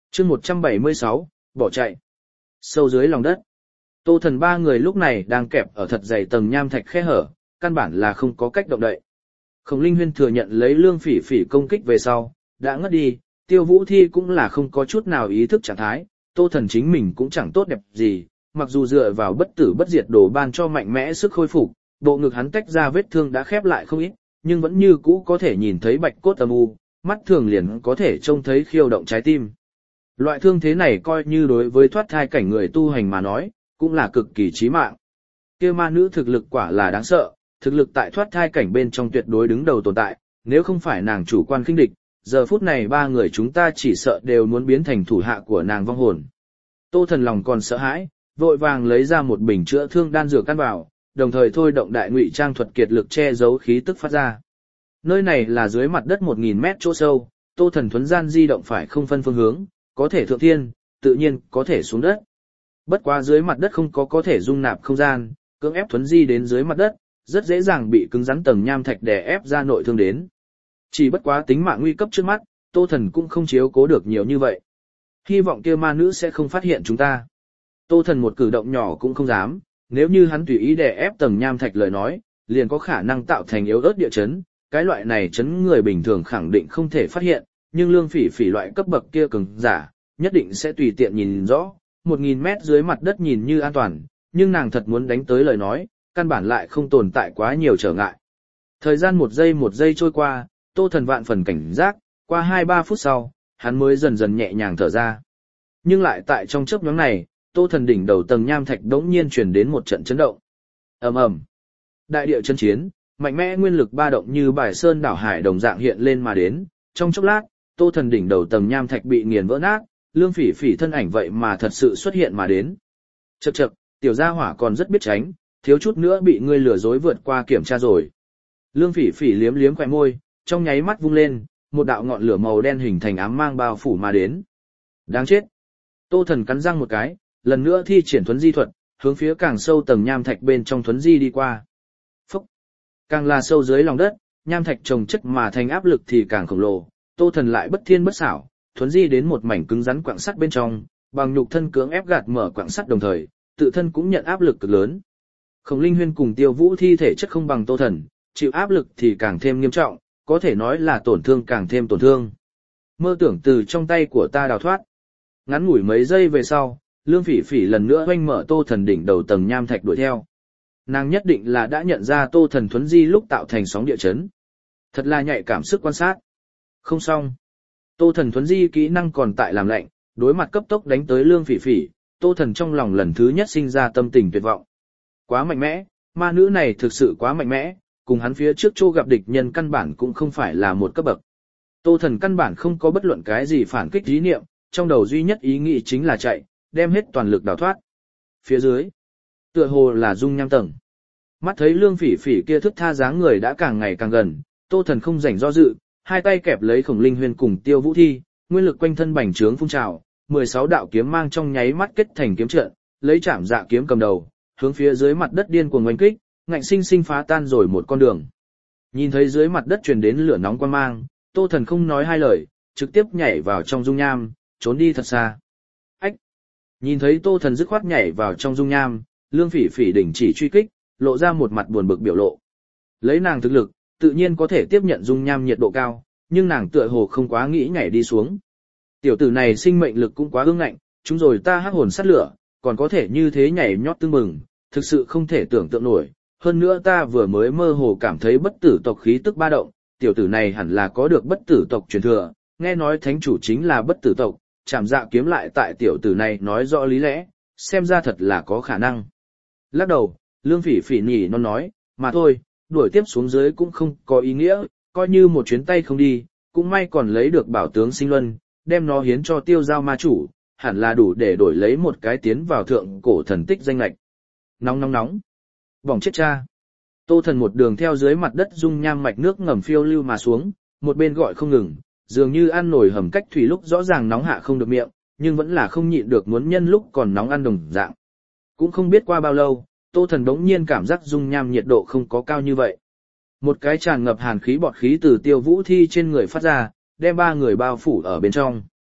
chương 176, bỏ chạy. Sâu dưới lòng đất. Tô Thần ba người lúc này đang kẹp ở thật dày tầng nham thạch khe hở, căn bản là không có cách động đậy. Khổng Linh Huyên thừa nhận lấy Lương Phỉ Phỉ công kích về sau, đã ngất đi, Tiêu Vũ Thi cũng là không có chút nào ý thức trạng thái, Tô Thần chính mình cũng chẳng tốt đẹp gì, mặc dù dựa vào bất tử bất diệt đồ ban cho mạnh mẽ sức khôi phục, bộ ngực hắn tách ra vết thương đã khép lại không ít, nhưng vẫn như cũ có thể nhìn thấy bạch cốt âm u, mắt thường liền có thể trông thấy khiêu động trái tim. Loại thương thế này coi như đối với thoát thai cảnh người tu hành mà nói, cũng là cực kỳ chí mạng. Kia ma nữ thực lực quả là đáng sợ, thực lực tại thoát thai cảnh bên trong tuyệt đối đứng đầu tồn tại, nếu không phải nàng chủ quan khinh địch, giờ phút này ba người chúng ta chỉ sợ đều muốn biến thành thủ hạ của nàng vong hồn. Tô Thần lòng còn sợ hãi, vội vàng lấy ra một bình chữa thương đan dược căn vào, đồng thời thôi động đại ngụy trang thuật kiệt lực che giấu khí tức phát ra. Nơi này là dưới mặt đất 1000 mét chỗ sâu, Tô Thần thuấn gian di động phải không phân phương hướng, có thể thượng thiên, tự nhiên có thể xuống đất. Bất quá dưới mặt đất không có thể dung nạp không gian, cưỡng ép thuấn di đến dưới mặt đất, rất dễ dàng bị cứng rắn tầng nham thạch đè ép ra nội thương đến. Chỉ bất quá tính mạng nguy cấp trước mắt, Tô Thần cũng không chiếu cố được nhiều như vậy. Hy vọng kia ma nữ sẽ không phát hiện chúng ta. Tô Thần một cử động nhỏ cũng không dám, nếu như hắn tùy ý đè ép tầng nham thạch lời nói, liền có khả năng tạo thành yếu ớt địa chấn, cái loại này chấn người bình thường khẳng định không thể phát hiện, nhưng Lương Phỉ Phỉ loại cấp bậc kia cường giả, nhất định sẽ tùy tiện nhìn rõ, 1000 mét dưới mặt đất nhìn như an toàn, nhưng nàng thật muốn đánh tới lời nói, căn bản lại không tồn tại quá nhiều trở ngại. Thời gian một giây trôi qua, Tô Thần vạn phần cảnh giác, qua 2-3 phút sau, hắn mới dần dần nhẹ nhàng thở ra. Nhưng lại tại trong chớp nhoáng này, Tô Thần đỉnh đầu tầng nham thạch đống nhiên truyền đến một trận chấn động. Ầm ầm. Đại địa chấn chiến, mạnh mẽ nguyên lực ba động như bài sơn đảo hải đồng dạng hiện lên mà đến, trong chốc lát, Tô Thần đỉnh đầu tầng nham thạch bị nghiền vỡ nát, Lương Phỉ Phỉ thân ảnh vậy mà thật sự xuất hiện mà đến. Chậc chậc, tiểu gia hỏa còn rất biết tránh, thiếu chút nữa bị ngươi lừa dối vượt qua kiểm tra rồi. Lương Phỉ Phỉ liếm liếm khóe môi, trong nháy mắt vung lên, một đạo ngọn lửa màu đen hình thành ám mang bao phủ mà đến. Đáng chết. Tô Thần cắn răng một cái, lần nữa thi triển thuấn di thuật, hướng phía càng sâu tầng nham thạch bên trong thuấn di đi qua. Phốc. Càng là sâu dưới lòng đất, nham thạch chồng chất mà thành áp lực thì càng khổng lồ, Tô Thần lại bất thiên bất xảo, thuấn di đến một mảnh cứng rắn quặng sắt bên trong, bằng nhục thân cưỡng ép gạt mở quặng sắt đồng thời, tự thân cũng nhận áp lực cực lớn. Khổng Linh Huyên cùng Tiêu Vũ thi thể chất không bằng Tô Thần, chịu áp lực thì càng thêm nghiêm trọng, có thể nói là tổn thương càng thêm tổn thương. Mơ tưởng từ trong tay của ta đào thoát. Ngắn ngủi mấy giây về sau, Lương Phỉ Phỉ lần nữa oanh mở Tô Thần đỉnh đầu tầng nham thạch đuổi theo. Nàng nhất định là đã nhận ra Tô Thần thuấn di lúc tạo thành sóng địa chấn. Thật là nhạy cảm sức quan sát. Không xong. Tô Thần thuấn di kỹ năng còn tại làm lạnh, đối mặt cấp tốc đánh tới Lương Phỉ Phỉ, Tô Thần trong lòng lần thứ nhất sinh ra tâm tình tuyệt vọng. Quá mạnh mẽ, ma nữ này thực sự quá mạnh mẽ, cùng hắn phía trước Chô gặp địch nhân căn bản cũng không phải là một cấp bậc. Tô Thần căn bản không có bất luận cái gì phản kích ý niệm, trong đầu duy nhất ý nghĩ chính là chạy, đem hết toàn lực đào thoát. Phía dưới, tựa hồ là dung nham tầng. Mắt thấy Lương Phỉ Phỉ kia thức tha dáng người đã càng ngày càng gần, Tô Thần không rảnh do dự, hai tay kẹp lấy Khổng Linh Huyên cùng Tiêu Vũ Thi, nguyên lực quanh thân bành trướng phun trào, 16 đạo kiếm mang trong nháy mắt kết thành kiếm trận, lấy Trảm Dạ kiếm cầm đầu, hướng phía dưới mặt đất điên cuồng oanh kích, ngạnh sinh sinh phá tan rồi một con đường. Nhìn thấy dưới mặt đất truyền đến lửa nóng quang mang, Tô Thần không nói hai lời, trực tiếp nhảy vào trong dung nham, trốn đi thật xa. Ách! Nhìn thấy Tô Thần dứt khoát nhảy vào trong dung nham, Lương Phỉ Phỉ đình chỉ truy kích, lộ ra một mặt buồn bực biểu lộ. Lấy nàng thực lực, tự nhiên có thể tiếp nhận dung nham nhiệt độ cao, nhưng nàng tựa hồ không quá nghĩ nhảy đi xuống. Tiểu tử này sinh mệnh lực cũng quá ương ngạnh, chúng rồi ta hắc hồn sát lửa, còn có thể như thế nhảy nhót tưng bừng, thực sự không thể tưởng tượng nổi. Hơn nữa ta vừa mới mơ hồ cảm thấy bất tử tộc khí tức ba động, tiểu tử này hẳn là có được bất tử tộc truyền thừa, nghe nói thánh chủ chính là bất tử tộc, Trảm Dạ kiếm lại tại tiểu tử này nói rõ lý lẽ, xem ra thật là có khả năng. Lắc đầu, Lương Phỉ Phỉ nhỉ non nói, mà thôi, đuổi tiếp xuống dưới cũng không có ý nghĩa, coi như một chuyến tay không đi, cũng may còn lấy được bảo tướng sinh luân, đem nó hiến cho Tiêu Giao ma chủ, hẳn là đủ để đổi lấy một cái tiến vào thượng cổ thần tích danh lệch. Nóng. Bỏng chết cha. Tô Thần một đường theo dưới mặt đất dung nham mạch nước ngầm phiêu lưu mà xuống, một bên gọi không ngừng, dường như ăn nổi hầm cách thủy lúc rõ ràng nóng hạ không được miệng, nhưng vẫn là không nhịn được muốn nhân lúc còn nóng ăn đồng dạng. Cũng không biết qua bao lâu, Tô Thần đống nhiên cảm giác dung nham nhiệt độ không có cao như vậy. Một cái tràn ngập hàn khí bọt khí từ Tiêu Vũ Thi trên người phát ra, đem ba người bao phủ ở bên trong.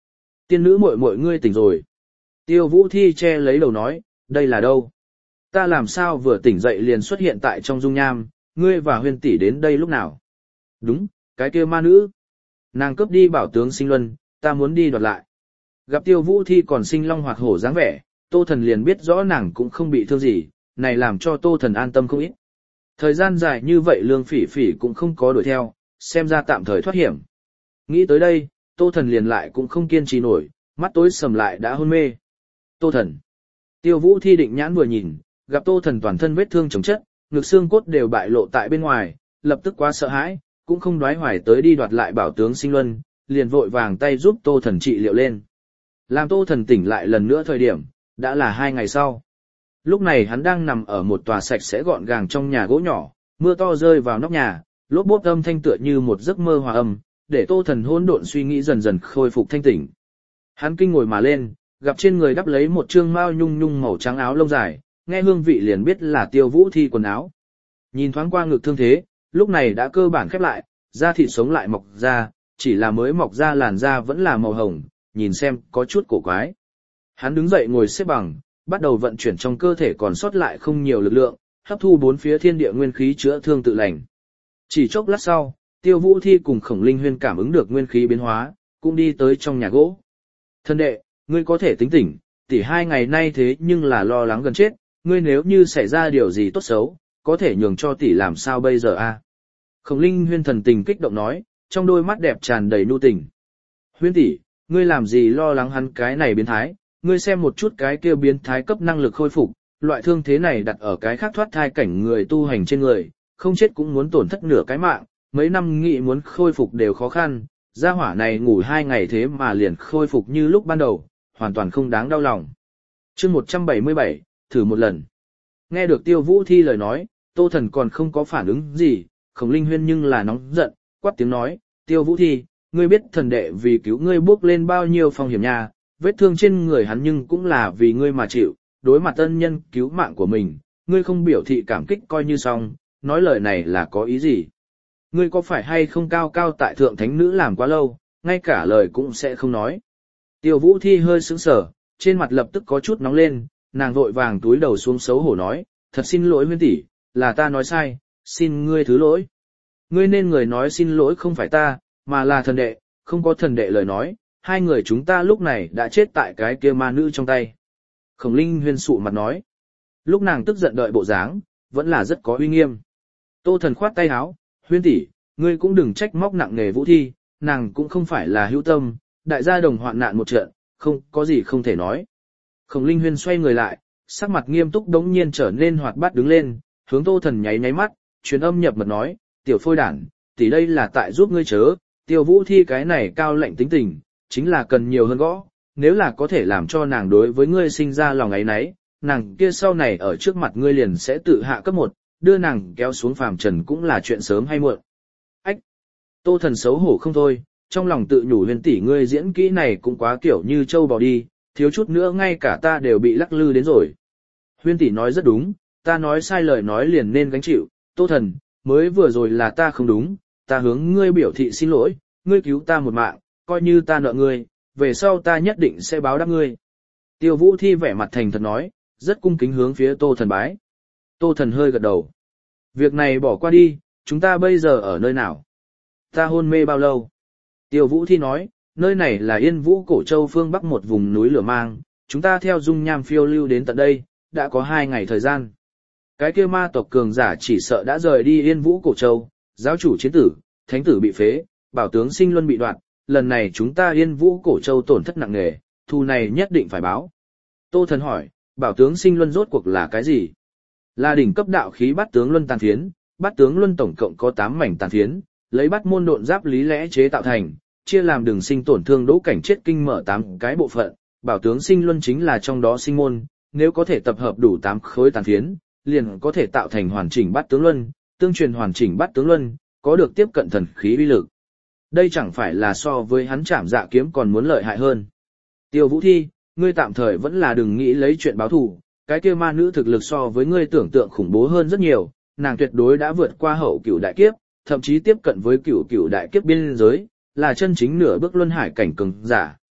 Tiên nữ muội muội ngươi tỉnh rồi. Tiêu Vũ Thi che lấy đầu nói, đây là đâu? Ta làm sao vừa tỉnh dậy liền xuất hiện tại trong dung nham, ngươi và Huyên tỷ đến đây lúc nào? Đúng, cái kia ma nữ. Nàng cướp đi bảo tướng Sinh Luân, ta muốn đi đoạt lại. Gặp Tiêu Vũ Thi còn sinh long hoạt hổ dáng vẻ, Tô Thần liền biết rõ nàng cũng không bị thương gì, này làm cho Tô Thần an tâm không ít. Thời gian dài như vậy Lương Phỉ Phỉ cũng không có đuổi theo, xem ra tạm thời thoát hiểm. Nghĩ tới đây, Tô Thần liền lại cũng không kiên trì nổi, mắt tối sầm lại đã hôn mê. Tô Thần. Tiêu Vũ Thi định nhãn vừa nhìn, gặp Tô Thần toàn thân vết thương chồng chất, ngực xương cốt đều bại lộ tại bên ngoài, lập tức quá sợ hãi, cũng không đoái hoài tới đi đoạt lại bảo tướng Sinh Luân, liền vội vàng tay giúp Tô Thần trị liệu lên. Làm Tô Thần tỉnh lại lần nữa thời điểm, đã là 2 ngày sau. Lúc này hắn đang nằm ở một tòa sạch sẽ gọn gàng trong nhà gỗ nhỏ, mưa to rơi vào nóc nhà, lốp bốp âm thanh tựa như một giấc mơ hòa âm, để Tô Thần hỗn độn suy nghĩ dần dần khôi phục thanh tỉnh. Hắn kinh ngồi mà lên, gặp trên người đắp lấy một trương mao nhung nhung màu trắng áo lông dài, nghe hương vị liền biết là Tiêu Vũ Thi quần áo. Nhìn thoáng qua ngực thương thế, lúc này đã cơ bản khép lại, da thịt sống lại mọc ra, chỉ là mới mọc ra làn da vẫn là màu hồng, nhìn xem có chút cổ quái. Hắn đứng dậy ngồi xếp bằng, bắt đầu vận chuyển trong cơ thể còn sót lại không nhiều lực lượng, hấp thu bốn phía thiên địa nguyên khí chữa thương tự lành. Chỉ chốc lát sau, Tiêu Vũ Thi cùng Khổng Linh Huyên cảm ứng được nguyên khí biến hóa, cũng đi tới trong nhà gỗ. Thân đệ, ngươi có thể tính tỉnh, tỷ 2 ngày nay thế nhưng là lo lắng gần chết, ngươi nếu như xảy ra điều gì tốt xấu, có thể nhường cho tỷ làm sao bây giờ a? Khổng Linh Huyên thần tình kích động nói, trong đôi mắt đẹp tràn đầy nhu tình. Huyên tỷ, ngươi làm gì lo lắng hắn cái này biến thái, ngươi xem một chút cái kia biến thái cấp năng lực khôi phục, loại thương thế này đặt ở cái khác thoát thai cảnh người tu hành trên người, không chết cũng muốn tổn thất nửa cái mạng, mấy năm nghĩ muốn khôi phục đều khó khăn, gia hỏa này ngủ 2 ngày thế mà liền khôi phục như lúc ban đầu, hoàn toàn không đáng đau lòng. Chương 177, thử một lần. Nghe được Tiêu Vũ Thi lời nói, Tô Thần còn không có phản ứng gì, Khổng Linh Huyên nhưng là nóng giận, quát tiếng nói, Tiêu Vũ Thi, ngươi biết thần đệ vì cứu ngươi bước lên bao nhiêu phong hiểm nha, vết thương trên người hắn nhưng cũng là vì ngươi mà chịu, đối mặt ân nhân cứu mạng của mình, ngươi không biểu thị cảm kích coi như xong, nói lời này là có ý gì? Ngươi có phải hay không cao cao tại thượng thánh nữ làm quá lâu, ngay cả lời cũng sẽ không nói. Tiêu Vũ Thi hơi sững sờ, trên mặt lập tức có chút nóng lên, nàng vội vàng túi đầu xuống xấu hổ nói, thật xin lỗi Huyên tỷ, là ta nói sai, xin ngươi thứ lỗi. Ngươi nên người nói xin lỗi không phải ta, mà là thần đệ, không có thần đệ lời nói, 2 người chúng ta lúc này đã chết tại cái kia ma nữ trong tay. Khổng Linh Huyên sụ mặt nói, lúc nàng tức giận đợi bộ dáng, vẫn là rất có uy nghiêm. Tô Thần khoát tay áo, Huyên tỷ, ngươi cũng đừng trách móc nặng nề Vũ Thi, nàng cũng không phải là hữu tâm, đại gia đồng hoạn nạn một trận, không có gì không thể nói. Khổng Linh Huyên xoay người lại, sắc mặt nghiêm túc đống nhiên trở nên hoạt bát đứng lên, hướng Tô Thần nháy nháy mắt, truyền âm nhập mật nói, tiểu phôi đản, tỷ đây là tại giúp ngươi chớ, Tiêu Vũ Thi cái này cao lệnh tính tình, chính là cần nhiều hơn gõ, nếu là có thể làm cho nàng đối với ngươi sinh ra lòng ấy nấy, nàng kia sau này ở trước mặt ngươi liền sẽ tự hạ cấp 1, đưa nàng kéo xuống phàm trần cũng là chuyện sớm hay muộn. Ách! Tô Thần xấu hổ không thôi, trong lòng tự nhủ Huyên tỷ ngươi diễn kỹ này cũng quá kiểu như trâu bò đi, thiếu chút nữa ngay cả ta đều bị lắc lư đến rồi. Huyên tỷ nói rất đúng, ta nói sai lời nói liền nên gánh chịu, Tô Thần, mới vừa rồi là ta không đúng, ta hướng ngươi biểu thị xin lỗi, ngươi cứu ta một mạng, coi như ta nợ ngươi, về sau ta nhất định sẽ báo đáp ngươi. Tiêu Vũ Thi vẻ mặt thành thật nói, rất cung kính hướng phía Tô Thần bái. Tô Thần hơi gật đầu. Việc này bỏ qua đi, chúng ta bây giờ ở nơi nào? Ta hôn mê bao lâu? Tiêu Vũ Thi nói, nơi này là Yên Vũ Cổ Châu phương Bắc một vùng núi lửa mang, chúng ta theo dung nham phiêu lưu đến tận đây, đã có 2 ngày thời gian. Cái kia ma tộc cường giả chỉ sợ đã rời đi Yên Vũ Cổ Châu, giáo chủ chiến tử, thánh tử bị phế, bảo tướng Sinh Luân bị đoạt, lần này chúng ta Yên Vũ Cổ Châu tổn thất nặng nề, thù này nhất định phải báo. Tô Thần hỏi, bảo tướng Sinh Luân rốt cuộc là cái gì? Là đỉnh cấp đạo khí bát tướng luân tàn phiến, bát tướng luân tổng cộng có 8 mảnh tàn phiến, lấy bát môn độn giáp lý lẽ chế tạo thành, chia làm đường sinh tổn thương đỗ cảnh chết kinh mở 8 cái bộ phận, bảo tướng Sinh Luân chính là trong đó sinh môn, nếu có thể tập hợp đủ 8 khối tàn phiến, liền có thể tạo thành hoàn chỉnh bát tướng luân, tương truyền hoàn chỉnh bát tướng luân, có được tiếp cận thần khí uy lực. Đây chẳng phải là so với hắn Trảm Dạ kiếm còn muốn lợi hại hơn. Tiêu Vũ Thi, ngươi tạm thời vẫn là đừng nghĩ lấy chuyện báo thù, cái kia ma nữ thực lực so với ngươi tưởng tượng khủng bố hơn rất nhiều, nàng tuyệt đối đã vượt qua hậu cửu đại kiếp, thậm chí tiếp cận với cửu đại kiếp biên giới, là chân chính nửa bước luân hải cảnh cường giả,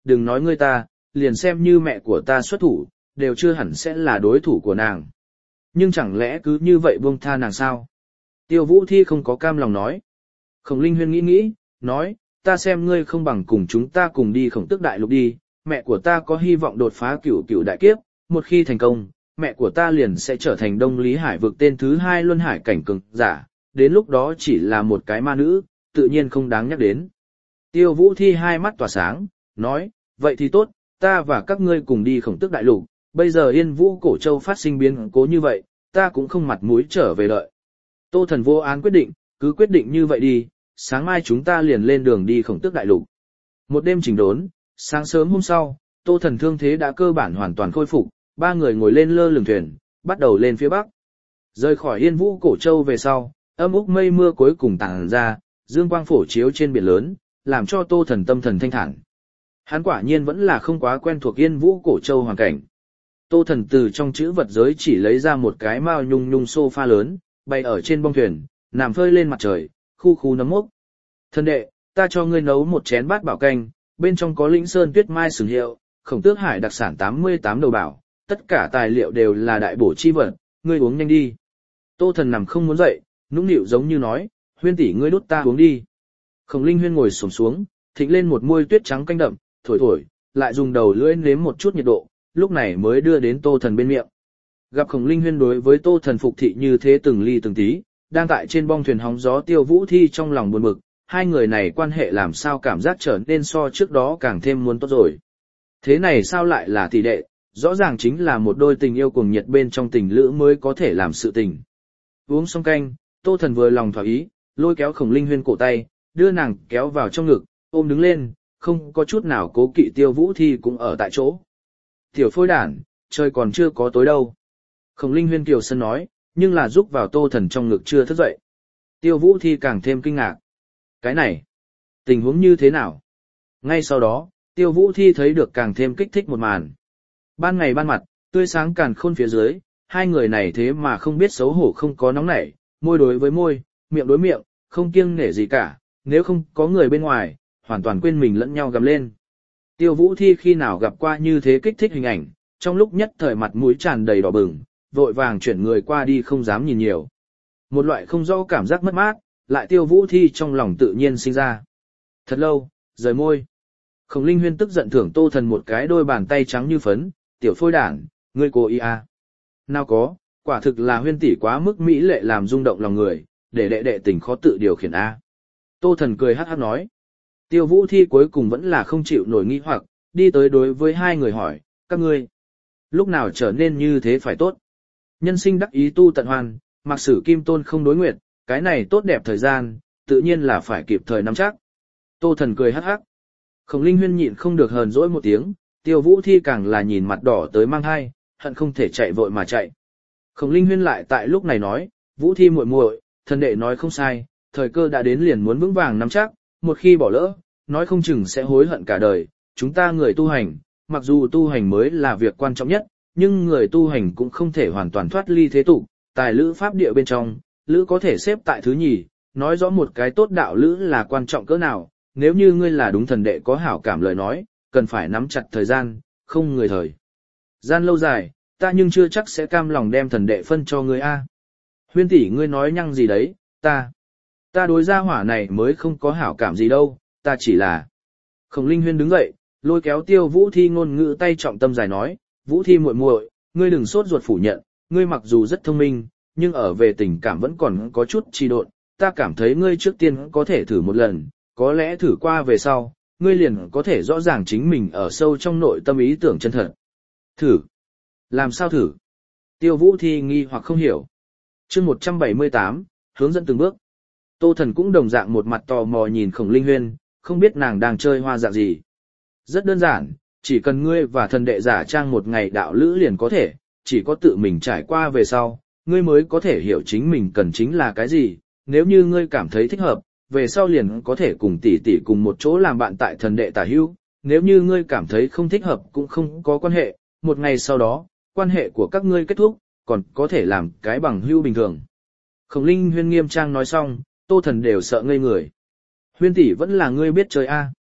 đừng nói ngươi ta, liền xem như mẹ của ta xuất thủ, đều chưa hẳn sẽ là đối thủ của nàng. Nhưng chẳng lẽ cứ như vậy buông tha nàng sao? Tiêu Vũ Thi không có cam lòng nói. Khổng Linh Huyên nghĩ, nói, ta xem ngươi không bằng cùng chúng ta cùng đi Khổng Tước Đại Lục đi, mẹ của ta có hy vọng đột phá cửu cửu đại kiếp, một khi thành công, mẹ của ta liền sẽ trở thành Đông Lý Hải vực tên thứ 2 luân hải cảnh cường giả, đến lúc đó chỉ là một cái ma nữ, tự nhiên không đáng nhắc đến. Tiêu Vũ Thi hai mắt tỏa sáng, nói, vậy thì tốt, ta và các ngươi cùng đi Khổng Tước Đại Lục, bây giờ Yên Vũ Cổ Châu phát sinh biến cố như vậy, ta cũng không mặt mũi trở về đợi. Tô Thần vô án quyết định, cứ quyết định như vậy đi, sáng mai chúng ta liền lên đường đi Khổng Tước Đại Lục. Một đêm chỉnh đốn, sáng sớm hôm sau, Tô Thần thương thế đã cơ bản hoàn toàn khôi phục, ba người ngồi lên lơ lửng thuyền, bắt đầu lên phía bắc. Rời khỏi Yên Vũ Cổ Châu về sau, âm úc mây mưa cuối cùng tản ra, dương quang phổ chiếu trên biển lớn, làm cho Tô Thần tâm thần thanh thản. Hắn quả nhiên vẫn là không quá quen thuộc Yên Vũ Cổ Châu hoàn cảnh. Tô Thần từ trong chữ vật giới chỉ lấy ra một cái mao nhung nhung sofa lớn, bay ở trên bông thuyền, nằm phơi lên mặt trời, khu khu nấm mốc. Thần đệ, ta cho ngươi nấu một chén bát bảo canh, bên trong có Lĩnh Sơn Tuyết Mai sừng hiệu, Khổng Tước Hải đặc sản 88 đầu bảo, tất cả tài liệu đều là đại bổ chi vật, ngươi uống nhanh đi. Tô Thần nằm không muốn dậy, nũng nịu giống như nói, Huyên tỷ ngươi đút ta uống đi. Khổng Linh Huyên ngồi xổm xuống, thịnh lên một muôi tuyết trắng canh đậm, thổi thổi, lại dùng đầu lưỡi nếm một chút nhiệt độ, lúc này mới đưa đến Tô Thần bên miệng. Gặp Khổng Linh Huyên đối với Tô Thần phục thị như thế từng ly từng tí, đang tại trên bong thuyền hóng gió Tiêu Vũ Thi trong lòng buồn bực, hai người này quan hệ làm sao cảm giác trở nên so trước đó càng thêm muốn tốt rồi. Thế này sao lại là tỷ đệ, rõ ràng chính là một đôi tình yêu cuồng nhiệt bên trong tình lữ mới có thể làm sự tình. Uống xong canh, Tô Thần vừa lòng thỏa ý, lôi kéo Khổng Linh Huyên cổ tay, đưa nàng kéo vào trong ngực, ôm đứng lên, không có chút nào cố kỵ. Tiêu Vũ Thi cũng ở tại chỗ. Tiểu phôi đản, trời còn chưa có tối đâu. Khổng Linh Huyên kiều sân nói, nhưng là giúp vào Tô Thần trong ngực chưa thức dậy. Tiêu Vũ Thi càng thêm kinh ngạc. Cái này, tình huống như thế nào? Ngay sau đó, Tiêu Vũ Thi thấy được càng thêm kích thích một màn. Ban ngày ban mặt, tươi sáng càn khôn phía dưới, hai người này thế mà không biết xấu hổ không có nóng nảy, môi đối với môi, miệng đối miệng, không kiêng nể gì cả, nếu không có người bên ngoài, hoàn toàn quên mình lẫn nhau gầm lên. Tiêu Vũ Thi khi nào gặp qua như thế kích thích hình ảnh, trong lúc nhất thời mặt mũi tràn đầy đỏ bừng, vội vàng chuyển người qua đi không dám nhìn nhiều. Một loại không rõ cảm giác mất mát, lại Tiêu Vũ Thi trong lòng tự nhiên sinh ra. Thật lâu, rời môi. Khổng Linh Huyên tức giận thưởng Tô Thần một cái đôi bàn tay trắng như phấn, tiểu phôi đản, ngươi cố ý à. Nào có, quả thực là Huyên tỷ quá mức mỹ lệ làm rung động lòng người, để đệ đệ tình khó tự điều khiển a. Tô Thần cười hắc hắc nói. Tiêu Vũ Thi cuối cùng vẫn là không chịu nổi nghi hoặc, đi tới đối với hai người hỏi, các ngươi, lúc nào trở nên như thế phải tốt. Nhân sinh đắc ý tu tận hoàn, mặc sử kim tôn không đối nguyện, cái này tốt đẹp thời gian, tự nhiên là phải kịp thời nắm chắc. Tô Thần cười hắc hắc. Khổng Linh Huyên nhịn không được hờn dỗi một tiếng, Tiêu Vũ Thi càng là nhìn mặt đỏ tới mang hai, hận không thể chạy vội mà chạy. Khổng Linh Huyên lại tại lúc này nói, Vũ Thi muội muội, thần đệ nói không sai, thời cơ đã đến liền muốn vững vàng nắm chắc, một khi bỏ lỡ, nói không chừng sẽ hối hận cả đời. Chúng ta người tu hành, mặc dù tu hành mới là việc quan trọng nhất, nhưng người tu hành cũng không thể hoàn toàn thoát ly thế tục, tài lữ pháp địa bên trong, lữ có thể xếp tại thứ nhì, nói rõ một cái tốt đạo lữ là quan trọng cỡ nào, nếu như ngươi là đúng thần đệ có hảo cảm lời nói, cần phải nắm chặt thời gian, không người thời. Gian lâu dài, ta nhưng chưa chắc sẽ cam lòng đem thần đệ phân cho ngươi a. Huyên tỷ ngươi nói nhăng gì đấy, ta đối gia hỏa này mới không có hảo cảm gì đâu, ta chỉ là. Khổng Linh Huyên đứng dậy, lôi kéo Tiêu Vũ Thi ngôn ngữ tay trọng tâm dài nói, Vũ Thi muội muội, ngươi đừng sốt ruột phủ nhận, ngươi mặc dù rất thông minh, nhưng ở về tình cảm vẫn còn có chút trì độn, ta cảm thấy ngươi trước tiên có thể thử một lần, có lẽ thử qua về sau, ngươi liền có thể rõ ràng chính mình ở sâu trong nội tâm ý tưởng chân thật. Thử? Làm sao thử? Tiêu Vũ Thi nghi hoặc không hiểu. Chương 178, hướng dẫn từng bước. Tô Thần cũng đồng dạng một mặt tò mò nhìn Khổng Linh Huyên, không biết nàng đang chơi hoa dạng gì. Rất đơn giản, chỉ cần ngươi và thần đệ giả trang một ngày đạo lữ liền có thể, chỉ có tự mình trải qua về sau, ngươi mới có thể hiểu chính mình cần chính là cái gì, nếu như ngươi cảm thấy thích hợp, về sau liền có thể cùng tỷ tỷ cùng một chỗ làm bạn tại thần đệ tả hữu, nếu như ngươi cảm thấy không thích hợp cũng không có quan hệ, một ngày sau đó, quan hệ của các ngươi kết thúc, còn có thể làm cái bằng hữu bình thường. Khổng Linh Huyên nghiêm trang nói xong, Tô Thần đều sợ ngây người. Huyên tỷ vẫn là ngươi biết chơi a.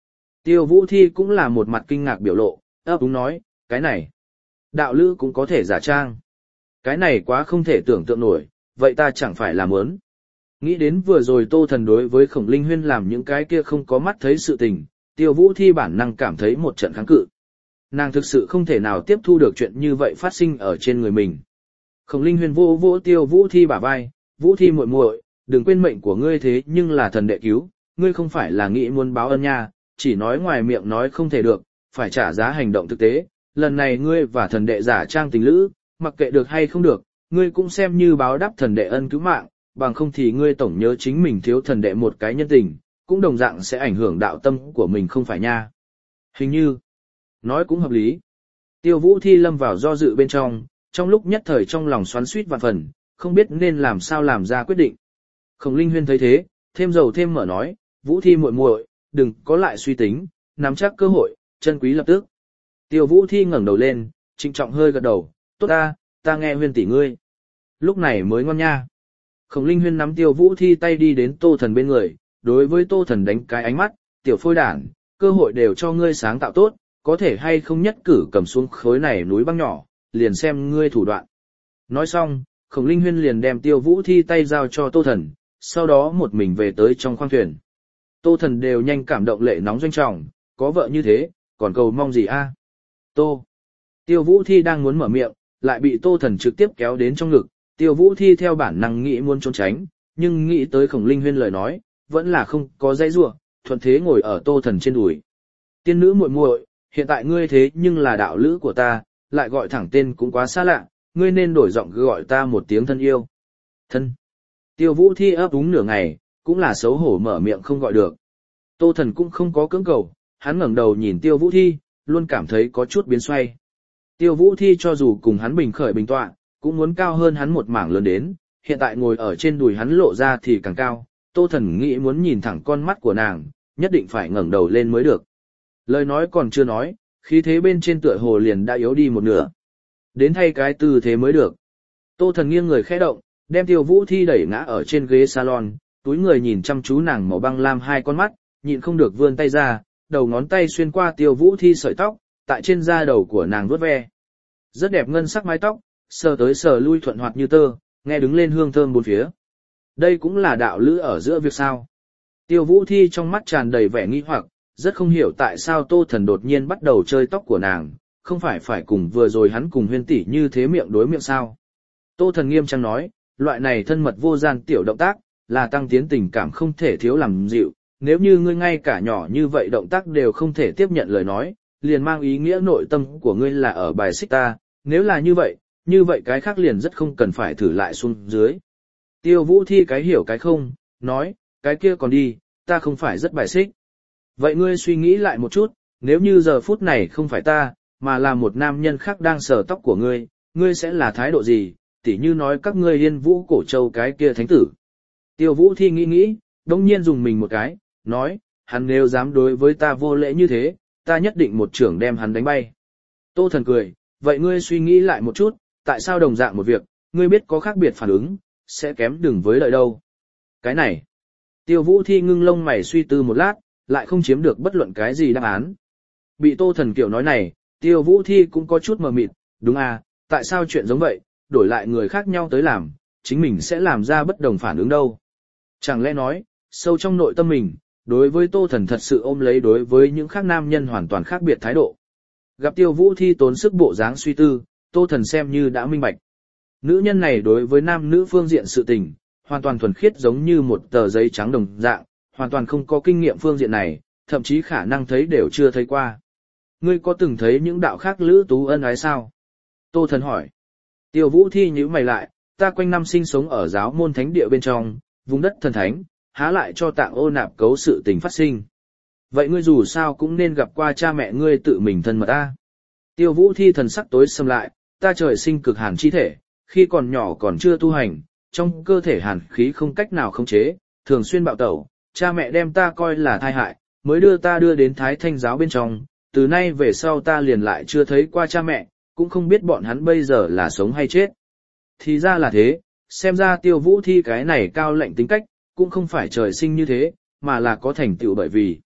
Tiêu Vũ Thi cũng là một mặt kinh ngạc biểu lộ, ấp úng nói, cái này, đạo lữ cũng có thể giả trang. Cái này quá không thể tưởng tượng nổi, vậy ta chẳng phải làm ớn. Nghĩ đến vừa rồi Tô Thần đối với Khổng Linh Huyên làm những cái kia không có mắt thấy sự tình, Tiêu Vũ Thi bản năng cảm thấy một trận kháng cự. Nàng thực sự không thể nào tiếp thu được chuyện như vậy phát sinh ở trên người mình. Khổng Linh Huyên vô vỗ Tiêu Vũ Thi bả vai, Vũ Thi muội muội, đừng quên mệnh của ngươi thế nhưng là thần đệ cứu, ngươi không phải là nghĩ muốn báo ân nha, chỉ nói ngoài miệng nói không thể được, phải trả giá hành động thực tế. Lần này ngươi và thần đệ giả trang tình lữ, mặc kệ được hay không được, ngươi cũng xem như báo đáp thần đệ ân cứu mạng, bằng không thì ngươi tổng nhớ chính mình thiếu thần đệ một cái nhân tình, cũng đồng dạng sẽ ảnh hưởng đạo tâm của mình không phải nha. Hình như, nói cũng hợp lý. Tiêu Vũ Thi lâm vào do dự bên trong lúc nhất thời trong lòng xoắn xuýt vạn phần, không biết nên làm sao làm ra quyết định. Khổng Linh Huyên thấy thế, thêm dầu thêm mỡ nói, Vũ Thi muội muội, đừng có lại suy tính, nắm chắc cơ hội, chân quý lập tức. Tiêu Vũ Thi ngẩng đầu lên, trịnh trọng hơi gật đầu, tốt ta nghe Huyên tỷ ngươi. Lúc này mới ngon nha. Khổng Linh Huyên nắm Tiêu Vũ Thi tay đi đến Tô Thần bên người, đối với Tô Thần đánh cái ánh mắt, tiểu phôi đản, cơ hội đều cho ngươi sáng tạo tốt, có thể hay không nhất cử cầm xuống khối này núi băng nhỏ, liền xem ngươi thủ đoạn. Nói xong, Khổng Linh Huyên liền đem Tiêu Vũ Thi tay giao cho Tô Thần, sau đó một mình về tới trong khoang thuyền. Tô Thần đều nhanh cảm động lệ nóng doanh trọng, có vợ như thế, còn cầu mong gì a? Tiêu Vũ Thi đang muốn mở miệng, lại bị Tô Thần trực tiếp kéo đến trong ngực, Tiêu Vũ Thi theo bản năng nghĩ muốn trốn tránh, nhưng nghĩ tới Khổng Linh Huyên lời nói, vẫn là không có dây rủa, thuận thế ngồi ở Tô Thần trên đùi. Tiên nữ muội muội, hiện tại ngươi thế nhưng là đạo lữ của ta, lại gọi thẳng tên cũng quá xa lạ, ngươi nên đổi giọng gọi ta một tiếng thân yêu. Thân. Tiêu Vũ Thi ấp úng nửa ngày, cũng là xấu hổ mở miệng không gọi được. Tô Thần cũng không có cưỡng cầu, hắn ngẩng đầu nhìn Tiêu Vũ Thi, luôn cảm thấy có chút biến xoay. Tiêu Vũ Thi cho dù cùng hắn bình khởi bình tọa, cũng muốn cao hơn hắn một mảng lớn đến, hiện tại ngồi ở trên đùi hắn lộ ra thì càng cao, Tô Thần nghĩ muốn nhìn thẳng con mắt của nàng, nhất định phải ngẩng đầu lên mới được. Lời nói còn chưa nói, khí thế bên trên tựa hồ liền đã yếu đi một nửa. Đến thay cái tư thế mới được. Tô Thần nghiêng người khẽ động, đem Tiêu Vũ Thi đẩy ngã ở trên ghế salon, túi người nhìn chăm chú nàng màu băng lam hai con mắt, nhịn không được vươn tay ra, đầu ngón tay xuyên qua Tiêu Vũ Thi sợi tóc, tại trên da đầu của nàng vuốt ve. Rất đẹp ngân sắc mái tóc, sờ tới sờ lui thuận hoạt như tơ, nghe đứng lên hương thơm bốn phía. Đây cũng là đạo lữ ở giữa việc sao? Tiêu Vũ Thi trong mắt tràn đầy vẻ nghi hoặc, rất không hiểu tại sao Tô Thần đột nhiên bắt đầu chơi tóc của nàng, không phải cùng vừa rồi hắn cùng Huyên tỷ như thế miệng đối miệng sao? Tô Thần nghiêm trang nói, loại này thân mật vô gian tiểu động tác, là tăng tiến tình cảm không thể thiếu làm dịu, nếu như ngươi ngay cả nhỏ như vậy động tác đều không thể tiếp nhận lời nói, liền mang ý nghĩa nội tâm của ngươi là ở bài xích ta, nếu là như vậy cái khác liền rất không cần phải thử lại xuống dưới. Tiêu Vũ Thi cái hiểu cái không, nói, cái kia còn đi, ta không phải rất bài xích. Vậy ngươi suy nghĩ lại một chút, nếu như giờ phút này không phải ta, mà là một nam nhân khác đang sờ tóc của ngươi sẽ là thái độ gì, tỉ như nói các ngươi Yên Vũ Cổ Châu cái kia thánh tử. Tiêu Vũ Thi nghĩ, đông nhiên dùng mình một cái, nói, hắn nếu dám đối với ta vô lễ như thế, ta nhất định một trưởng đem hắn đánh bay. Tô Thần cười, vậy ngươi suy nghĩ lại một chút, tại sao đồng dạng một việc, ngươi biết có khác biệt phản ứng, sẽ kém đừng với lợi đâu. Cái này, Tiêu Vũ Thi ngưng lông mày suy tư một lát, lại không chiếm được bất luận cái gì đáp án. Bị Tô Thần kiểu nói này, Tiêu Vũ Thi cũng có chút mờ mịt, đúng à, tại sao chuyện giống vậy, đổi lại người khác nhau tới làm, chính mình sẽ làm ra bất đồng phản ứng đâu. Chẳng lẽ nói, sâu trong nội tâm mình, đối với Tô Thần thật sự ôm lấy đối với những khác nam nhân hoàn toàn khác biệt thái độ. Gặp Tiêu Vũ Thi tốn sức bộ dáng suy tư, Tô Thần xem như đã minh bạch. Nữ nhân này đối với nam nữ phương diện sự tình, hoàn toàn thuần khiết giống như một tờ giấy trắng đồng dạng, hoàn toàn không có kinh nghiệm phương diện này, thậm chí khả năng thấy đều chưa thấy qua. Ngươi có từng thấy những đạo khác lữ tú ân ái sao? Tô Thần hỏi. Tiêu Vũ Thi nhíu mày lại, ta quanh năm sinh sống ở giáo môn thánh địa bên trong, vùng đất thần thánh, há lại cho Tạng Ô Nạp cấu sự tình phát sinh. Vậy ngươi dù sao cũng nên gặp qua cha mẹ ngươi tự mình thân mật ta. Tiêu Vũ Thi thần sắc tối sầm lại, ta trời sinh cực hàn chi thể, khi còn nhỏ còn chưa tu hành, trong cơ thể hàn khí không cách nào khống chế, thường xuyên bạo tẩu, cha mẹ đem ta coi là thai hại, mới đưa đến Thái Thanh giáo bên trong, từ nay về sau ta liền lại chưa thấy qua cha mẹ, cũng không biết bọn hắn bây giờ là sống hay chết. Thì ra là thế, xem ra Tiêu Vũ Thi cái này cao lệnh tính cách, cũng không phải trời sinh như thế, mà là có thành tựu bởi vì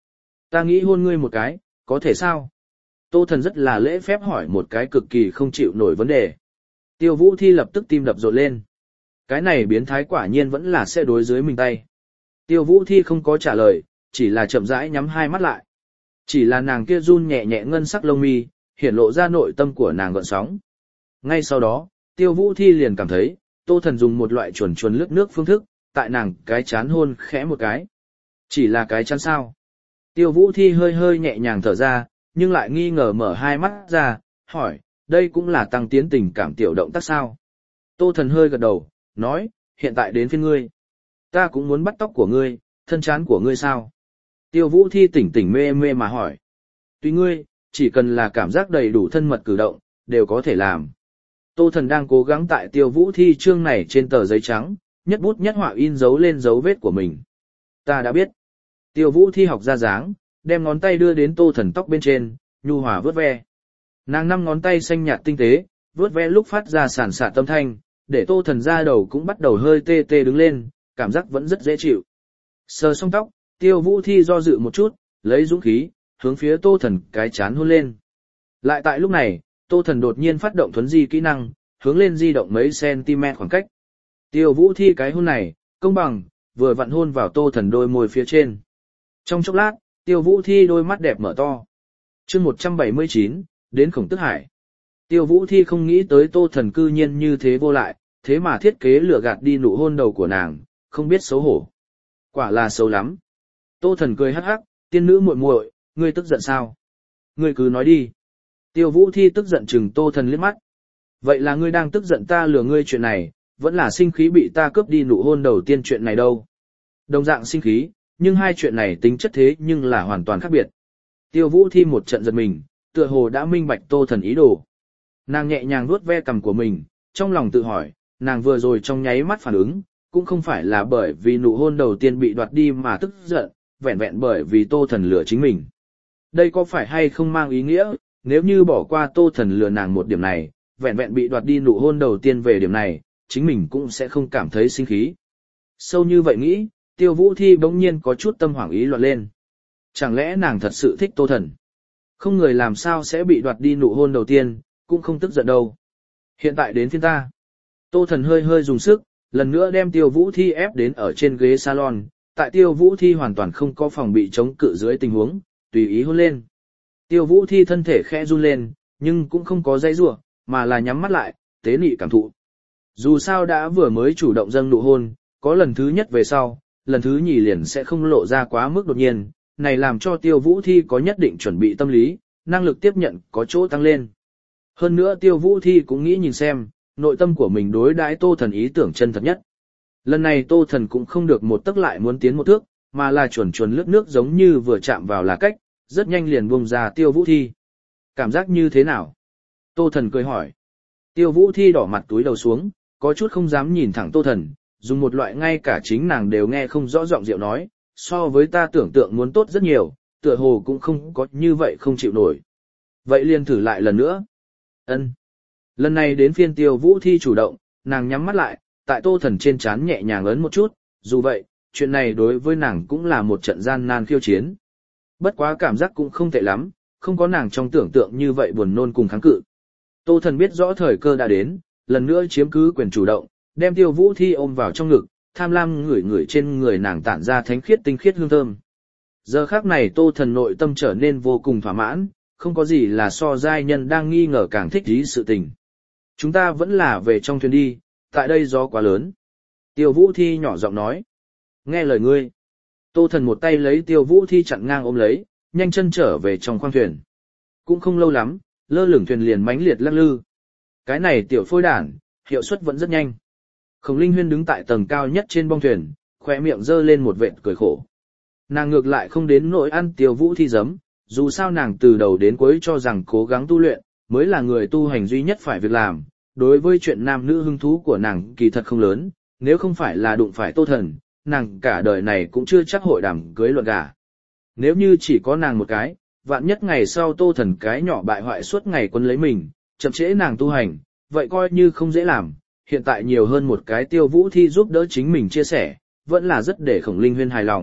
Ta nghĩ hôn ngươi một cái, có thể sao? Tô Thần rất là lễ phép hỏi một cái cực kỳ không chịu nổi vấn đề. Tiêu Vũ Thi lập tức tim đập rộn lên. Cái này biến thái quả nhiên vẫn là sẽ đối dưới mình tay. Tiêu Vũ Thi không có trả lời, chỉ là chậm rãi nhắm hai mắt lại. Chỉ là nàng kia run nhẹ nhẹ ngân sắc lông mi, hiển lộ ra nội tâm của nàng gợn sóng. Ngay sau đó, Tiêu Vũ Thi liền cảm thấy, Tô Thần dùng một loại chuồn chuồn lướt nước phương thức, tại nàng cái chán hôn khẽ một cái. Chỉ là cái chán sao? Tiêu Vũ Thi hơi hơi nhẹ nhàng thở ra, nhưng lại nghi ngờ mở hai mắt ra, hỏi, đây cũng là tăng tiến tình cảm tiểu động tác sao? Tô Thần hơi gật đầu, nói, hiện tại đến phiên ngươi. Ta cũng muốn bắt tóc của ngươi, thân chán của ngươi sao? Tiêu Vũ Thi tỉnh tỉnh mê mê mà hỏi. Tùy ngươi, chỉ cần là cảm giác đầy đủ thân mật cử động, đều có thể làm. Tô Thần đang cố gắng tại Tiêu Vũ Thi chương này trên tờ giấy trắng, nhất bút nhất họa in dấu lên dấu vết của mình. Ta đã biết. Tiêu Vũ Thi học ra dáng, đem ngón tay đưa đến Tô Thần tóc bên trên, nhu hòa vớt ve. Nàng năm ngón tay xanh nhạt tinh tế, vớt ve lúc phát ra sản xạ tâm thanh, để Tô Thần da đầu cũng bắt đầu hơi tê tê đứng lên, cảm giác vẫn rất dễ chịu. Sờ xong tóc, Tiêu Vũ Thi do dự một chút, lấy dũng khí, hướng phía Tô Thần cái chán hôn lên. Lại tại lúc này, Tô Thần đột nhiên phát động thuấn di kỹ năng, hướng lên di động mấy cm khoảng cách. Tiêu Vũ Thi cái hôn này, công bằng, vừa vặn hôn vào Tô Thần đôi môi phía trên. Trong chốc lát, Tiêu Vũ Thi đôi mắt đẹp mở to. Chương 179, đến Khổng Tức Hải. Tiêu Vũ Thi không nghĩ tới Tô Thần cư nhiên như thế vô lại, thế mà thiết kế lừa gạt đi nụ hôn đầu của nàng, không biết xấu hổ. Quả là xấu lắm. Tô Thần cười hắc hắc, tiên nữ muội muội, ngươi tức giận sao? Ngươi cứ nói đi. Tiêu Vũ Thi tức giận chừng Tô Thần liếc mắt. Vậy là ngươi đang tức giận ta lừa ngươi chuyện này, vẫn là sinh khí bị ta cướp đi nụ hôn đầu tiên chuyện này đâu. Đồng dạng sinh khí, nhưng hai chuyện này tính chất thế nhưng là hoàn toàn khác biệt. Tiêu Vũ Thi một trận giật mình, tựa hồ đã minh bạch Tô Thần ý đồ. Nàng nhẹ nhàng vuốt ve cằm của mình, trong lòng tự hỏi, nàng vừa rồi trong nháy mắt phản ứng, cũng không phải là bởi vì nụ hôn đầu tiên bị đoạt đi mà tức giận, vẹn vẹn bởi vì Tô Thần lừa chính mình. Đây có phải hay không mang ý nghĩa, nếu như bỏ qua Tô Thần lừa nàng một điểm này, vẹn vẹn bị đoạt đi nụ hôn đầu tiên về điểm này, chính mình cũng sẽ không cảm thấy sinh khí. Sâu như vậy nghĩ, Tiêu Vũ Thi bỗng nhiên có chút tâm hoảng ý loạn lên. Chẳng lẽ nàng thật sự thích Tô Thần? Không người làm sao sẽ bị đoạt đi nụ hôn đầu tiên, cũng không tức giận đâu. Hiện tại đến phiên ta. Tô Thần hơi hơi dùng sức, lần nữa đem Tiêu Vũ Thi ép đến ở trên ghế salon, tại Tiêu Vũ Thi hoàn toàn không có phòng bị chống cự dưới tình huống, tùy ý hôn lên. Tiêu Vũ Thi thân thể khẽ run lên, nhưng cũng không có dây rủa, mà là nhắm mắt lại, tế nị cảm thụ. Dù sao đã vừa mới chủ động dâng nụ hôn, có lần thứ nhất về sau, lần thứ nhì liền sẽ không lộ ra quá mức đột nhiên, này làm cho Tiêu Vũ Thi có nhất định chuẩn bị tâm lý, năng lực tiếp nhận có chỗ tăng lên. Hơn nữa Tiêu Vũ Thi cũng nghĩ nhìn xem, nội tâm của mình đối đãi Tô Thần ý tưởng chân thật nhất. Lần này Tô Thần cũng không được một tấc lại muốn tiến một thước, mà là chuồn chuồn lướt nước giống như vừa chạm vào là cách, rất nhanh liền buông ra Tiêu Vũ Thi. Cảm giác như thế nào? Tô Thần cười hỏi. Tiêu Vũ Thi đỏ mặt túi đầu xuống, có chút không dám nhìn thẳng Tô Thần, dùng một loại ngay cả chính nàng đều nghe không rõ giọng điệu nói, so với ta tưởng tượng muốn tốt rất nhiều, tựa hồ cũng không có như vậy không chịu nổi. Vậy liền thử lại lần nữa. Ân. Lần này đến phiên Tiêu Vũ Thi chủ động, nàng nhắm mắt lại, tại Tô Thần trên trán nhẹ nhàng ấn một chút, dù vậy, chuyện này đối với nàng cũng là một trận gian nan khiêu chiến. Bất quá cảm giác cũng không tệ lắm, không có nàng trong tưởng tượng như vậy buồn nôn cùng kháng cự. Tô Thần biết rõ thời cơ đã đến, lần nữa chiếm cứ quyền chủ động, đem Tiêu Vũ Thi ôm vào trong ngực, tham lam ngửi ngửi trên người nàng tản ra thánh khiết tinh khiết hương thơm. Giờ khắc này Tô Thần nội tâm trở nên vô cùng thỏa mãn, không có gì là so giai nhân đang nghi ngờ càng thích ý sự tình. Chúng ta vẫn là về trong thuyền đi, tại đây gió quá lớn. Tiêu Vũ Thi nhỏ giọng nói. Nghe lời ngươi. Tô Thần một tay lấy Tiêu Vũ Thi chặn ngang ôm lấy, nhanh chân trở về trong khoang thuyền. Cũng không lâu lắm, lơ lửng thuyền liền mãnh liệt lắc lư. Cái này tiểu phôi đản, hiệu suất vẫn rất nhanh. Khổng Linh Huyên đứng tại tầng cao nhất trên bong thuyền, khóe miệng giơ lên một vệt cười khổ. Nàng ngược lại không đến nỗi ăn Tiêu Vũ Thi giấm, dù sao nàng từ đầu đến cuối cho rằng cố gắng tu luyện, mới là người tu hành duy nhất phải việc làm. Đối với chuyện nam nữ hứng thú của nàng kỳ thật không lớn, nếu không phải là đụng phải Tô Thần, nàng cả đời này cũng chưa chắc hội đàm cưới luận gả. Nếu như chỉ có nàng một cái, vạn nhất ngày sau Tô Thần cái nhỏ bại hoại suốt ngày quấn lấy mình, chậm trễ nàng tu hành, vậy coi như không dễ làm. Hiện tại nhiều hơn một cái Tiêu Vũ Thi giúp đỡ chính mình chia sẻ, vẫn là rất để Khổng Linh Huyên hài lòng,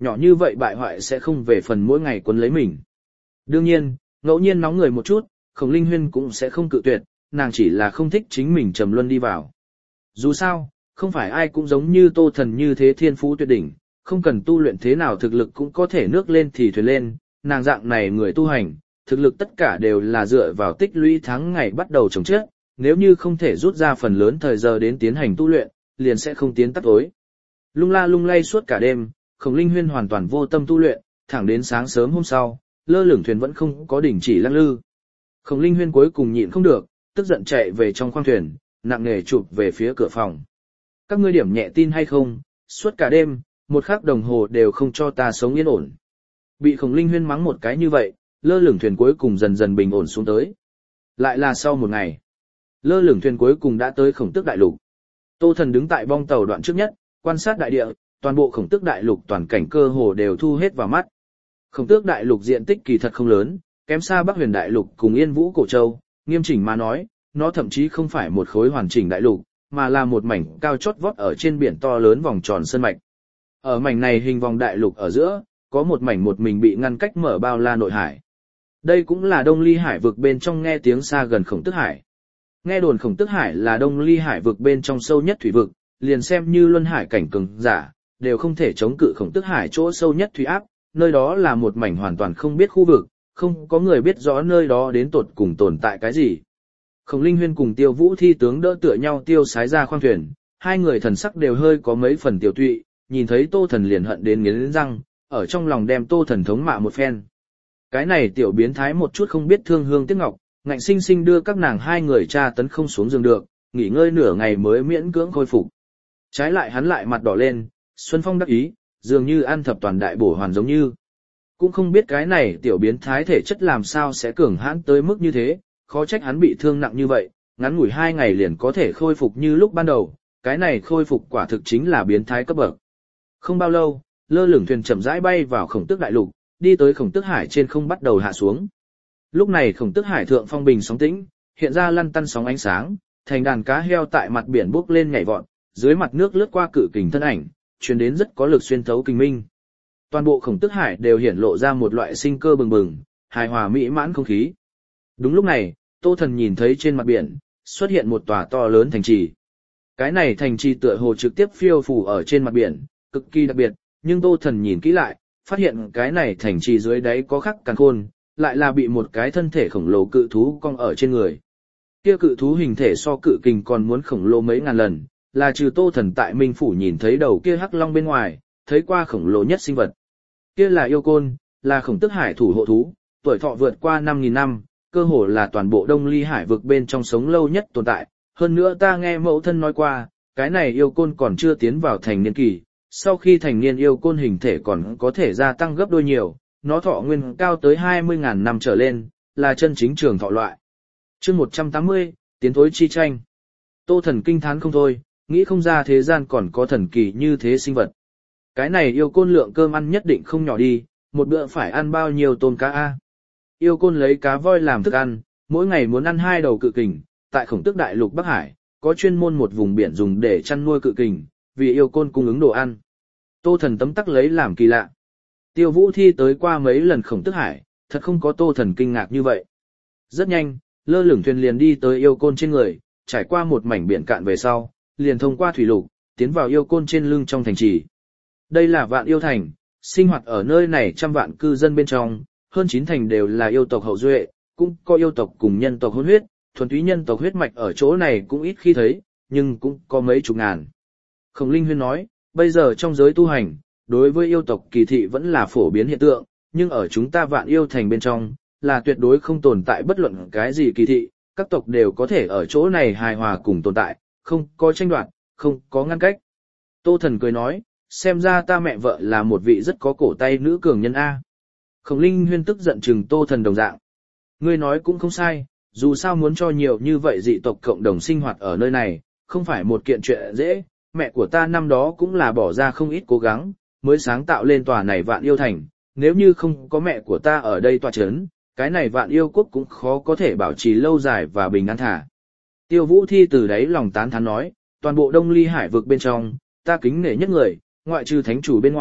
nhỏ như vậy bại hoại sẽ không về phần mỗi ngày quấn lấy mình. Đương nhiên, ngẫu nhiên nóng người một chút, Khổng Linh Huyên cũng sẽ không cự tuyệt, nàng chỉ là không thích chính mình trầm luân đi vào. Dù sao, không phải ai cũng giống như Tô Thần như thế thiên phú tuyệt đỉnh, không cần tu luyện thế nào thực lực cũng có thể nước lên thì thuyền lên, nàng dạng này người tu hành, thực lực tất cả đều là dựa vào tích lũy tháng ngày bắt đầu trồng chất, nếu như không thể rút ra phần lớn thời giờ đến tiến hành tu luyện, liền sẽ không tiến tắt tối. Lung la lung lay suốt cả đêm, Khổng Linh Huyên hoàn toàn vô tâm tu luyện, thẳng đến sáng sớm hôm sau, lơ lửng thuyền vẫn không có đình chỉ lắc lư. Khổng Linh Huyên cuối cùng nhịn không được, tức giận chạy về trong khoang thuyền, nặng nề chụp về phía cửa phòng. Các ngươi điểm nhẹ tin hay không, suốt cả đêm, một khắc đồng hồ đều không cho ta sống yên ổn. Bị Khổng Linh Huyên mắng một cái như vậy, lơ lửng thuyền cuối cùng dần dần bình ổn xuống tới. Lại là sau một ngày, lơ lửng thuyền cuối cùng đã tới Khổng Tước đại lục. Tô Thần đứng tại bong tàu đoạn trước nhất, quan sát đại địa, toàn bộ Khổng Tước đại lục toàn cảnh cơ hồ đều thu hết vào mắt. Khổng Tước đại lục diện tích kỳ thật không lớn, kém xa Bắc Huyền đại lục cùng Yên Vũ cổ châu, nghiêm chỉnh mà nói, nó thậm chí không phải một khối hoàn chỉnh đại lục, mà là một mảnh cao chót vót ở trên biển to lớn vòng tròn sơn mạch. Ở mảnh này hình vòng đại lục ở giữa, có một mảnh một mình bị ngăn cách mở bao la nội hải. Đây cũng là Đông Ly Hải vực bên trong nghe tiếng xa gần Khổng Tước Hải. Nghe đồn Khổng Tước Hải là Đông Ly Hải vực bên trong sâu nhất thủy vực, liền xem như luân hải cảnh cường giả, đều không thể chống cự Khổng Tước Hải chỗ sâu nhất thủy áp, nơi đó là một mảnh hoàn toàn không biết khu vực, không có người biết rõ nơi đó đến tột cùng tồn tại cái gì. Khổng Linh Huyên cùng Tiêu Vũ Thi tướng đỡ tựa nhau tiêu sái ra khoang thuyền, hai người thần sắc đều hơi có mấy phần tiểu tụy, nhìn thấy Tô Thần liền hận đến nghiến răng, ở trong lòng đem Tô Thần thống mạ một phen. Cái này tiểu biến thái một chút không biết thương hương tiếc ngọc, ngạnh sinh sinh đưa các nàng hai người tra tấn không xuống giường được, nghỉ ngơi nửa ngày mới miễn cưỡng khôi phục. Trái lại hắn lại mặt đỏ lên, Xuân Phong đắc ý, dường như ăn thập toàn đại bổ hoàn giống như. Cũng không biết cái này tiểu biến thái thể chất làm sao sẽ cường hãn tới mức như thế, khó trách hắn bị thương nặng như vậy, ngắn ngủi 2 ngày liền có thể khôi phục như lúc ban đầu, cái này khôi phục quả thực chính là biến thái cấp bậc. Không bao lâu, lơ lửng thuyền chậm rãi bay vào Khổng Tước đại lục, đi tới Khổng Tước Hải trên không bắt đầu hạ xuống. Lúc này Khổng Tước Hải thượng phong bình sóng tĩnh, hiện ra lăn tăn sóng ánh sáng, thành đàn cá heo tại mặt biển bốc lên nhảy vọt, dưới mặt nước lướt qua cự kình thân ảnh, truyền đến rất có lực xuyên thấu kinh minh. Toàn bộ Khổng Tước Hải đều hiển lộ ra một loại sinh cơ bừng bừng, hài hòa mỹ mãn không khí. Đúng lúc này, Tô Thần nhìn thấy trên mặt biển xuất hiện một tòa to lớn thành trì. Cái này thành trì tựa hồ trực tiếp phiêu phù ở trên mặt biển, cực kỳ đặc biệt, nhưng Tô Thần nhìn kỹ lại, phát hiện cái này thành trì dưới đáy có khắc càn khôn, lại là bị một cái thân thể khổng lồ cự thú cong ở trên người. Kia cự thú hình thể so cự kình còn muốn khổng lồ mấy ngàn lần, là trừ Tô Thần tại Minh Phủ nhìn thấy đầu kia hắc long bên ngoài, thấy qua khổng lồ nhất sinh vật. Kia là yêu côn, là Khổng Tước Hải thủ hộ thú, tuổi thọ vượt qua 5.000 năm, cơ hồ là toàn bộ Đông Ly Hải vực bên trong sống lâu nhất tồn tại. Hơn nữa ta nghe mẫu thân nói qua, cái này yêu côn còn chưa tiến vào thành niên kỳ, sau khi thành niên yêu côn hình thể còn có thể gia tăng gấp đôi nhiều, nó thọ nguyên cao tới 20.000 năm trở lên, là chân chính trường thọ loại. Chương 180, tiến thối chi tranh. Tô Thần kinh thán không thôi, nghĩ không ra thế gian còn có thần kỳ như thế sinh vật. Cái này yêu côn lượng cơm ăn nhất định không nhỏ đi, một bữa phải ăn bao nhiêu tôm cá a? Yêu côn lấy cá voi làm thức ăn, mỗi ngày muốn ăn 2 đầu cự kình, tại Khổng Tước đại lục Bắc Hải, có chuyên môn một vùng biển dùng để chăn nuôi cự kình, vì yêu côn cung ứng đồ ăn. Tô Thần tấm tắc lấy làm kỳ lạ. Tiêu Vũ Thi tới qua mấy lần Khổng Tước Hải, thật không có Tô Thần kinh ngạc như vậy. Rất nhanh, lơ lửng thuyền liền đi tới yêu côn trên người, trải qua một mảnh biển cạn về sau, liền thông qua thủy lục, tiến vào yêu côn trên lưng trong thành trì. Đây là Vạn Yêu Thành, sinh hoạt ở nơi này trăm vạn cư dân bên trong, hơn 9 thành đều là yêu tộc hậu duệ, cũng có yêu tộc cùng nhân tộc hôn huyết, thuần túy nhân tộc huyết mạch ở chỗ này cũng ít khi thấy, nhưng cũng có mấy chục ngàn. Khổng Linh Huyên nói, bây giờ trong giới tu hành, đối với yêu tộc kỳ thị vẫn là phổ biến hiện tượng, nhưng ở chúng ta Vạn Yêu Thành bên trong, là tuyệt đối không tồn tại bất luận cái gì kỳ thị, các tộc đều có thể ở chỗ này hài hòa cùng tồn tại, không có tranh đoạt, không có ngăn cách. Tô Thần cười nói, xem ra ta mẹ vợ là một vị rất có cổ tay nữ cường nhân A. Khổng Linh Huyên tức giận chừng Tô Thần đồng dạng. Ngươi nói cũng không sai, dù sao muốn cho nhiều như vậy dị tộc cộng đồng sinh hoạt ở nơi này, không phải một kiện chuyện dễ, mẹ của ta năm đó cũng là bỏ ra không ít cố gắng, mới sáng tạo lên tòa này Vạn Yêu Thành, nếu như không có mẹ của ta ở đây tòa chấn, cái này Vạn Yêu Quốc cũng khó có thể bảo trì lâu dài và bình an thả. Tiêu Vũ Thi từ đáy lòng tán thán nói, toàn bộ Đông Ly Hải vực bên trong, ta kính nể nhất người, ngoại trừ thánh chủ bên ngoài,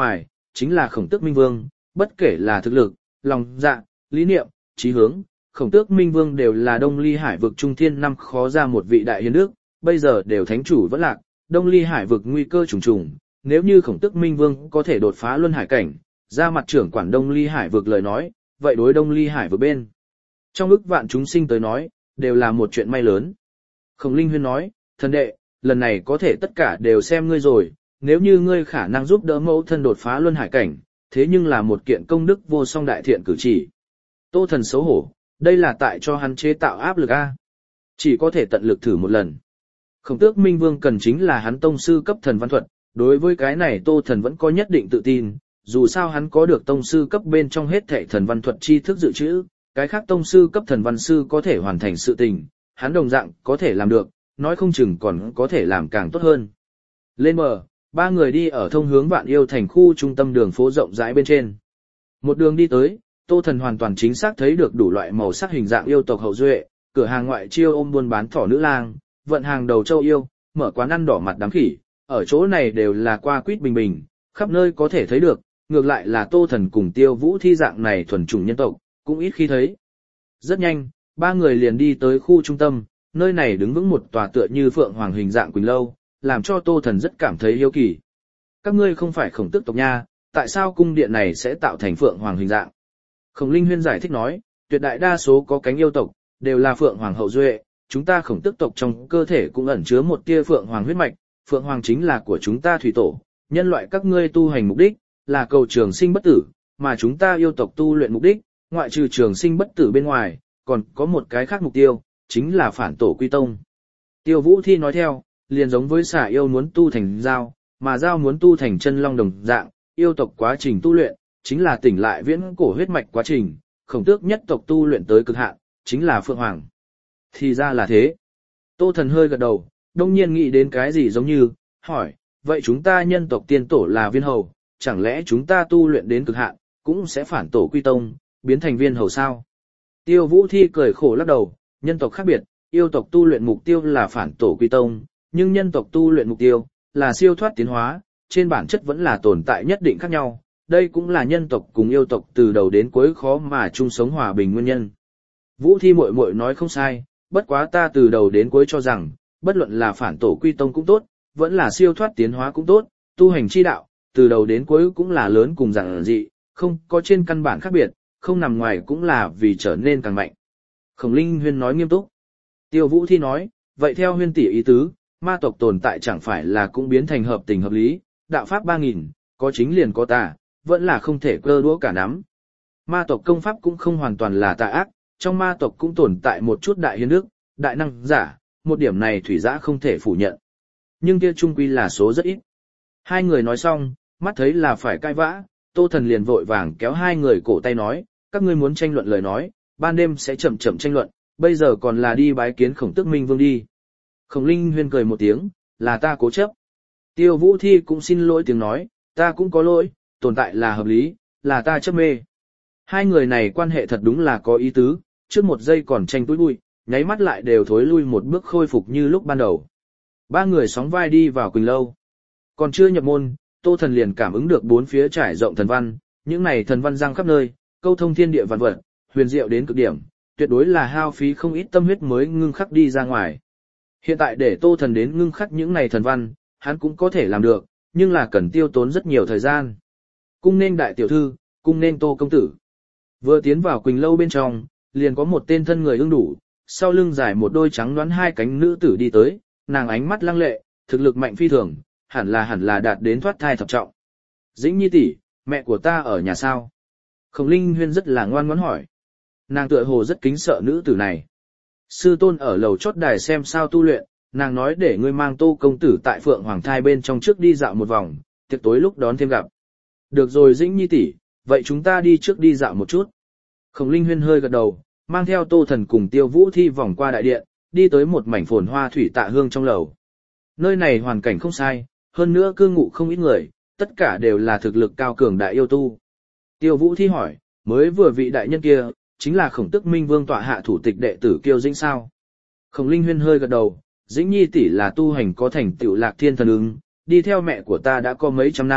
chính là Khổng Tước Minh Vương, bất kể là thực lực, lòng dạ, lý niệm, chí hướng, Khổng Tước Minh Vương đều là Đông Ly Hải vực trung thiên năm khó ra một vị đại hiến đức, bây giờ đều thánh chủ vẫn lạc, Đông Ly Hải vực nguy cơ trùng trùng, nếu như Khổng Tước Minh Vương có thể đột phá luân hải cảnh, ra mặt trưởng quản Đông Ly Hải vực lời nói, vậy đối Đông Ly Hải vực bên trong ức vạn chúng sinh tới nói, đều là một chuyện may lớn. Khổng Linh Huyên nói, thần đệ, lần này có thể tất cả đều xem ngươi rồi, nếu như ngươi khả năng giúp đỡ mẫu thân đột phá luân hải cảnh, thế nhưng là một kiện công đức vô song đại thiện cử chỉ. Tô Thần xấu hổ, đây là tại cho hắn chế tạo áp lực a. Chỉ có thể tận lực thử một lần. Khổng Tước Minh Vương cần chính là hắn tông sư cấp thần văn thuật, đối với cái này Tô Thần vẫn có nhất định tự tin, dù sao hắn có được tông sư cấp bên trong hết thảy thần văn thuật tri thức dự trữ, cái khác tông sư cấp thần văn sư có thể hoàn thành sự tình, hắn đồng dạng có thể làm được, nói không chừng còn có thể làm càng tốt hơn. Lên bờ, ba người đi ở thông hướng Vạn Yêu thành khu trung tâm đường phố rộng rãi bên trên. Một đường đi tới, Tô Thần hoàn toàn chính xác thấy được đủ loại màu sắc hình dạng yêu tộc hậu duệ, cửa hàng ngoại chiêu ôm buôn bán thỏ nữ lang, vận hàng đầu châu yêu, mở quán ăn đỏ mặt đám khỉ, ở chỗ này đều là qua quýt bình bình, khắp nơi có thể thấy được, ngược lại là Tô Thần cùng Tiêu Vũ Thi dạng này thuần chủng nhân tộc, cũng ít khi thấy. Rất nhanh, ba người liền đi tới khu trung tâm, nơi này đứng vững một tòa tựa như phượng hoàng hình dạng quỳnh lâu, làm cho Tô Thần rất cảm thấy hiếu kỳ. Các ngươi không phải Khổng Tước tộc nha, tại sao cung điện này sẽ tạo thành phượng hoàng hình dạng? Khổng Linh Huyên giải thích nói, tuyệt đại đa số có cánh yêu tộc, đều là phượng hoàng hậu duệ, chúng ta Khổng Tước tộc trong cơ thể cũng ẩn chứa một tia phượng hoàng huyết mạch, phượng hoàng chính là của chúng ta thủy tổ, nhân loại các ngươi tu hành mục đích, là cầu trường sinh bất tử, mà chúng ta yêu tộc tu luyện mục đích, ngoại trừ trường sinh bất tử bên ngoài, còn có một cái khác mục tiêu, chính là phản tổ quy tông. Tiêu Vũ Thi nói theo, liền giống với xà yêu muốn tu thành dao, mà dao muốn tu thành chân long đồng dạng, yêu tộc quá trình tu luyện, chính là tỉnh lại viễn cổ huyết mạch quá trình, Khổng Tước nhất tộc tu luyện tới cực hạn, chính là phượng hoàng. Thì ra là thế. Tô Thần hơi gật đầu, đông nhiên nghĩ đến cái gì giống như, hỏi, vậy chúng ta nhân tộc tiên tổ là viên hầu, chẳng lẽ chúng ta tu luyện đến cực hạn, cũng sẽ phản tổ quy tông, biến thành viên hầu sao? Tiêu Vũ Thi cười khổ lắc đầu, nhân tộc khác biệt, yêu tộc tu luyện mục tiêu là phản tổ quy tông, nhưng nhân tộc tu luyện mục tiêu là siêu thoát tiến hóa, trên bản chất vẫn là tồn tại nhất định khác nhau, đây cũng là nhân tộc cùng yêu tộc từ đầu đến cuối khó mà chung sống hòa bình nguyên nhân. Vũ Thi muội muội nói không sai, bất quá ta từ đầu đến cuối cho rằng, bất luận là phản tổ quy tông cũng tốt, vẫn là siêu thoát tiến hóa cũng tốt, tu hành chi đạo, từ đầu đến cuối cũng là lớn cùng giản dị, không có trên căn bản khác biệt, không nằm ngoài cũng là vì trở nên càng mạnh. Khổng Linh Huyên nói nghiêm túc. Tiêu Vũ Thi nói, vậy theo Huyên tỷ ý tứ, ma tộc tồn tại chẳng phải là cũng biến thành hợp tình hợp lý, đạo pháp 3000, có chính liền có tà, vẫn là không thể cơ đũa cả nắm. Ma tộc công pháp cũng không hoàn toàn là tà ác, trong ma tộc cũng tồn tại một chút đại hiến đức, đại năng giả, một điểm này thủy giã không thể phủ nhận. Nhưng kia trung quy là số rất ít. Hai người nói xong, mắt thấy là phải cãi vã, Tô Thần liền vội vàng kéo hai người cổ tay nói, các ngươi muốn tranh luận lời nói, ban đêm sẽ chậm chậm tranh luận, bây giờ còn là đi bái kiến Khổng Tước Minh Vương đi. Khổng Linh Huyên cười một tiếng, là ta cố chấp. Tiêu Vũ Thi cũng xin lỗi tiếng nói, ta cũng có lỗi, tồn tại là hợp lý, là ta chấp mê. Hai người này quan hệ thật đúng là có ý tứ, trước một giây còn tranh túi bụi, nháy mắt lại đều thối lui một bước khôi phục như lúc ban đầu. Ba người sóng vai đi vào Quỳnh Lâu. Còn chưa nhập môn, Tô Thần liền cảm ứng được bốn phía trải rộng thần văn, những này thần văn giăng khắp nơi, câu thông thiên địa vạn vật, huyền diệu đến cực điểm, tuyệt đối là hao phí không ít tâm huyết mới ngưng khắc đi ra ngoài. Hiện tại để Tô Thần đến ngưng khắc những này thần văn, hắn cũng có thể làm được, nhưng là cần tiêu tốn rất nhiều thời gian. Cung nên đại tiểu thư, cung nên Tô công tử. Vừa tiến vào Quỳnh Lâu bên trong, liền có một tên thân người ưng đủ, sau lưng dài một đôi trắng đoán hai cánh nữ tử đi tới, nàng ánh mắt lăng lệ, thực lực mạnh phi thường, hẳn là đạt đến thoát thai thập trọng. Dĩnh Nhi tỷ, mẹ của ta ở nhà sao? Khổng Linh Huyên rất là ngoan ngoãn hỏi. Nàng tựa hồ rất kính sợ nữ tử này. Sư tôn ở lầu chót đài xem sao tu luyện, nàng nói để ngươi mang Tô công tử tại Phượng Hoàng Thai bên trong trước đi dạo một vòng, tiệc tối lúc đón thêm gặp. Được rồi Dĩnh Nhi tỷ, vậy chúng ta đi trước đi dạo một chút. Khổng Linh Huyên hơi gật đầu, mang theo Tô Thần cùng Tiêu Vũ Thi vòng qua đại điện, đi tới một mảnh phồn hoa thủy tạ hương trong lầu. Nơi này hoàn cảnh không sai, hơn nữa cư ngụ không ít người, tất cả đều là thực lực cao cường đại yêu tu. Tiêu Vũ Thi hỏi, mới vừa vị đại nhân kia, chính là Khổng Tước Minh Vương tọa hạ thủ tịch đệ tử Kiêu Dĩnh sao? Khổng Linh Huyên hơi gật đầu, Dĩnh Nhi tỷ là tu hành có thành tựu Lạc Thiên thần ứng, đi theo mẹ của ta đã có mấy trăm năm,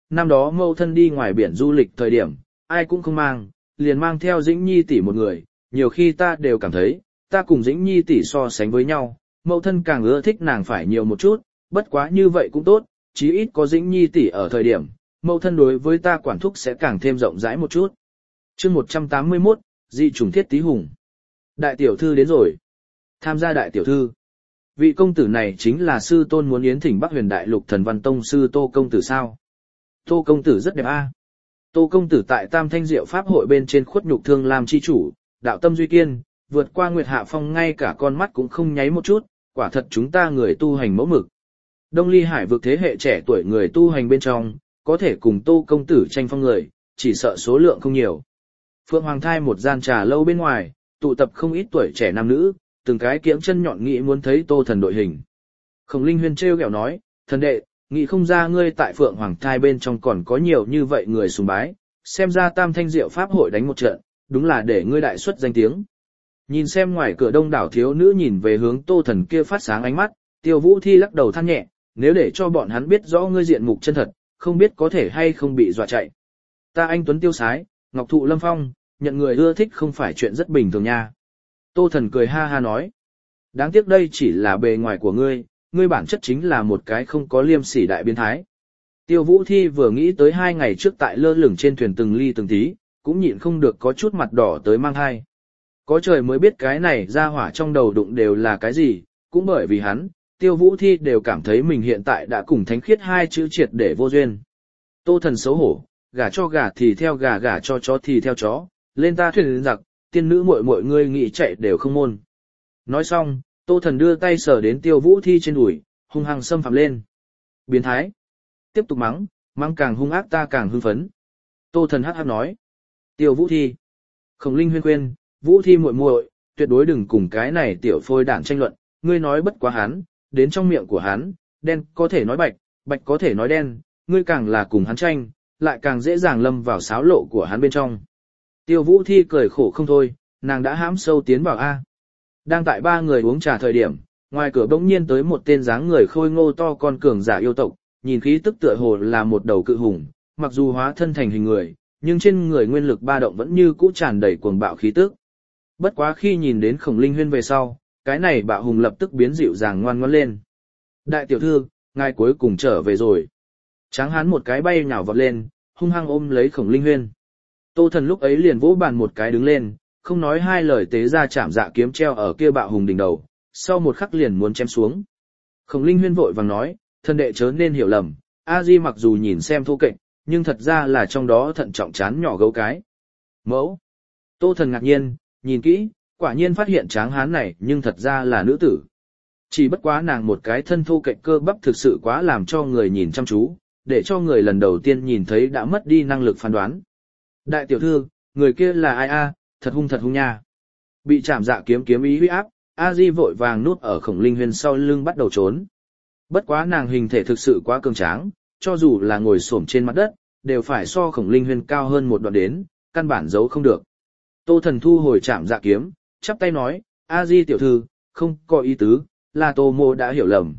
năm đó mâu thân đi ngoài biển du lịch thời điểm, ai cũng không mang, liền mang theo Dĩnh Nhi tỷ một người, nhiều khi ta đều cảm thấy, ta cùng Dĩnh Nhi tỷ so sánh với nhau, mâu thân càng ưa thích nàng phải nhiều một chút, bất quá như vậy cũng tốt, chí ít có Dĩnh Nhi tỷ ở thời điểm, mâu thân đối với ta quản thúc sẽ càng thêm rộng rãi một chút. Chương 181, dị chủng Thiết Tý Hùng. Đại tiểu thư đến rồi. Tham gia đại tiểu thư. Vị công tử này chính là sư tôn muốn yến thỉnh Bắc Huyền Đại Lục Thần Văn Tông sư Tô công tử sao? Tô công tử rất đẹp a. Tô công tử tại Tam Thanh Diệu Pháp hội bên trên khuất nhục thương làm chi chủ, đạo tâm duy kiên, vượt qua Nguyệt Hạ Phong ngay cả con mắt cũng không nháy một chút, quả thật chúng ta người tu hành mẫu mực. Đông Ly Hải vực thế hệ trẻ tuổi người tu hành bên trong, có thể cùng Tô công tử tranh phong người, chỉ sợ số lượng không nhiều. Phượng Hoàng Thai một gian trà lâu bên ngoài, tụ tập không ít tuổi trẻ nam nữ, từng cái kiễng chân nhọn nghĩ muốn thấy Tô thần đội hình. Khổng Linh Huyên trêu ghẹo nói, thần đệ, nghĩ không ra ngươi tại Phượng Hoàng Thai bên trong còn có nhiều như vậy người sùng bái, xem ra Tam Thanh Diệu Pháp hội đánh một trận, đúng là để ngươi đại xuất danh tiếng. Nhìn xem ngoài cửa đông đảo thiếu nữ nhìn về hướng Tô thần kia phát sáng ánh mắt, Tiêu Vũ Thi lắc đầu than nhẹ, nếu để cho bọn hắn biết rõ ngươi diện mục chân thật, không biết có thể hay không bị dọa chạy. Ta anh tuấn tiêu sái, ngọc thụ lâm phong, nhận người ưa thích không phải chuyện rất bình thường nha. Tô thần cười ha ha nói, đáng tiếc đây chỉ là bề ngoài của ngươi, ngươi bản chất chính là một cái không có liêm sỉ đại biến thái. Tiêu Vũ Thi vừa nghĩ tới 2 ngày trước tại lơ lửng trên thuyền từng ly từng tí, cũng nhịn không được có chút mặt đỏ tới mang hai. Có trời mới biết cái này ra hỏa trong đầu đụng đều là cái gì, cũng bởi vì hắn, Tiêu Vũ Thi đều cảm thấy mình hiện tại đã cùng thánh khiết 2 chữ triệt để vô duyên. Tô thần xấu hổ, gả cho gả thì theo gả, gả cho chó thì theo chó, lên ta thuyền giặc, tiên nữ muội muội ngươi nghĩ chạy đều không môn. Nói xong, Tô thần đưa tay sờ đến Tiêu Vũ Thi trên đùi, hung hăng xâm phạm lên. Biến thái. Tiếp tục mắng, mắng càng hung ác ta càng hưng phấn. Tô thần hắc hắc nói. Tiêu Vũ Thi. Khổng Linh Huyên khuyên, Vũ Thi muội muội, tuyệt đối đừng cùng cái này tiểu phôi đản tranh luận, ngươi nói bất quá hắn, đến trong miệng của hắn, đen có thể nói bạch, bạch có thể nói đen, ngươi càng là cùng hắn tranh, lại càng dễ dàng lâm vào xáo lộ của hắn bên trong. Tiêu Vũ Thi cười khổ không thôi, nàng đã hãm sâu tiến vào A. Đang tại 3 người uống trà thời điểm, ngoài cửa bỗng nhiên tới một tên dáng người khôi ngô to con cường giả yêu tộc, nhìn khí tức tựa hồ là một đầu cự hùng, mặc dù hóa thân thành hình người, nhưng trên người nguyên lực ba động vẫn như cũ tràn đầy cuồng bạo khí tức. Bất quá khi nhìn đến Khổng Linh Huyên về sau, cái này bạo hùng lập tức biến dịu dàng ngoan ngoãn lên. Đại tiểu thư, ngài cuối cùng trở về rồi. Tráng hán một cái bay nhào vọt lên, hung hăng ôm lấy Khổng Linh Huyên. Tô thần lúc ấy liền vỗ bàn một cái đứng lên, không nói hai lời tế ra chạm dạ kiếm treo ở kia bạo hùng đỉnh đầu, sau một khắc liền muốn chém xuống. Khổng Linh Huyên vội vàng nói, thần đệ chớ nên hiểu lầm, A Di mặc dù nhìn xem thô kệch, nhưng thật ra là trong đó thận trọng chán nhỏ gấu cái. Mẫu. Tô thần ngạc nhiên, nhìn kỹ, quả nhiên phát hiện tráng hán này nhưng thật ra là nữ tử. Chỉ bất quá nàng một cái thân thô kệch cơ bắp thực sự quá làm cho người nhìn chăm chú, để cho người lần đầu tiên nhìn thấy đã mất đi năng lực phán đoán. Đại tiểu thư, người kia là ai a? Thật hung nha. Bị chạm dạ kiếm ý huy áp, A Di vội vàng núp ở Khổng Linh Huyên sau lưng bắt đầu trốn. Bất quá nàng hình thể thực sự quá cường tráng, cho dù là ngồi xổm trên mặt đất, đều phải so Khổng Linh Huyên cao hơn một đoạn đến, căn bản giấu không được. Tô thần thu hồi chạm dạ kiếm, chắp tay nói, A Di tiểu thư, không có ý tứ, là Tô mô đã hiểu lầm.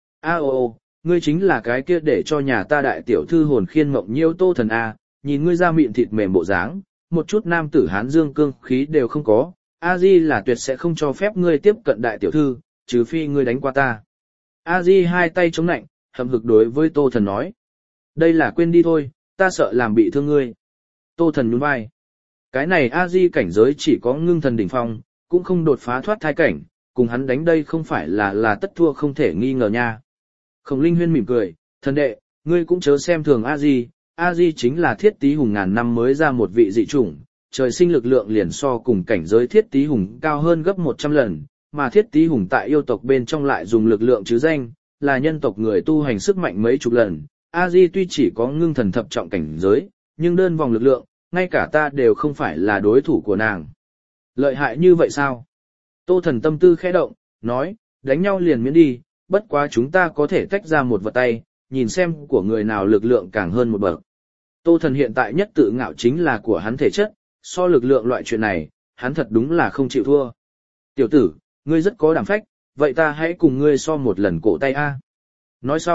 Ngươi chính là cái kia để cho nhà ta đại tiểu thư hồn khiên mộng nhiêu Tô thần A, nhìn ngươi da mịn thịt mềm bộ dáng, một chút nam tử hán dương cương khí đều không có, A Di là tuyệt sẽ không cho phép ngươi tiếp cận đại tiểu thư, trừ phi ngươi đánh qua ta. A Di hai tay chống nạnh, hậm hực đối với Tô thần nói. Đây là quên đi thôi, ta sợ làm bị thương ngươi. Tô thần nhún vai. Cái này A Di cảnh giới chỉ có ngưng thần đỉnh phong, cũng không đột phá thoát thai cảnh, cùng hắn đánh đây không phải là tất thua không thể nghi ngờ nha. Khổng Linh Huyên mỉm cười, thần đệ, ngươi cũng chớ xem thường A Di. A Di chính là Thiết Tý Hùng ngàn năm mới ra một vị dị chủng, trời sinh lực lượng liền so cùng cảnh giới Thiết Tý Hùng cao hơn gấp 100 lần, mà Thiết Tý Hùng tại yêu tộc bên trong lại dùng lực lượng chứ danh, là nhân tộc người tu hành sức mạnh mấy chục lần. A Di tuy chỉ có ngưng thần thập trọng cảnh giới, nhưng đơn vòng lực lượng, ngay cả ta đều không phải là đối thủ của nàng. Lợi hại như vậy sao? Tô thần tâm tư khẽ động, nói, đánh nhau liền miễn đi, bất quá chúng ta có thể tách ra một vật tay, nhìn xem của người nào lực lượng càng hơn một bậc. Tô thần hiện tại nhất tự ngạo chính là của hắn thể chất, so lực lượng loại chuyện này, hắn thật đúng là không chịu thua. Tiểu tử, ngươi rất có đảm phách, vậy ta hãy cùng ngươi so một lần cổ tay a. Nói xong,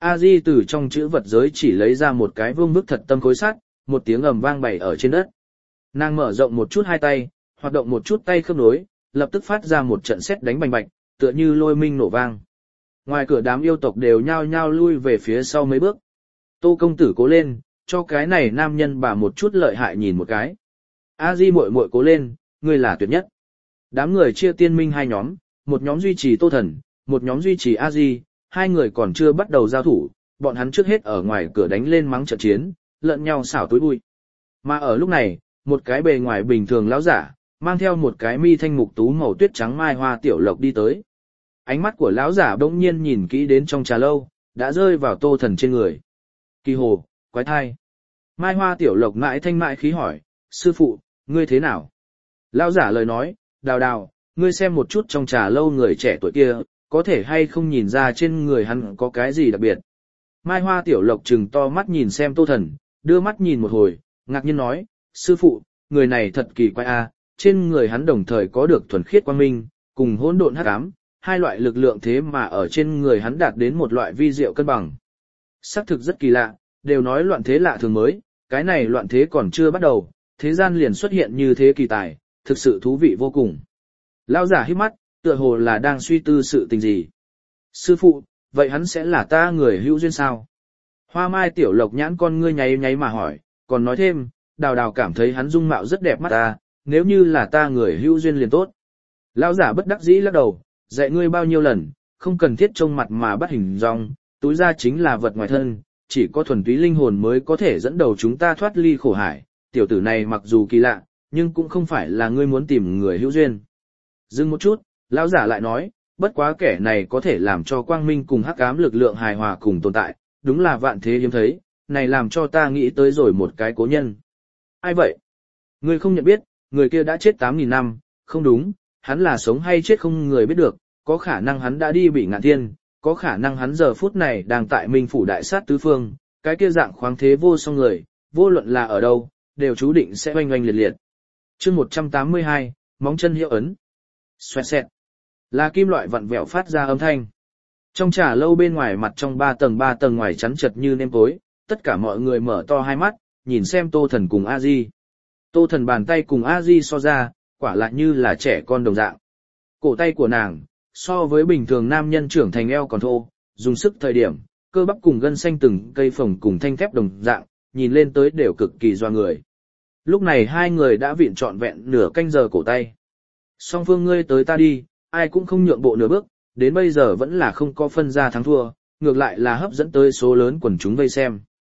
A Di từ trong chữ vật giới chỉ lấy ra một cái vương bức thật tâm khối sắt, một tiếng ầm vang bày ở trên đất. Nàng mở rộng một chút hai tay, hoạt động một chút tay khớp nối, lập tức phát ra một trận sét đánh bành bạch, tựa như lôi minh nổ vang. Ngoài cửa đám yêu tộc đều nhao nhao lui về phía sau mấy bước. Tô công tử cố lên, cho cái này nam nhân bà một chút lợi hại nhìn một cái. A Di muội muội cố lên, ngươi là tuyệt nhất. Đám người chia tiên minh hai nhóm, một nhóm duy trì Tô Thần, một nhóm duy trì A Di, hai người còn chưa bắt đầu giao thủ, bọn hắn trước hết ở ngoài cửa đánh lên mắng trận chiến, lẫn nhau xảo túi bụi. Mà ở lúc này, một cái bề ngoài bình thường lão giả, mang theo một cái mi thanh mục tú màu tuyết trắng mai hoa tiểu lộc đi tới. Ánh mắt của lão giả bỗng nhiên nhìn kỹ đến trong trà lâu, đã rơi vào Tô Thần trên người. Kỳ hồ, quái thai. Mai hoa tiểu lộc mãi thanh mại khí hỏi, sư phụ, ngươi thế nào? Lão giả lời nói, đào đào, ngươi xem một chút trong trà lâu người trẻ tuổi kia, có thể hay không nhìn ra trên người hắn có cái gì đặc biệt. Mai hoa tiểu lộc trừng to mắt nhìn xem Tô Thần, đưa mắt nhìn một hồi, ngạc nhiên nói, sư phụ, người này thật kỳ quái a, trên người hắn đồng thời có được thuần khiết quang minh, cùng hỗn độn hắc ám, hai loại lực lượng thế mà ở trên người hắn đạt đến một loại vi diệu cân bằng. Xác thực rất kỳ lạ, đều nói loạn thế lạ thường mới, cái này loạn thế còn chưa bắt đầu, thế gian liền xuất hiện như thế kỳ tài, thực sự thú vị vô cùng. Lão giả híp mắt, tựa hồ là đang suy tư sự tình gì. Sư phụ, vậy hắn sẽ là ta người hữu duyên sao? Hoa mai tiểu lộc nhãn con ngươi nháy nháy mà hỏi, còn nói thêm, đào đào cảm thấy hắn dung mạo rất đẹp mắt ta, nếu như là ta người hữu duyên liền tốt. Lão giả bất đắc dĩ lắc đầu, dạy ngươi bao nhiêu lần, không cần thiết trông mặt mà bắt hình dong, túi ra chính là vật ngoài thân, chỉ có thuần túy linh hồn mới có thể dẫn đầu chúng ta thoát ly khổ hải, tiểu tử này mặc dù kỳ lạ, nhưng cũng không phải là ngươi muốn tìm người hữu duyên. Dừng một chút, lão giả lại nói, bất quá kẻ này có thể làm cho quang minh cùng hắc ám lực lượng hài hòa cùng tồn tại, đúng là vạn thế hiếm thấy, này làm cho ta nghĩ tới rồi một cái cố nhân. Ai vậy? Ngươi không nhận biết, người kia đã chết 8.000 năm, không đúng, hắn là sống hay chết không người biết được, có khả năng hắn đã đi bị ngạn thiên, có khả năng hắn giờ phút này đang tại Minh phủ đại sát tứ phương, cái kia dạng khoáng thế vô song người, vô luận là ở đâu, đều chú định sẽ oanh oanh liệt liệt. Chương 182, móng chân hiệu ấn. Xoẹt xẹt. Là kim loại vặn vẹo phát ra âm thanh. Trong trà lâu bên ngoài mặt trong 3 tầng ngoài chắn chật như nêm tối, tất cả mọi người mở to hai mắt, nhìn xem Tô Thần cùng A Di. Tô Thần bàn tay cùng A Di so ra, quả lại như là trẻ con đồng dạng. Cổ tay của nàng, so với bình thường nam nhân trưởng thành eo còn thô, dùng sức thời điểm, cơ bắp cùng gân xanh từng cây phồng cùng thanh thép đồng dạng, nhìn lên tới đều cực kỳ doa người. Lúc này hai người đã vịn trọn vẹn nửa canh giờ cổ tay. Song phương ngươi tới ta đi, ai cũng không nhượng bộ nửa bước, đến bây giờ vẫn là không có phân ra thắng thua, ngược lại là hấp dẫn tới số lớn quần chúng vây xem.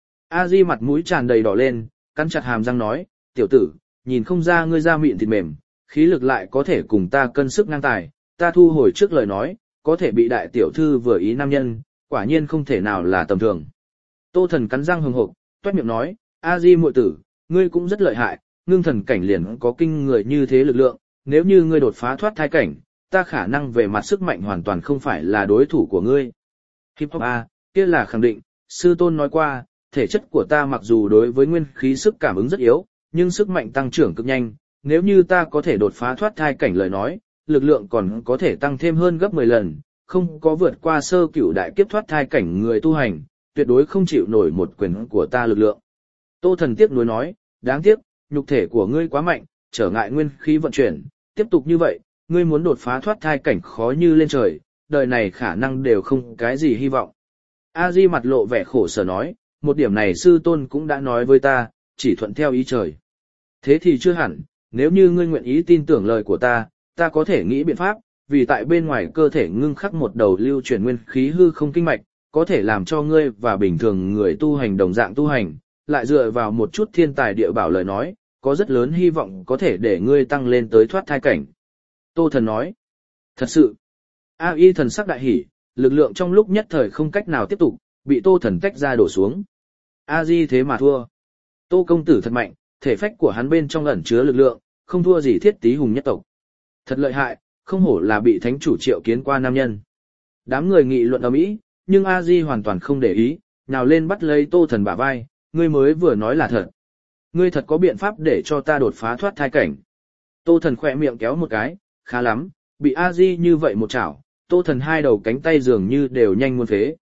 A Di mặt mũi tràn đầy đỏ lên, cắn chặt hàm răng nói, tiểu tử, nhìn không ra ngươi da mịn thịt mềm, khí lực lại có thể cùng ta cân sức ngang tài, ta thu hồi trước lời nói, có thể bị đại tiểu thư vừa ý nam nhân, quả nhiên không thể nào là tầm thường. Tô Thần cắn răng hừng hực, toét miệng nói, A Di muội tử, ngươi cũng rất lợi hại, ngưng thần cảnh liền có kinh người như thế lực lượng, nếu như ngươi đột phá thoát thai cảnh, ta khả năng về mặt sức mạnh hoàn toàn không phải là đối thủ của ngươi. Hip hop A, kia là khẳng định, sư tôn nói qua, thể chất của ta mặc dù đối với nguyên khí sức cảm ứng rất yếu, nhưng sức mạnh tăng trưởng cực nhanh, nếu như ta có thể đột phá thoát thai cảnh lời nói, lực lượng còn có thể tăng thêm hơn gấp 10 lần, không có vượt qua sơ cửu đại kiếp thoát thai cảnh người tu hành, tuyệt đối không chịu nổi một quyền của ta lực lượng. Tô Thần tiếc nuối nói, đáng tiếc, nhục thể của ngươi quá mạnh, trở ngại nguyên khí vận chuyển, tiếp tục như vậy, ngươi muốn đột phá thoát thai cảnh khó như lên trời, đời này khả năng đều không cái gì hy vọng. A Di mặt lộ vẻ khổ sở nói, một điểm này sư tôn cũng đã nói với ta, chỉ thuận theo ý trời. Thế thì chưa hẳn, nếu như ngươi nguyện ý tin tưởng lời của ta có thể nghĩ biện pháp, vì tại bên ngoài cơ thể ngưng khắc một đầu lưu chuyển nguyên khí hư không kinh mạch, có thể làm cho ngươi và bình thường người tu hành đồng dạng tu hành, lại dựa vào một chút thiên tài địa bảo lời nói, có rất lớn hy vọng có thể để ngươi tăng lên tới thoát thai cảnh. Tô Thần nói, thật sự, A.I. thần sắc đại hỉ, lực lượng trong lúc nhất thời không cách nào tiếp tục, bị Tô Thần tách ra đổ xuống. A.Di thế mà thua. Tô công tử thật mạnh, thể phách của hắn bên trong ẩn chứa lực lượng, không thua gì Thiết Tý hùng nhất tộc. Thật lợi hại, không hổ là bị thánh chủ triệu kiến qua nam nhân. Đám người nghị luận ầm ĩ, nhưng A.Di hoàn toàn không để ý, nào lên bắt lấy Tô Thần bả vai, ngươi mới vừa nói là thật. Ngươi thật có biện pháp để cho ta đột phá thoát thai cảnh. Tô Thần khỏe miệng kéo một cái, khá lắm, bị A-di như vậy một chảo, Tô Thần hai đầu cánh tay dường như đều nhanh muốn phế.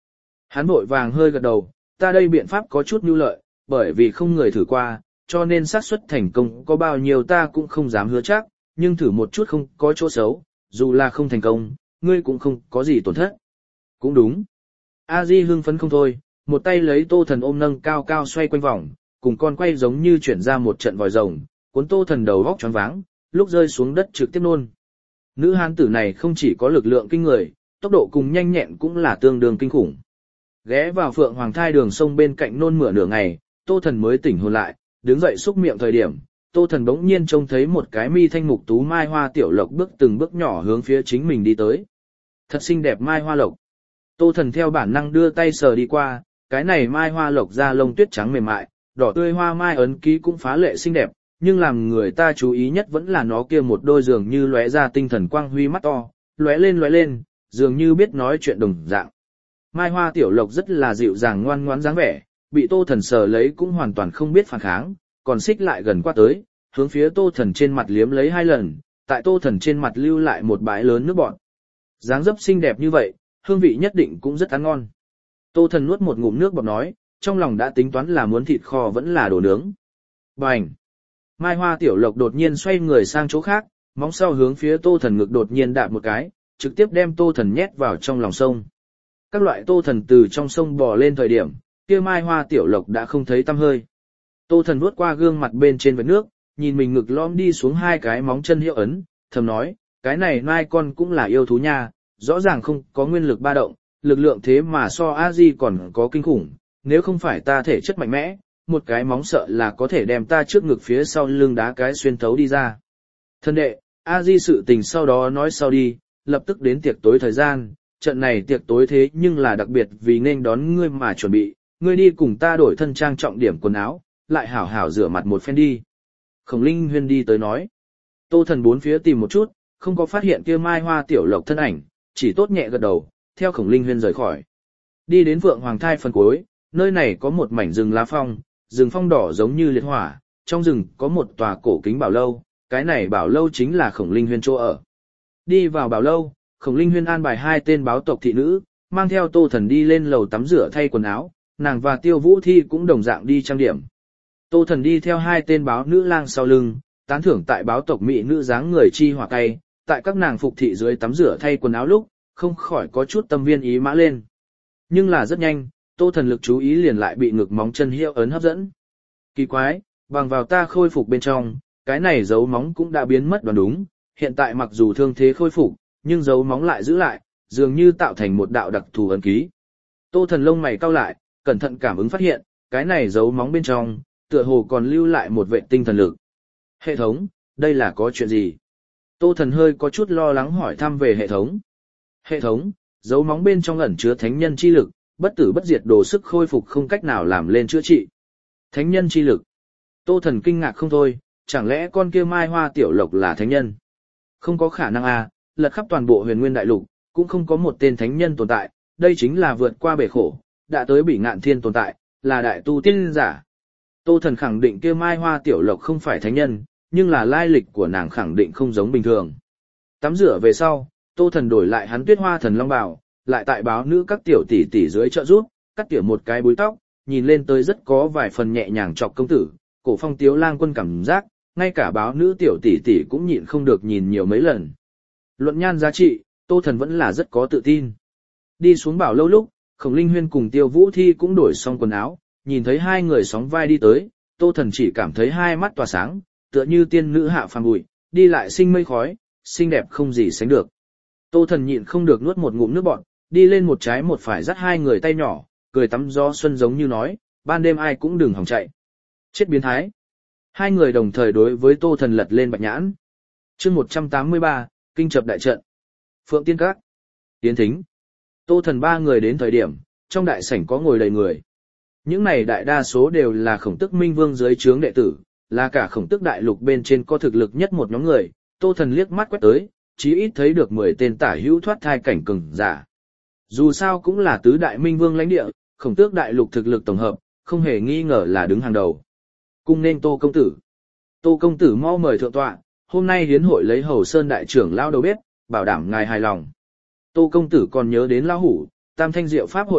Hắn vội vàng hơi gật đầu, ta đây biện pháp có chút nhu lợi, bởi vì không người thử qua, cho nên xác suất thành công có bao nhiêu ta cũng không dám hứa chắc, nhưng thử một chút không có chỗ xấu, dù là không thành công, ngươi cũng không có gì tổn thất. Cũng đúng. A Di hưng phấn không thôi, một tay lấy Tô Thần ôm nâng cao cao xoay quanh vòng, cùng con quay giống như chuyển ra một trận vòi rồng, cuốn Tô Thần đầu góc choáng váng, lúc rơi xuống đất trực tiếp nôn. Nữ hán tử này không chỉ có lực lượng kinh người, tốc độ cùng nhanh nhẹn cũng là tương đương kinh khủng. Ghé vào Phượng Hoàng Thai đường sông bên cạnh nôn mửa nửa ngày, Tô Thần mới tỉnh hồn lại, đứng dậy xúc miệng thời điểm, Tô Thần bỗng nhiên trông thấy một cái mi thanh mục tú mai hoa tiểu lộc bước từng bước nhỏ hướng phía chính mình đi tới. Thật xinh đẹp mai hoa lộc. Tô Thần theo bản năng đưa tay sờ đi qua, cái này mai hoa lộc da lông tuyết trắng mềm mại, đỏ tươi hoa mai ấn ký cũng phá lệ xinh đẹp, nhưng làm người ta chú ý nhất vẫn là nó kia một đôi dường như lóe ra tinh thần quang huy mắt to, lóe lên, dường như biết nói chuyện đồng dạng. Mai hoa tiểu lộc rất là dịu dàng ngoan ngoãn dáng vẻ, bị Tô Thần sờ lấy cũng hoàn toàn không biết phản kháng, còn xích lại gần qua tới, hướng phía Tô Thần trên mặt liếm lấy 2 lần, tại Tô Thần trên mặt lưu lại một bãi lớn nước bọt. Dáng dấp xinh đẹp như vậy, hương vị nhất định cũng rất ăn ngon. Tô Thần nuốt một ngụm nước bọt nói, trong lòng đã tính toán là muốn thịt kho vẫn là đồ nướng. Bành! Mai hoa tiểu lộc đột nhiên xoay người sang chỗ khác, móng sau hướng phía Tô Thần ngực đột nhiên đạp một cái, trực tiếp đem Tô Thần nhét vào trong lòng sông. Các loại Tô Thần từ trong sông bò lên thời điểm, kia mai hoa tiểu lộc đã không thấy tăm hơi. Tô Thần vuốt qua gương mặt bên trên vệt nước, nhìn mình ngực lõm đi xuống 2 cái móng chân hiệu ấn, thầm nói, cái này mai con cũng là yêu thú nha, rõ ràng không có nguyên lực ba động, lực lượng thế mà so A-di còn có kinh khủng, nếu không phải ta thể chất mạnh mẽ, một cái móng sợ là có thể đem ta trước ngực phía sau lưng đá cái xuyên thấu đi ra. Thân đệ, A-di sự tình sau đó nói sau đi, lập tức đến tiệc tối thời gian, trận này tiệc tối thế nhưng là đặc biệt vì nên đón ngươi mà chuẩn bị, ngươi đi cùng ta đổi thân trang trọng điểm quần áo, lại hảo hảo rửa mặt một phen đi. Khổng Linh Huyên đi tới nói. Tô Thần bốn phía tìm một chút, không có phát hiện kia mai hoa tiểu lộc thân ảnh, chỉ tốt nhẹ gật đầu, theo Khổng Linh Huyên rời khỏi. Đi đến Phượng Hoàng Thai phần cuối, nơi này có một mảnh rừng lá phong, rừng phong đỏ giống như liệt hỏa, trong rừng có một tòa cổ kính bảo lâu, cái này bảo lâu chính là Khổng Linh Huyên chỗ ở. Đi vào bảo lâu, Khổng Linh Huyên an bài 2 tên báo tộc thị nữ, mang theo Tô Thần đi lên lầu tắm rửa thay quần áo, nàng và Tiêu Vũ Thi cũng đồng dạng đi trang điểm. Tô Thần đi theo 2 tên báo nữ lang sau lưng, tán thưởng tại báo tộc mỹ nữ dáng người chi hỏa cay, tại các nàng phục thị dưới tắm rửa thay quần áo lúc, không khỏi có chút tâm viên ý mã lên. Nhưng là rất nhanh, Tô Thần lực chú ý liền lại bị ngực móng chân hiệu ấn hấp dẫn. Kỳ quái, bằng vào ta khôi phục bên trong, cái này dấu móng cũng đã biến mất đoán đúng, hiện tại mặc dù thương thế khôi phục, nhưng dấu móng lại giữ lại, dường như tạo thành một đạo đặc thù ấn ký. Tô Thần lông mày cau lại, cẩn thận cảm ứng phát hiện, cái này dấu móng bên trong, tựa hồ còn lưu lại một vệ tinh thần lực. Hệ thống, đây là có chuyện gì? Tô Thần hơi có chút lo lắng hỏi thăm về hệ thống. Hệ thống, dấu móng bên trong ẩn chứa thánh nhân chi lực, bất tử bất diệt đồ sức khôi phục không cách nào làm lên chữa trị. Thánh nhân chi lực. Tô Thần kinh ngạc không thôi, chẳng lẽ con kia mai hoa tiểu lộc là thánh nhân? Không có khả năng à, lật khắp toàn bộ huyền nguyên đại lục, cũng không có một tên thánh nhân tồn tại, đây chính là vượt qua bể khổ, đã tới Bỉ Ngạn Thiên tồn tại, là đại tu tiên giả. Tô Thần khẳng định kia mai hoa tiểu lộc không phải thánh nhân, nhưng là lai lịch của nàng khẳng định không giống bình thường. Tắm rửa về sau, Tô Thần đổi lại hắn Tuyết Hoa Thần Long bào, lại tại báo nữ các tiểu tỷ tỷ dưới trợ giúp, cắt tỉa một cái búi tóc, nhìn lên tới rất có vài phần nhẹ nhàng chọc công tử, cổ phong tiếu lang quân cảm giác, ngay cả báo nữ tiểu tỷ tỷ cũng nhịn không được nhìn nhiều mấy lần. Luận nhan giá trị, Tô Thần vẫn là rất có tự tin. Đi xuống bảo lâu lúc, Khổng Linh Huyên cùng Tiêu Vũ Thi cũng đổi xong quần áo, nhìn thấy 2 người sóng vai đi tới, Tô Thần chỉ cảm thấy 2 mắt tỏa sáng, tựa như tiên nữ hạ phàm bụi, đi lại sinh mây khói, xinh đẹp không gì sánh được. Tô Thần nhịn không được nuốt một ngụm nước bọt, đi lên một trái một phải dắt 2 người tay nhỏ, cười tắm gió xuân giống như nói, ban đêm ai cũng đừng hòng chạy. Chết biến thái. 2 người đồng thời đối với Tô Thần lật lên bạch nhãn. Chương 183, kinh chập đại trận. Phượng Tiên Các. Tiến thính. Tô Thần 3 người đến thời điểm, trong đại sảnh có ngồi đầy người. Những này đại đa số đều là Khổng Tức Minh Vương dưới trướng đệ tử, là cả Khổng Tức đại lục bên trên có thực lực nhất một nhóm người. Tô Thần liếc mắt quét tới, chí ít thấy được 10 tên tả hữu thoát thai cảnh cường giả. Dù sao cũng là tứ đại minh vương lãnh địa, Khổng Tước đại lục thực lực tổng hợp, không hề nghi ngờ là đứng hàng đầu. Cung nên Tô công tử. Tô công tử mau mời thượng tọa, hôm nay hiến hội lấy Hầu Sơn đại trưởng lao đầu bếp, bảo đảm ngài hài lòng. Tô công tử còn nhớ đến lão hủ, Tam Thanh Diệu pháp hội lúc,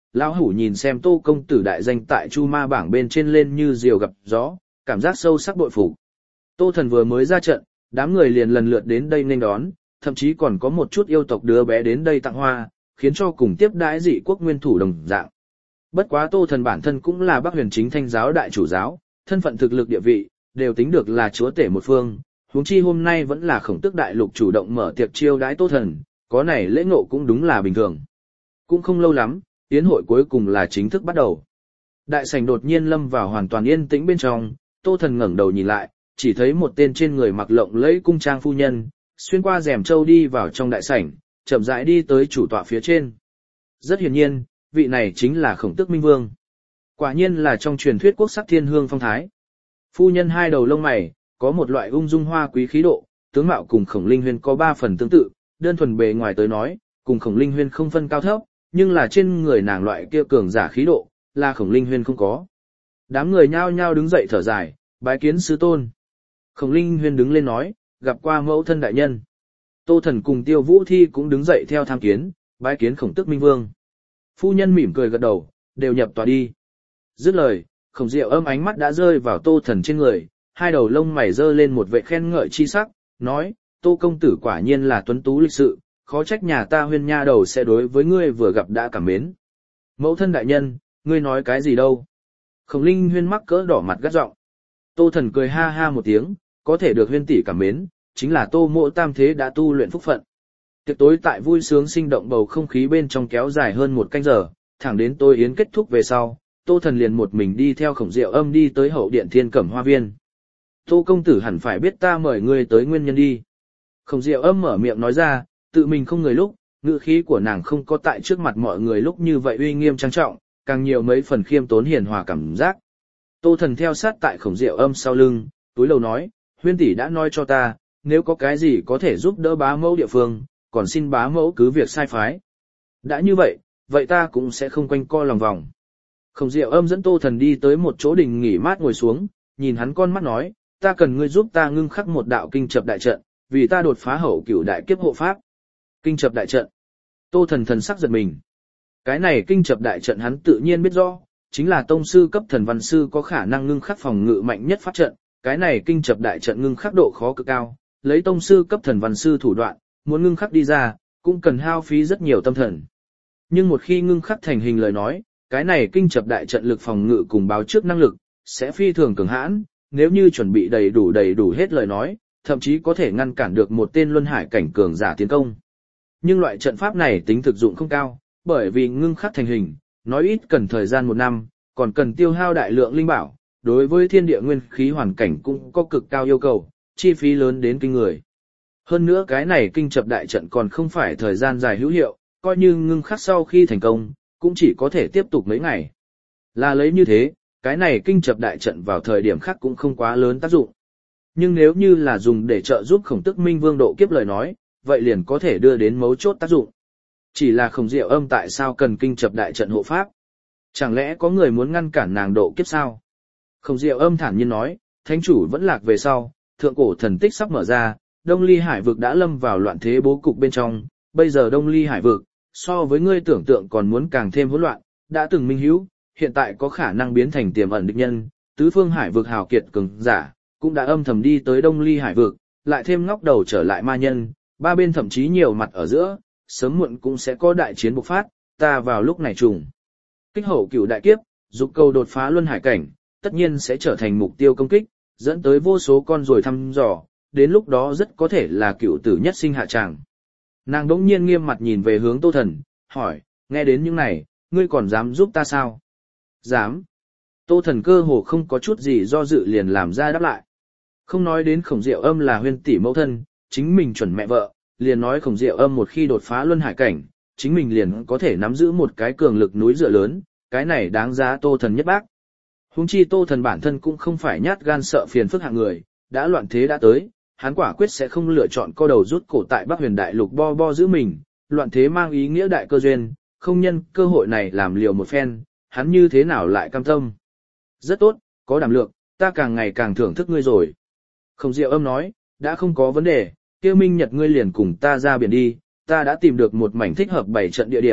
lão hủ nhìn xem Tô công tử đại danh tại Chu Ma bảng bên trên lên như diều gặp gió, cảm giác sâu sắc bội phục. Tô Thần vừa mới ra trận, đám người liền lần lượt đến đây nên đón, thậm chí còn có một chút yêu tộc đứa bé đến đây tặng hoa, khiến cho cùng tiếp đãi dị quốc nguyên thủ đồng dạng. Bất quá Tô Thần bản thân cũng là Bắc Huyền Chính Thanh giáo đại chủ giáo, thân phận thực lực địa vị đều tính được là chúa tể một phương, huống chi hôm nay vẫn là Khổng Tước đại lục chủ động mở tiệc chiêu đãi Tô Thần, có này lễ ngộ cũng đúng là bình thường. Cũng không lâu lắm, yến hội cuối cùng là chính thức bắt đầu. Đại sảnh đột nhiên lâm vào hoàn toàn yên tĩnh bên trong, Tô Thần ngẩng đầu nhìn lại, chỉ thấy một tên trên người mặc lộng lẫy cung trang phu nhân, xuyên qua rèm châu đi vào trong đại sảnh, chậm rãi đi tới chủ tọa phía trên. Rất hiển nhiên, vị này chính là Khổng Tước Minh Vương. Quả nhiên là trong truyền thuyết quốc sắc thiên hương phong thái. Phu nhân hai đầu lông mày, có một loại ung dung hoa quý khí độ, tướng mạo cùng Khổng Linh Huyên có 3 phần tương tự, đơn thuần bề ngoài tới nói, cùng Khổng Linh Huyên không phân cao thấp, nhưng là trên người nàng loại kia cường giả khí độ, là Khổng Linh Huyên không có. Đám người nhao nhao đứng dậy thở dài, bái kiến sứ tôn. Khổng Linh Huyên đứng lên nói, gặp qua mẫu thân đại nhân. Tô Thần cùng Tiêu Vũ Thi cũng đứng dậy theo tham kiến, bái kiến Khổng Tước Minh Vương. Phu nhân mỉm cười gật đầu, đều nhập tòa đi. Dứt lời, Khổng Diệu Âm ánh mắt đã rơi vào Tô Thần trên người, hai đầu lông mày giơ lên một vệ khen ngợi chi sắc, nói, Tô công tử quả nhiên là tuấn tú lịch sự, khó trách nhà ta Huyên nha đầu sẽ đối với ngươi vừa gặp đã cảm mến. Mẫu thân đại nhân, ngươi nói cái gì đâu? Khổng Linh Huyên mắc cỡ đỏ mặt gắt giọng. Tô Thần cười ha ha một tiếng, có thể được Huyên tỷ cảm mến, chính là Tô mộ tam thế đã tu luyện phúc phận. Tiệc tối tại vui sướng sinh động bầu không khí bên trong kéo dài hơn 1 canh giờ, thẳng đến tối yến kết thúc về sau, Tô Thần liền một mình đi theo Khổng Diệu Âm đi tới hậu điện Thiên Cẩm Hoa Viên. Tô công tử hẳn phải biết ta mời ngươi tới nguyên nhân đi. Khổng Diệu Âm mở miệng nói ra, tự mình không người lúc, ngữ khí của nàng không có tại trước mặt mọi người lúc như vậy uy nghiêm trang trọng, càng nhiều mấy phần khiêm tốn hiền hòa cảm giác. Tô Thần theo sát tại Khổng Diệu Âm sau lưng, túi lầu nói, Huyên tỷ đã nói cho ta, nếu có cái gì có thể giúp đỡ bá mẫu địa phương, còn xin bá mẫu cứ việc sai phái. Đã như vậy, vậy ta cũng sẽ không quanh co lòng vòng. Khổng Diệu Âm dẫn Tô Thần đi tới một chỗ đình nghỉ mát ngồi xuống, nhìn hắn con mắt nói, ta cần ngươi giúp ta ngưng khắc một đạo kinh chập đại trận, vì ta đột phá hậu cửu đại kiếp hộ pháp. Kinh chập đại trận. Tô Thần thần sắc giật mình. Cái này kinh chập đại trận hắn tự nhiên biết rõ, chính là tông sư cấp thần văn sư có khả năng ngưng khắc phòng ngự mạnh nhất pháp trận. Cái này kinh chập đại trận ngưng khắc độ khó cực cao, lấy tông sư cấp thần văn sư thủ đoạn, muốn ngưng khắc đi ra, cũng cần hao phí rất nhiều tâm thần. Nhưng một khi ngưng khắc thành hình lời nói, cái này kinh chập đại trận lực phòng ngự cùng báo trước năng lực, sẽ phi thường cường hãn, nếu như chuẩn bị đầy đủ hết lời nói, thậm chí có thể ngăn cản được một tên luân hải cảnh cường giả tiến công. Nhưng loại trận pháp này tính thực dụng không cao, bởi vì ngưng khắc thành hình, nói ít cần thời gian 1 năm, còn cần tiêu hao đại lượng linh bảo, đối với thiên địa nguyên khí hoàn cảnh cũng có cực cao yêu cầu, chi phí lớn đến kinh người. Hơn nữa cái này kinh chập đại trận còn không phải thời gian dài hữu hiệu, coi như ngưng khắc sau khi thành công, cũng chỉ có thể tiếp tục mấy ngày. Là lấy như thế, cái này kinh chập đại trận vào thời điểm khác cũng không quá lớn tác dụng. Nhưng nếu như là dùng để trợ giúp Khổng Tước Minh Vương độ kiếp lời nói, vậy liền có thể đưa đến mấu chốt tác dụng. Chỉ là Khổng Diệu Âm tại sao cần kinh chập đại trận hộ pháp? Chẳng lẽ có người muốn ngăn cản nàng độ kiếp sao? Khổng Diệu Âm thản nhiên nói, thánh chủ vẫn lạc về sau, thượng cổ thần tích sắp mở ra, Đông Ly Hải vực đã lâm vào loạn thế bố cục bên trong, bây giờ Đông Ly Hải vực, so với ngươi tưởng tượng còn muốn càng thêm hỗn loạn, đã từng minh hữu, hiện tại có khả năng biến thành tiềm ẩn địch nhân, tứ phương hải vực hào kiệt cường giả, cũng đã âm thầm đi tới Đông Ly Hải vực, lại thêm ngóc đầu trở lại ma nhân, ba bên thậm chí nhiều mặt ở giữa, sớm muộn cũng sẽ có đại chiến bộc phát, ta vào lúc này trùng. Kích hậu cửu đại kiếp, dục cầu đột phá luân hải cảnh, tất nhiên sẽ trở thành mục tiêu công kích, dẫn tới vô số con ruồi thăm dò, đến lúc đó rất có thể là cửu tử nhất sinh hạ tràng. Nàng đỗng nhiên nghiêm mặt nhìn về hướng Tô Thần, hỏi, nghe đến những này, ngươi còn dám giúp ta sao? Dám. Tô Thần cơ hồ không có chút gì do dự liền làm ra đáp lại. Không nói đến Khổng Diệu Âm là Huyên tỷ mẫu thân, chính mình chuẩn mẹ vợ, liền nói Khổng Diệu Âm một khi đột phá luân hải cảnh, chính mình liền có thể nắm giữ một cái cường lực núi dựa lớn, cái này đáng giá Tô Thần nhất bác. Huống chi Tô Thần bản thân cũng không phải nhát gan sợ phiền phức hạng người, đã loạn thế đã tới, hắn quả quyết sẽ không lựa chọn co đầu rút cổ tại Bắc Huyền Đại Lục bo giữ mình, loạn thế mang ý nghĩa đại cơ duyên, không nhân cơ hội này làm liều một phen, hắn như thế nào lại cam tâm. Rất tốt, có đảm lượng, ta càng ngày càng thưởng thức ngươi rồi. Khổng Diệu Âm nói, đã không có vấn đề, kia Minh Nhật ngươi liền cùng ta ra biển đi, ta đã tìm được một mảnh thích hợp bày trận địa điểm,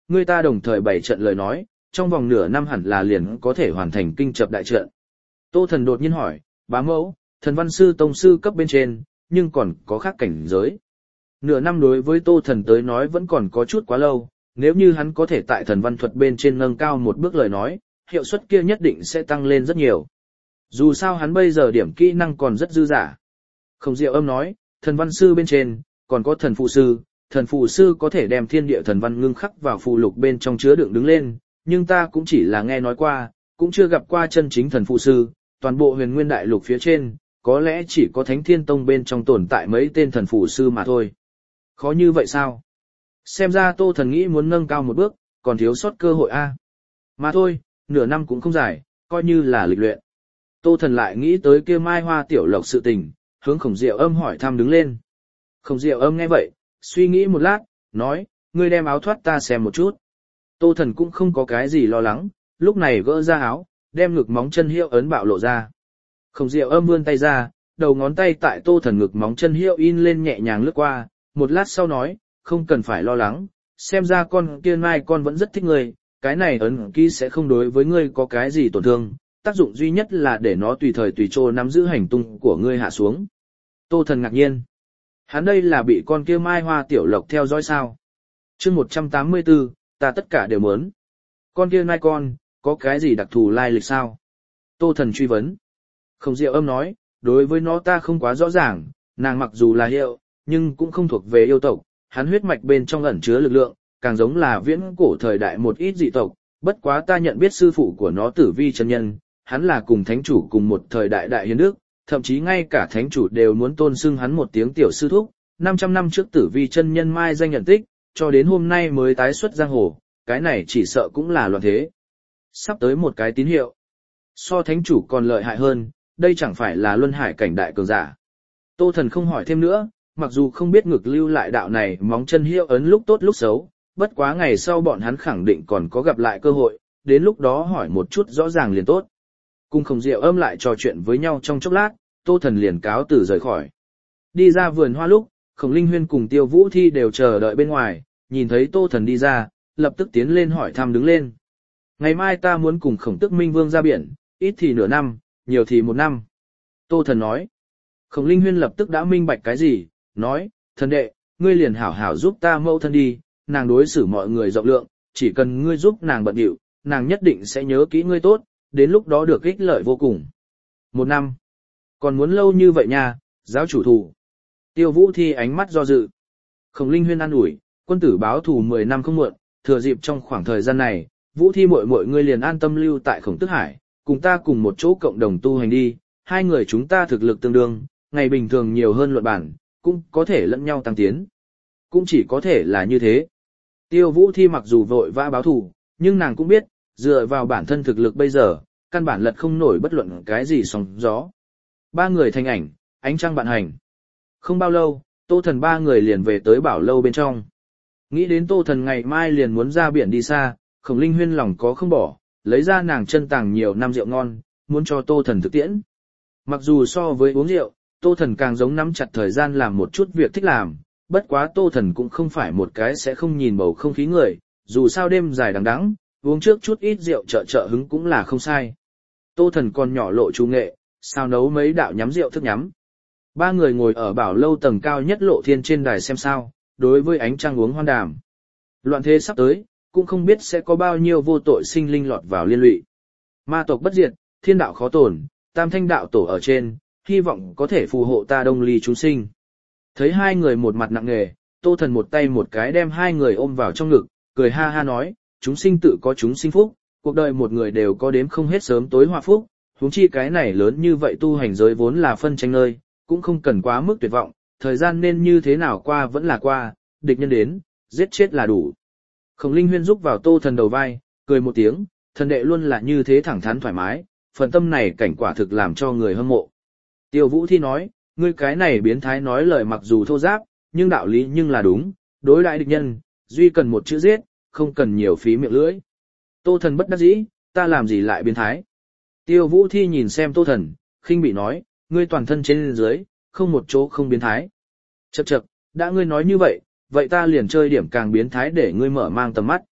người ta đồng thời bày trận lời nói, trong vòng nửa năm hẳn là liền có thể hoàn thành kinh chập đại trận. Tô Thần đột nhiên hỏi, bá mẫu, thần văn sư tông sư cấp bên trên, nhưng còn có khác cảnh giới. Nửa năm đối với Tô Thần tới nói vẫn còn có chút quá lâu, nếu như hắn có thể tại thần văn thuật bên trên nâng cao một bước lời nói, hiệu suất kia nhất định sẽ tăng lên rất nhiều. Dù sao hắn bây giờ điểm kỹ năng còn rất dư dả. Không Diệu Âm nói, thần văn sư bên trên, còn có thần phụ sư có thể đem thiên địa thần văn ngưng khắc vào phù lục bên trong chứa đựng đứng lên, nhưng ta cũng chỉ là nghe nói qua, cũng chưa gặp qua chân chính thần phụ sư, toàn bộ huyền nguyên đại lục phía trên, có lẽ chỉ có Thánh Thiên Tông bên trong tồn tại mấy tên thần phụ sư mà thôi. Khó như vậy sao? Xem ra Tô Thần nghĩ muốn nâng cao một bước, còn thiếu sót cơ hội a. Mà thôi, nửa năm cũng không dài, coi như là lịch luyện. Tô Thần lại nghĩ tới kia Mai Hoa tiểu lộc sự tình, hướng Khổng Diệu Âm hỏi thăm đứng lên. Khổng Diệu Âm nghe vậy, suy nghĩ một lát, nói, ngươi đem áo thoát ta xem một chút. Tô Thần cũng không có cái gì lo lắng, lúc này gỡ ra áo, đem ngực móng chân hiệu ấn bạo lộ ra. Khổng Diệu Âm vươn tay ra, đầu ngón tay tại Tô Thần ngực móng chân hiệu in lên nhẹ nhàng lướt qua, một lát sau nói, không cần phải lo lắng, xem ra con kia mai con vẫn rất thích ngươi, cái này ấn ký sẽ không đối với ngươi có cái gì tổn thương, tác dụng duy nhất là để nó tùy thời tùy chỗ nắm giữ hành tung của ngươi hạ xuống. Tô Thần ngạc nhiên. Hắn đây là bị con kia Mai Hoa tiểu lộc theo dõi sao? Chương 184, ta tất cả đều muốn. Con kia mai con, có cái gì đặc thù lai lịch sao? Tô Thần truy vấn. Không Diệu Âm nói, đối với nó ta không quá rõ ràng, nàng mặc dù là hiệu, nhưng cũng không thuộc về yêu tộc, hắn huyết mạch bên trong ẩn chứa lực lượng, càng giống là viễn cổ thời đại một ít dị tộc, bất quá ta nhận biết sư phụ của nó Tử Vi chân nhân, hắn là cùng thánh chủ cùng một thời đại đại hiến đức, thậm chí ngay cả thánh chủ đều muốn tôn xưng hắn một tiếng tiểu sư thúc, 500 năm trước Tử Vi chân nhân mai danh nhận tích, cho đến hôm nay mới tái xuất giang hồ, cái này chỉ sợ cũng là loạn thế. Sắp tới một cái tín hiệu. So thánh chủ còn lợi hại hơn, đây chẳng phải là luân hải cảnh đại cường giả. Tô Thần không hỏi thêm nữa, mặc dù không biết ngực lưu lại đạo này móng chân hiệu ấn lúc tốt lúc xấu, bất quá ngày sau bọn hắn khẳng định còn có gặp lại cơ hội, đến lúc đó hỏi một chút rõ ràng liền tốt. Cùng Khổng Diệu Âm lại trò chuyện với nhau trong chốc lát, Tô Thần liền cáo từ rời khỏi. Đi ra vườn hoa lúc, Khổng Linh Huyên cùng Tiêu Vũ Thi đều chờ đợi bên ngoài, nhìn thấy Tô Thần đi ra, lập tức tiến lên hỏi thăm đứng lên. Ngày mai ta muốn cùng Khổng Tức Minh Vương ra biển, ít thì nửa năm, nhiều thì một năm. Tô Thần nói. Khổng Linh Huyên lập tức đã minh bạch cái gì, nói, thần đệ, ngươi liền hảo hảo giúp ta mẫu thân đi, nàng đối xử mọi người rộng lượng, chỉ cần ngươi giúp nàng bận điệu, nàng nhất định sẽ nhớ kỹ ngươi tốt, đến lúc đó được ích lợi vô cùng. Một năm. Còn muốn lâu như vậy nha, giáo chủ thù. Tiêu Vũ Thi ánh mắt do dự. Khổng Linh Huyên an ủi, quân tử báo thù 10 năm không muộn, thừa dịp trong khoảng thời gian này, Vũ Thi mọi người liền an tâm lưu tại Khổng Tức Hải, cùng ta cùng một chỗ cộng đồng tu hành đi, hai người chúng ta thực lực tương đương, ngày bình thường nhiều hơn luận bản, cũng có thể lẫn nhau tăng tiến. Cũng chỉ có thể là như thế. Tiêu Vũ Thi mặc dù vội vã báo thù, nhưng nàng cũng biết, dựa vào bản thân thực lực bây giờ, căn bản lật không nổi bất luận cái gì sóng gió. Ba người thành ảnh, ánh trăng bạn hành. Không bao lâu, Tô Thần ba người liền về tới Bảo Lâu bên trong. Nghĩ đến Tô Thần ngày mai liền muốn ra biển đi xa, Khổng Linh Huyên lòng có không bỏ, lấy ra nàng chân tàng nhiều năm rượu ngon, muốn cho Tô Thần thực tiễn. Mặc dù so với uống rượu, Tô Thần càng giống nắm chặt thời gian làm một chút việc thích làm, bất quá Tô Thần cũng không phải một cái sẽ không nhìn bầu không khí người, dù sao đêm dài đằng đẵng, uống trước chút ít rượu trợ hứng cũng là không sai. Tô Thần còn nhỏ lộ chú nghệ, sao nấu mấy đạo nhắm rượu thức nhắm. Ba người ngồi ở Bảo Lâu tầng cao nhất lộ thiên trên đài xem sao, đối với ánh trăng uống hoan đàm. Loạn thế sắp tới, cũng không biết sẽ có bao nhiêu vô tội sinh linh lọt vào liên lụy. Ma tộc bất diệt, thiên đạo khó tổn, tam thanh đạo tổ ở trên, hy vọng có thể phù hộ ta đông ly chúng sinh. Thấy hai người một mặt nặng nề, Tô Thần một tay một cái đem hai người ôm vào trong ngực, cười ha ha nói, chúng sinh tự có chúng sinh phúc, cuộc đời một người đều có đếm không hết sớm tối hòa phúc, huống chi cái này lớn như vậy tu hành giới vốn là phân tranh nơi, cũng không cần quá mức tuyệt vọng, thời gian nên như thế nào qua vẫn là qua, địch nhân đến, giết chết là đủ. Khổng Linh Huyên giúp vào Tô Thần đầu vai, cười một tiếng, thần đệ luôn là như thế thẳng thắn thoải mái, phần tâm này cảnh quả thực làm cho người hâm mộ. Tiêu Vũ Thi nói, ngươi cái này biến thái nói lời mặc dù thô giáp, nhưng đạo lý nhưng là đúng, đối đãi địch nhân, duy cần một chữ giết, không cần nhiều phí miệng lưỡi. Tô Thần bất đắc dĩ, ta làm gì lại biến thái. Tiêu Vũ Thi nhìn xem Tô Thần, khinh bị nói, ngươi toàn thân trên dưới, không một chỗ không biến thái. Chậc chậc, đã ngươi nói như vậy, vậy ta liền chơi điểm càng biến thái để ngươi mở mang tầm mắt.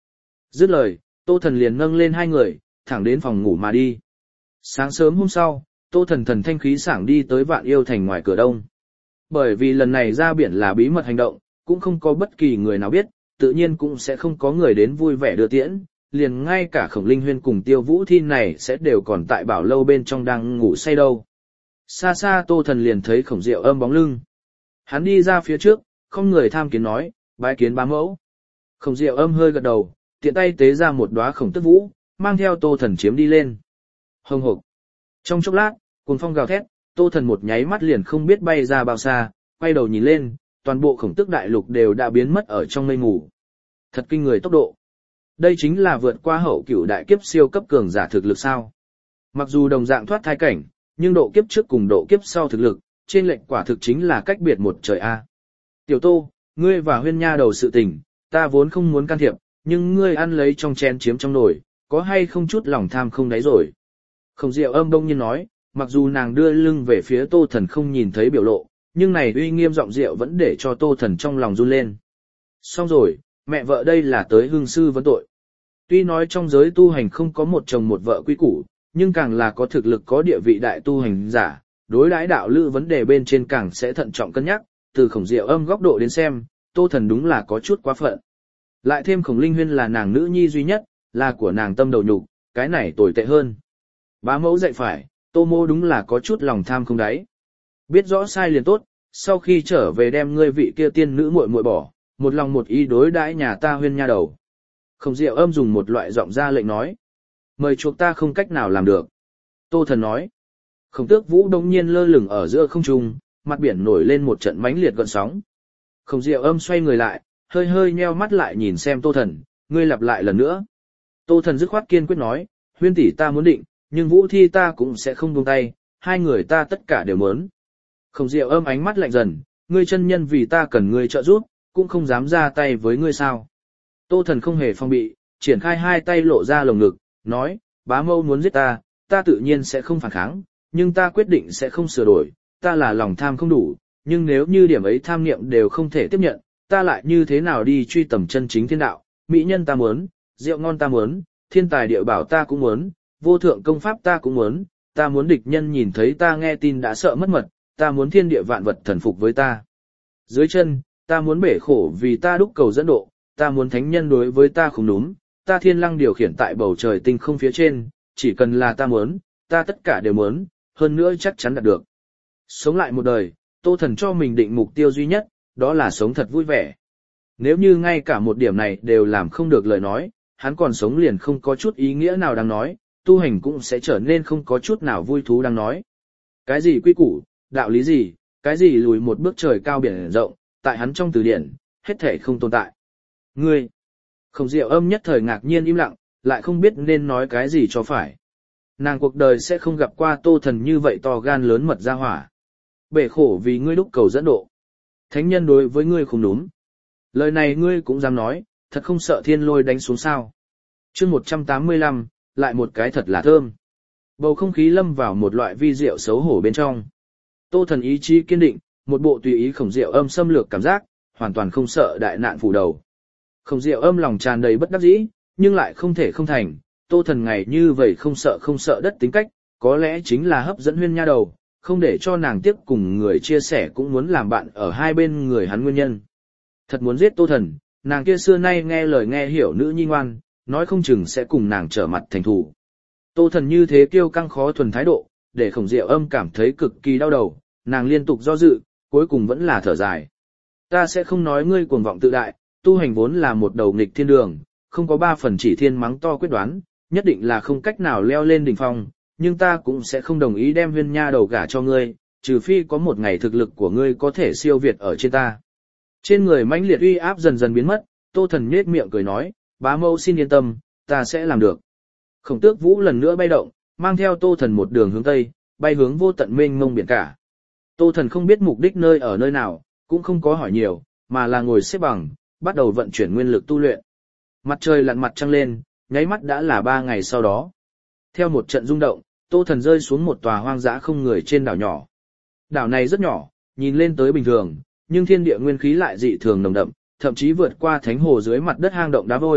Dứt lời, Tô Thần liền nâng lên hai người, thẳng đến phòng ngủ mà đi. Sáng sớm hôm sau, Tô Thần thần thanh khí sảng đi tới Vạn Yêu Thành ngoài cửa đông. Bởi vì lần này ra biển là bí mật hành động, cũng không có bất kỳ người nào biết, tự nhiên cũng sẽ không có người đến vui vẻ đưa tiễn, liền ngay cả Khổng Linh Huyên cùng Tiêu Vũ Thi này sẽ đều còn tại bảo lâu bên trong đang ngủ say đâu. Xa xa Tô Thần liền thấy Khổng Diệu Âm bóng lưng. Hắn đi ra phía trước, không người tham kiến nói, bái kiến bá mẫu. Khổng Diệu Âm hơi gật đầu, tiện tay tế ra một đóa khổng tức vũ, mang theo Tô Thần chiếm đi lên. Hồng hộc. Trong chốc lát, cuồng phong gào thét, Tô Thần một nháy mắt liền không biết bay ra bao xa, quay đầu nhìn lên, toàn bộ khổng tức đại lục đều đã biến mất ở trong mây mù. Thật kinh người tốc độ. Đây chính là vượt qua hậu cửu đại kiếp siêu cấp cường giả thực lực sao. Mặc dù đồng dạng thoát thai cảnh, nhưng độ kiếp trước cùng độ kiếp sau thực lực, trên lệnh quả thực chính là cách biệt một trời A. Tiểu Tô, ngươi và Huyên Nha đầu sự tình, ta vốn không muốn can thiệp, nhưng ngươi ăn lấy trong chén chiếm trong nồi, có hay không chút lòng tham không đáy rồi. Khổng Diệu Âm đông nhiên nói, mặc dù nàng đưa lưng về phía Tô Thần không nhìn thấy biểu lộ, nhưng này uy nghiêm giọng Diệu vẫn để cho Tô Thần trong lòng run lên. Xong rồi, mẹ vợ đây là tới hương sư vấn tội. Tuy nói trong giới tu hành không có một chồng một vợ quy củ, nhưng càng là có thực lực có địa vị đại tu hành giả, đối đãi đạo lữ vấn đề bên trên càng sẽ thận trọng cân nhắc, từ Khổng Diệu Âm góc độ đến xem, Tô Thần đúng là có chút quá phận. Lại thêm Khổng Linh Huyên là nàng nữ nhi duy nhất, là của nàng tâm đầu nhục, cái này tồi tệ hơn. Bá mẫu dạy phải, Tô mô đúng là có chút lòng tham không đáy. Biết rõ sai liền tốt, sau khi trở về đem ngươi vị kia tiên nữ muội muội bỏ, một lòng một ý đối đãi nhà ta Huyên Nha đầu. Khổng Diệu Âm dùng một loại giọng ra lệnh nói. Mời chuộc ta không cách nào làm được. Tô Thần nói. Khổng Tước Vũ đống nhiên lơ lửng ở giữa không trung, mặt biển nổi lên một trận mãnh liệt gợn sóng. Khổng Diệu Âm xoay người lại, hơi hơi nheo mắt lại nhìn xem Tô Thần, ngươi lặp lại lần nữa. Tô Thần dứt khoát kiên quyết nói, Huyên tỷ ta muốn định, nhưng Vũ Thi ta cũng sẽ không buông tay, hai người ta tất cả đều muốn. Khổng Diệu Âm ánh mắt lạnh dần, ngươi chân nhân vì ta cần ngươi trợ giúp, cũng không dám ra tay với ngươi sao. Tô Thần không hề phong bị, triển khai hai tay lộ ra lồng ngực, nói, bá mâu muốn giết ta, ta tự nhiên sẽ không phản kháng, nhưng ta quyết định sẽ không sửa đổi, ta là lòng tham không đủ, nhưng nếu như điểm ấy tham niệm đều không thể tiếp nhận, ta lại như thế nào đi truy tầm chân chính thiên đạo, mỹ nhân ta muốn, rượu ngon ta muốn, thiên tài địa bảo ta cũng muốn, vô thượng công pháp ta cũng muốn, ta muốn địch nhân nhìn thấy ta nghe tin đã sợ mất mật, ta muốn thiên địa vạn vật thần phục với ta. Dưới chân, ta muốn bể khổ vì ta đúc cầu dẫn độ, ta muốn thánh nhân đối với ta không đúng, ta thiên lăng điều khiển tại bầu trời tinh không phía trên, chỉ cần là ta muốn, ta tất cả đều muốn, hơn nữa chắc chắn đạt được. Sống lại một đời, Tô Thần cho mình định mục tiêu duy nhất, đó là sống thật vui vẻ. Nếu như ngay cả một điểm này đều làm không được lời nói, hắn còn sống liền không có chút ý nghĩa nào đang nói, tu hành cũng sẽ trở nên không có chút nào vui thú đang nói. Cái gì quy củ, đạo lý gì, cái gì lùi một bước trời cao biển rộng, tại hắn trong từ điển, hết thể không tồn tại. Ngươi! Khổng Diệu Âm nhất thời ngạc nhiên im lặng, lại không biết nên nói cái gì cho phải. Nàng cuộc đời sẽ không gặp qua Tô Thần như vậy to gan lớn mật ra hỏa. Bể khổ vì ngươi đúc cầu dẫn độ. Thánh nhân đối với ngươi không đúng. Lời này ngươi cũng dám nói, thật không sợ thiên lôi đánh xuống sao. Chương 185, lại một cái thật là thơm. Bầu không khí lâm vào một loại vi diệu xấu hổ bên trong. Tô Thần ý chí kiên định, một bộ tùy ý Khổng Diệu Âm xâm lược cảm giác, hoàn toàn không sợ đại nạn phủ đầu. Khổng Diệu Âm lòng tràn đầy bất đắc dĩ, nhưng lại không thể không thành, Tô Thần ngày như vậy không sợ đất tính cách, có lẽ chính là hấp dẫn Huyên Nha đầu, không để cho nàng tiếp cùng người chia sẻ cũng muốn làm bạn ở hai bên người hắn nguyên nhân. Thật muốn giết Tô Thần, nàng kia xưa nay nghe lời nghe hiểu nữ nhi ngoan, nói không chừng sẽ cùng nàng trở mặt thành thù. Tô Thần như thế kiêu căng khó thuần thái độ, để Khổng Diệu Âm cảm thấy cực kỳ đau đầu, nàng liên tục do dự, cuối cùng vẫn là thở dài. Ta sẽ không nói ngươi cuồng vọng tự đại, tu hành vốn là một đầu nghịch thiên đường, không có 3 phần chỉ thiên mắng to quyết đoán, nhất định là không cách nào leo lên đỉnh phong, nhưng ta cũng sẽ không đồng ý đem Huyên Nha đầu gả cho ngươi, trừ phi có một ngày thực lực của ngươi có thể siêu việt ở trên ta. Trên người mãnh liệt uy áp dần dần biến mất, Tô Thần nhếch miệng cười nói, bá mẫu xin yên tâm, ta sẽ làm được. Khổng Tước Vũ lần nữa bay động, mang theo Tô Thần một đường hướng tây, bay hướng vô tận mênh mông biển cả. Tô Thần không biết mục đích nơi ở nơi nào, cũng không có hỏi nhiều, mà là ngồi xếp bằng, bắt đầu vận chuyển nguyên lực tu luyện. Mặt trời lặn mặt trăng lên, nháy mắt đã là 3 ngày sau đó. Theo một trận rung động, Tô Thần rơi xuống một tòa hoang dã không người trên đảo nhỏ. Đảo này rất nhỏ, nhìn lên tới bình thường, nhưng thiên địa nguyên khí lại dị thường nồng đậm, thậm chí vượt qua thánh hồ dưới mặt đất hang động đá vôi,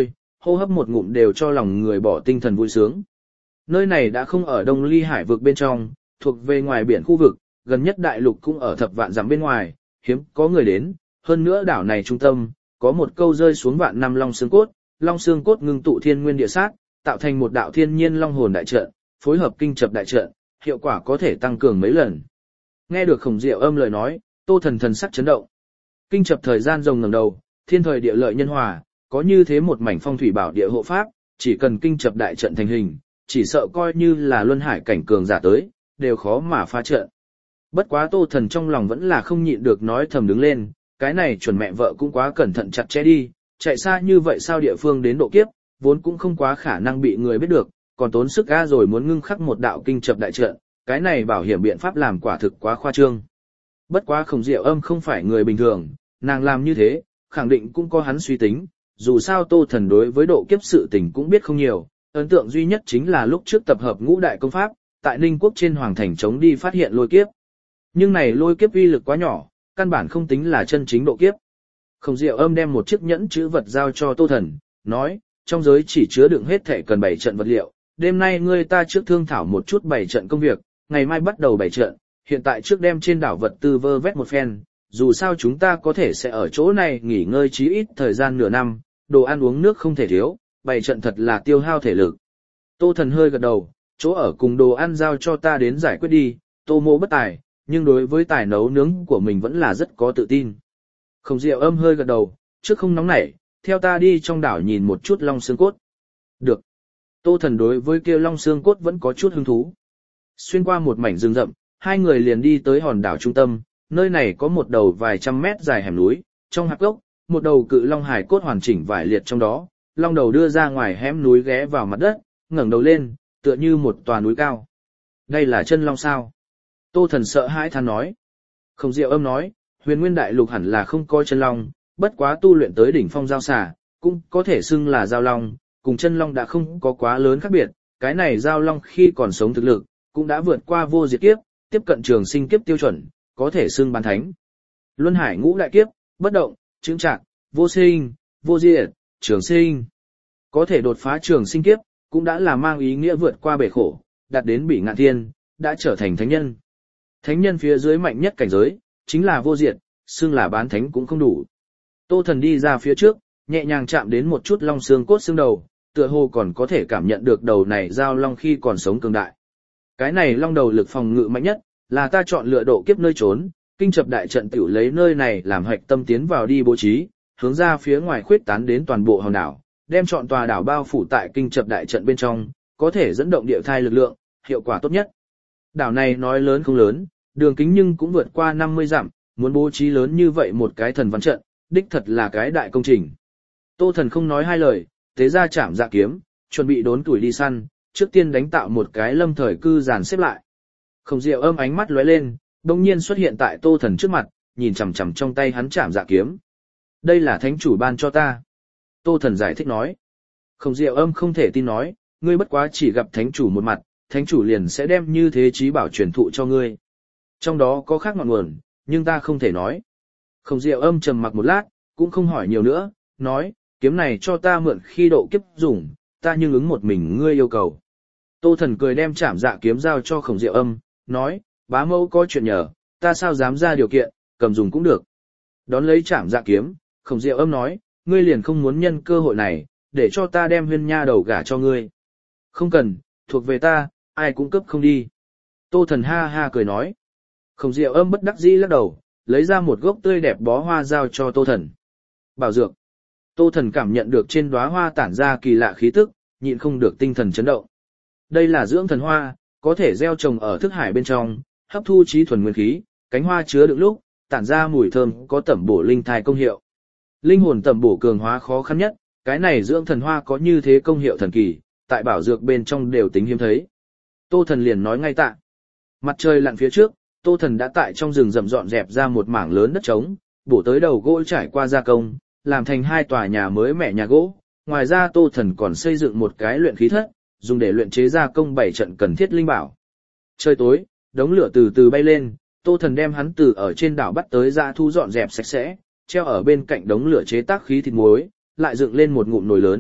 hô hấp một ngụm đều cho lòng người bỏ tinh thần vui sướng. Nơi này đã không ở Đông Ly Hải vực bên trong, thuộc về ngoài biển khu vực, gần nhất đại lục cũng ở thập vạn dặm bên ngoài, hiếm có người đến, hơn nữa đảo này trung tâm, có một câu rơi xuống vạn năm long xương cốt ngưng tụ thiên nguyên địa sát, tạo thành một đạo thiên nhiên long hồn đại trận, phối hợp kinh chập đại trận, hiệu quả có thể tăng cường mấy lần. Nghe được Khổng Diệu Âm lời nói, Tô Thần thần sắc chấn động. Kinh chập thời gian rồng ngẩng đầu, thiên thời địa lợi nhân hòa, có như thế một mảnh phong thủy bảo địa hộ pháp, chỉ cần kinh chập đại trận thành hình, chỉ sợ coi như là luân hải cảnh cường giả tới, đều khó mà phá trận. Bất quá Tô Thần trong lòng vẫn là không nhịn được nói thầm đứng lên, cái này chuẩn mẹ vợ cũng quá cẩn thận chặt chẽ đi, chạy xa như vậy sao địa phương đến độ kiếp, vốn cũng không quá khả năng bị người biết được, còn tốn sức ga rồi muốn ngưng khắc một đạo kinh chập đại trận, cái này bảo hiểm biện pháp làm quả thực quá khoa trương. Bất quá Khổng Diệu Âm không phải người bình thường, nàng làm như thế, khẳng định cũng có hắn suy tính, dù sao Tô Thần đối với độ kiếp sự tình cũng biết không nhiều, ấn tượng duy nhất chính là lúc trước tập hợp ngũ đại công pháp, tại Ninh Quốc trên Hoàng Thành chống đi phát hiện lôi kiếp. Nhưng này lôi kiếp uy lực quá nhỏ, căn bản không tính là chân chính độ kiếp. Khổng Diệu Âm đem một chiếc nhẫn chữ vật giao cho Tô Thần, nói, trong giới chỉ chứa đựng hết thảy cần 7 trận vật liệu, đêm nay ngươi ta trước thương thảo một chút 7 trận công việc, ngày mai bắt đầu 7 trận, hiện tại trước đem trên đảo vật tư vơ vét một phen, dù sao chúng ta có thể sẽ ở chỗ này nghỉ ngơi chí ít thời gian nửa năm, đồ ăn uống nước không thể thiếu, 7 trận thật là tiêu hao thể lực. Tô Thần hơi gật đầu, chỗ ở cùng đồ ăn giao cho ta đến giải quyết đi, Tô Mỗ bất tài, nhưng đối với tài nấu nướng của mình vẫn là rất có tự tin. Khổng Diệu Âm hơi gật đầu, trước không nóng nảy, theo ta đi trong đảo nhìn một chút long xương cốt. Được. Tô Thần đối với kia long xương cốt vẫn có chút hứng thú. Xuyên qua một mảnh rừng rậm, hai người liền đi tới hòn đảo trung tâm, nơi này có một đầu vài trăm mét dài hẻm núi, trong hạp gốc, một đầu cự long hải cốt hoàn chỉnh vải liệt trong đó, long đầu đưa ra ngoài hẻm núi ghé vào mặt đất, ngẩng đầu lên, tựa như một tòa núi cao. Đây là chân long sao? Tô Thần sợ hãi than nói. Khổng Diệu Âm nói, Huyền Nguyên Đại Lục hẳn là không có chân long, bất quá tu luyện tới đỉnh phong giao xà, cũng có thể xưng là giao long, cùng chân long đã không có quá lớn khác biệt, cái này giao long khi còn sống thực lực, cũng đã vượt qua vô diệt kiếp, tiếp cận trường sinh kiếp tiêu chuẩn, có thể xưng bán thánh. Luân hải ngũ đại kiếp, bất động, chững chạc, vô sinh, vô diệt, trường sinh. Có thể đột phá trường sinh kiếp, cũng đã là mang ý nghĩa vượt qua bể khổ, đạt đến bỉ ngạn thiên, đã trở thành thánh nhân. Thánh nhân phía dưới mạnh nhất cảnh giới, chính là vô diệt, xưng là bán thánh cũng không đủ. Tô Thần đi ra phía trước, nhẹ nhàng chạm đến một chút long xương cốt xương đầu, tựa hồ còn có thể cảm nhận được đầu này giao long khi còn sống cường đại. Cái này long đầu lực phòng ngự mạnh nhất, là ta chọn lựa độ kiếp nơi trốn, kinh chập đại trận tiểu lấy nơi này làm hạch tâm tiến vào đi bố trí, hướng ra phía ngoài khuyết tán đến toàn bộ hòn đảo, đem chọn tòa đảo bao phủ tại kinh chập đại trận bên trong, có thể dẫn động địa thai lực lượng, hiệu quả tốt nhất. Đảo này nói lớn không lớn, đường kính nhưng cũng vượt qua 50 dặm, muốn bố trí lớn như vậy một cái thần văn trận, đích thật là cái đại công trình. Tô Thần không nói hai lời, tế ra chạm dạ kiếm, chuẩn bị đốn tuổi đi săn, trước tiên đánh tạo một cái lâm thời cư dàn xếp lại. Khổng Diệu Âm ánh mắt lóe lên, đột nhiên xuất hiện tại Tô Thần trước mặt, nhìn chằm chằm trong tay hắn chạm dạ kiếm. Đây là thánh chủ ban cho ta. Tô Thần giải thích nói. Khổng Diệu Âm không thể tin nói, ngươi bất quá chỉ gặp thánh chủ một mặt, thánh chủ liền sẽ đem như thế trí bảo truyền thụ cho ngươi. Trong đó có khác ngọn nguồn, nhưng ta không thể nói. Khổng Diệu Âm trầm mặc một lát, cũng không hỏi nhiều nữa, nói, kiếm này cho ta mượn khi độ kiếp dùng, ta nhưng ứng một mình ngươi yêu cầu. Tô Thần cười đem chạm dạ kiếm giao cho Khổng Diệu Âm, nói, bá mẫu có chuyện nhờ, ta sao dám ra điều kiện, cầm dùng cũng được. Đón lấy chạm dạ kiếm, Khổng Diệu Âm nói, ngươi liền không muốn nhân cơ hội này, để cho ta đem Huyên nha đầu gả cho ngươi. Không cần, thuộc về ta, ai cũng cấp không đi. Tô Thần ha ha cười nói. Khổng Diệu Âm bất đắc dĩ lắc đầu, lấy ra một gốc tươi đẹp bó hoa giao cho Tô Thần. Bảo dược. Tô Thần cảm nhận được trên đóa hoa tản ra kỳ lạ khí tức, nhịn không được tinh thần chấn động. Đây là dưỡng thần hoa, có thể gieo trồng ở thức hải bên trong, hấp thu trí thuần nguyên khí, cánh hoa chứa đựng lúc, tản ra mùi thơm có tẩm bổ linh thai công hiệu. Linh hồn tẩm bổ cường hóa khó khăn nhất, cái này dưỡng thần hoa có như thế công hiệu thần kỳ, tại bảo dược bên trong đều tính hiếm thấy. Tô Thần liền nói ngay tạ. Mặt trời lặn phía trước, Tô Thần đã tại trong rừng rậm dọn dẹp ra một mảng lớn đất trống, bổ tới đầu gỗ trải qua gia công, làm thành 2 tòa nhà mới mẻ nhà gỗ. Ngoài ra Tô Thần còn xây dựng một cái luyện khí thất, dùng để luyện chế gia công 7 trận cần thiết linh bảo. Trời tối, đống lửa từ từ bay lên, Tô Thần đem hắn từ ở trên đảo bắt tới dã thu dọn dẹp sạch sẽ, treo ở bên cạnh đống lửa chế tác khí thịt muối, lại dựng lên một ngụm nồi lớn,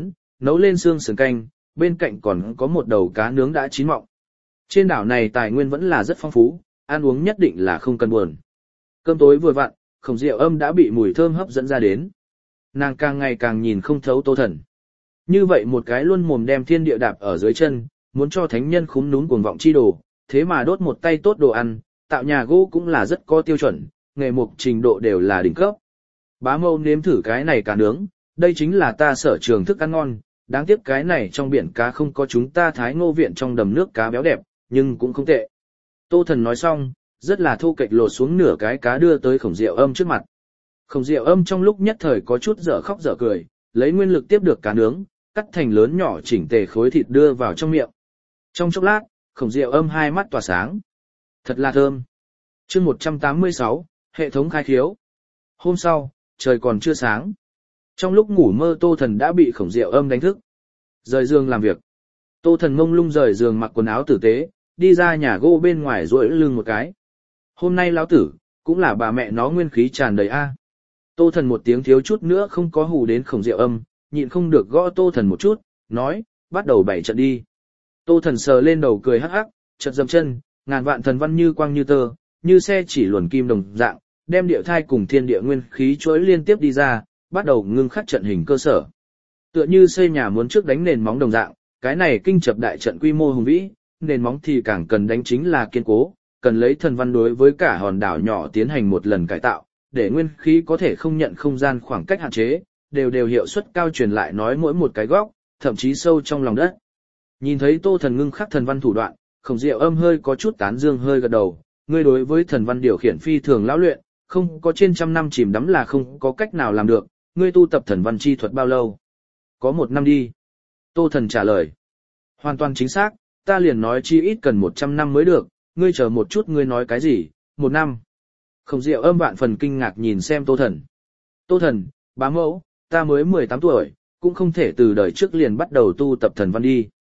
nấu lên xương sườn canh, bên cạnh còn có một đầu cá nướng đã chín mọng. Trên đảo này tài nguyên vẫn là rất phong phú, ăn uống nhất định là không cần buồn. Cơm tối vừa vặn, Khổng Diệu Âm đã bị mùi thơm hấp dẫn ra đến. Nàng càng ngày càng nhìn không thấu Tô Thần. Như vậy một cái luôn mồm đem thiên địa đạp ở dưới chân, muốn cho thánh nhân khúm núm cuồng vọng chi đồ, thế mà đốt một tay tốt đồ ăn, tạo nhà gỗ cũng là rất có tiêu chuẩn, nghề mục trình độ đều là đỉnh cấp. Bá mâu nếm thử cái này cá nướng, đây chính là ta sở trường thức ăn ngon, đáng tiếc cái này trong biển cá không có chúng ta Thái Ngô viện trong đầm nước cá béo đẹp, nhưng cũng không tệ. Tô Thần nói xong, rất là thô kệch lột xuống nửa cái cá đưa tới Khổng Diệu Âm trước mặt. Khổng Diệu Âm trong lúc nhất thời có chút dở khóc dở cười, lấy nguyên lực tiếp được cá nướng, cắt thành lớn nhỏ chỉnh tề khối thịt đưa vào trong miệng. Trong chốc lát, Khổng Diệu Âm hai mắt tỏa sáng. Thật là thơm. Chương 186, hệ thống khai khiếu. Hôm sau, trời còn chưa sáng. Trong lúc ngủ mơ Tô Thần đã bị Khổng Diệu Âm đánh thức. Rời giường làm việc. Tô Thần mông lung rời giường mặc quần áo tử tế, đi ra nhà gỗ bên ngoài duỗi lưng một cái. Hôm nay lão tử, cũng là bà mẹ nó nguyên khí tràn đầy a. Tô Thần một tiếng thiếu chút nữa không có hù đến Khổng Diệu Âm, nhịn không được gõ Tô Thần một chút, nói, bắt đầu bảy trận đi. Tô Thần sờ lên đầu cười hắc hắc, chợt dậm chân, ngàn vạn thần văn như quang như tơ, như xe chỉ luồn kim đồng dạng, đem địa thai cùng thiên địa nguyên khí chuỗi liên tiếp đi ra, bắt đầu ngưng khắc trận hình cơ sở. Tựa như xây nhà muốn trước đánh nền móng đồng dạng, cái này kinh chập đại trận quy mô hùng vĩ, nền móng thì càng cần đánh chính là kiên cố, cần lấy thần văn đối với cả hòn đảo nhỏ tiến hành một lần cải tạo, để nguyên khí có thể không nhận không gian khoảng cách hạn chế, đều hiệu suất cao truyền lại nói mỗi một cái góc, thậm chí sâu trong lòng đất. Nhìn thấy Tô Thần ngưng khắc thần văn thủ đoạn, Khổng Diệu Âm hơi có chút tán dương hơi gật đầu, ngươi đối với thần văn điều khiển phi thường lão luyện, không có trên trăm năm chìm đắm là không có cách nào làm được, ngươi tu tập thần văn chi thuật bao lâu? Có 1 năm đi. Tô Thần trả lời. Hoàn toàn chính xác, ta liền nói chi ít cần 100 năm mới được, ngươi chờ một chút ngươi nói cái gì, 1 năm. Khổng Diệu Âm vạn phần kinh ngạc nhìn xem Tô Thần. Tô Thần, bá mẫu, ta mới 18 tuổi, cũng không thể từ đời trước liền bắt đầu tu tập thần văn đi.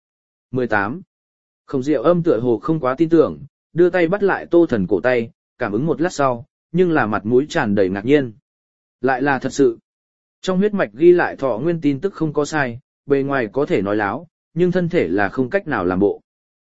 18. Khổng Diệu Âm tựa hồ không quá tin tưởng, đưa tay bắt lại Tô Thần cổ tay, cảm ứng một lát sau, nhưng là mặt mũi tràn đầy ngạc nhiên. Lại là thật sự. Trong huyết mạch ghi lại thọ nguyên tin tức không có sai, bề ngoài có thể nói láo, nhưng thân thể là không cách nào làm bộ.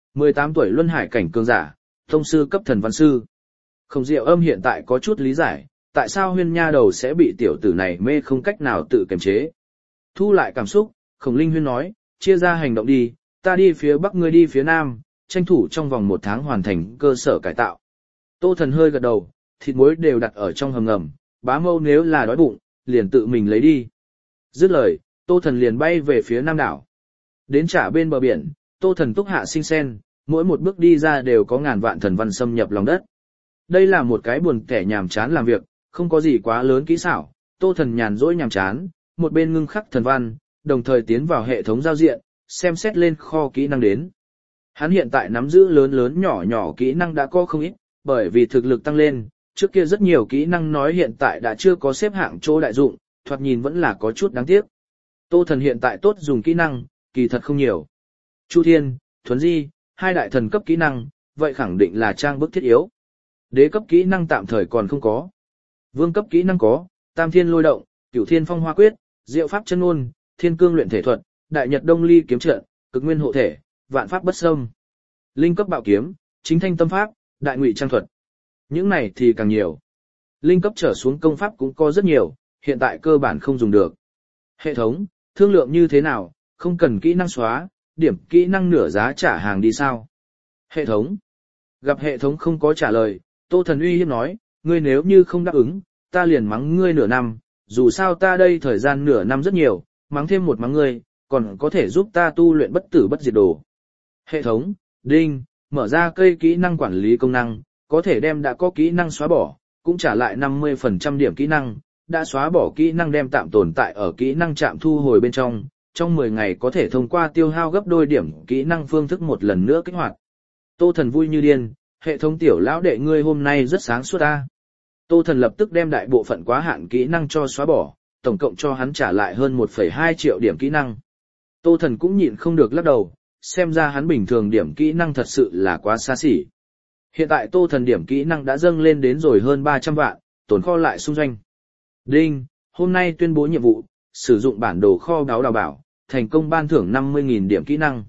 18 tuổi luân hải cảnh cường giả, thông sư cấp thần văn sư. Khổng Diệu Âm hiện tại có chút lý giải, tại sao Huyên nha đầu sẽ bị tiểu tử này mê không cách nào tự kiềm chế. Thu lại cảm xúc, Khổng Linh Huyên nói, chia ra hành động đi, ta đi phía bắc ngươi đi phía nam, tranh thủ trong vòng 1 tháng hoàn thành cơ sở cải tạo. Tô Thần hơi gật đầu, thịt muối đều đặt ở trong hầm ngầm, bá mâu nếu là đói bụng, liền tự mình lấy đi. Dứt lời, Tô Thần liền bay về phía nam đảo. Đến trả bên bờ biển, Tô Thần túc hạ sinh sen, mỗi một bước đi ra đều có ngàn vạn thần văn xâm nhập lòng đất. Đây là một cái buồn kẻ nhàm chán làm việc, không có gì quá lớn kỹ xảo, Tô Thần nhàn rỗi nhàm chán, một bên ngưng khắc thần văn, đồng thời tiến vào hệ thống giao diện, xem xét lên kho kỹ năng đến. Hắn hiện tại nắm giữ lớn lớn nhỏ nhỏ kỹ năng đã có không ít, bởi vì thực lực tăng lên, trước kia rất nhiều kỹ năng nói hiện tại đã chưa có xếp hạng chỗ đại dụng, thoạt nhìn vẫn là có chút đáng tiếc. Tô Thần hiện tại tốt dùng kỹ năng, kỳ thật không nhiều. Chu Thiên, Thuấn Di, 2 đại thần cấp kỹ năng, vậy khẳng định là trang bức thiết yếu. Đế cấp kỹ năng tạm thời còn không có. Vương cấp kỹ năng có, Tam Thiên Lôi Động, Cửu Thiên Phong Hoa Quyết, Diệu Pháp Chân Ngôn, Thiên Cương Luyện Thể Thuật, Đại Nhật Đông Ly Kiếm Trận, Cực Nguyên Hộ Thể, Vạn Pháp Bất Xâm. Linh cấp Bạo Kiếm, Chính Thanh Tâm Pháp, Đại Ngụy Trang Thuật. Những này thì càng nhiều. Linh cấp trở xuống công pháp cũng có rất nhiều, hiện tại cơ bản không dùng được. Hệ thống, thương lượng như thế nào, không cần kỹ năng xóa, điểm kỹ năng nửa giá trả hàng đi sao? Hệ thống. Gặp hệ thống không có trả lời, Tô Thần uy hiếp nói, ngươi nếu như không đáp ứng, ta liền mắng ngươi nửa năm, dù sao ta đây thời gian nửa năm rất nhiều, mắng thêm một mắng ngươi, còn có thể giúp ta tu luyện bất tử bất diệt đồ. Hệ thống, đinh, mở ra cây kỹ năng quản lý công năng, có thể đem đã có kỹ năng xóa bỏ, cũng trả lại 50% điểm kỹ năng, đã xóa bỏ kỹ năng đem tạm tồn tại ở kỹ năng trạm thu hồi bên trong 10 ngày có thể thông qua tiêu hao gấp đôi điểm kỹ năng phương thức một lần nữa kích hoạt. Tô Thần vui như điên, hệ thống tiểu lão đệ ngươi hôm nay rất sáng suốt ta. Tô Thần lập tức đem đại bộ phận quá hạn kỹ năng cho xóa bỏ, tổng cộng cho hắn trả lại hơn 1,2 triệu điểm kỹ năng. Tô Thần cũng nhịn không được lắc đầu, xem ra hắn bình thường điểm kỹ năng thật sự là quá xa xỉ. Hiện tại Tô Thần điểm kỹ năng đã dâng lên đến rồi hơn 300 vạn, tồn kho lại xung doanh. Đinh, hôm nay tuyên bố nhiệm vụ, sử dụng bản đồ kho báu đào bảo, thành công ban thưởng 50.000 điểm kỹ năng.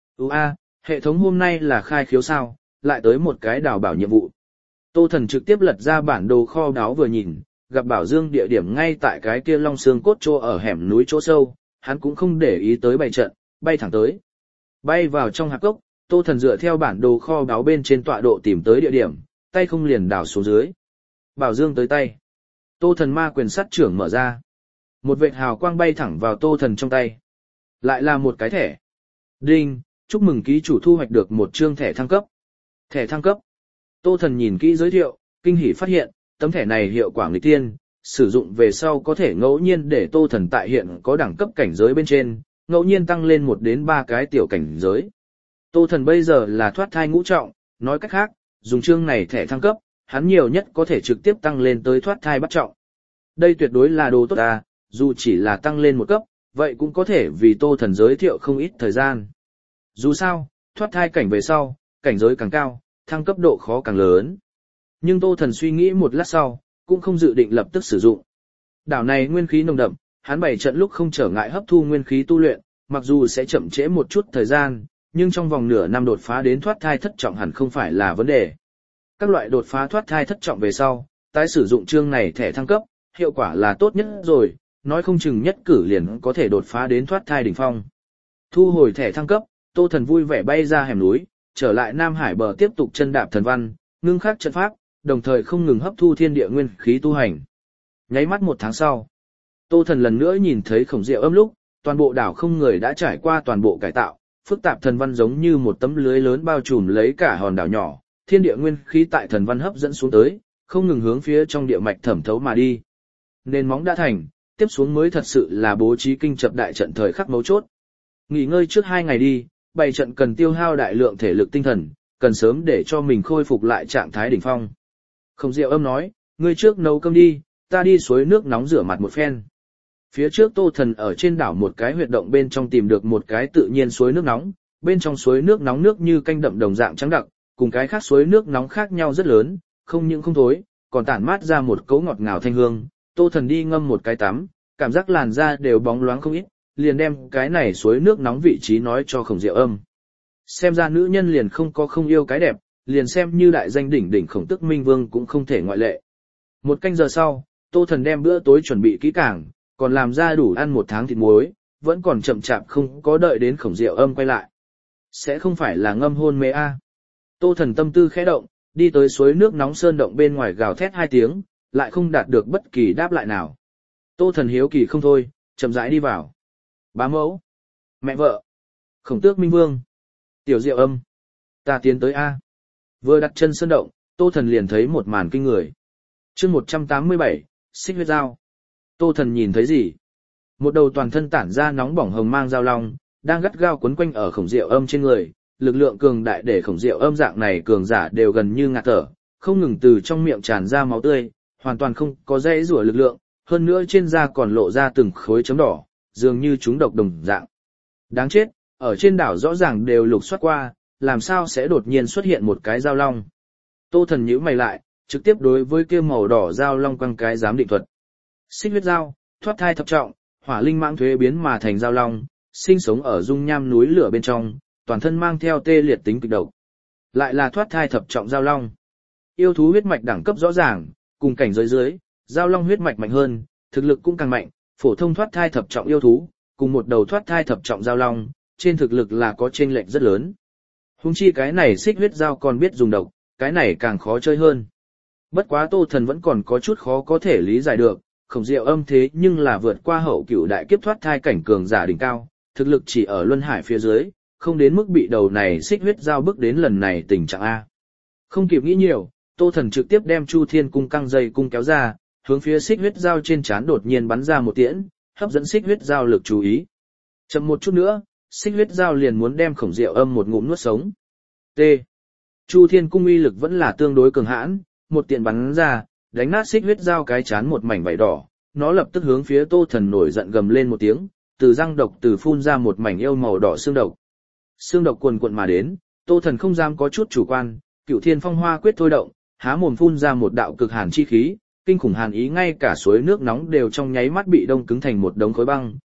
Hệ thống hôm nay là khai khiếu sao, lại tới một cái đào bảo nhiệm vụ. Tô Thần trực tiếp lật ra bản đồ kho báu vừa nhìn, gặp Bảo Dương địa điểm ngay tại cái kia long xương cốt chỗ ở hẻm núi chỗ sâu, hắn cũng không để ý tới bày trận, bay thẳng tới. Bay vào trong hạp cốc, Tô Thần dựa theo bản đồ kho báu bên trên tọa độ tìm tới địa điểm, tay không liền đảo xuống dưới. Bảo Dương tới tay. Tô Thần ma quyền sắt trưởng mở ra. Một vệt hào quang bay thẳng vào Tô Thần trong tay. Lại là một cái thẻ. Đinh, chúc mừng ký chủ thu hoạch được một chương thẻ thăng cấp. Thẻ thăng cấp. Tô Thần nhìn kỹ giới thiệu, kinh hỉ phát hiện, tấm thẻ này hiệu quả nghịch tiên, sử dụng về sau có thể ngẫu nhiên để Tô Thần tại hiện có đẳng cấp cảnh giới bên trên, ngẫu nhiên tăng lên 1 đến 3 cái tiểu cảnh giới. Tô Thần bây giờ là thoát thai ngũ trọng, nói cách khác, dùng chương này thẻ thăng cấp, hắn nhiều nhất có thể trực tiếp tăng lên tới thoát thai bắt trọng. Đây tuyệt đối là đồ tốt à, dù chỉ là tăng lên một cấp, vậy cũng có thể vì Tô Thần giới thiệu không ít thời gian. Dù sao, thoát thai cảnh về sau, cảnh giới càng cao, thăng cấp độ khó càng lớn. Nhưng Tô Thần suy nghĩ một lát sau, cũng không dự định lập tức sử dụng. Đảo này nguyên khí nồng đậm, hắn bày trận lúc không trở ngại hấp thu nguyên khí tu luyện, mặc dù sẽ chậm trễ một chút thời gian, nhưng trong vòng nửa năm đột phá đến thoát thai thất trọng hẳn không phải là vấn đề. Các loại đột phá thoát thai thất trọng về sau, tái sử dụng chương này thẻ thăng cấp, hiệu quả là tốt nhất rồi, nói không chừng nhất cử liền có thể đột phá đến thoát thai đỉnh phong. Thu hồi thẻ thăng cấp, Tô Thần vui vẻ bay ra hẻm núi, trở lại Nam Hải bờ tiếp tục chân đạp thần văn, ngưng khắc trận pháp, đồng thời không ngừng hấp thu thiên địa nguyên khí tu hành. Nháy mắt 1 tháng sau, Tô Thần lần nữa nhìn thấy Khổng Diệu Âm lúc, toàn bộ đảo không người đã trải qua toàn bộ cải tạo, phức tạp thần văn giống như một tấm lưới lớn bao trùm lấy cả hòn đảo nhỏ, thiên địa nguyên khí tại thần văn hấp dẫn xuống tới, không ngừng hướng phía trong địa mạch thẩm thấu mà đi. Nền móng đã thành, tiếp xuống mới thật sự là bố trí kinh chập đại trận thời khắc mấu chốt. Nghỉ ngơi trước 2 ngày đi, bày trận cần tiêu hao đại lượng thể lực tinh thần, cần sớm để cho mình khôi phục lại trạng thái đỉnh phong. Khổng Diệu Âm nói, ngươi trước nấu cơm đi, ta đi suối nước nóng rửa mặt một phen. Phía trước Tô Thần ở trên đảo một cái huyệt động bên trong tìm được một cái tự nhiên suối nước nóng, bên trong suối nước nóng nước như canh đậm đồng dạng trắng đặc, cùng cái khác suối nước nóng khác nhau rất lớn, không những không thối, còn tản mát ra một cấu ngọt ngào thanh hương. Tô Thần đi ngâm một cái tắm, cảm giác làn da đều bóng loáng không ít, liền đem cái này suối nước nóng vị trí nói cho Khổng Diệu Âm. Xem ra nữ nhân liền không có không yêu cái đẹp, liền xem như đại danh đỉnh đỉnh Khổng Tức Minh Vương cũng không thể ngoại lệ. 1 canh giờ sau, Tô Thần đem bữa tối chuẩn bị kỹ càng, còn làm ra đủ ăn 1 tháng thịt muối, vẫn còn chậm chạp không có đợi đến Khổng Diệu Âm quay lại. Sẽ không phải là ngâm hôn mê a? Tô Thần tâm tư khẽ động, đi tới suối nước nóng sơn động bên ngoài gào thét 2 tiếng, lại không đạt được bất kỳ đáp lại nào. Tô Thần hiếu kỳ không thôi, chậm rãi đi vào. Bá mẫu, mẹ vợ, Khổng Tước Minh Vương, Tiểu Diệu Âm, ta tiến tới a. Vừa đặt chân sơn động, Tô Thần liền thấy một màn kinh người. Chương 187, xích huyết dao. Tô Thần nhìn thấy gì? Một đầu toàn thân tản ra nóng bỏng hồng mang dao long, đang gắt gao quấn quanh ở Khổng Diệu Âm trên người, lực lượng cường đại để Khổng Diệu Âm dạng này cường giả đều gần như ngạt thở, không ngừng từ trong miệng tràn ra máu tươi, hoàn toàn không có dễ rủa lực lượng, hơn nữa trên da còn lộ ra từng khối chấm đỏ, dường như chúng độc đồng dạng. Đáng chết, ở trên đảo rõ ràng đều lục soát qua, làm sao sẽ đột nhiên xuất hiện một cái dao long? Tô Thần nhíu mày lại, trực tiếp đối với kia màu đỏ dao long quăng cái giám định thuật. Xích huyết dao, thoát thai thập trọng, hỏa linh mãng thuế biến mà thành dao long, sinh sống ở dung nham núi lửa bên trong, toàn thân mang theo tê liệt tính kịch độc. Lại là thoát thai thập trọng dao long. Yêu thú huyết mạch đẳng cấp rõ ràng, cùng cảnh giới dưới, dao long huyết mạch mạnh hơn, thực lực cũng càng mạnh, phổ thông thoát thai thập trọng yêu thú, cùng một đầu thoát thai thập trọng dao long, trên thực lực là có chênh lệch rất lớn. Huống chi cái này xích huyết dao còn biết dùng độc, cái này càng khó chơi hơn. Bất quá Tô Thần vẫn còn có chút khó có thể lý giải được, Khổng Diệu Âm thế nhưng là vượt qua hậu cửu đại kiếp thoát thai cảnh cường giả đỉnh cao, thực lực chỉ ở luân hải phía dưới, không đến mức bị đầu này xích huyết dao bước đến lần này tình trạng a. Không kịp nghĩ nhiều, Tô Thần trực tiếp đem Chu Thiên cung căng dây cung kéo ra, hướng phía xích huyết dao trên trán đột nhiên bắn ra một tiễn, hấp dẫn xích huyết dao lực chú ý. Chậm một chút nữa, xích huyết dao liền muốn đem Khổng Diệu Âm một ngụm nuốt sống. T. Chu Thiên cung uy lực vẫn là tương đối cường hãn, một tiện bắn ra, đánh nát xích huyết dao cái chán một mảnh vảy đỏ, nó lập tức hướng phía Tô Thần nổi giận gầm lên một tiếng, từ răng độc từ phun ra một mảnh yêu màu đỏ xương độc. Xương độc cuồn cuộn mà đến, Tô Thần không dám có chút chủ quan, Cửu Thiên Phong Hoa quyết thôi động, há mồm phun ra một đạo cực hàn chi khí, kinh khủng hàn ý ngay cả suối nước nóng đều trong nháy mắt bị đông cứng thành một đống khối băng,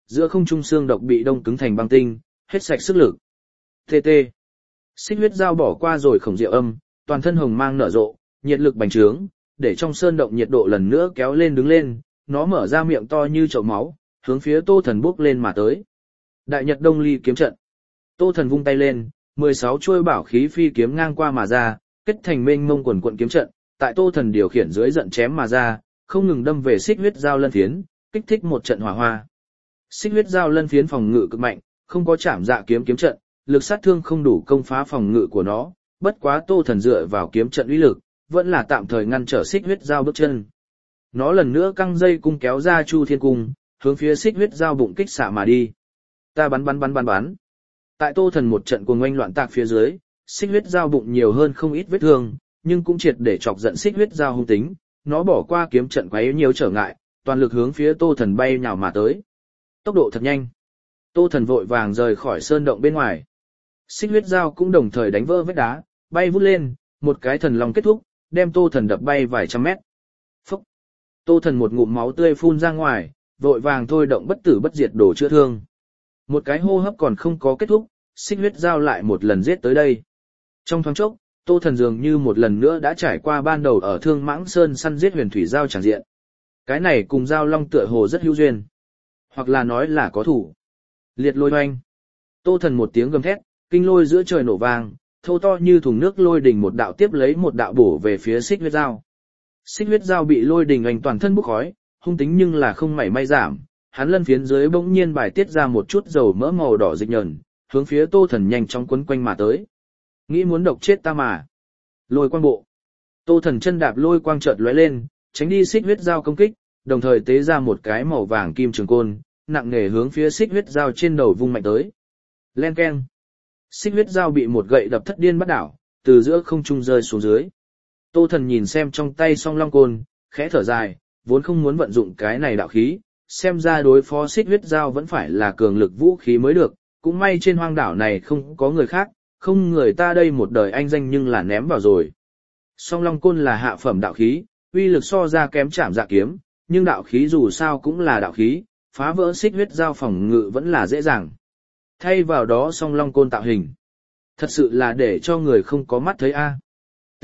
Giữa không trung xương độc bị đông cứng thành băng tinh, hết sạch sức lực. TT. Xích huyết dao bỏ qua rồi Khổng Diệu Âm, toàn thân hồng mang nở rộ, nhiệt lực bành trướng, để trong sơn động nhiệt độ lần nữa kéo lên đứng lên, nó mở ra miệng to như chậu máu, hướng phía Tô Thần bước lên mà tới. Đại Nhật Đông Ly kiếm trận. Tô Thần vung tay lên, 16 chuôi bảo khí phi kiếm ngang qua mà ra, kết thành mênh mông quần quận kiếm trận, tại Tô Thần điều khiển dưới giận chém mà ra, không ngừng đâm về xích huyết dao lân phiến, kích thích một trận hỏa hoa. Xích huyết dao lân phiến phòng ngự cực mạnh, không có chạm dạ kiếm kiếm trận, lực sát thương không đủ công phá phòng ngự của nó, bất quá Tô Thần dựa vào kiếm trận uy lực, vẫn là tạm thời ngăn trở xích huyết dao bước chân. Nó lần nữa căng dây cung kéo ra Chu Thiên cung, hướng phía xích huyết dao bụng kích xạ mà đi. Ta bắn. Tại Tô Thần một trận cuồng oanh loạn tạc phía dưới, xích huyết dao bụng nhiều hơn không ít vết thương, nhưng cũng triệt để chọc giận xích huyết dao hung tính, nó bỏ qua kiếm trận quấy nhiều trở ngại, toàn lực hướng phía Tô Thần bay nhào mà tới. Tốc độ thật nhanh. Tô Thần vội vàng rời khỏi sơn động bên ngoài. Xích huyết dao cũng đồng thời đánh vỡ vách đá, bay vút lên, một cái thần long kết thúc, đem Tô Thần đập bay vài trăm mét. Phúc! Tô Thần một ngụm máu tươi phun ra ngoài, vội vàng thôi động bất tử bất diệt đồ chữa thương. Một cái hô hấp còn không có kết thúc, xích huyết dao lại một lần giết tới đây. Trong thoáng chốc, Tô Thần dường như một lần nữa đã trải qua ban đầu ở Thương Mãng Sơn săn giết huyền thủy dao tràng diện. Cái này cùng dao long tựa hồ rất hữu duyên. Hoặc là nói là có thủ. Liệt lôi hoanh. Tô Thần một tiếng gầm thét, kinh lôi giữa trời nổ vang, thâu to như thùng nước lôi đình một đạo tiếp lấy một đạo bổ về phía xích huyết dao. Xích huyết dao bị lôi đình ảnh toàn thân bốc khói, hung tính nhưng là không mảy may giảm, hắn lân phiến dưới bỗng nhiên bài tiết ra một chút dầu mỡ màu đỏ dịch nhờn, hướng phía Tô Thần nhanh chóng quấn quanh mà tới. Nghĩ muốn độc chết ta mà. Lôi quang bộ. Tô Thần chân đạp lôi quang chợt lóe lên, tránh đi xích huyết dao công kích, đồng thời tế ra một cái màu vàng kim trường côn, nặng nề hướng phía xích huyết dao trên đầu vung mạnh tới. Len keng. Xích huyết dao bị một gậy đập thất điên bắt đảo, từ giữa không trung rơi xuống dưới. Tô Thần nhìn xem trong tay song long côn, khẽ thở dài, vốn không muốn vận dụng cái này đạo khí, xem ra đối phó xích huyết dao vẫn phải là cường lực vũ khí mới được, cũng may trên hoang đảo này không có người khác, không người ta đây một đời anh danh nhưng là ném vào rồi. Song long côn là hạ phẩm đạo khí, uy lực so ra kém chạm dạ kiếm, nhưng đạo khí dù sao cũng là đạo khí, phá vỡ xích huyết dao phòng ngự vẫn là dễ dàng. Thay vào đó song long côn tạo hình, thật sự là để cho người không có mắt thấy a. T.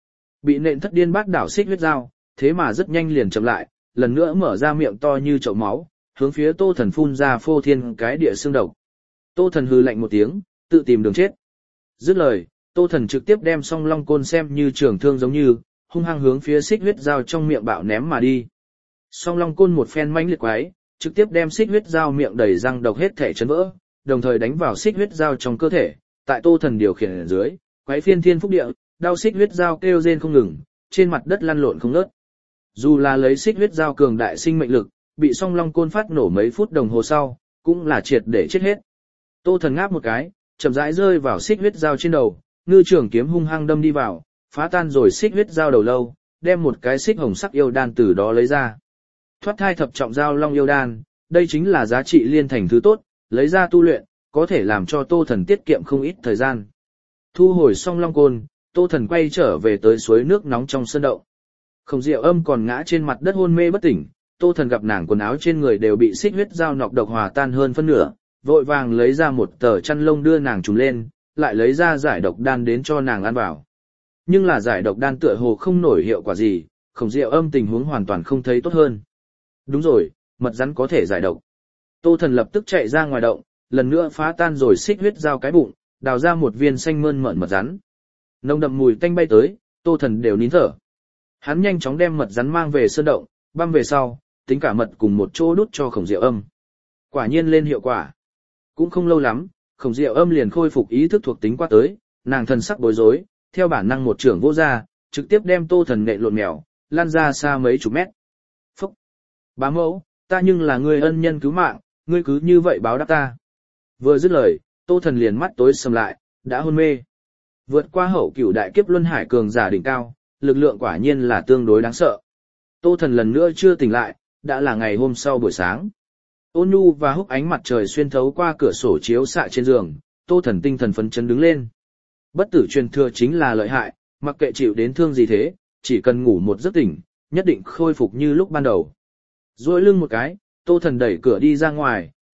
Bị nện thất điên bát đảo xích huyết dao, thế mà rất nhanh liền chậm lại, lần nữa mở ra miệng to như chậu máu, hướng phía Tô Thần phun ra phô thiên cái địa xương độc. Tô Thần hừ lạnh một tiếng, tự tìm đường chết. Dứt lời, Tô Thần trực tiếp đem song long côn xem như trường thương giống như, hung hăng hướng phía xích huyết dao trong miệng bạo ném mà đi. Song long côn một phen mãnh liệt quái, trực tiếp đem xích huyết dao miệng đầy răng độc hết thể chấn vỡ, đồng thời đánh vào xích huyết dao trong cơ thể. Tại Tô Thần điều khiển ở dưới, quái phiên thiên phúc địa, đau xích huyết dao kêu rên không ngừng, trên mặt đất lăn lộn không ngớt. Dù là lấy xích huyết dao cường đại sinh mệnh lực, bị song long côn phát nổ mấy phút đồng hồ sau, cũng là triệt để chết hết. Tô Thần ngáp một cái, chậm rãi rơi vào xích huyết dao trên đầu, ngư trường kiếm hung hăng đâm đi vào, phá tan rồi xích huyết dao đầu lâu, đem một cái xích hồng sắc yêu đan từ đó lấy ra. Thoát thai thập trọng dao long yêu đan, đây chính là giá trị liên thành thứ tốt, lấy ra tu luyện, có thể làm cho Tô Thần tiết kiệm không ít thời gian. Thu hồi xong long côn, Tô Thần quay trở về tới suối nước nóng trong sân động. Khổng Diệu Âm còn ngã trên mặt đất hôn mê bất tỉnh, Tô Thần gặp nàng quần áo trên người đều bị xích huyết dao nọc độc hòa tan hơn phân nửa, vội vàng lấy ra một tờ chăn lông đưa nàng trùm lên, lại lấy ra giải độc đan đến cho nàng ăn vào. Nhưng là giải độc đan tựa hồ không nổi hiệu quả gì, Khổng Diệu Âm tình huống hoàn toàn không thấy tốt hơn. Đúng rồi, mật rắn có thể giải độc. Tô Thần lập tức chạy ra ngoài động, lần nữa phá tan rồi xích huyết dao cái bụng, đào ra một viên xanh mơn mởn mật rắn. Nồng đậm mùi tanh bay tới, Tô Thần đều nín thở. Hắn nhanh chóng đem mật rắn mang về sơn động, băm về sau, tính cả mật cùng một chỗ đút cho Khổng Diệu Âm. Quả nhiên lên hiệu quả. Cũng không lâu lắm, Khổng Diệu Âm liền khôi phục ý thức thuộc tính qua tới, nàng thần sắc bối rối, theo bản năng một trưởng vô ra, trực tiếp đem Tô Thần nện lộn mèo, lan ra xa mấy chục mét. Phúc! Bá mẫu, ta nhưng là người ân nhân cứu mạng, ngươi cứ như vậy báo đáp ta. Vừa dứt lời, Tô Thần liền mắt tối sầm lại, đã hôn mê. Vượt qua hậu cửu đại kiếp luân hải cường giả đỉnh cao, lực lượng quả nhiên là tương đối đáng sợ. Tô Thần lần nữa chưa tỉnh lại, đã là ngày hôm sau buổi sáng. Ôn nhu và húc ánh mặt trời xuyên thấu qua cửa sổ chiếu xạ trên giường, Tô Thần tinh thần phấn chấn đứng lên. Bất tử truyền thừa chính là lợi hại, mặc kệ chịu đến thương gì thế, chỉ cần ngủ một giấc tỉnh, nhất định khôi phục như lúc ban đầu. Duỗi lưng một cái, Tô Thần đẩy cửa đi ra ngoài,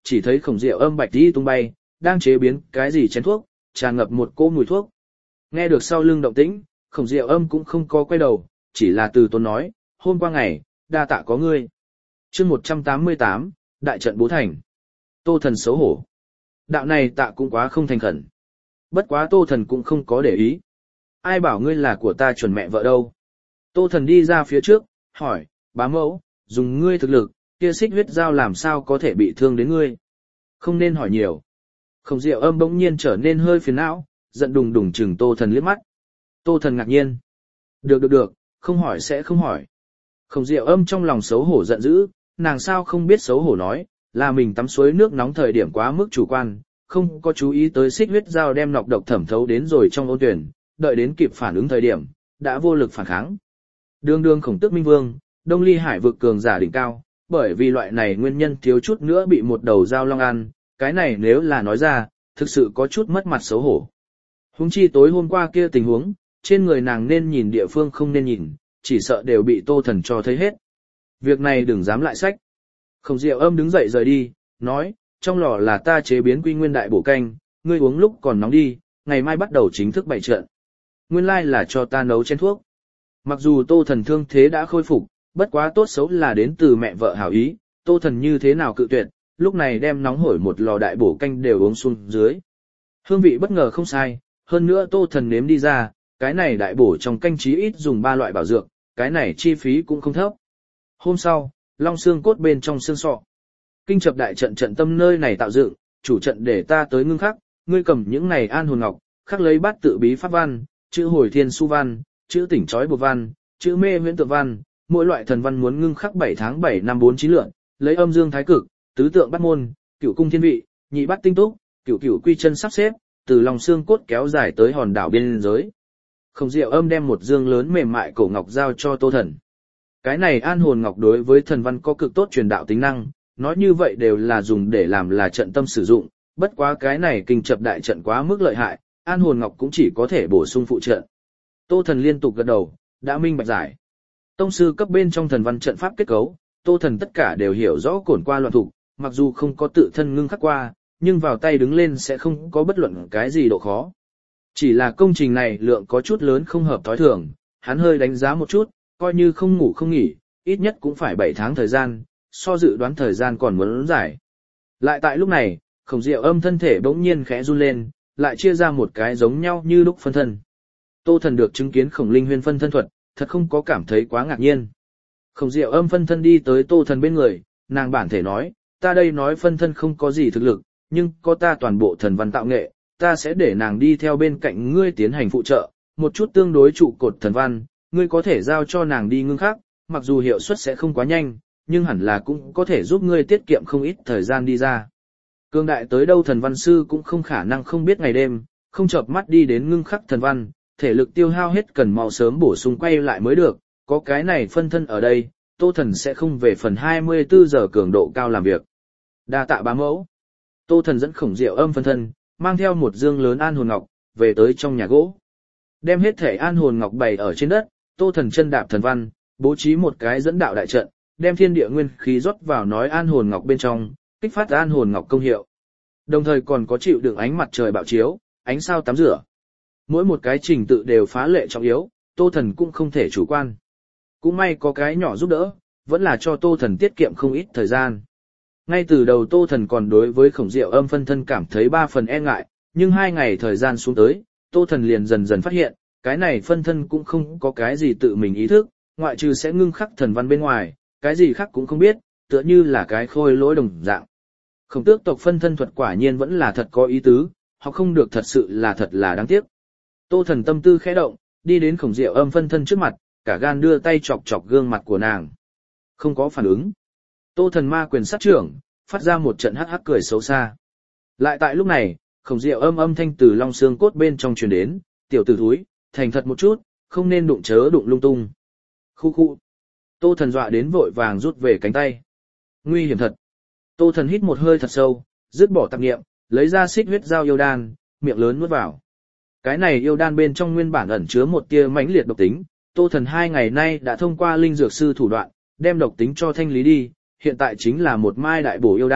chỉ thấy Khổng Diệu Âm bạch đi tung bay, đang chế biến cái gì chén thuốc, tràn ngập một cỗ mùi thuốc. Nghe được sau lưng động tĩnh, Khổng Diệu Âm cũng không có quay đầu, chỉ là từ tốn nói, hôm qua ngày, đa tạ có ngươi. Chương 188, đại trận bố thành. Tô Thần xấu hổ. Đạo này tạ cũng quá không thành khẩn. Bất quá Tô Thần cũng không có để ý. Ai bảo ngươi là của ta chuẩn mẹ vợ đâu. Tô Thần đi ra phía trước, hỏi, bá mẫu, dùng ngươi thực lực, kia xích huyết dao làm sao có thể bị thương đến ngươi. Không nên hỏi nhiều. Khổng Diệu Âm bỗng nhiên trở nên hơi phiền não, giận đùng đùng chừng Tô Thần liếc mắt. Tô Thần ngạc nhiên. Được, không hỏi sẽ không hỏi. Khổng Diệu Âm trong lòng xấu hổ giận dữ, nàng sao không biết xấu hổ nói, là mình tắm suối nước nóng thời điểm quá mức chủ quan, không có chú ý tới xích huyết dao đem nọc độc thẩm thấu đến rồi trong ôn tuyển, đợi đến kịp phản ứng thời điểm, đã vô lực phản kháng. Đương Khổng Tước Minh Vương, Đông Ly Hải vực cường giả đỉnh cao, bởi vì loại này nguyên nhân thiếu chút nữa bị một đầu dao long ăn, cái này nếu là nói ra, thực sự có chút mất mặt xấu hổ. Huống chi tối hôm qua kia tình huống, trên người nàng nên nhìn địa phương không nên nhìn, chỉ sợ đều bị Tô Thần cho thấy hết. Việc này đừng dám lại sách. Khổng Diệu Âm đứng dậy rời đi, nói, trong lò là ta chế biến quy nguyên đại bổ canh, ngươi uống lúc còn nóng đi, ngày mai bắt đầu chính thức bày trận. Nguyên lai là cho ta nấu chén thuốc. Mặc dù Tô Thần thương thế đã khôi phục, bất quá tốt xấu là đến từ mẹ vợ hảo ý, Tô Thần như thế nào cự tuyệt, lúc này đem nóng hổi một lò đại bổ canh đều uống xuống dưới. Hương vị bất ngờ không sai, hơn nữa Tô Thần nếm đi ra, cái này đại bổ trong canh chí ít dùng 3 loại bảo dược, cái này chi phí cũng không thấp. Hôm sau, long xương cốt bên trong xương sọ. Kinh chập đại trận trận tâm nơi này tạo dựng, chủ trận để ta tới ngưng khắc, ngươi cầm những này an hồn ngọc, khắc lấy bát tự bí pháp văn, chữ hồi thiên su văn, chữ tỉnh chói buộc văn, chữ mê huyễn tượng văn, mỗi loại thần văn muốn ngưng khắc 7 tháng 7 năm 49 lượn, lấy âm dương thái cực, tứ tượng bát môn, cửu cung thiên vị, nhị bát tinh túc, cửu cửu quy chân sắp xếp, từ lòng xương cốt kéo dài tới hòn đảo biên giới. Khổng Diệu Âm đem một dương lớn mềm mại cổ ngọc giao cho Tô Thần. Cái này an hồn ngọc đối với thần văn có cực tốt truyền đạo tính năng, nói như vậy đều là dùng để làm là trận tâm sử dụng, bất quá cái này kinh chập đại trận quá mức lợi hại, an hồn ngọc cũng chỉ có thể bổ sung phụ trận. Tô Thần liên tục gật đầu, đã minh bạch giải. Tông sư cấp bên trong thần văn trận pháp kết cấu, Tô Thần tất cả đều hiểu rõ cổn qua loạn thủ, mặc dù không có tự thân ngưng khắc qua, nhưng vào tay đứng lên sẽ không có bất luận cái gì độ khó. Chỉ là công trình này lượng có chút lớn không hợp thói thường, hắn hơi đánh giá một chút, coi như không ngủ không nghỉ, ít nhất cũng phải 7 tháng thời gian, so dự đoán thời gian còn muốn dài. Lại tại lúc này, Khổng Diệu Âm thân thể bỗng nhiên khẽ run lên, lại chia ra một cái giống nhau như lúc phân thân. Tô Thần được chứng kiến Khổng Linh Huyên phân thân thuật, thật không có cảm thấy quá ngạc nhiên. Khổng Diệu Âm phân thân đi tới Tô Thần bên người, nàng bản thể nói, ta đây nói phân thân không có gì thực lực, nhưng có ta toàn bộ thần văn tạo nghệ, ta sẽ để nàng đi theo bên cạnh ngươi tiến hành phụ trợ, một chút tương đối trụ cột thần văn, ngươi có thể giao cho nàng đi ngưng khắc, mặc dù hiệu suất sẽ không quá nhanh, nhưng hẳn là cũng có thể giúp ngươi tiết kiệm không ít thời gian đi ra. Cương đại tới đâu thần văn sư cũng không khả năng không biết ngày đêm, không chợp mắt đi đến ngưng khắc thần văn, thể lực tiêu hao hết cần mau sớm bổ sung quay lại mới được, có cái này phân thân ở đây, Tô Thần sẽ không về phần 24 giờ cường độ cao làm việc. Đa tạ bá mẫu. Tô Thần dẫn Khổng Diệu Âm phân thân, mang theo một dương lớn an hồn ngọc, về tới trong nhà gỗ. Đem hết thể an hồn ngọc bày ở trên đất, Tô Thần chân đạp thần văn, bố trí một cái dẫn đạo đại trận, đem thiên địa nguyên khí rót vào nói an hồn ngọc bên trong, kích phát an hồn ngọc công hiệu. Đồng thời còn có chịu đựng ánh mặt trời bạo chiếu, ánh sao tắm rửa. Mỗi một cái trình tự đều phá lệ trọng yếu, Tô Thần cũng không thể chủ quan. Cũng may có cái nhỏ giúp đỡ, vẫn là cho Tô Thần tiết kiệm không ít thời gian. Ngay từ đầu Tô Thần còn đối với Khổng Diệu Âm phân thân cảm thấy 3 phần e ngại, nhưng 2 ngày thời gian xuống tới, Tô Thần liền dần dần phát hiện, cái này phân thân cũng không có cái gì tự mình ý thức, ngoại trừ sẽ ngưng khắc thần văn bên ngoài, cái gì khác cũng không biết, tựa như là cái khôi lỗi đồng dạng. Khổng Tước tộc phân thân thuật quả nhiên vẫn là thật có ý tứ, họ không được thật sự là đáng tiếc. Tô Thần tâm tư khẽ động, đi đến Khổng Diệu Âm phân thân trước mặt, cả gan đưa tay chọc chọc gương mặt của nàng. Không có phản ứng. Tô Thần ma quyền sát trưởng, phát ra một trận hắc hắc cười xấu xa. Lại tại lúc này, Khổng Diệu Âm âm thanh từ long xương cốt bên trong truyền đến, tiểu tử thúi, thành thật một chút, không nên đụng chớ đụng lung tung. Khu khu. Tô Thần dọa đến vội vàng rút về cánh tay. Nguy hiểm thật. Tô Thần hít một hơi thật sâu, dứt bỏ tạp niệm, lấy ra xích huyết dao yêu đan, miệng lớn nuốt vào. Cái này yêu đan bên trong nguyên bản ẩn chứa một tia mãnh liệt độc tính, Tô Thần 2 ngày nay đã thông qua linh dược sư thủ đoạn, đem độc tính cho thanh lý đi, hiện tại chính là một mai đại bổ yêu đan,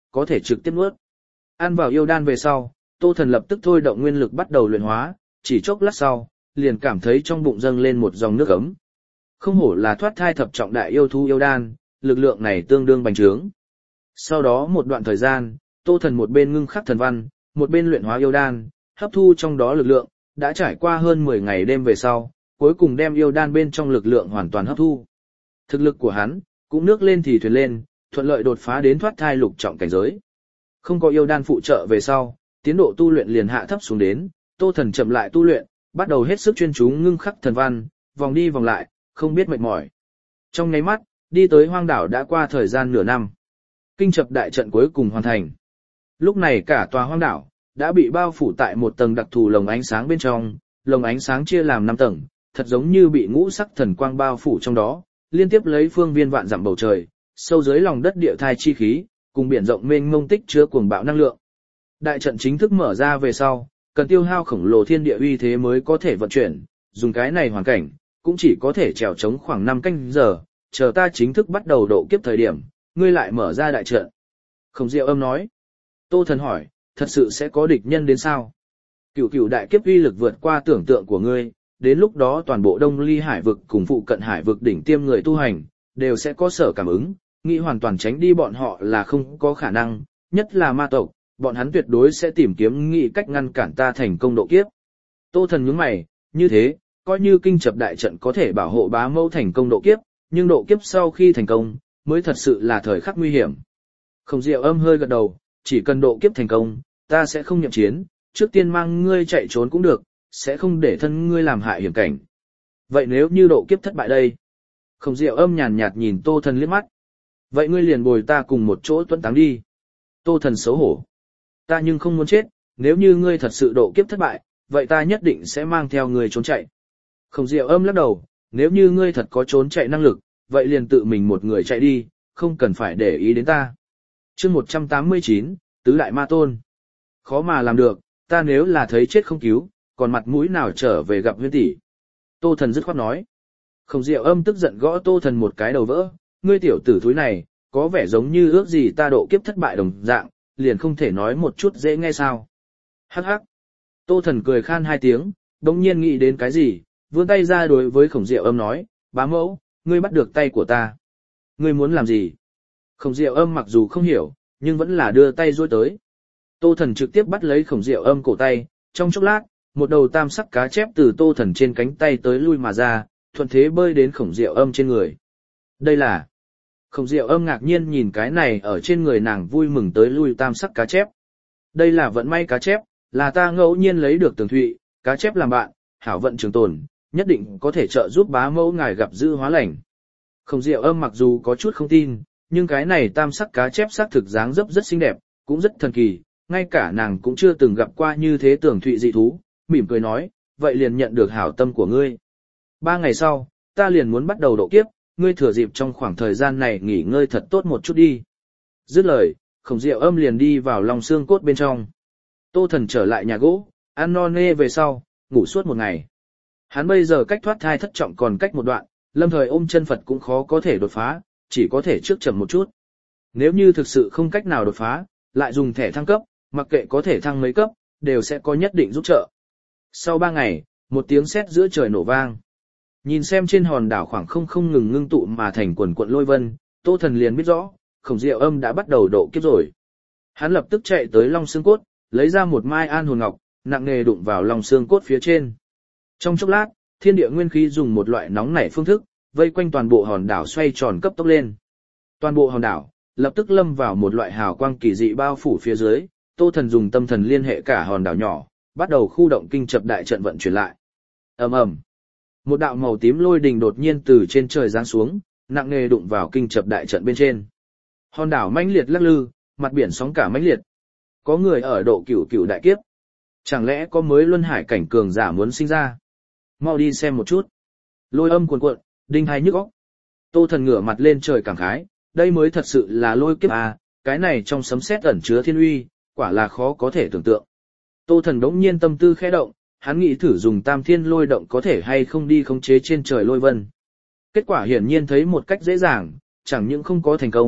có thể trực tiếp nuốt. Ăn vào yêu đan về sau, Tô Thần lập tức thôi động nguyên lực bắt đầu luyện hóa, chỉ chốc lát sau, liền cảm thấy trong bụng dâng lên một dòng nước ấm. Không hổ là thoát thai thập trọng đại yêu thú yêu đan, lực lượng này tương đương bành trướng. Sau đó một đoạn thời gian, Tô Thần một bên ngưng khắc thần văn, một bên luyện hóa yêu đan, hấp thu trong đó lực lượng, đã trải qua hơn 10 ngày đêm về sau, cuối cùng đem yêu đan bên trong lực lượng hoàn toàn hấp thu. Thực lực của hắn, cũng nước lên thì thuyền lên, thuận lợi đột phá đến thoát thai lục trọng cảnh giới. Không có yêu đan phụ trợ về sau, tiến độ tu luyện liền hạ thấp xuống đến, Tô Thần chậm lại tu luyện, bắt đầu hết sức chuyên chú ngưng khắc thần văn, vòng đi vòng lại, không biết mệt mỏi. Trong nháy mắt, đi tới hoang đảo đã qua thời gian nửa năm. Kinh chập đại trận cuối cùng hoàn thành. Lúc này cả tòa hoang đảo đã bị bao phủ tại một tầng đặc thù lồng ánh sáng bên trong, lồng ánh sáng chia làm 5 tầng, thật giống như bị ngũ sắc thần quang bao phủ trong đó, liên tiếp lấy phương viên vạn dặm bầu trời, sâu dưới lòng đất địa thai chi khí, cùng biển rộng mênh mông tích chứa cuồng bạo năng lượng. Đại trận chính thức mở ra về sau, cần tiêu hao khổng lồ thiên địa uy thế mới có thể vận chuyển, dùng cái này hoàn cảnh, cũng chỉ có thể trèo chống khoảng 5 canh giờ, chờ ta chính thức bắt đầu độ kiếp thời điểm, ngươi lại mở ra đại trận. Khổng Diệu Âm nói. Tô Thần hỏi, thật sự sẽ có địch nhân đến sao? Cửu đại kiếp uy lực vượt qua tưởng tượng của ngươi, đến lúc đó toàn bộ Đông Ly hải vực cùng phụ cận hải vực đỉnh tiêm người tu hành, đều sẽ có sở cảm ứng, nghĩ hoàn toàn tránh đi bọn họ là không có khả năng, nhất là ma tộc, bọn hắn tuyệt đối sẽ tìm kiếm nghị cách ngăn cản ta thành công độ kiếp. Tô Thần nhướng mày, như thế, coi như kinh chập đại trận có thể bảo hộ bá mẫu thành công độ kiếp, nhưng độ kiếp sau khi thành công, mới thật sự là thời khắc nguy hiểm. Khổng Diệu Âm hơi gật đầu, chỉ cần độ kiếp thành công, ta sẽ không nhậm chiến, trước tiên mang ngươi chạy trốn cũng được, sẽ không để thân ngươi làm hại hiểm cảnh. Vậy nếu như độ kiếp thất bại đây? Khổng Diệu Âm nhàn nhạt nhìn Tô Thần liếc mắt. Vậy ngươi liền bồi ta cùng một chỗ tuẫn táng đi. Tô Thần xấu hổ. Ta nhưng không muốn chết, nếu như ngươi thật sự độ kiếp thất bại, vậy ta nhất định sẽ mang theo ngươi trốn chạy. Khổng Diệu Âm lắc đầu, nếu như ngươi thật có trốn chạy năng lực, vậy liền tự mình một người chạy đi, không cần phải để ý đến ta. Chương 189, Tứ Đại Ma Tôn. Khó mà làm được, ta nếu là thấy chết không cứu, còn mặt mũi nào trở về gặp Huyên tỷ. Tô Thần dứt khoát nói. Khổng Diệu Âm tức giận gõ Tô Thần một cái đầu vỡ, ngươi tiểu tử thúi này, có vẻ giống như ước gì ta độ kiếp thất bại đồng dạng, liền không thể nói một chút dễ nghe sao. Hắc hắc. Tô Thần cười khan 2 tiếng, đống nhiên nghĩ đến cái gì, vươn tay ra đối với Khổng Diệu Âm nói, bá mẫu, ngươi bắt được tay của ta. Ngươi muốn làm gì? Khổng Diệu Âm mặc dù không hiểu, nhưng vẫn là đưa tay duỗi tới. Tô Thần trực tiếp bắt lấy Khổng Diệu Âm cổ tay, trong chốc lát, một đầu tam sắc cá chép từ Tô Thần trên cánh tay tới lui mà ra, thuận thế bơi đến Khổng Diệu Âm trên người. Đây là... Khổng Diệu Âm ngạc nhiên nhìn cái này ở trên người nàng vui mừng tới lui tam sắc cá chép. Đây là vận may cá chép, là ta ngẫu nhiên lấy được tường thụy, cá chép làm bạn, hảo vận trường tồn, nhất định có thể trợ giúp bá mẫu ngài gặp dư hóa lành. Khổng Diệu Âm mặc dù có chút không tin, nhưng cái này tam sắc cá chép xác thực dáng dấp rất xinh đẹp, cũng rất thần kỳ, ngay cả nàng cũng chưa từng gặp qua như thế tường thụy dị thú, mỉm cười nói, vậy liền nhận được hảo tâm của ngươi. 3 ngày sau, ta liền muốn bắt đầu độ kiếp, ngươi thừa dịp trong khoảng thời gian này nghỉ ngơi thật tốt một chút đi. Dứt lời, Khổng Diệu Âm liền đi vào lòng xương cốt bên trong. Tô Thần trở lại nhà gỗ, ăn no nê về sau, ngủ suốt một ngày. Hắn bây giờ cách thoát thai thất trọng còn cách một đoạn, lâm thời ôm chân Phật cũng khó có thể đột phá, chỉ có thể trước chậm một chút. Nếu như thực sự không cách nào đột phá, lại dùng thẻ thăng cấp, mặc kệ có thể thăng mấy cấp, đều sẽ có nhất định giúp trợ. Sau 3 ngày, một tiếng sét giữa trời nổ vang. Nhìn xem trên hòn đảo khoảng không ngừng ngưng tụ mà thành quần cuộn lôi vân, Tô Thần liền biết rõ, Khổng Diệu Âm đã bắt đầu độ kiếp rồi. Hắn lập tức chạy tới Long Xương Cốt, lấy ra một mai an hồn ngọc, nặng nề đụng vào Long Xương Cốt phía trên. Trong chốc lát, thiên địa nguyên khí dùng một loại nóng nảy phương thức, vây quanh toàn bộ hòn đảo xoay tròn cấp tốc lên. Toàn bộ hòn đảo lập tức lâm vào một loại hào quang kỳ dị bao phủ phía dưới, Tô Thần dùng tâm thần liên hệ cả hòn đảo nhỏ, bắt đầu khu động kinh chập đại trận vận chuyển lại. Ầm ầm. Một đạo màu tím lôi đình đột nhiên từ trên trời giáng xuống, nặng nề đụng vào kinh chập đại trận bên trên. Hòn đảo mãnh liệt lắc lư, mặt biển sóng cả mãnh liệt. Có người ở độ cửu đại kiếp. Chẳng lẽ có mới luân hải cảnh cường giả muốn sinh ra? Mau đi xem một chút. Lôi âm cuồn cuộn, đinh hai nhức óc. Tô Thần ngửa mặt lên trời cảm khái, đây mới thật sự là lôi kiếp à, cái này trong sấm sét ẩn chứa thiên uy, quả là khó có thể tưởng tượng. Tô Thần đống nhiên tâm tư khẽ động, hắn nghĩ thử dùng tam thiên lôi động có thể hay không đi khống chế trên trời lôi vân. Kết quả hiển nhiên thấy một cách dễ dàng, chẳng những không có thành công,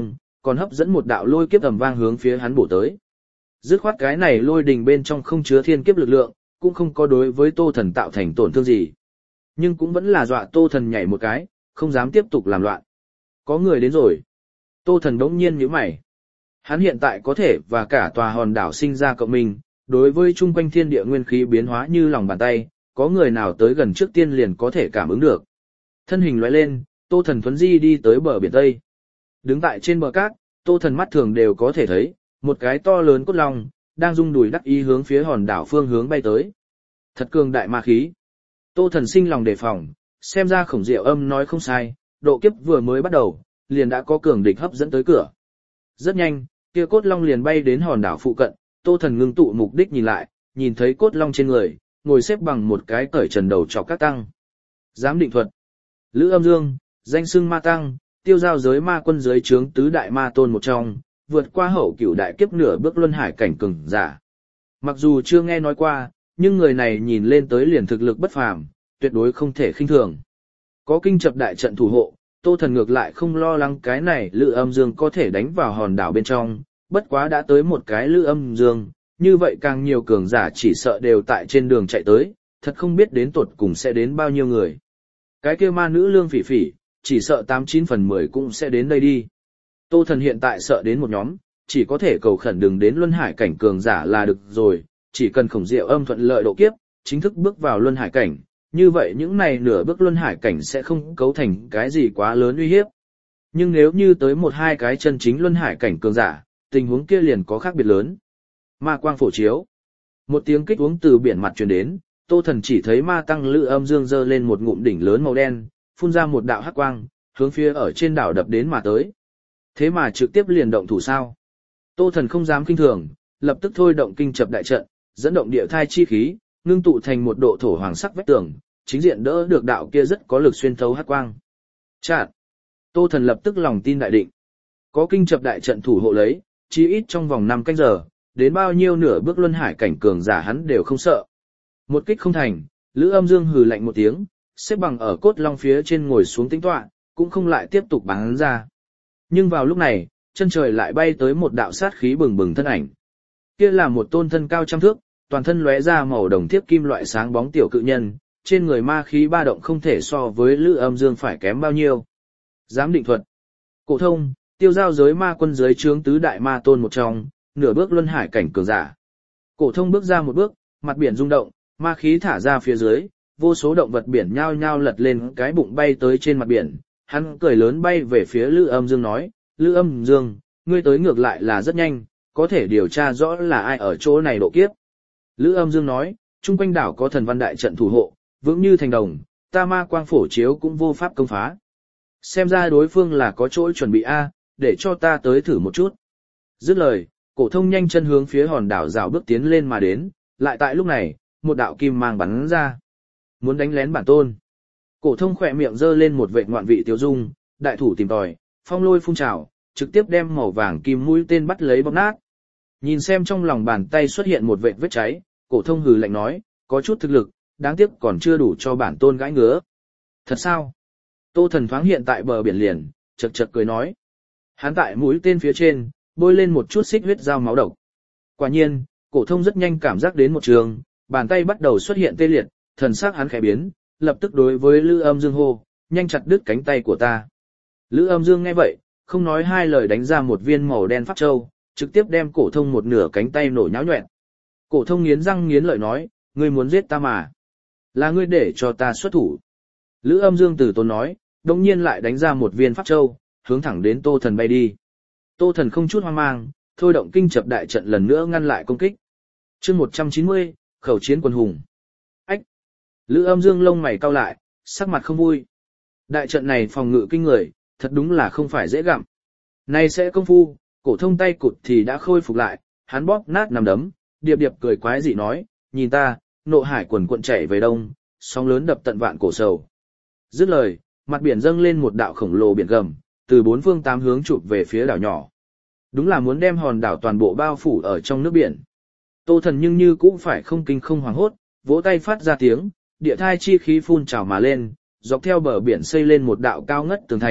còn hấp dẫn một đạo lôi kiếp ầm vang hướng phía hắn bổ tới. Dứt khoát cái này lôi đình bên trong không chứa thiên kiếp lực lượng, cũng không có đối với Tô Thần tạo thành tổn thương gì. Nhưng cũng vẫn là dọa Tô Thần nhảy một cái, không dám tiếp tục làm loạn. Có người đến rồi. Tô Thần đống nhiên nhíu mày. Hắn hiện tại có thể và cả tòa hòn đảo sinh ra cộng minh, đối với chung quanh thiên địa nguyên khí biến hóa như lòng bàn tay, có người nào tới gần trước tiên liền có thể cảm ứng được. Thân hình lóe lên, Tô Thần thuấn di đi tới bờ biển Tây. Đứng tại trên bờ cát, Tô Thần mắt thường đều có thể thấy, một cái to lớn cốt long, đang rung đùi đắc ý hướng phía hòn đảo phương hướng bay tới. Thật cường đại ma khí. Tô Thần sinh lòng đề phòng, xem ra Khổng Diệu Âm nói không sai, độ kiếp vừa mới bắt đầu, liền đã có cường địch hấp dẫn tới cửa. Rất nhanh, kia cốt long liền bay đến hòn đảo phụ cận, Tô Thần ngưng tụ mục đích nhìn lại, nhìn thấy cốt long trên người, ngồi xếp bằng một cái cởi trần đầu chọc các tăng. Giám định thuật. Lữ Âm Dương, danh xưng ma tăng, tiêu giao giới ma quân giới trướng tứ đại ma tôn một trong, vượt qua hậu cửu đại kiếp nửa bước luân hải cảnh cường giả. Mặc dù chưa nghe nói qua, nhưng người này nhìn lên tới liền thực lực bất phàm, tuyệt đối không thể khinh thường. Có kinh chập đại trận thủ hộ, Tô Thần ngược lại không lo lắng cái này Lữ Âm Dương có thể đánh vào hòn đảo bên trong, bất quá đã tới một cái Lữ Âm Dương, như vậy càng nhiều cường giả chỉ sợ đều tại trên đường chạy tới, thật không biết đến tột cùng sẽ đến bao nhiêu người. Cái kia ma nữ Lương Phỉ Phỉ, chỉ sợ 89 phần 10 cũng sẽ đến đây đi. Tô Thần hiện tại sợ đến một nhóm, chỉ có thể cầu khẩn đừng đến luân hải cảnh cường giả là được rồi, chỉ cần Khổng Diệu Âm thuận lợi độ kiếp, chính thức bước vào luân hải cảnh, như vậy những này nửa bước luân hải cảnh sẽ không cấu thành cái gì quá lớn uy hiếp. Nhưng nếu như tới một hai cái chân chính luân hải cảnh cường giả, tình huống kia liền có khác biệt lớn. Ma quang phổ chiếu. Một tiếng kích uống từ biển mặt truyền đến, Tô Thần chỉ thấy ma tăng Lữ Âm Dương giơ lên một ngụm đỉnh lớn màu đen, phun ra một đạo hắc quang, hướng phía ở trên đảo đập đến mà tới. Thế mà trực tiếp liền động thủ sao? Tô Thần không dám kinh thường, lập tức thôi động kinh chập đại trận, dẫn động địa thai chi khí, ngưng tụ thành một độ thổ hoàng sắc vách tường, chính diện đỡ được đạo kia rất có lực xuyên thấu hắc quang. Chặn. Tô Thần lập tức lòng tin đại định. Có kinh chập đại trận thủ hộ lấy, chí ít trong vòng 5 canh giờ, đến bao nhiêu nửa bước luân hải cảnh cường giả hắn đều không sợ. Một kích không thành, Lữ Âm Dương hừ lạnh một tiếng, xếp bằng ở cốt long phía trên ngồi xuống tĩnh tọa, cũng không lại tiếp tục bắn ra. Nhưng vào lúc này, chân trời lại bay tới một đạo sát khí bừng bừng thân ảnh. Kia là một tôn thân cao trăm thước, toàn thân lóe ra màu đồng thiếp kim loại sáng bóng tiểu cự nhân, trên người ma khí ba động không thể so với Lữ Âm Dương phải kém bao nhiêu. Giám định thuật. Cổ thông, tiêu giao giới ma quân giới trướng tứ đại ma tôn một trong, nửa bước luân hải cảnh cường giả. Cổ thông bước ra một bước, mặt biển rung động, ma khí thả ra phía dưới, vô số động vật biển nhao nhao lật lên cái bụng bay tới trên mặt biển. Hắn cười lớn bay về phía Lữ Âm Dương nói, Lữ Âm Dương, ngươi tới ngược lại là rất nhanh, có thể điều tra rõ là ai ở chỗ này độ kiếp. Lữ Âm Dương nói, chung quanh đảo có thần văn đại trận thủ hộ, vững như thành đồng, ta ma quang phổ chiếu cũng vô pháp công phá. Xem ra đối phương là có chỗ chuẩn bị A, để cho ta tới thử một chút. Dứt lời, cổ thông nhanh chân hướng phía hòn đảo rào bước tiến lên mà đến, lại tại lúc này, một đạo kim mang bắn ra. Muốn đánh lén bản tôn. Cổ thông khỏe miệng giơ lên một vệt ngoạn vị tiêu dung, đại thủ tìm tòi, phong lôi phun trào, trực tiếp đem màu vàng kim mũi tên bắt lấy bóp nát. Nhìn xem trong lòng bàn tay xuất hiện một vệt vết cháy, cổ thông hừ lạnh nói, có chút thực lực, đáng tiếc còn chưa đủ cho bản tôn gãi ngứa. Thật sao? Tô Thần thoáng hiện tại bờ biển liền, chật chật cười nói. Hắn tại mũi tên phía trên, bôi lên một chút xích huyết dao máu độc. Quả nhiên, cổ thông rất nhanh cảm giác đến một trường, bàn tay bắt đầu xuất hiện tê liệt, thần sắc hắn khẽ biến, lập tức đối với Lữ Âm Dương hô, nhanh chặt đứt cánh tay của ta. Lữ Âm Dương nghe vậy, không nói hai lời đánh ra một viên màu đen pháp châu, trực tiếp đem cổ thông một nửa cánh tay nổ nhão nhọẹt. Cổ thông nghiến răng nghiến lợi nói, ngươi muốn giết ta mà. Là ngươi để cho ta xuất thủ. Lữ Âm Dương từ tốn nói, đồng nhiên lại đánh ra một viên pháp châu, hướng thẳng đến Tô Thần bay đi. Tô Thần không chút hoang mang, thôi động kinh chập đại trận lần nữa ngăn lại công kích. Chương 190, khẩu chiến quần hùng. Ách. Lữ Âm Dương lông mày cau lại, sắc mặt không vui. Đại trận này phòng ngự kinh người, thật đúng là không phải dễ gặm. Này sẽ công phu, cổ thông tay cụt thì đã khôi phục lại, hắn bóp nát nằm đấm, điệp điệp cười quái dị nói, nhìn ta, nộ hải quần cuộn chảy về đông, sóng lớn đập tận vạn cổ sầu. Dứt lời, mặt biển dâng lên một đạo khổng lồ biển gầm, từ bốn phương tám hướng chụp về phía đảo nhỏ. Đúng là muốn đem hòn đảo toàn bộ bao phủ ở trong nước biển. Tô Thần nhưng như cũng phải không kinh không hoảng hốt, vỗ tay phát ra tiếng, địa thai chi khí phun trào mà lên, dọc theo bờ biển xây lên một đạo cao ngất tường thành,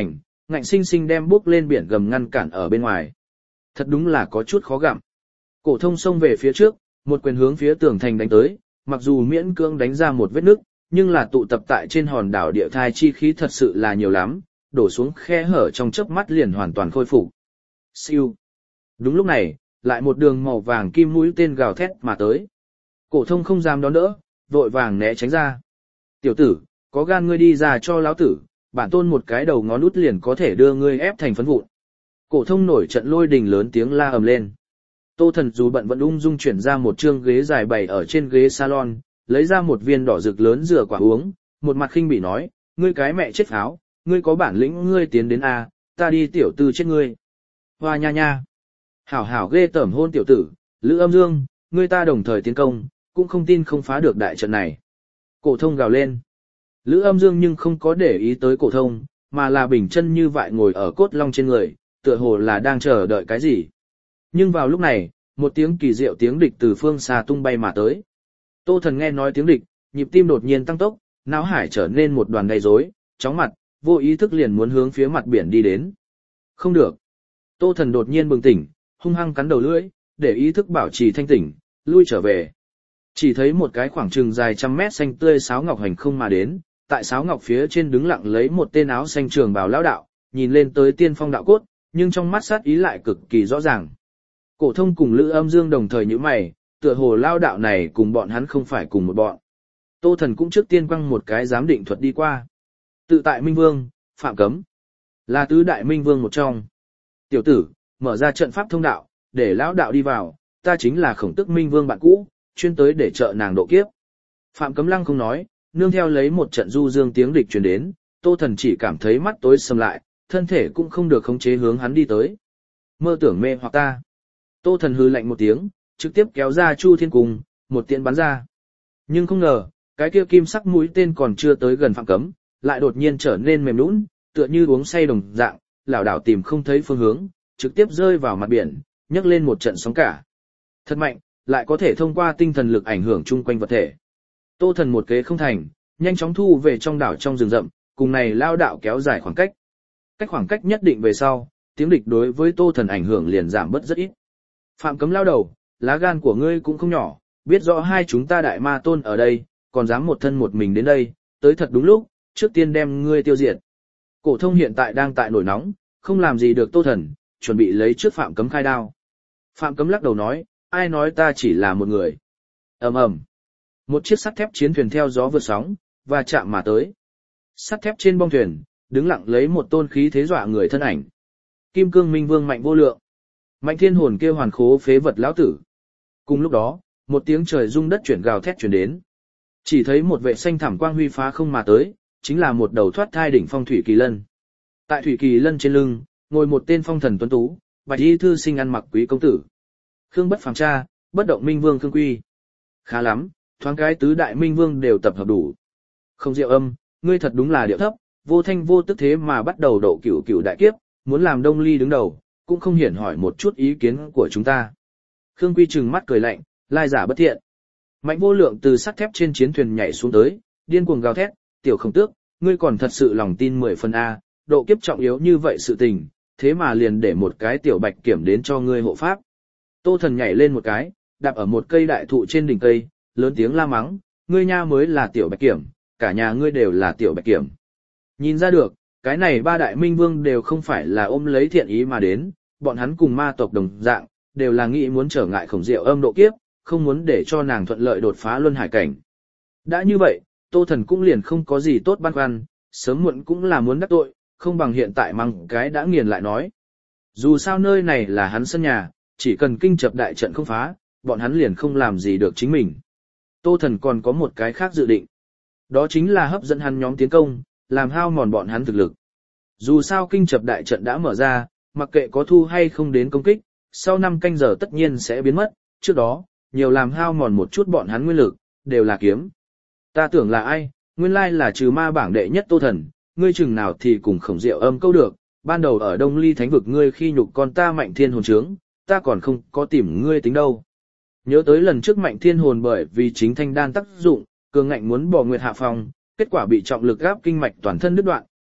ngạnh sinh sinh đem bước lên biển gầm ngăn cản ở bên ngoài. Thật đúng là có chút khó gặm. Cổ thông xông về phía trước, một quyền hướng phía tường thành đánh tới, mặc dù miễn cưỡng đánh ra một vết nứt, nhưng là tụ tập tại trên hòn đảo địa thai chi khí thật sự là nhiều lắm, đổ xuống khe hở trong chớp mắt liền hoàn toàn khôi phục. Siêu. Đúng lúc này, lại một đường màu vàng kim mũi tên gào thét mà tới. Cổ thông không dám đón đỡ, vội vàng né tránh ra. Tiểu tử, có gan ngươi đi ra cho lão tử, bản tôn một cái đầu ngón út liền có thể đưa ngươi ép thành phấn vụn. Cổ thông nổi trận lôi đình lớn tiếng la ầm lên. Tô Thần dù bận vẫn ung dung chuyển ra một trương ghế dài bày ở trên ghế salon, lấy ra một viên đỏ rực lớn rửa quả uống, một mặt khinh bỉ nói, ngươi cái mẹ chết pháo, ngươi có bản lĩnh ngươi tiến đến a, ta đi tiểu tư chết ngươi. Hoa nha nha. Hảo hảo ghê tởm hôn tiểu tử, Lữ Âm Dương, ngươi ta đồng thời tiến công, cũng không tin không phá được đại trận này. Cổ thông gào lên. Lữ Âm Dương nhưng không có để ý tới cổ thông, mà là bình chân như vậy ngồi ở cốt long trên người, tựa hồ là đang chờ đợi cái gì. Nhưng vào lúc này, một tiếng kỳ diệu tiếng địch từ phương xa tung bay mà tới. Tô Thần nghe nói tiếng địch, nhịp tim đột nhiên tăng tốc, não hải trở nên một đoàn đầy rối, chóng mặt, vô ý thức liền muốn hướng phía mặt biển đi đến. Không được. Tô Thần đột nhiên bừng tỉnh, hung hăng cắn đầu lưỡi, để ý thức bảo trì thanh tỉnh, lui trở về. Chỉ thấy một cái khoảng chừng dài trăm mét xanh tươi sáo ngọc hành không mà đến, tại sáo ngọc phía trên đứng lặng lấy một tên áo xanh trường bào lão đạo, nhìn lên tới tiên phong đạo cốt, nhưng trong mắt sát ý lại cực kỳ rõ ràng. Cổ thông cùng Lữ Âm Dương đồng thời nhíu mày, tựa hồ lao đạo này cùng bọn hắn không phải cùng một bọn. Tô Thần cũng trước tiên quăng một cái giám định thuật đi qua. Tự tại Minh Vương, Phạm Cấm, là tứ đại Minh Vương một trong. Tiểu tử, mở ra trận pháp thông đạo, để lão đạo đi vào, ta chính là Khổng Tức Minh Vương bạn cũ, chuyên tới để trợ nàng độ kiếp. Phạm Cấm lăng không nói, nương theo lấy một trận du dương tiếng địch truyền đến, Tô Thần chỉ cảm thấy mắt tối sầm lại, thân thể cũng không được khống chế hướng hắn đi tới. Mơ tưởng mê hoặc ta. Tô Thần hừ lạnh một tiếng, trực tiếp kéo ra Chu Thiên Cung, một tiễn bắn ra. Nhưng không ngờ, cái kia kim sắc mũi tên còn chưa tới gần Phạm Cấm, lại đột nhiên trở nên mềm nhũn, tựa như uống say đồng dạng, lảo đảo tìm không thấy phương hướng, trực tiếp rơi vào mặt biển, nhấc lên một trận sóng cả. Thật mạnh, lại có thể thông qua tinh thần lực ảnh hưởng chung quanh vật thể. Tô Thần một kế không thành, nhanh chóng thu về trong đảo trong rừng rậm, cùng này lao đạo kéo dài khoảng cách. Cách khoảng cách nhất định về sau, tiếng địch đối với Tô Thần ảnh hưởng liền giảm bớt rất ít. Phạm Cấm lao đầu, lá gan của ngươi cũng không nhỏ, biết rõ hai chúng ta đại ma tôn ở đây, còn dám một thân một mình đến đây, tới thật đúng lúc, trước tiên đem ngươi tiêu diệt. Cổ thông hiện tại đang tại nổi nóng, không làm gì được Tô Thần, chuẩn bị lấy trước Phạm Cấm khai đao. Phạm Cấm lắc đầu nói, ai nói ta chỉ là một người. Ầm ầm. Một chiếc sắt thép chiến thuyền theo gió vượt sóng, và chạm mà tới. Sắt thép trên bong thuyền, đứng lặng lấy một tôn khí thế dọa người thân ảnh. Kim Cương Minh Vương Mạnh Vô Lượng. Mạnh Thiên Hồn kêu hoàn khố phế vật lão tử. Cùng lúc đó, một tiếng trời rung đất chuyển gào thét truyền đến. Chỉ thấy một vệ xanh thảm quang huy phá không mà tới, chính là một đầu thoát thai đỉnh phong thủy kỳ lân. Tại thủy kỳ lân trên lưng, ngồi một tên phong thần tuấn tú, bạch y thư sinh ăn mặc quý công tử. Khương Bất Phàm cha, Bất Động Minh Vương Khương Quy. Khá lắm, thoáng cái tứ đại Minh Vương đều tập hợp đủ. Không Diệu Âm, ngươi thật đúng là điệu thấp, vô thanh vô tức thế mà bắt đầu độ cửu cửu đại kiếp, muốn làm Đông Ly đứng đầu, cũng không hiển hỏi một chút ý kiến của chúng ta. Khương Quy trừng mắt cười lạnh, lai giả bất thiện. Mạnh Vô Lượng từ sắt thép trên chiến thuyền nhảy xuống tới, điên cuồng gào thét, tiểu Khổng Tước, ngươi còn thật sự lòng tin 10 phần a, độ kiếp trọng yếu như vậy sự tình, thế mà liền để một cái tiểu bạch kiểm đến cho ngươi hộ pháp. Tô Thần nhảy lên một cái, đạp ở một cây đại thụ trên đỉnh cây, lớn tiếng la mắng, ngươi nha mới là tiểu bạch kiểm, cả nhà ngươi đều là tiểu bạch kiểm. Nhìn ra được, cái này ba đại minh vương đều không phải là ôm lấy thiện ý mà đến, bọn hắn cùng ma tộc đồng dạng, đều là nghĩ muốn trở ngại Khổng Diệu Âm độ kiếp, không muốn để cho nàng thuận lợi đột phá luân hải cảnh. Đã như vậy, Tô Thần cũng liền không có gì tốt băn khoăn, sớm muộn cũng là muốn đắc tội, không bằng hiện tại măng cái đã nghiền lại nói. Dù sao nơi này là hắn sân nhà, chỉ cần kinh chập đại trận không phá, bọn hắn liền không làm gì được chính mình. Tô Thần còn có một cái khác dự định. Đó chính là hấp dẫn hắn nhóm tiến công, làm hao mòn bọn hắn thực lực. Dù sao kinh chập đại trận đã mở ra, mặc kệ có thu hay không đến công kích, sau 5 canh giờ tất nhiên sẽ biến mất, trước đó, nhiều làm hao mòn một chút bọn hắn nguyên lực, đều là kiếm. Ta tưởng là ai, nguyên lai là trừ ma bảng đệ nhất Tô Thần, ngươi chừng nào thì cùng Khổng Diệu Âm câu được, ban đầu ở Đông Ly Thánh vực ngươi khi nhục con ta Mạnh Thiên Hồn trướng, ta còn không có tìm ngươi tính đâu. Nhớ tới lần trước Mạnh Thiên Hồn bởi vì chính thanh đan tác dụng, cường ngạnh muốn bỏ Nguyệt Hạ Phong, kết quả bị trọng lực gáp kinh mạch toàn thân đứt đoạn,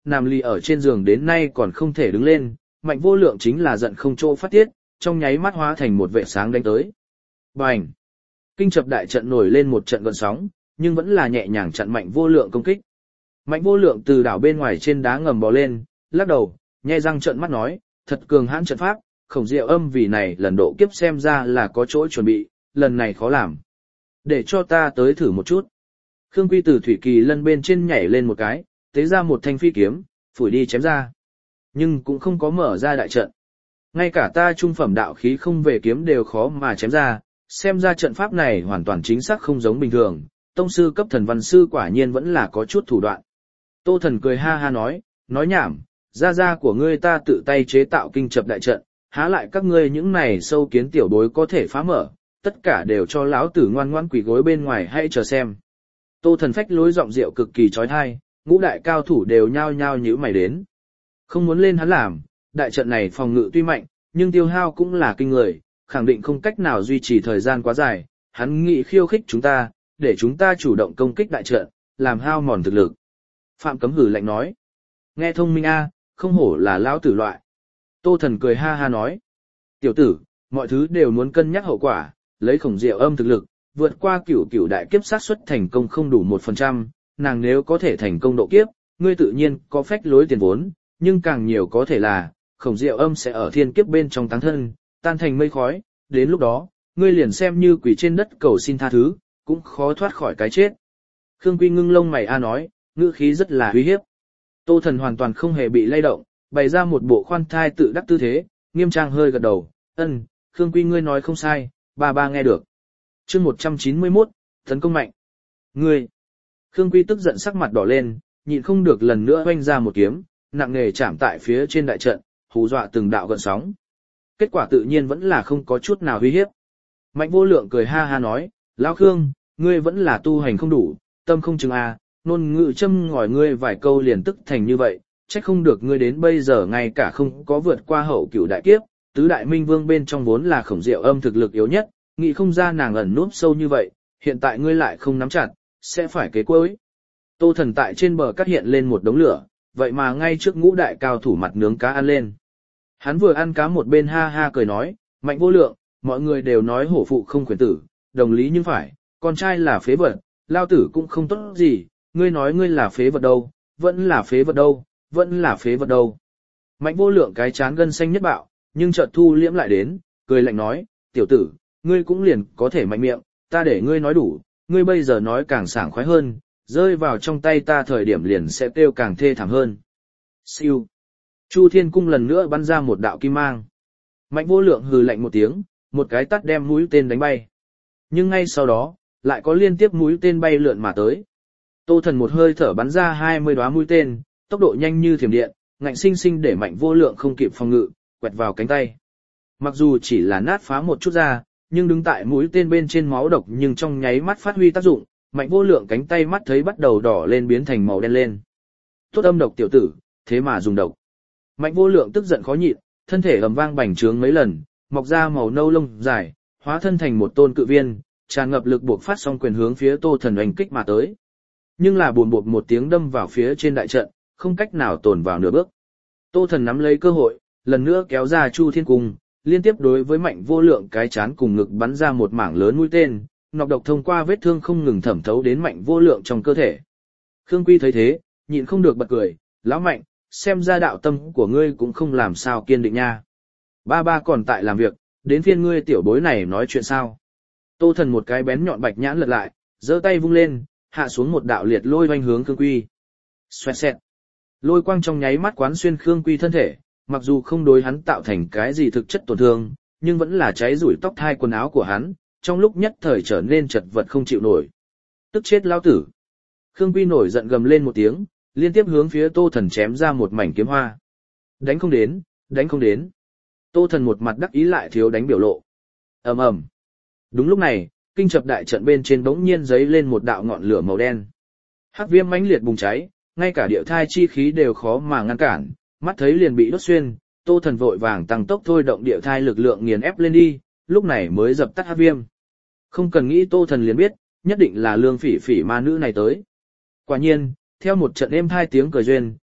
nằm lì ở trên giường đến nay còn không thể đứng lên, Mạnh Vô Lượng chính là giận không chỗ phát tiết, trong nháy mắt hóa thành một vệ sáng đánh tới. Bành! Kinh chập đại trận nổi lên một trận gợn sóng, nhưng vẫn là nhẹ nhàng chặn Mạnh Vô Lượng công kích. Mạnh Vô Lượng từ đảo bên ngoài trên đá ngầm bò lên, lắc đầu, nhe răng trợn mắt nói, thật cường hãn trận pháp, Khổng Diệu Âm vì này lần độ kiếp xem ra là có chỗ chuẩn bị, lần này khó làm. Để cho ta tới thử một chút. Khương Quy từ thủy kỳ lân bên trên nhảy lên một cái, tế ra một thanh phi kiếm, phủi đi chém ra. Nhưng cũng không có mở ra đại trận. Ngay cả ta trung phẩm đạo khí không về kiếm đều khó mà chém ra, xem ra trận pháp này hoàn toàn chính xác không giống bình thường, tông sư cấp thần văn sư quả nhiên vẫn là có chút thủ đoạn. Tô Thần cười ha ha nói nhảm, gia của ngươi ta tự tay chế tạo kinh chập đại trận, há lại các ngươi những này sâu kiến tiểu bối có thể phá mở, tất cả đều cho lão tử ngoan ngoãn quỳ gối bên ngoài hãy chờ xem. Tô Thần phách lối giọng rượu cực kỳ chói tai, ngũ đại cao thủ đều nhao nhao nhíu mày đến. Không muốn lên hắn làm, đại trận này phòng ngự tuy mạnh, nhưng tiêu hao cũng là kinh người, khẳng định không cách nào duy trì thời gian quá dài, hắn nghĩ khiêu khích chúng ta, để chúng ta chủ động công kích đại trận, làm hao mòn thực lực. Phạm Cấm hử lạnh nói. Nghe thông minh a, không hổ là lão tử loại. Tô Thần cười ha ha nói. Tiểu tử, mọi thứ đều muốn cân nhắc hậu quả, lấy Khổng Diệu Âm thực lực, vượt qua cửu đại kiếp xác suất thành công không đủ 1%, nàng nếu có thể thành công độ kiếp, ngươi tự nhiên có phách lối tiền vốn, nhưng càng nhiều có thể là, Khổng Diệu Âm sẽ ở thiên kiếp bên trong táng thân, tan thành mây khói, đến lúc đó, ngươi liền xem như quỷ trên đất cầu xin tha thứ, cũng khó thoát khỏi cái chết. Khương Quy ngưng lông mày nói, ngữ khí rất là uy hiếp. Tô Thần hoàn toàn không hề bị lay động, bày ra một bộ khoan thai tự đắc tư thế, nghiêm trang hơi gật đầu, Khương Quy ngươi nói không sai, ba nghe được. Chương 191, tấn công mạnh. Ngươi! Khương Quy tức giận sắc mặt đỏ lên, nhịn không được lần nữa oanh ra một kiếm, nặng nề chạm tại phía trên đại trận, hù dọa từng đạo gợn sóng. Kết quả tự nhiên vẫn là không có chút nào uy hiếp. Mạnh Vô Lượng cười ha ha nói, Lão Khương, ngươi vẫn là tu hành không đủ, tâm không chừng a, ngôn ngữ châm ngòi ngươi vài câu liền tức thành như vậy, trách không được ngươi đến bây giờ ngay cả không có vượt qua hậu cửu đại kiếp, tứ đại minh vương bên trong vốn là Khổng Diệu Âm thực lực yếu nhất, nghĩ không ra nàng ẩn núp sâu như vậy, hiện tại ngươi lại không nắm chặt, sẽ phải kế cuối. Tô Thần tại trên bờ cắt hiện lên một đống lửa, vậy mà ngay trước ngũ đại cao thủ mặt nướng cá ăn lên. Hắn vừa ăn cá một bên ha ha cười nói, Mạnh Vô Lượng, mọi người đều nói hổ phụ không quyền tử, đồng lý nhưng phải, con trai là phế vật, lao tử cũng không tốt gì, ngươi nói ngươi là phế vật đâu, vẫn là phế vật đâu, vẫn là phế vật đâu. Mạnh Vô Lượng cái chán gân xanh nhất bạo, nhưng chợt thu liễm lại đến, cười lạnh nói, tiểu tử, ngươi cũng liền có thể mạnh miệng, ta để ngươi nói đủ, ngươi bây giờ nói càng sảng khoái hơn, rơi vào trong tay ta thời điểm liền sẽ kêu càng thê thảm hơn. Siêu. Chu Thiên Cung lần nữa bắn ra một đạo kim mang. Mạnh Vô Lượng hừ lạnh một tiếng, một cái tát đem mũi tên đánh bay. Nhưng ngay sau đó, lại có liên tiếp mũi tên bay lượn mà tới. Tô Thần một hơi thở bắn ra 20 đóa mũi tên, tốc độ nhanh như thiểm điện, ngạnh sinh sinh để Mạnh Vô Lượng không kịp phòng ngự, quẹt vào cánh tay. Mặc dù chỉ là nát phá một chút ra, nhưng đứng tại mũi tên bên trên máu độc nhưng trong nháy mắt phát huy tác dụng, Mạnh Vô Lượng cánh tay mắt thấy bắt đầu đỏ lên biến thành màu đen lên. Tốt âm độc tiểu tử, thế mà dùng độc. Mạnh Vô Lượng tức giận khó nhịn, thân thể ầm vang bành trướng mấy lần, mọc ra màu nâu lông dài, hóa thân thành một tôn cự viên, tràn ngập lực buộc phát xong quyền hướng phía Tô Thần oanh kích mà tới. Nhưng là buồn bột một tiếng đâm vào phía trên đại trận, không cách nào tồn vào nửa bước. Tô Thần nắm lấy cơ hội, lần nữa kéo ra Chu Thiên Cung, liên tiếp đối với Mạnh Vô Lượng cái chán cùng ngực bắn ra một mảng lớn mũi tên, nọc độc thông qua vết thương không ngừng thẩm thấu đến Mạnh Vô Lượng trong cơ thể. Khương Quy thấy thế, nhịn không được bật cười, lão Mạnh, xem ra đạo tâm của ngươi cũng không làm sao kiên định nha. Ba còn tại làm việc, đến phiên ngươi tiểu bối này nói chuyện sao. Tô Thần một cái bén nhọn bạch nhãn lật lại, giơ tay vung lên, hạ xuống một đạo liệt lôi oanh hướng Khương Quy. Xoẹt xẹt. Lôi quang trong nháy mắt quán xuyên Khương Quy thân thể, mặc dù không đối hắn tạo thành cái gì thực chất tổn thương, nhưng vẫn là cháy rủi tóc thai quần áo của hắn, trong lúc nhất thời trở nên chật vật không chịu nổi. Tức chết lao tử. Khương Quy nổi giận gầm lên một tiếng, liên tiếp hướng phía Tô Thần chém ra một mảnh kiếm hoa. Đánh không đến, đánh không đến. Tô Thần một mặt đắc ý lại thiếu đánh biểu lộ. Ầm ầm. Đúng lúc này, kinh chập đại trận bên trên bỗng nhiên giấy lên một đạo ngọn lửa màu đen. Hắc viêm mãnh liệt bùng cháy, ngay cả địa thai chi khí đều khó mà ngăn cản, mắt thấy liền bị đốt xuyên, Tô Thần vội vàng tăng tốc thôi động địa thai lực lượng nghiền ép lên đi, lúc này mới dập tắt hắc viêm. Không cần nghĩ Tô Thần liền biết, nhất định là Lương Phỉ Phỉ ma nữ này tới. Quả nhiên, theo một trận êm thai tiếng cười duyên,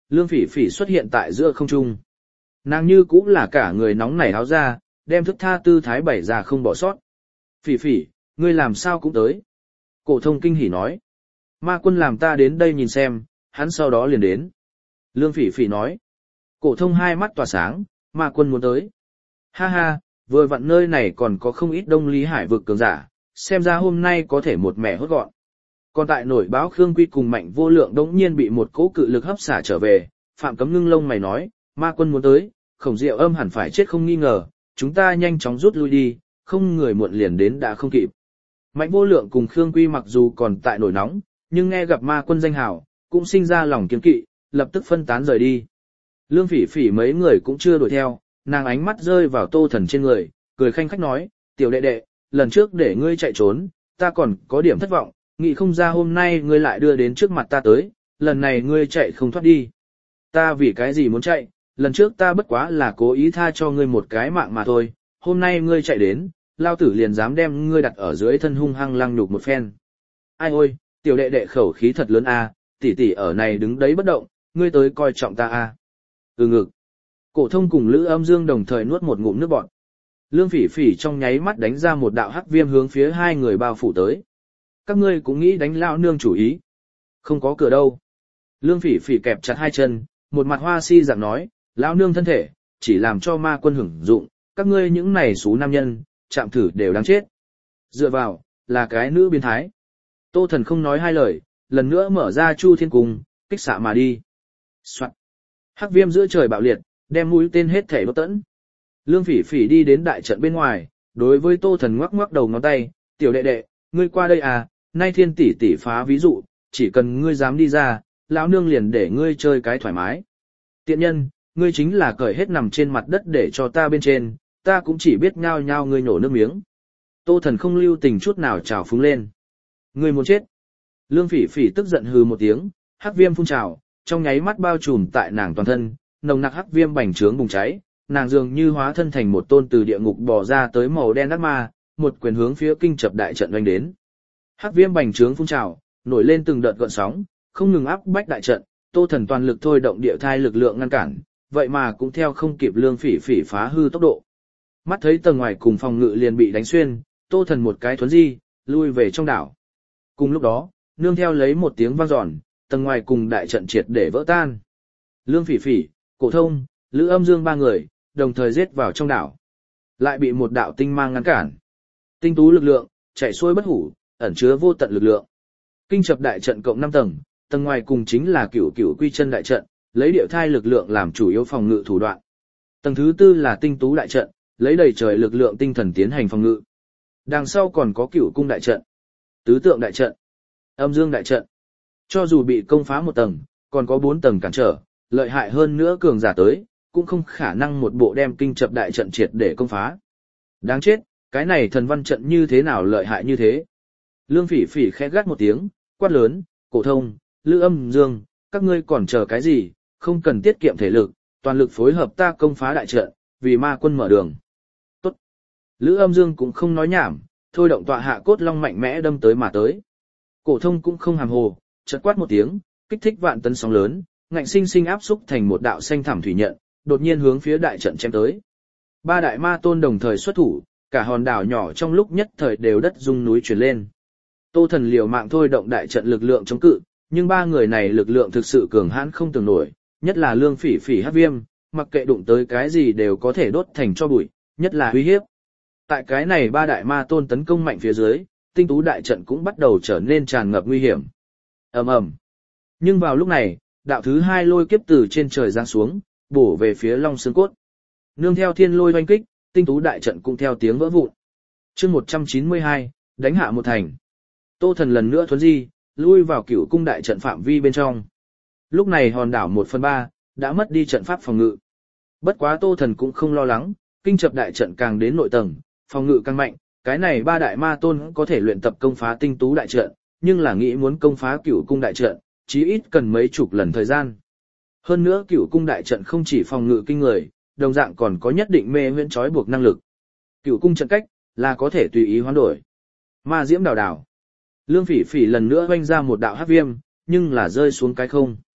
Lương Phỉ Phỉ xuất hiện tại giữa không trung. Nàng như cũng là cả người nóng nảy áo ra, đem thức tha tư thái bày ra không bỏ sót. Phỉ Phỉ, ngươi làm sao cũng tới. Cổ thông kinh hỉ nói. Ma quân làm ta đến đây nhìn xem, hắn sau đó liền đến. Lương Phỉ Phỉ nói. Cổ thông hai mắt tỏa sáng, ma quân muốn tới. Ha ha, vừa vặn nơi này còn có không ít Đông Lý Hải vực cường giả, xem ra hôm nay có thể một mẻ hốt gọn. Còn tại nổi báo Khương Quy cùng Mạnh Vô Lượng đống nhiên bị một cỗ cự lực hấp xả trở về, Phạm Cấm ngưng lông mày nói, ma quân muốn tới, Khổng Diệu Âm hẳn phải chết không nghi ngờ, chúng ta nhanh chóng rút lui đi, không người muộn liền đến đã không kịp. Mạnh Vô Lượng cùng Khương Quy mặc dù còn tại nổi nóng, nhưng nghe gặp ma quân danh hào, cũng sinh ra lòng kiêng kỵ, lập tức phân tán rời đi. Lương Phỉ Phỉ mấy người cũng chưa đuổi theo, nàng ánh mắt rơi vào Tô Thần trên người, cười khanh khách nói, tiểu đệ đệ, lần trước để ngươi chạy trốn, ta còn có điểm thất vọng, nghĩ không ra hôm nay ngươi lại đưa đến trước mặt ta tới, lần này ngươi chạy không thoát đi. Ta vì cái gì muốn chạy, lần trước ta bất quá là cố ý tha cho ngươi một cái mạng mà thôi, hôm nay ngươi chạy đến, lao tử liền dám đem ngươi đặt ở dưới thân hung hăng lăng nhục một phen. Ai ôi, tiểu đệ đệ khẩu khí thật lớn a, tỷ tỷ ở này đứng đấy bất động, ngươi tới coi trọng ta a. Ngực. Cổ thông cùng Lữ Âm Dương đồng thời nuốt một ngụm nước bọt. Lương Phỉ Phỉ trong nháy mắt đánh ra một đạo hắc viêm hướng phía hai người bao phủ tới. Các ngươi cũng nghĩ đánh lão nương chủ ý. Không có cửa đâu. Lương Phỉ Phỉ kẹp chặt hai chân, một mặt hoa si dạng nói, lão nương thân thể, chỉ làm cho ma quân hưởng dụng, các ngươi những này xú nam nhân, chạm thử đều đáng chết. Dựa vào, là cái nữ biến thái. Tô Thần không nói hai lời, lần nữa mở ra Chu Thiên Cung, kích xạ mà đi. Soạt. Hắc viêm giữa trời bạo liệt, đem mũi tên hết thể đốt tẫn. Lương Phỉ Phỉ đi đến đại trận bên ngoài, đối với Tô Thần ngoắc ngoắc đầu ngón tay, tiểu đệ đệ, ngươi qua đây à, nay thiên tỷ tỷ phá ví dụ, chỉ cần ngươi dám đi ra, lão nương liền để ngươi chơi cái thoải mái. Tiện nhân, ngươi chính là cởi hết nằm trên mặt đất để cho ta bên trên, ta cũng chỉ biết nhao nhao ngươi nổ nước miếng. Tô Thần không lưu tình chút nào trào phúng lên. Ngươi muốn chết. Lương Phỉ Phỉ tức giận hừ một tiếng, hắc viêm phun trào, trong nháy mắt bao trùm tại nàng toàn thân, nồng nặc hắc viêm bành trướng bùng cháy, nàng dường như hóa thân thành một tôn từ địa ngục bò ra tới màu đen ác ma, một quyền hướng phía kinh chập đại trận oanh đến. Hắc viêm bành trướng phun trào, nổi lên từng đợt gợn sóng, không ngừng áp bách đại trận, Tô Thần toàn lực thôi động địa thai lực lượng ngăn cản, vậy mà cũng theo không kịp Lương Phỉ Phỉ phá hư tốc độ. Mắt thấy tầng ngoài cùng phòng ngự liền bị đánh xuyên, Tô Thần một cái thuấn di, lui về trong đảo. Cùng lúc đó, nương theo lấy một tiếng vang dọn, tầng ngoài cùng đại trận triệt để vỡ tan. Lương Phỉ Phỉ, Cổ Thông, Lữ Âm Dương ba người, đồng thời giết vào trong đảo. Lại bị một đạo tinh mang ngăn cản. Tinh tú lực lượng, chạy xuôi bất hủ, ẩn chứa vô tận lực lượng. Kinh chập đại trận cộng 5 tầng, tầng ngoài cùng chính là cửu cửu quy chân đại trận, lấy điệu thai lực lượng làm chủ yếu phòng ngự thủ đoạn. Tầng thứ tư là tinh tú đại trận, lấy đầy trời lực lượng tinh thần tiến hành phòng ngự. Đằng sau còn có cửu cung đại trận, tứ tượng đại trận, âm dương đại trận. Cho dù bị công phá một tầng, còn có 4 tầng cản trở, lợi hại hơn nữa cường giả tới, cũng không khả năng một bộ đem kinh chập đại trận triệt để công phá. Đáng chết, cái này thần văn trận như thế nào lợi hại như thế? Lương Phỉ Phỉ khẽ gắt một tiếng, quát lớn, Cổ Thông, Lữ Âm Dương, các ngươi còn chờ cái gì, không cần tiết kiệm thể lực, toàn lực phối hợp ta công phá đại trận, vì ma quân mở đường. Tốt. Lữ Âm Dương cũng không nói nhảm, thôi động tọa hạ cốt long mạnh mẽ đâm tới mà tới. Cổ Thông cũng không hàm hồ, chợt quát một tiếng, kích thích vạn tấn sóng lớn, ngạnh sinh sinh áp xúc thành một đạo xanh thẳm thủy nhận, đột nhiên hướng phía đại trận chém tới. Ba đại ma tôn đồng thời xuất thủ, cả hòn đảo nhỏ trong lúc nhất thời đều đất rung núi chuyển lên. Tô Thần liều mạng thôi động đại trận lực lượng chống cự, nhưng ba người này lực lượng thực sự cường hãn không tưởng nổi, nhất là Lương Phỉ Phỉ hắc viêm, mặc kệ đụng tới cái gì đều có thể đốt thành tro bụi, nhất là uy hiếp. Tại cái này ba đại ma tôn tấn công mạnh phía dưới, tinh tú đại trận cũng bắt đầu trở nên tràn ngập nguy hiểm. Ầm ầm. Nhưng vào lúc này, đạo thứ hai lôi kiếp từ trên trời giáng xuống, bổ về phía Long Xương Cốt. Nương theo thiên lôi oanh kích, tinh tú đại trận cũng theo tiếng vỡ vụn. Chương 192, đánh hạ một thành. Tô Thần lần nữa thuấn di, lui vào cửu cung đại trận phạm vi bên trong. Lúc này hòn đảo 1/3 đã mất đi trận pháp phòng ngự. Bất quá Tô Thần cũng không lo lắng, kinh chập đại trận càng đến nội tầng, phòng ngự càng mạnh, cái này ba đại ma tôn có thể luyện tập công phá tinh tú đại trận, nhưng là nghĩ muốn công phá cửu cung đại trận, chí ít cần mấy chục lần thời gian. Hơn nữa cửu cung đại trận không chỉ phòng ngự kinh người, đồng dạng còn có nhất định mê huyễn trói buộc năng lực. Cửu cung trận cách là có thể tùy ý hoán đổi. Ma diễm đào đào. Lương Phỉ Phỉ lần nữa oanh ra một đạo hắc viêm, nhưng là rơi xuống cái không.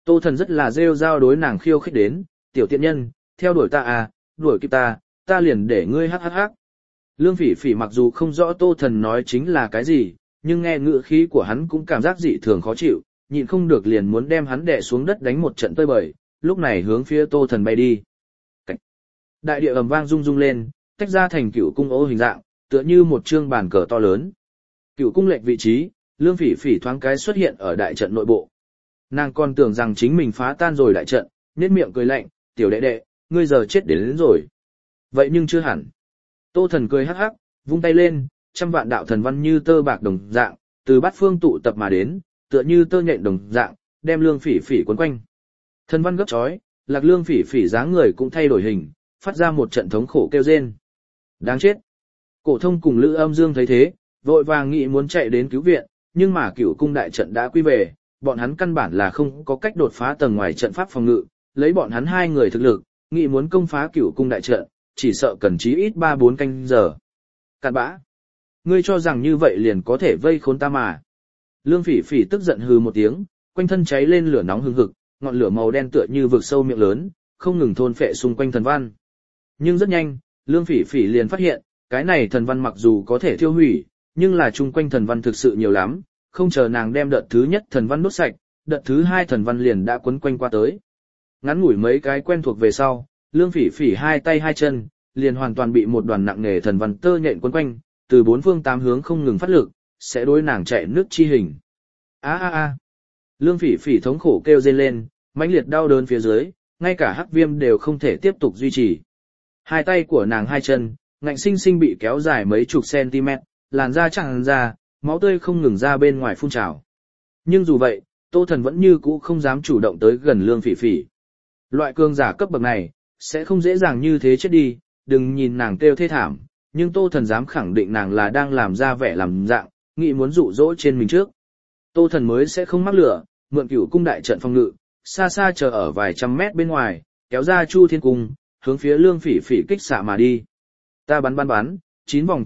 Tô Thần rất là rêu rao đối nàng khiêu khích đến, tiểu tiện nhân, theo đuổi ta à, đuổi kịp ta liền để ngươi hắc. Lương Phỉ Phỉ mặc dù không rõ Tô Thần nói chính là cái gì, nhưng nghe ngữ khí của hắn cũng cảm giác dị thường khó chịu, nhịn không được liền muốn đem hắn đè xuống đất đánh một trận tơi bời, lúc này hướng phía Tô Thần bay đi. Cảnh. Đại địa ầm vang rung rung lên, tách ra thành cửu cung ô hình dạng, tựa như một chương bàn cờ to lớn. Cửu cung lệch vị trí, Lương Phỉ Phỉ thoáng cái xuất hiện ở đại trận nội bộ. Nàng còn tưởng rằng chính mình phá tan rồi đại trận, nhếch miệng cười lạnh, "Tiểu đệ đệ, ngươi giờ chết đến rồi." Vậy nhưng chưa hẳn. Tô Thần cười hắc hắc, vung tay lên, trăm vạn đạo thần văn như tơ bạc đồng dạng, từ bát phương tụ tập mà đến, tựa như tơ nhện đồng dạng, đem Lương Phỉ Phỉ quấn quanh. Thần văn gấp chói, Lạc Lương Phỉ Phỉ dáng người cũng thay đổi hình, phát ra một trận thống khổ kêu rên. Đáng chết. Cổ Thông cùng Lữ Âm Dương thấy thế, vội vàng nghĩ muốn chạy đến cứu viện, nhưng mà Cửu cung đại trận đã quy về, bọn hắn căn bản là không có cách đột phá tầng ngoài trận pháp phòng ngự, lấy bọn hắn hai người thực lực, nghĩ muốn công phá Cửu cung đại trận, chỉ sợ cần chí ít 3-4 canh giờ. Cặn bã. Ngươi cho rằng như vậy liền có thể vây khốn ta mà. Lương Phỉ Phỉ tức giận hừ một tiếng, quanh thân cháy lên lửa nóng hừng hực, ngọn lửa màu đen tựa như vực sâu miệng lớn, không ngừng thôn phệ xung quanh thần văn. Nhưng rất nhanh, Lương Phỉ Phỉ liền phát hiện, cái này thần văn mặc dù có thể thiêu hủy, nhưng là chung quanh thần văn thực sự nhiều lắm, không chờ nàng đem đợt thứ nhất thần văn đốt sạch, đợt thứ hai thần văn liền đã quấn quanh qua tới. Ngắn ngủi mấy cái quen thuộc về sau, Lương Phỉ Phỉ hai tay hai chân, liền hoàn toàn bị một đoàn nặng nề thần văn tơ nhện quấn quanh, từ bốn phương tám hướng không ngừng phát lực, sẽ đối nàng chạy nước chi hình. A. Lương Phỉ Phỉ thống khổ kêu rên lên, mãnh liệt đau đớn phía dưới, ngay cả hắc viêm đều không thể tiếp tục duy trì. Hai tay của nàng hai chân, ngạnh sinh sinh bị kéo dài mấy chục cm, làn da tràn ra, máu tươi không ngừng ra bên ngoài phun trào. Nhưng dù vậy, Tô Thần vẫn như cũ không dám chủ động tới gần Lương Phỉ Phỉ. Loại cường giả cấp bậc này, sẽ không dễ dàng như thế chết đi, đừng nhìn nàng kêu thê thảm, nhưng Tô Thần dám khẳng định nàng là đang làm ra vẻ làm dạng, nghĩ muốn dụ dỗ trên mình trước. Tô Thần mới sẽ không mắc lửa, mượn Cửu cung đại trận phòng ngự, xa xa chờ ở vài trăm mét bên ngoài, kéo ra Chu Thiên cung, hướng phía Lương Phỉ Phỉ kích xạ mà đi. Ta bắn, 9 vòng,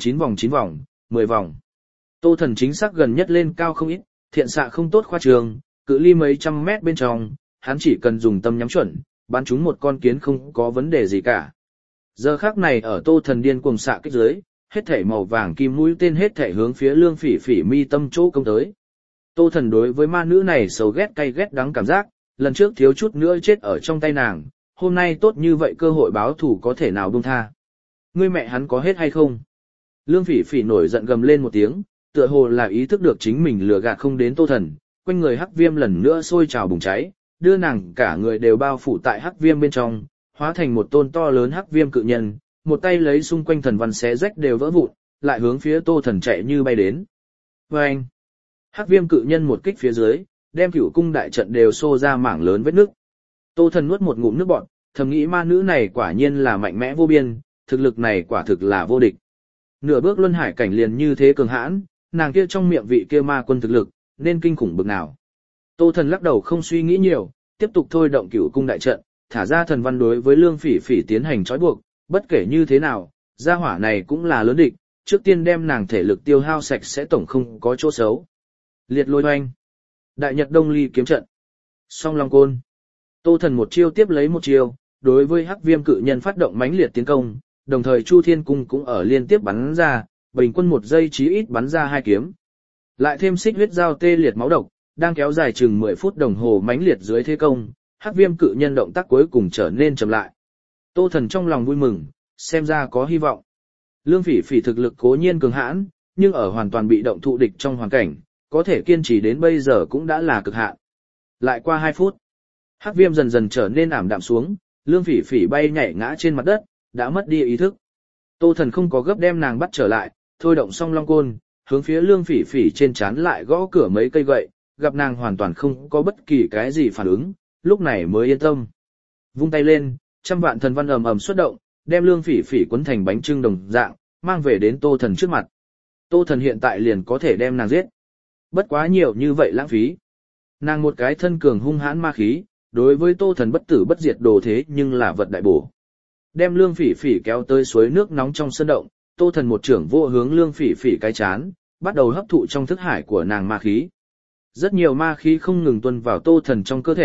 10 vòng. Tô Thần chính xác gần nhất lên cao không ít, thiện xạ không tốt khoa trường, cự ly mấy trăm mét bên trong, hắn chỉ cần dùng tâm nhắm chuẩn, bắn trúng một con kiến không có vấn đề gì cả. Giờ khắc này ở Tô Thần điên cuồng xạ kích dưới, hết thảy màu vàng kim mũi tên hết thảy hướng phía Lương Phỉ Phỉ mi tâm chỗ công tới. Tô Thần đối với ma nữ này xấu ghét cay ghét đắng cảm giác, lần trước thiếu chút nữa chết ở trong tay nàng, hôm nay tốt như vậy cơ hội báo thù có thể nào buông tha. Ngươi mẹ hắn có hết hay không? Lương Phỉ Phỉ nổi giận gầm lên một tiếng, tựa hồ là ý thức được chính mình lừa gạt không đến Tô Thần, quanh người hắc viêm lần nữa sôi trào bùng cháy, đưa nàng cả người đều bao phủ tại hắc viêm bên trong, hóa thành một tôn to lớn hắc viêm cự nhân, một tay lấy xung quanh thần văn xé rách đều vỡ vụn, lại hướng phía Tô Thần chạy như bay đến. Oeng! Hắc viêm cự nhân một kích phía dưới, đem Cửu cung đại trận đều xô ra mảng lớn vết nứt. Tô Thần nuốt một ngụm nước bọt, thầm nghĩ ma nữ này quả nhiên là mạnh mẽ vô biên, thực lực này quả thực là vô địch. Nửa bước luân hải cảnh liền như thế cường hãn, nàng kia trong miệng vị kia ma quân thực lực, nên kinh khủng bực nào. Tô Thần lắc đầu không suy nghĩ nhiều, tiếp tục thôi động Cửu cung đại trận, thả ra thần văn đối với Lương Phỉ Phỉ tiến hành trói buộc, bất kể như thế nào, gia hỏa này cũng là lớn địch, trước tiên đem nàng thể lực tiêu hao sạch sẽ tổng không có chỗ xấu. Liệt lôi hoanh, Đại Nhật Đông Ly kiếm trận, Song Long côn. Tô Thần một chiêu tiếp lấy một chiêu, đối với hắc viêm cự nhân phát động mãnh liệt tiến công, đồng thời Chu Thiên cung cũng ở liên tiếp bắn ra, bình quân một giây chí ít bắn ra 2 kiếm. Lại thêm xích huyết giao tê liệt máu độc, đang kéo dài chừng 10 phút đồng hồ mãnh liệt dưới thế công, hắc viêm cự nhân động tác cuối cùng trở nên chậm lại. Tô Thần trong lòng vui mừng, xem ra có hy vọng. Lương Phỉ Phỉ thực lực cố nhiên cường hãn, nhưng ở hoàn toàn bị động thụ địch trong hoàn cảnh, có thể kiên trì đến bây giờ cũng đã là cực hạn. Lại qua 2 phút, hắc viêm dần dần trở nên ảm đạm xuống, Lương Phỉ Phỉ bay nhảy ngã trên mặt đất, đã mất đi ý thức. Tô Thần không có gấp đem nàng bắt trở lại, thôi động Song Long côn, hướng phía Lương Phỉ Phỉ trên trán lại gõ cửa mấy cây gậy, gặp nàng hoàn toàn không có bất kỳ cái gì phản ứng, lúc này mới yên tâm. Vung tay lên, trăm vạn thần văn ầm ầm xuất động, đem Lương Phỉ Phỉ quấn thành bánh trưng đồng dạng, mang về đến Tô Thần trước mặt. Tô Thần hiện tại liền có thể đem nàng giết. Bất quá nhiều như vậy lãng phí. Nàng một cái thân cường hung hãn ma khí, đối với Tô Thần bất tử bất diệt đồ thế nhưng là vật đại bổ. Đem Lương Phỉ Phỉ kéo tới suối nước nóng trong sơn động, Tô Thần một trưởng vô hướng Lương Phỉ Phỉ cái chán, bắt đầu hấp thụ trong thức hải của nàng ma khí. Rất nhiều ma khí không ngừng tuôn vào Tô Thần trong cơ thể,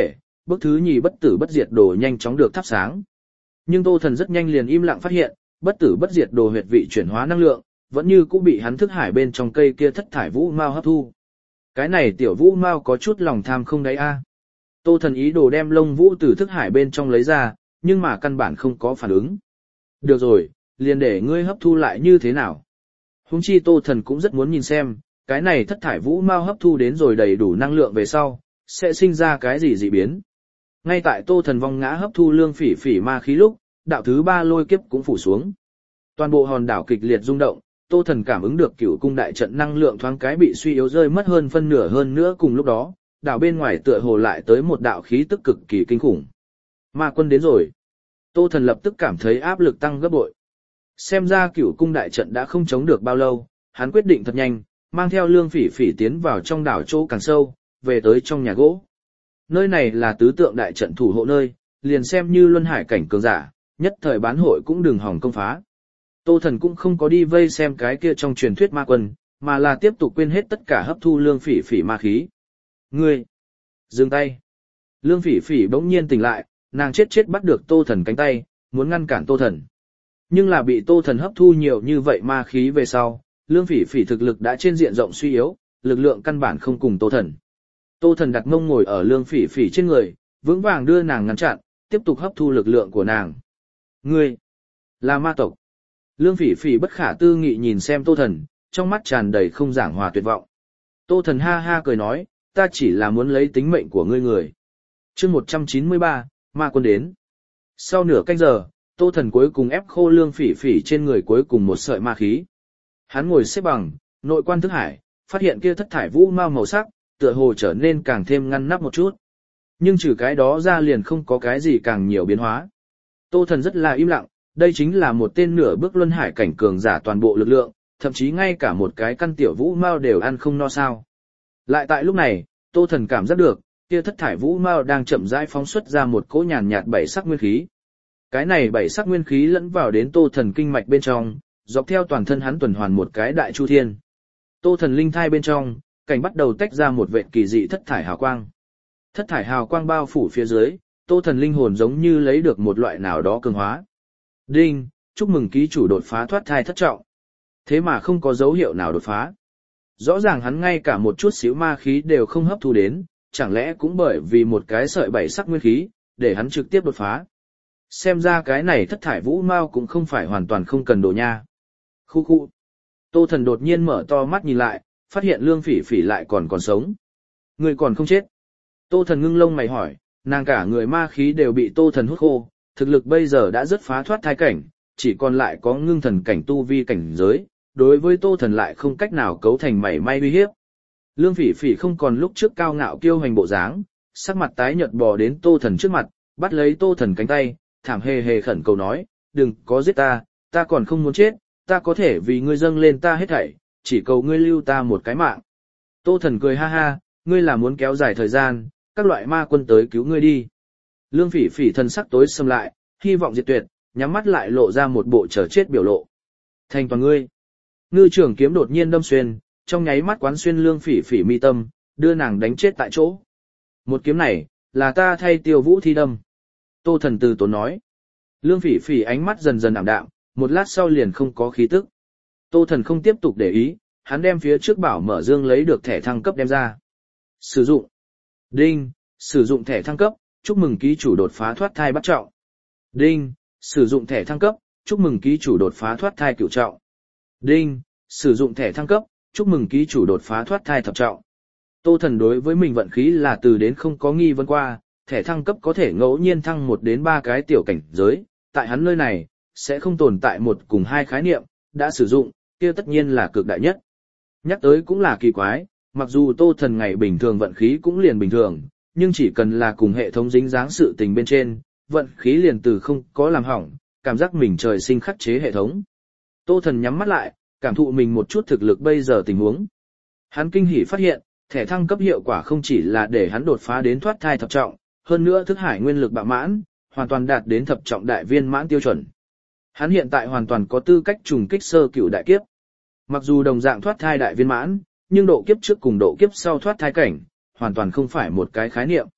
bước thứ nhì bất tử bất diệt đồ nhanh chóng được thắp sáng. Nhưng Tô Thần rất nhanh liền im lặng phát hiện, bất tử bất diệt đồ huyệt vị chuyển hóa năng lượng, vẫn như cũng bị hắn thức hải bên trong cây kia thất thải vũ mao hấp thu. Cái này tiểu vũ mao có chút lòng tham không đấy a. Tô Thần ý đồ đem lông vũ từ thức hải bên trong lấy ra, nhưng mà căn bản không có phản ứng. Được rồi, liền để ngươi hấp thu lại như thế nào. Huống chi Tô Thần cũng rất muốn nhìn xem, cái này thất thải vũ mao hấp thu đến rồi đầy đủ năng lượng về sau, sẽ sinh ra cái gì dị biến. Ngay tại Tô Thần vong ngã hấp thu lương phỉ phỉ ma khí lúc, đạo thứ 3 lôi kiếp cũng phủ xuống. Toàn bộ hòn đảo kịch liệt rung động, Tô Thần cảm ứng được cửu cung đại trận năng lượng thoáng cái bị suy yếu rơi mất hơn phân nửa hơn nữa cùng lúc đó, đảo bên ngoài tựa hồ lại tới một đạo khí tức cực kỳ kinh khủng. Ma quân đến rồi. Tô Thần lập tức cảm thấy áp lực tăng gấp bội. Xem ra cửu cung đại trận đã không chống được bao lâu, hắn quyết định thật nhanh, mang theo lương phỉ phỉ tiến vào trong đảo chỗ càng sâu, về tới trong nhà gỗ. Nơi này là tứ tượng đại trận thủ hộ nơi, liền xem như luân hải cảnh cường giả, nhất thời bán hội cũng đừng hỏng công phá. Tô Thần cũng không có đi vây xem cái kia trong truyền thuyết ma quân, mà là tiếp tục quên hết tất cả hấp thu lương phỉ phỉ ma khí. Ngươi! Dừng tay! Lương phỉ phỉ bỗng nhiên tỉnh lại, nàng chết bắt được Tô Thần cánh tay, muốn ngăn cản Tô Thần. Nhưng là bị Tô Thần hấp thu nhiều như vậy ma khí về sau, lương phỉ phỉ thực lực đã trên diện rộng suy yếu, lực lượng căn bản không cùng Tô Thần. Tô Thần đặt mông ngồi ở lương phỉ phỉ trên người, vững vàng đưa nàng ngăn chặn, tiếp tục hấp thu lực lượng của nàng. Ngươi! Là ma tộc! Lương phỉ phỉ bất khả tư nghị nhìn xem Tô Thần, trong mắt tràn đầy không giảng hòa tuyệt vọng. Tô Thần ha ha cười nói, ta chỉ là muốn lấy tính mệnh của ngươi người. Chương 193, ma quân đến. Sau nửa canh giờ, Tô Thần cuối cùng ép khô lương phỉ phỉ trên người cuối cùng một sợi ma khí. Hắn ngồi xếp bằng, nội quan thức hải, phát hiện kia thất thải vũ mao màu sắc, tựa hồ trở nên càng thêm ngăn nắp một chút. Nhưng trừ cái đó ra liền không có cái gì càng nhiều biến hóa. Tô Thần rất là im lặng, đây chính là một tên nửa bước luân hải cảnh cường giả toàn bộ lực lượng, thậm chí ngay cả một cái căn tiểu vũ mao đều ăn không no sao. Lại tại lúc này, Tô Thần cảm giác được, kia thất thải vũ mao đang chậm rãi phóng xuất ra một cỗ nhàn nhạt bảy sắc nguyên khí. Cái này bảy sắc nguyên khí lẫn vào đến Tô Thần kinh mạch bên trong, dọc theo toàn thân hắn tuần hoàn một cái đại chu thiên. Tô Thần linh thai bên trong, cảnh bắt đầu tách ra một vệt kỳ dị thất thải hào quang. Thất thải hào quang bao phủ phía dưới, Tô Thần linh hồn giống như lấy được một loại nào đó cường hóa. Đinh, chúc mừng ký chủ đột phá thoát thai thất trọng. Thế mà không có dấu hiệu nào đột phá. Rõ ràng hắn ngay cả một chút xíu ma khí đều không hấp thu đến, chẳng lẽ cũng bởi vì một cái sợi bảy sắc nguyên khí, để hắn trực tiếp đột phá. Xem ra cái này thất thải vũ mao cũng không phải hoàn toàn không cần đồ nha. Khu khu. Tô Thần đột nhiên mở to mắt nhìn lại, phát hiện lương phỉ phỉ lại còn sống. Người còn không chết. Tô Thần ngưng lông mày hỏi, nàng cả người ma khí đều bị Tô Thần hút khô, thực lực bây giờ đã rất phá thoát thai cảnh, chỉ còn lại có ngưng thần cảnh tu vi cảnh giới, đối với Tô Thần lại không cách nào cấu thành mảy may uy hiếp. Lương phỉ phỉ không còn lúc trước cao ngạo kiêu hành bộ dáng, sắc mặt tái nhợt bò đến Tô Thần trước mặt, bắt lấy Tô Thần cánh tay, thảm hề hề khẩn cầu nói, đừng có giết ta, ta còn không muốn chết, ta có thể vì ngươi dâng lên ta hết thảy, chỉ cầu ngươi lưu ta một cái mạng. Tô Thần cười ha ha, ngươi là muốn kéo dài thời gian, các loại ma quân tới cứu ngươi đi. Lương phỉ phỉ thân sắc tối sầm lại, hy vọng diệt tuyệt, nhắm mắt lại lộ ra một bộ chờ chết biểu lộ. Thành toàn ngươi. Ngư trưởng kiếm đột nhiên đâm xuyên, trong nháy mắt quán xuyên lương phỉ phỉ mi tâm, đưa nàng đánh chết tại chỗ. Một kiếm này, là ta thay Tiêu Vũ thi đâm. Tô Thần từ tốn nói. Lương phỉ phỉ ánh mắt dần dần ảm đạm, một lát sau liền không có khí tức. Tô Thần không tiếp tục để ý, hắn đem phía trước bảo mở dương lấy được thẻ thăng cấp đem ra. Sử dụng. Đinh, sử dụng thẻ thăng cấp, chúc mừng ký chủ đột phá thoát thai bắt trọng. Đinh, sử dụng thẻ thăng cấp, chúc mừng ký chủ đột phá thoát thai cửu trọng. Đinh, sử dụng thẻ thăng cấp, chúc mừng ký chủ đột phá thoát thai thập trọng. Tô Thần đối với mình vận khí là từ đến không có nghi vấn qua, thẻ thăng cấp có thể ngẫu nhiên thăng 1 đến 3 cái tiểu cảnh giới, tại hắn nơi này, sẽ không tồn tại 1 cùng 2 khái niệm, đã sử dụng, kia tất nhiên là cực đại nhất. Nhắc tới cũng là kỳ quái, mặc dù Tô Thần ngày bình thường vận khí cũng liền bình thường, nhưng chỉ cần là cùng hệ thống dính dáng sự tình bên trên, vận khí liền từ không có làm hỏng, cảm giác mình trời sinh khắc chế hệ thống. Tô Thần nhắm mắt lại, cảm thụ mình một chút thực lực bây giờ tình huống. Hắn kinh hỉ phát hiện, thẻ thăng cấp hiệu quả không chỉ là để hắn đột phá đến thoát thai thập trọng, hơn nữa thức hải nguyên lực bạo mãn, hoàn toàn đạt đến thập trọng đại viên mãn tiêu chuẩn. Hắn hiện tại hoàn toàn có tư cách trùng kích sơ cửu đại kiếp. Mặc dù đồng dạng thoát thai đại viên mãn, nhưng độ kiếp trước cùng độ kiếp sau thoát thai cảnh, hoàn toàn không phải một cái khái niệm.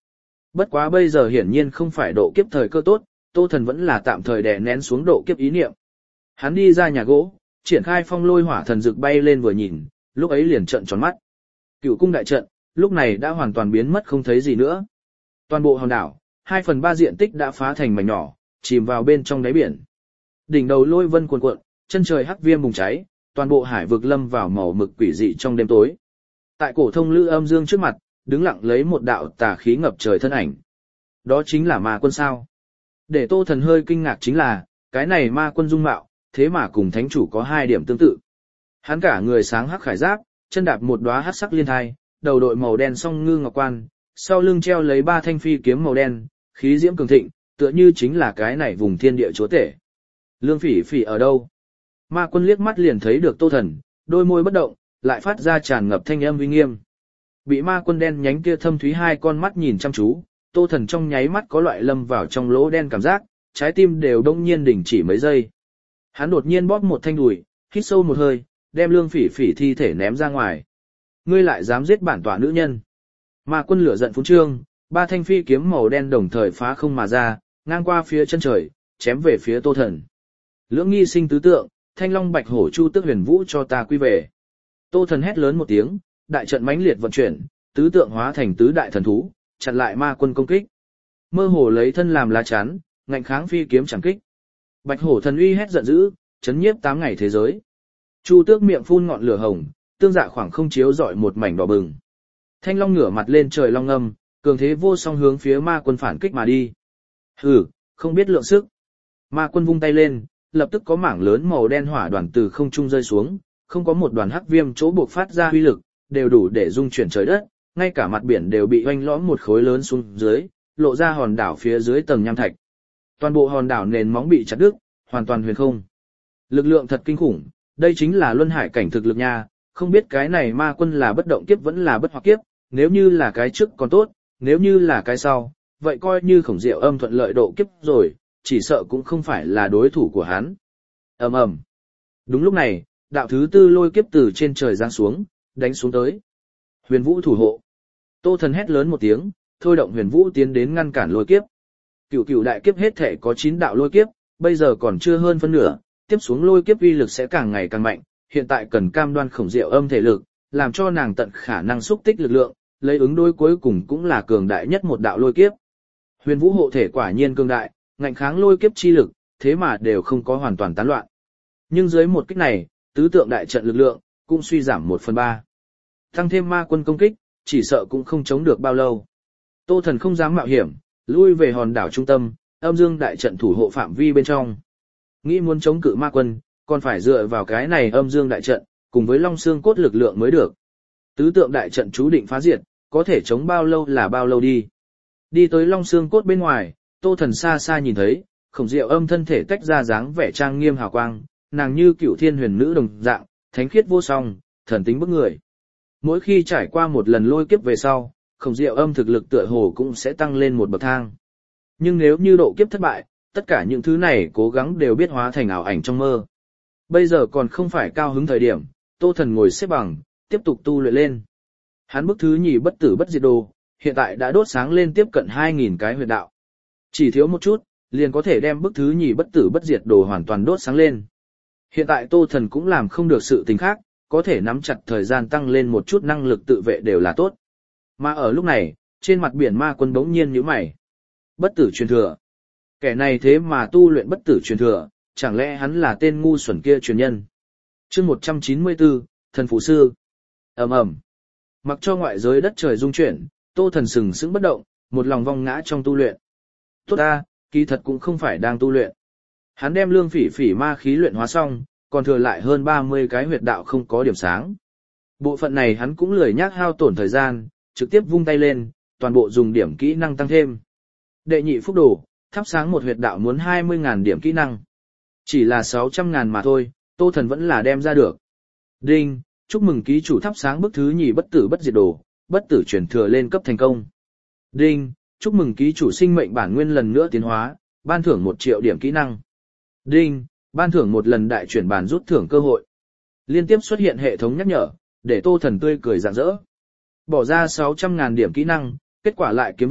Bất quá bây giờ hiển nhiên không phải độ kiếp thời cơ tốt, Tô Thần vẫn là tạm thời đè nén xuống độ kiếp ý niệm. Hắn đi ra nhà gỗ, triển khai phong lôi hỏa thần dực bay lên vừa nhìn, lúc ấy liền trợn tròn mắt. Cửu cung đại trận, lúc này đã hoàn toàn biến mất không thấy gì nữa. Toàn bộ hòn đảo, 2/3 diện tích đã phá thành mảnh nhỏ, chìm vào bên trong đáy biển. Đỉnh đầu lôi vân cuồn cuộn, chân trời hắc viêm bùng cháy, toàn bộ hải vực lâm vào màu mực quỷ dị trong đêm tối. Tại cổ thông lữ âm dương trước mặt, đứng lặng lấy một đạo tà khí ngập trời thân ảnh. Đó chính là ma quân sao? Để Tô Thần hơi kinh ngạc chính là, cái này ma quân dung mạo, thế mà cùng thánh chủ có 2 điểm tương tự. Hắn cả người sáng hắc khải giáp, chân đạp một đóa hắc sắc liên thai, đầu đội màu đen song ngư ngọc quan, sau lưng treo lấy 3 thanh phi kiếm màu đen, khí diễm cường thịnh, tựa như chính là cái này vùng thiên địa chúa tể. Lương Phỉ Phỉ ở đâu? Ma quân liếc mắt liền thấy được Tô Thần, đôi môi bất động, lại phát ra tràn ngập thanh âm uy nghiêm. Bị ma quân đen nhánh kia thâm thúy 2 con mắt nhìn chăm chú, Tô Thần trong nháy mắt có loại lâm vào trong lỗ đen cảm giác, trái tim đều đông nhiên đình chỉ mấy giây. Hắn đột nhiên bóp một thanh đùi, hít sâu một hơi, đem Lương Phỉ Phỉ thi thể ném ra ngoài. Ngươi lại dám giết bản tọa nữ nhân? Ma quân lửa giận phun trương, 3 thanh phi kiếm màu đen đồng thời phá không mà ra, ngang qua phía chân trời, chém về phía Tô Thần. Lưỡng nghi sinh tứ tượng, Thanh Long Bạch Hổ Chu Tước Huyền Vũ cho ta quy về. Tô Thần hét lớn một tiếng, đại trận mãnh liệt vận chuyển, tứ tượng hóa thành tứ đại thần thú, chặn lại ma quân công kích. Mơ hồ lấy thân làm lá chắn, ngạnh kháng phi kiếm chẳng kích. Bạch Hổ thần uy hét giận dữ, chấn nhiếp 8 ngày thế giới. Chu Tước miệng phun ngọn lửa hồng, tương dạ khoảng không chiếu rọi một mảnh đỏ bừng. Thanh Long ngửa mặt lên trời long ngâm, cường thế vô song hướng phía ma quân phản kích mà đi. Hừ, không biết lượng sức. Ma quân vung tay lên, lập tức có mảng lớn màu đen hỏa đoàn từ không trung rơi xuống, không có một đoàn hắc viêm chỗ buộc phát ra uy lực, đều đủ để dung chuyển trời đất, ngay cả mặt biển đều bị oanh lõm một khối lớn xuống dưới, lộ ra hòn đảo phía dưới tầng nham thạch. Toàn bộ hòn đảo nền móng bị chặt đứt, hoàn toàn huyền không. Lực lượng thật kinh khủng, đây chính là luân hải cảnh thực lực nha, không biết cái này ma quân là bất động kiếp vẫn là bất hoặc kiếp, nếu như là cái trước còn tốt, nếu như là cái sau, vậy coi như Khổng Diệu Âm thuận lợi độ kiếp rồi, chỉ sợ cũng không phải là đối thủ của hắn. Ầm ầm. Đúng lúc này, đạo thứ tư lôi kiếp từ trên trời giáng xuống, đánh xuống tới. Huyền Vũ thủ hộ. Tô Thần hét lớn một tiếng, thôi động Huyền Vũ tiến đến ngăn cản lôi kiếp. Cửu đại kiếp hết thể có 9 đạo lôi kiếp, bây giờ còn chưa hơn phân nửa, tiếp xuống lôi kiếp uy lực sẽ càng ngày càng mạnh, hiện tại cần cam đoan Khổng Diệu Âm thể lực, làm cho nàng tận khả năng xúc tích lực lượng, lấy ứng đối cuối cùng cũng là cường đại nhất một đạo lôi kiếp. Huyền Vũ hộ thể quả nhiên cường đại, ngạnh kháng lôi kiếp chi lực, thế mà đều không có hoàn toàn tán loạn. Nhưng dưới một kích này, tứ tượng đại trận lực lượng cũng suy giảm 1/3. Tăng thêm ma quân công kích, chỉ sợ cũng không chống được bao lâu. Tô Thần không dám mạo hiểm, lui về hòn đảo trung tâm, âm dương đại trận thủ hộ phạm vi bên trong. Nghĩ muốn chống cự ma quân, còn phải dựa vào cái này âm dương đại trận, cùng với long xương cốt lực lượng mới được. Tứ tượng đại trận chú định phá diệt, có thể chống bao lâu là bao lâu đi. Đi tới long xương cốt bên ngoài, Tô Thần xa xa nhìn thấy, Khổng Diệu Âm thân thể tách ra dáng vẻ trang nghiêm hào quang, nàng như cửu thiên huyền nữ đồng dạng, thánh khiết vô song, thần tính bức người. Mỗi khi trải qua một lần lôi kiếp về sau, Khổng Diệu Âm thực lực tựa hồ cũng sẽ tăng lên một bậc thang. Nhưng nếu như độ kiếp thất bại, tất cả những thứ này cố gắng đều biết hóa thành ảo ảnh trong mơ. Bây giờ còn không phải cao hứng thời điểm, Tô Thần ngồi xếp bằng, tiếp tục tu luyện lên. Hắn bức thứ nhì bất tử bất diệt đồ, hiện tại đã đốt sáng lên tiếp cận 2000 cái huyệt đạo. Chỉ thiếu một chút, liền có thể đem bức thứ nhì bất tử bất diệt đồ hoàn toàn đốt sáng lên. Hiện tại Tô Thần cũng làm không được sự tình khác, có thể nắm chặt thời gian tăng lên một chút năng lực tự vệ đều là tốt. Mà ở lúc này, trên mặt biển ma quân bỗng nhiên nhíu mày. Bất tử truyền thừa. Kẻ này thế mà tu luyện bất tử truyền thừa, chẳng lẽ hắn là tên ngu xuẩn kia truyền nhân. Chương 194, Thần Phụ Sư. Ầm ầm. Mặc cho ngoại giới đất trời rung chuyển, Tô Thần sừng sững bất động, một lòng vong ngã trong tu luyện. Tốt ta, kỳ thật cũng không phải đang tu luyện. Hắn đem Lương Phỉ Phỉ ma khí luyện hóa xong, còn thừa lại hơn 30 cái huyệt đạo không có điểm sáng. Bộ phận này hắn cũng lười nhác hao tổn thời gian, trực tiếp vung tay lên, toàn bộ dùng điểm kỹ năng tăng thêm. Đệ nhị phúc đồ, thắp sáng một huyệt đạo muốn 20.000 điểm kỹ năng. Chỉ là 600.000 mà thôi, Tô Thần vẫn là đem ra được. Đinh, chúc mừng ký chủ thắp sáng bức thứ nhì bất tử bất diệt đồ, bất tử chuyển thừa lên cấp thành công. Đinh, chúc mừng ký chủ sinh mệnh bản nguyên lần nữa tiến hóa, ban thưởng 1 triệu điểm kỹ năng. Đinh, ban thưởng một lần đại chuyển bản rút thưởng cơ hội. Liên tiếp xuất hiện hệ thống nhắc nhở, để Tô Thần tươi cười rạng rỡ. Bỏ ra 600.000 điểm kỹ năng, kết quả lại kiếm về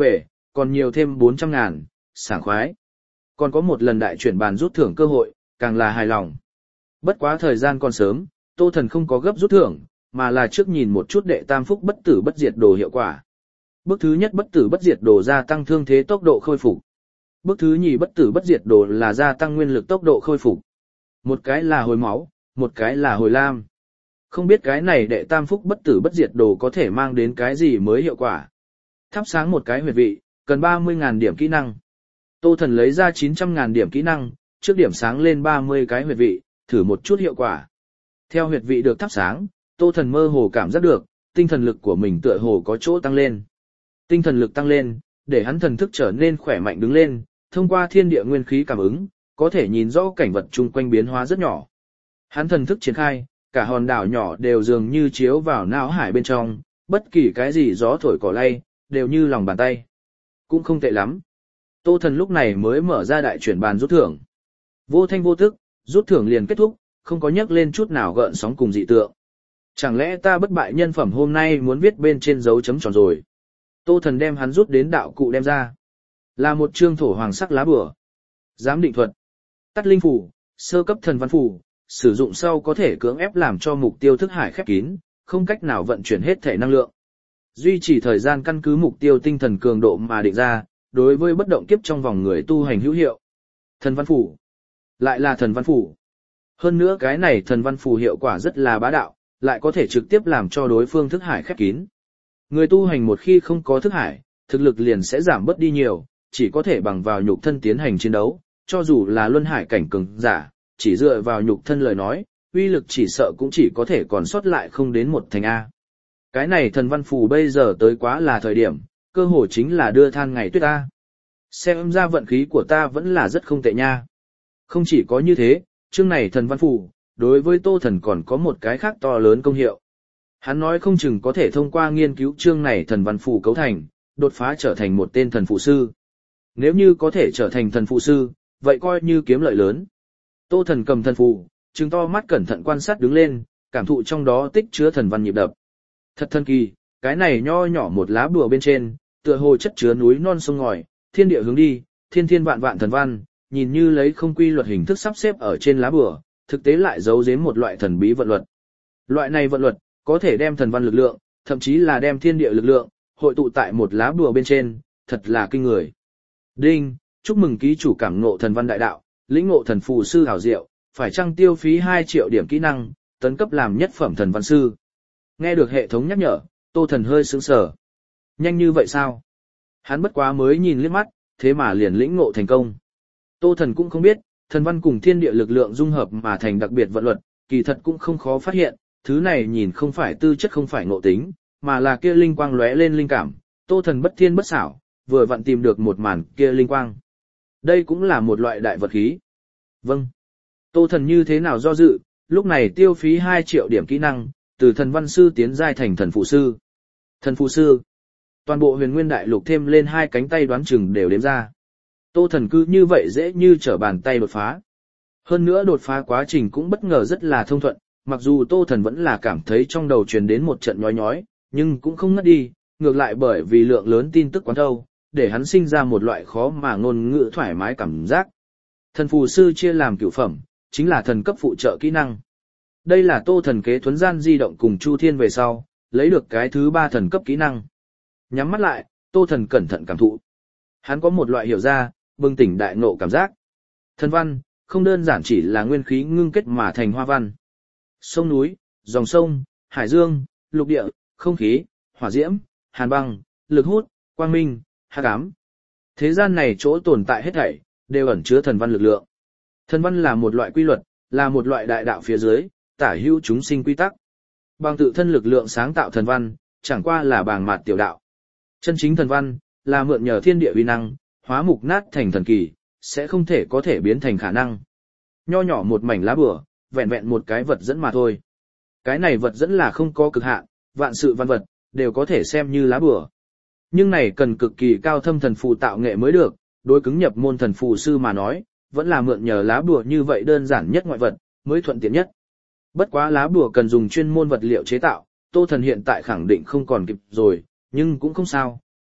còn nhiều thêm 400.000, sảng khoái. Còn có một lần đại chuyển bàn rút thưởng cơ hội, càng là hài lòng. Bất quá thời gian còn sớm, Tô Thần không có gấp rút thưởng, mà là trước nhìn một chút đệ tam phúc bất tử bất diệt đồ hiệu quả. Bước thứ nhất bất tử bất diệt đồ gia tăng thương thế tốc độ khôi phục. Bước thứ nhì bất tử bất diệt đồ là gia tăng nguyên lực tốc độ khôi phục. Một cái là hồi máu, một cái là hồi lam. Không biết cái này đệ tam phúc bất tử bất diệt đồ có thể mang đến cái gì mới hiệu quả. Thắp sáng một cái huyệt vị, cần 30.000 điểm kỹ năng. Tô Thần lấy ra 900.000 điểm kỹ năng, trước điểm sáng lên 30 cái huyệt vị, thử một chút hiệu quả. Theo huyệt vị được thắp sáng, Tô Thần mơ hồ cảm giác được, tinh thần lực của mình tựa hồ có chỗ tăng lên. Tinh thần lực tăng lên, để hắn thần thức trở nên khỏe mạnh đứng lên, thông qua thiên địa nguyên khí cảm ứng, có thể nhìn rõ cảnh vật chung quanh biến hóa rất nhỏ. Hắn thần thức triển khai, cả hòn đảo nhỏ đều dường như chiếu vào não hải bên trong, bất kỳ cái gì gió thổi cỏ lay, đều như lòng bàn tay. Cũng không tệ lắm. Tô Thần lúc này mới mở ra đại chuyển bàn rút thưởng. Vô thanh vô tức, rút thưởng liền kết thúc, không có nhắc lên chút nào gợn sóng cùng dị tượng. Chẳng lẽ ta bất bại nhân phẩm hôm nay muốn viết bên trên dấu chấm tròn rồi? Tô Thần đem hắn rút đến đạo cụ đem ra. Là một chương thổ hoàng sắc lá bùa. Giám định thuật. Tắt linh phủ, sơ cấp thần văn phủ, sử dụng sau có thể cưỡng ép làm cho mục tiêu thức hải khép kín, không cách nào vận chuyển hết thể năng lượng. Duy trì thời gian căn cứ mục tiêu tinh thần cường độ mà định ra, đối với bất động kiếp trong vòng người tu hành hữu hiệu. Thần văn phủ. Lại là thần văn phủ. Hơn nữa cái này thần văn phủ hiệu quả rất là bá đạo, lại có thể trực tiếp làm cho đối phương thức hải khép kín. Người tu hành một khi không có thức hải, thực lực liền sẽ giảm bớt đi nhiều, chỉ có thể bằng vào nhục thân tiến hành chiến đấu, cho dù là luân hải cảnh cường giả, chỉ dựa vào nhục thân lời nói, uy lực chỉ sợ cũng chỉ có thể còn sót lại không đến một thành A. Cái này thần văn phù bây giờ tới quá là thời điểm, cơ hội chính là đưa than ngày tuyết A. Xem ra vận khí của ta vẫn là rất không tệ nha. Không chỉ có như thế, chương này thần văn phù, đối với Tô Thần còn có một cái khác to lớn công hiệu. Hắn nói không chừng có thể thông qua nghiên cứu chương này thần văn phù cấu thành, đột phá trở thành một tên thần phụ sư. Nếu như có thể trở thành thần phụ sư, vậy coi như kiếm lợi lớn. Tô Thần cầm thần phù, trừng to mắt cẩn thận quan sát đứng lên, cảm thụ trong đó tích chứa thần văn nhịp đập. Thật thần kỳ, cái này nho nhỏ một lá bùa bên trên, tựa hồ chất chứa núi non sông ngòi, thiên địa hướng đi, thiên thiên vạn vạn thần văn, nhìn như lấy không quy luật hình thức sắp xếp ở trên lá bùa, thực tế lại giấu giếm một loại thần bí vận luật. Loại này vận luật có thể đem thần văn lực lượng, thậm chí là đem thiên địa lực lượng hội tụ tại một lá bùa bên trên, thật là kinh người. Đinh, chúc mừng ký chủ cảm ngộ thần văn đại đạo, lĩnh ngộ thần phù sư hảo diệu, phải chăng tiêu phí 2 triệu điểm kỹ năng, tấn cấp làm nhất phẩm thần văn sư. Nghe được hệ thống nhắc nhở, Tô Thần hơi sững sờ. Nhanh như vậy sao? Hắn bất quá mới nhìn liếc mắt, thế mà liền lĩnh ngộ thành công. Tô Thần cũng không biết, thần văn cùng thiên địa lực lượng dung hợp mà thành đặc biệt vận luật, kỳ thật cũng không khó phát hiện, thứ này nhìn không phải tư chất không phải ngộ tính, mà là kia linh quang lóe lên linh cảm, Tô Thần bất thiên bất xảo, vừa vặn tìm được một màn kia linh quang. Đây cũng là một loại đại vật khí. Vâng. Tô Thần như thế nào do dự, lúc này tiêu phí 2 triệu điểm kỹ năng, từ thần văn sư tiến giai thành thần phụ sư. Thần phụ sư. Toàn bộ huyền nguyên đại lục thêm lên 2 cánh tay đoán chừng đều đếm ra. Tô Thần cứ như vậy dễ như trở bàn tay đột phá. Hơn nữa đột phá quá trình cũng bất ngờ rất là thông thuận, mặc dù Tô Thần vẫn là cảm thấy trong đầu truyền đến một trận nhói nhói, nhưng cũng không ngất đi, ngược lại bởi vì lượng lớn tin tức quán thâu, để hắn sinh ra một loại khó mà ngôn ngữ thoải mái cảm giác. Thần phù sư chia làm cửu phẩm, chính là thần cấp phụ trợ kỹ năng. Đây là Tô Thần kế thuấn gian di động cùng Chu Thiên về sau, lấy được cái thứ 3 thần cấp kỹ năng. Nhắm mắt lại, Tô Thần cẩn thận cảm thụ. Hắn có một loại hiểu ra, bừng tỉnh đại ngộ cảm giác. Thần văn, không đơn giản chỉ là nguyên khí ngưng kết mà thành hoa văn. Sông núi, dòng sông, hải dương, lục địa, không khí, hỏa diễm, hàn băng, lực hút, quang minh, hắc ám. Thế gian này chỗ tồn tại hết thảy, đều ẩn chứa thần văn lực lượng. Thần văn là một loại quy luật, là một loại đại đạo phía dưới, tả hữu chúng sinh quy tắc. Bằng tự thân lực lượng sáng tạo thần văn, chẳng qua là bàng mạt tiểu đạo. Chân chính thần văn, là mượn nhờ thiên địa uy năng, hóa mục nát thành thần kỳ, sẽ không thể có thể biến thành khả năng. Nho nhỏ một mảnh lá bùa, vẹn vẹn một cái vật dẫn mà thôi. Cái này vật dẫn là không có cực hạn, vạn sự văn vật, đều có thể xem như lá bùa. Nhưng này cần cực kỳ cao thâm thần phù tạo nghệ mới được, đối cứng nhập môn thần phù sư mà nói, vẫn là mượn nhờ lá bùa như vậy đơn giản nhất ngoại vật, mới thuận tiện nhất. Bất quá lá bùa cần dùng chuyên môn vật liệu chế tạo, Tô Thần hiện tại khẳng định không còn kịp rồi, nhưng cũng không sao,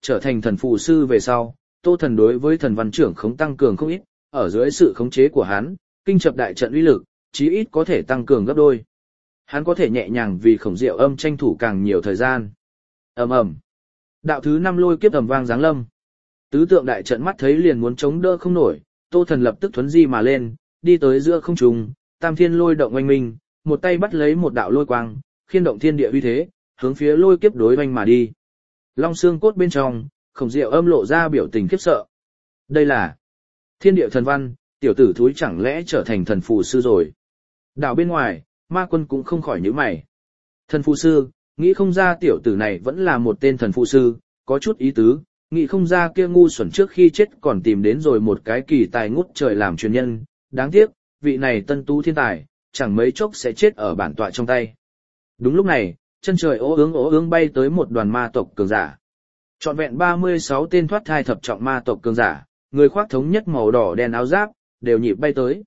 trở thành thần phù sư về sau, Tô Thần đối với thần văn trưởng khống tăng cường không ít, ở dưới sự khống chế của hắn, kinh chập đại trận uy lực, chí ít có thể tăng cường gấp đôi. Hắn có thể nhẹ nhàng vì Khổng Diệu Âm tranh thủ càng nhiều thời gian. Ầm ầm. Đạo thứ 5 lôi kiếp ầm vang giáng lâm. Tứ tượng đại trận mắt thấy liền muốn chống đỡ không nổi, Tô Thần lập tức thuấn di mà lên, đi tới giữa không trung, Tam Thiên lôi động oanh minh, một tay bắt lấy một đạo lôi quang, khiên động thiên địa uy thế, hướng phía lôi kiếp đối oanh mà đi. Long xương cốt bên trong, Khổng Diệu Âm lộ ra biểu tình khiếp sợ. Đây là thiên địa thần văn, tiểu tử thúi chẳng lẽ trở thành thần phù sư rồi. Đảo bên ngoài, Ma Quân cũng không khỏi nhíu mày. Thần phù sư, nghĩ không ra tiểu tử này vẫn là một tên thần phù sư, có chút ý tứ, nghĩ không ra kia ngu xuẩn trước khi chết còn tìm đến rồi một cái kỳ tài ngút trời làm truyền nhân, đáng tiếc, vị này tân tú thiên tài, chẳng mấy chốc sẽ chết ở bản tọa trong tay. Đúng lúc này, chân trời ố ương bay tới một đoàn ma tộc cường giả. Trọn vẹn 36 tên thoát thai thập trọng ma tộc cường giả, người khoác thống nhất màu đỏ đen áo giáp, đều nhịp bay tới.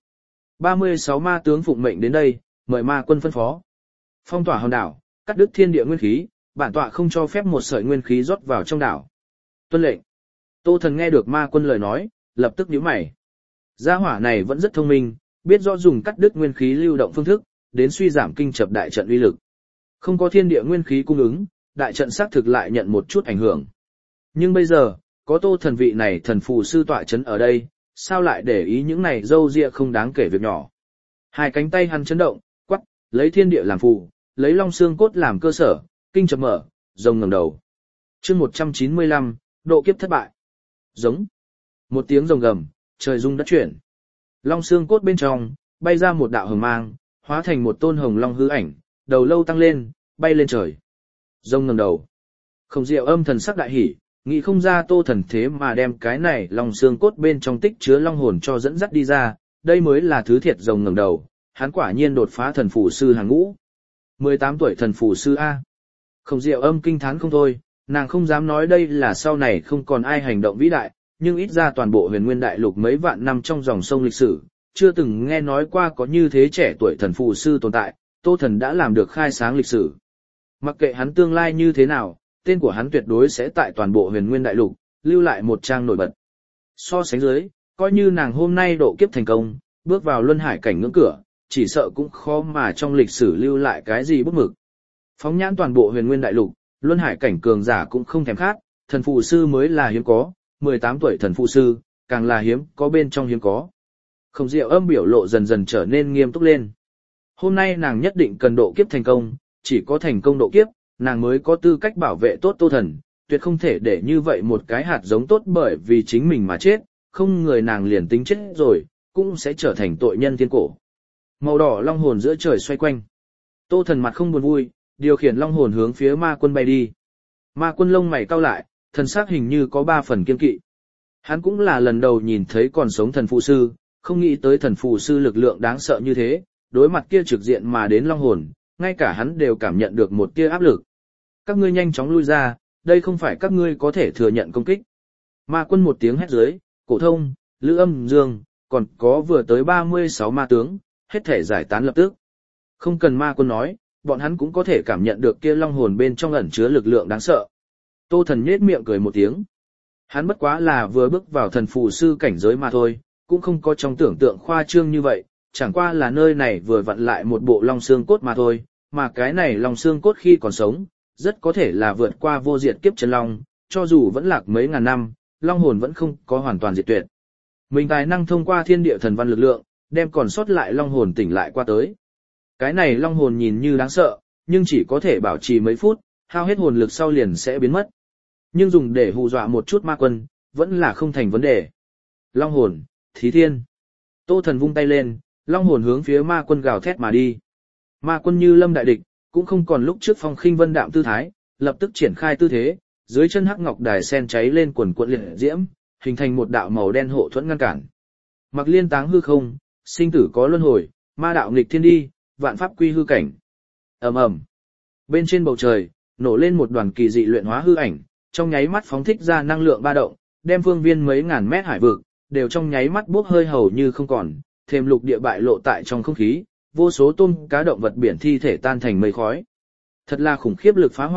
36 ma tướng phụng mệnh đến đây, mời Ma Quân phân phó. Phong tỏa hòn đảo, cắt đứt thiên địa nguyên khí, bản tọa không cho phép một sợi nguyên khí rót vào trong đảo. Tuân lệnh. Tô Thần nghe được Ma Quân lời nói, lập tức nhíu mày. Gia hỏa này vẫn rất thông minh, biết rõ dùng cắt đứt nguyên khí lưu động phương thức, đến suy giảm kinh chập đại trận uy lực. Không có thiên địa nguyên khí cung ứng, đại trận xác thực lại nhận một chút ảnh hưởng. Nhưng bây giờ, có Tô Thần vị này thần phù sư tọa chấn ở đây, sao lại để ý những này dâu dịa không đáng kể việc nhỏ. Hai cánh tay hắn chấn động, quắc, lấy thiên địa làm phù, lấy long xương cốt làm cơ sở, kinh chập mở, rồng ngẩng đầu. Chương 195, độ kiếp thất bại. Giống. Một tiếng rồng gầm, trời rung đất chuyển. Long xương cốt bên trong, bay ra một đạo hồng mang, hóa thành một tôn hồng long hư ảnh, đầu lâu tăng lên, bay lên trời. Rồng ngẩng đầu. Khổng Diệu Âm thần sắc đại hỉ, nghĩ không ra Tô Thần thế mà đem cái này long xương cốt bên trong tích chứa long hồn cho dẫn dắt đi ra, đây mới là thứ thiệt. Rồng ngẩng đầu, hắn quả nhiên đột phá thần phù sư hàng ngũ. 18 tuổi thần phù sư A. Khổng Diệu Âm kinh thán không thôi, nàng không dám nói đây là sau này không còn ai hành động vĩ đại, nhưng ít ra toàn bộ huyền nguyên đại lục mấy vạn năm trong dòng sông lịch sử, chưa từng nghe nói qua có như thế trẻ tuổi thần phù sư tồn tại, Tô Thần đã làm được khai sáng lịch sử. Mặc kệ hắn tương lai như thế nào, tên của hắn tuyệt đối sẽ tại toàn bộ huyền nguyên đại lục, lưu lại một trang nổi bật. So sánh dưới, coi như nàng hôm nay độ kiếp thành công, bước vào luân hải cảnh ngưỡng cửa, chỉ sợ cũng khó mà trong lịch sử lưu lại cái gì bút mực. Phóng nhãn toàn bộ huyền nguyên đại lục, luân hải cảnh cường giả cũng không thèm khát, thần phù sư mới là hiếm có, 18 tuổi thần phù sư, càng là hiếm có bên trong hiếm có. Khổng Diệu Âm biểu lộ dần dần trở nên nghiêm túc lên. Hôm nay nàng nhất định cần độ kiếp thành công, chỉ có thành công độ kiếp, nàng mới có tư cách bảo vệ tốt Tô Thần, tuyệt không thể để như vậy một cái hạt giống tốt bởi vì chính mình mà chết, không người nàng liền tính chết rồi, cũng sẽ trở thành tội nhân thiên cổ. Màu đỏ long hồn giữa trời xoay quanh. Tô Thần mặt không buồn vui, điều khiển long hồn hướng phía Ma Quân bay đi. Ma Quân lông mày cau lại, thần sắc hình như có 3 phần kiên kỵ. Hắn cũng là lần đầu nhìn thấy còn sống thần phù sư, không nghĩ tới thần phù sư lực lượng đáng sợ như thế, đối mặt kia trực diện mà đến long hồn, ngay cả hắn đều cảm nhận được một tia áp lực. Các ngươi nhanh chóng lui ra, đây không phải các ngươi có thể thừa nhận công kích. Ma Quân một tiếng hét dưới, Cổ Thông, Lữ Âm Dương, còn có vừa tới 36 ma tướng, hết thể giải tán lập tức. Không cần Ma Quân nói, bọn hắn cũng có thể cảm nhận được kia long hồn bên trong ẩn chứa lực lượng đáng sợ. Tô Thần nhếch miệng cười một tiếng. Hắn bất quá là vừa bước vào thần phù sư cảnh giới mà thôi, cũng không có trong tưởng tượng khoa trương như vậy, chẳng qua là nơi này vừa vặn lại một bộ long xương cốt mà thôi, mà cái này long xương cốt khi còn sống, rất có thể là vượt qua vô diệt kiếp chân long, cho dù vẫn lạc mấy ngàn năm, long hồn vẫn không có hoàn toàn diệt tuyệt. Mình tài năng thông qua thiên địa thần văn lực lượng, đem còn sót lại long hồn tỉnh lại qua tới. Cái này long hồn nhìn như đáng sợ, nhưng chỉ có thể bảo trì mấy phút, hao hết hồn lực sau liền sẽ biến mất. Nhưng dùng để hù dọa một chút Ma Quân, vẫn là không thành vấn đề. Long hồn, thí thiên. Tô Thần vung tay lên, long hồn hướng phía Ma Quân gào thét mà đi. Ma Quân như lâm đại địch, cũng không còn lúc trước phong khinh vân đạm tư thái, lập tức triển khai tư thế, dưới chân hắc ngọc đài sen cháy lên quần cuộn liệt diễm, hình thành một đạo màu đen hộ thuẫn ngăn cản. Mặc liên táng hư không, sinh tử có luân hồi, ma đạo nghịch thiên đi, vạn pháp quy hư cảnh. Ầm ầm. Bên trên bầu trời, nổ lên một đoàn kỳ dị luyện hóa hư ảnh, trong nháy mắt phóng thích ra năng lượng ba động, đem phương viên mấy ngàn mét hải vực đều trong nháy mắt bốc hơi hầu như không còn, thêm lục địa bại lộ tại trong không khí, vô số tôm cá động vật biển thi thể tan thành mây khói. Thật là khủng khiếp lực phá hoại,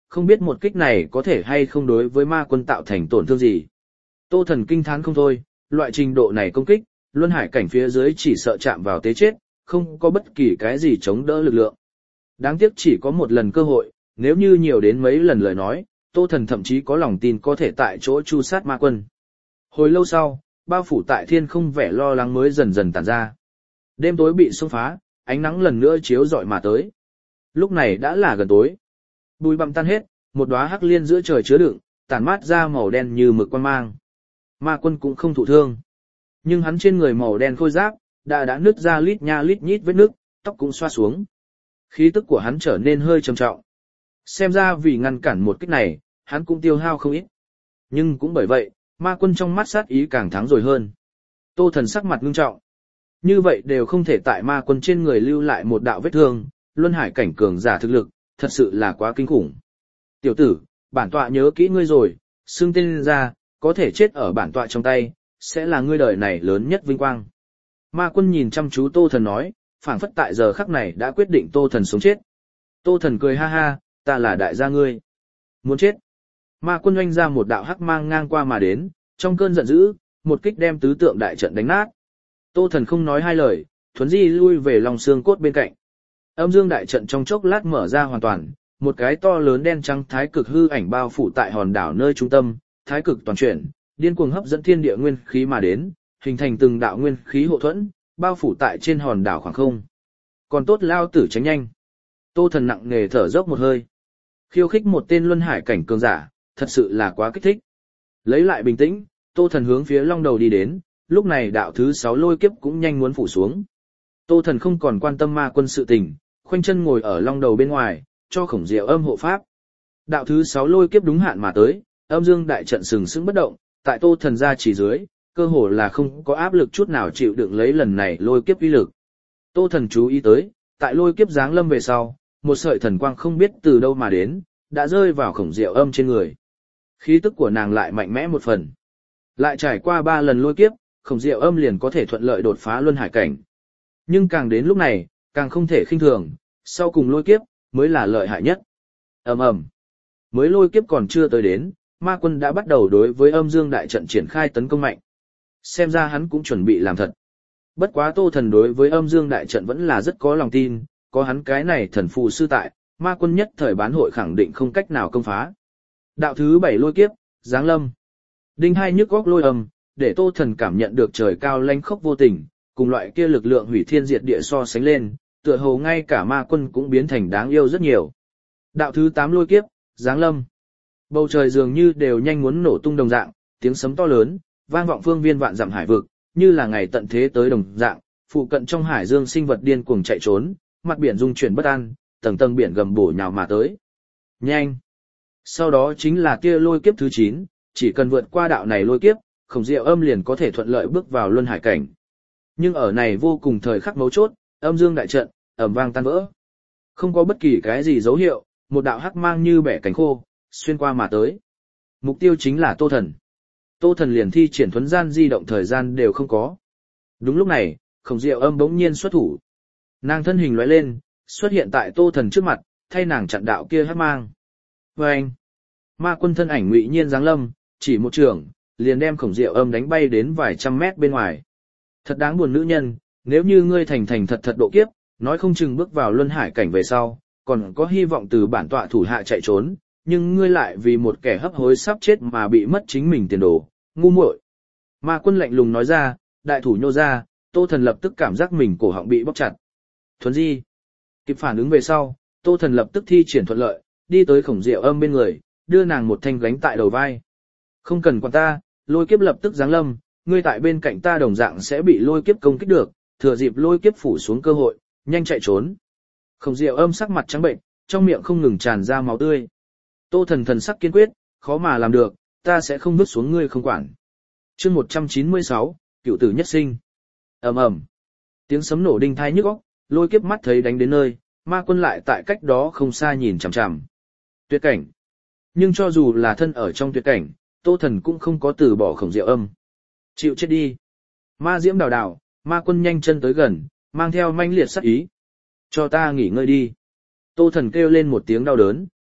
không biết một kích này có thể hay không đối với ma quân tạo thành tổn thương gì. Tô Thần kinh thán không thôi, loại trình độ này công kích, luân hải cảnh phía dưới chỉ sợ chạm vào tế chết, không có bất kỳ cái gì chống đỡ lực lượng. Đáng tiếc chỉ có một lần cơ hội, nếu như nhiều đến mấy lần lời nói, Tô Thần thậm chí có lòng tin có thể tại chỗ chu sát ma quân. Hồi lâu sau, bao phủ tại thiên không vẻ lo lắng mới dần dần tản ra. Đêm tối bị xông phá, ánh nắng lần nữa chiếu rọi mà tới. Lúc này đã là gần tối. Bụi bặm tan hết, một đóa hắc liên giữa trời chứa đựng, tản mát ra màu đen như mực quang mang. Ma quân cũng không thụ thương. Nhưng hắn trên người màu đen khôi giáp, đã nứt ra lít nha lít nhít vết nứt, tóc cũng xoa xuống. Khí tức của hắn trở nên hơi trầm trọng. Xem ra vì ngăn cản một kích này, hắn cũng tiêu hao không ít. Nhưng cũng bởi vậy, ma quân trong mắt sát ý càng thắng rồi hơn. Tô Thần sắc mặt ngưng trọng. Như vậy đều không thể tại ma quân trên người lưu lại một đạo vết thương, luân hải cảnh cường giả thực lực, thật sự là quá kinh khủng. Tiểu tử, bản tọa nhớ kỹ ngươi rồi, xưng tên ra, có thể chết ở bản tọa trong tay, sẽ là ngươi đời này lớn nhất vinh quang. Ma quân nhìn chăm chú Tô Thần nói, phảng phất tại giờ khắc này đã quyết định Tô Thần sống chết. Tô Thần cười ha ha, ta là đại gia ngươi. Muốn chết. Ma quân oanh ra một đạo hắc mang ngang qua mà đến, trong cơn giận dữ, một kích đem tứ tượng đại trận đánh nát. Tô Thần không nói hai lời, thuấn di lui về lòng xương cốt bên cạnh. Âm dương đại trận trong chốc lát mở ra hoàn toàn, một cái to lớn đen trắng thái cực hư ảnh bao phủ tại hòn đảo nơi trung tâm, thái cực toàn chuyển, điên cuồng hấp dẫn thiên địa nguyên khí mà đến, hình thành từng đạo nguyên khí hộ thuẫn, bao phủ tại trên hòn đảo khoảng không. Còn tốt lao tử tránh nhanh. Tô Thần nặng nề thở dốc một hơi. Khiêu khích một tên luân hải cảnh cường giả, thật sự là quá kích thích. Lấy lại bình tĩnh, Tô Thần hướng phía long đầu đi đến, lúc này đạo thứ 6 lôi kiếp cũng nhanh muốn phủ xuống. Tô Thần không còn quan tâm ma quân sự tình, khoanh chân ngồi ở long đầu bên ngoài, cho Khổng Diệu Âm hộ pháp. Đạo thứ 6 lôi kiếp đúng hạn mà tới, âm dương đại trận sừng sững bất động, tại Tô Thần ra chỉ dưới, cơ hồ là không có áp lực chút nào chịu đựng lấy lần này lôi kiếp uy lực. Tô Thần chú ý tới, tại lôi kiếp giáng lâm về sau, một sợi thần quang không biết từ đâu mà đến, đã rơi vào Khổng Diệu Âm trên người. Khí tức của nàng lại mạnh mẽ một phần. Lại trải qua 3 lần lôi kiếp, Khổng Diệu Âm liền có thể thuận lợi đột phá luân hải cảnh. Nhưng càng đến lúc này, càng không thể khinh thường, sau cùng lôi kiếp mới là lợi hại nhất. Ầm ầm. Mới lôi kiếp còn chưa tới đến, ma quân đã bắt đầu đối với âm dương đại trận triển khai tấn công mạnh. Xem ra hắn cũng chuẩn bị làm thật. Bất quá Tô Thần đối với âm dương đại trận vẫn là rất có lòng tin, có hắn cái này thần phù sư tại, ma quân nhất thời bán hội khẳng định không cách nào công phá. Đạo thứ 7 lôi kiếp, giáng lâm. Đinh hai nhức góc lôi âm, để Tô Thần cảm nhận được trời cao lanh khốc vô tình, cùng loại kia lực lượng hủy thiên diệt địa so sánh lên, tựa hồ ngay cả ma quân cũng biến thành đáng yêu rất nhiều. Đạo thứ 8 lôi kiếp, giáng lâm. Bầu trời dường như đều nhanh muốn nổ tung đồng dạng, tiếng sấm to lớn, vang vọng phương viên vạn dặm hải vực, như là ngày tận thế tới đồng dạng, phụ cận trong hải dương sinh vật điên cuồng chạy trốn, mặt biển rung chuyển bất an, tầng tầng biển gầm bổ nhào mà tới. Nhanh! Sau đó chính là tia lôi kiếp thứ 9, chỉ cần vượt qua đạo này lôi kiếp, Khổng Diệu Âm liền có thể thuận lợi bước vào luân hải cảnh. Nhưng ở này vô cùng thời khắc mấu chốt, âm dương đại trận ầm vang tan vỡ. Không có bất kỳ cái gì dấu hiệu, một đạo hắc mang như bẻ cánh khô, xuyên qua mà tới. Mục tiêu chính là Tô Thần. Tô Thần liền thi triển thuấn gian di động thời gian đều không có. Đúng lúc này, Khổng Diệu Âm bỗng nhiên xuất thủ. Nàng thân hình lóe lên, xuất hiện tại Tô Thần trước mặt, thay nàng chặn đạo kia hắc mang. Vâng! Ma quân thân ảnh ngụy nhiên giáng lâm, chỉ một trường, liền đem Khổng Diệu Âm đánh bay đến vài trăm mét bên ngoài. Thật đáng buồn nữ nhân, nếu như ngươi thành thật độ kiếp, nói không chừng bước vào luân hải cảnh về sau, còn có hy vọng từ bản tọa thủ hạ chạy trốn, nhưng ngươi lại vì một kẻ hấp hối sắp chết mà bị mất chính mình tiền đồ, ngu muội. Ma quân lạnh lùng nói ra, đại thủ nhô ra, Tô Thần lập tức cảm giác mình cổ họng bị bóp chặt. Thuấn di. Kịp phản ứng về sau, Tô Thần lập tức thi triển thuận lợi, đi tới Khổng Diệu Âm bên người, đưa nàng một thanh gánh tại đầu vai. Không cần quản ta, lôi kiếp lập tức giáng lâm, ngươi tại bên cạnh ta đồng dạng sẽ bị lôi kiếp công kích được, thừa dịp lôi kiếp phủ xuống cơ hội, nhanh chạy trốn. Khổng Diệu Âm sắc mặt trắng bệnh, trong miệng không ngừng tràn ra máu tươi. Tô Thần thần sắc kiên quyết, khó mà làm được, ta sẽ không vứt xuống ngươi không quản. Chương 196, cựu tử nhất sinh. Ầm ầm. Tiếng sấm nổ đinh tai nhức óc, lôi kiếp mắt thấy đánh đến nơi, ma quân lại tại cách đó không xa nhìn chằm chằm. Tuyệt cảnh. Nhưng cho dù là thân ở trong tuyệt cảnh, Tô Thần cũng không có từ bỏ Khổng Diệu Âm. Chịu chết đi. Ma diễm đào đào, ma quân nhanh chân tới gần, mang theo manh liệt sát ý. Cho ta nghỉ ngơi đi. Tô Thần kêu lên một tiếng đau đớn,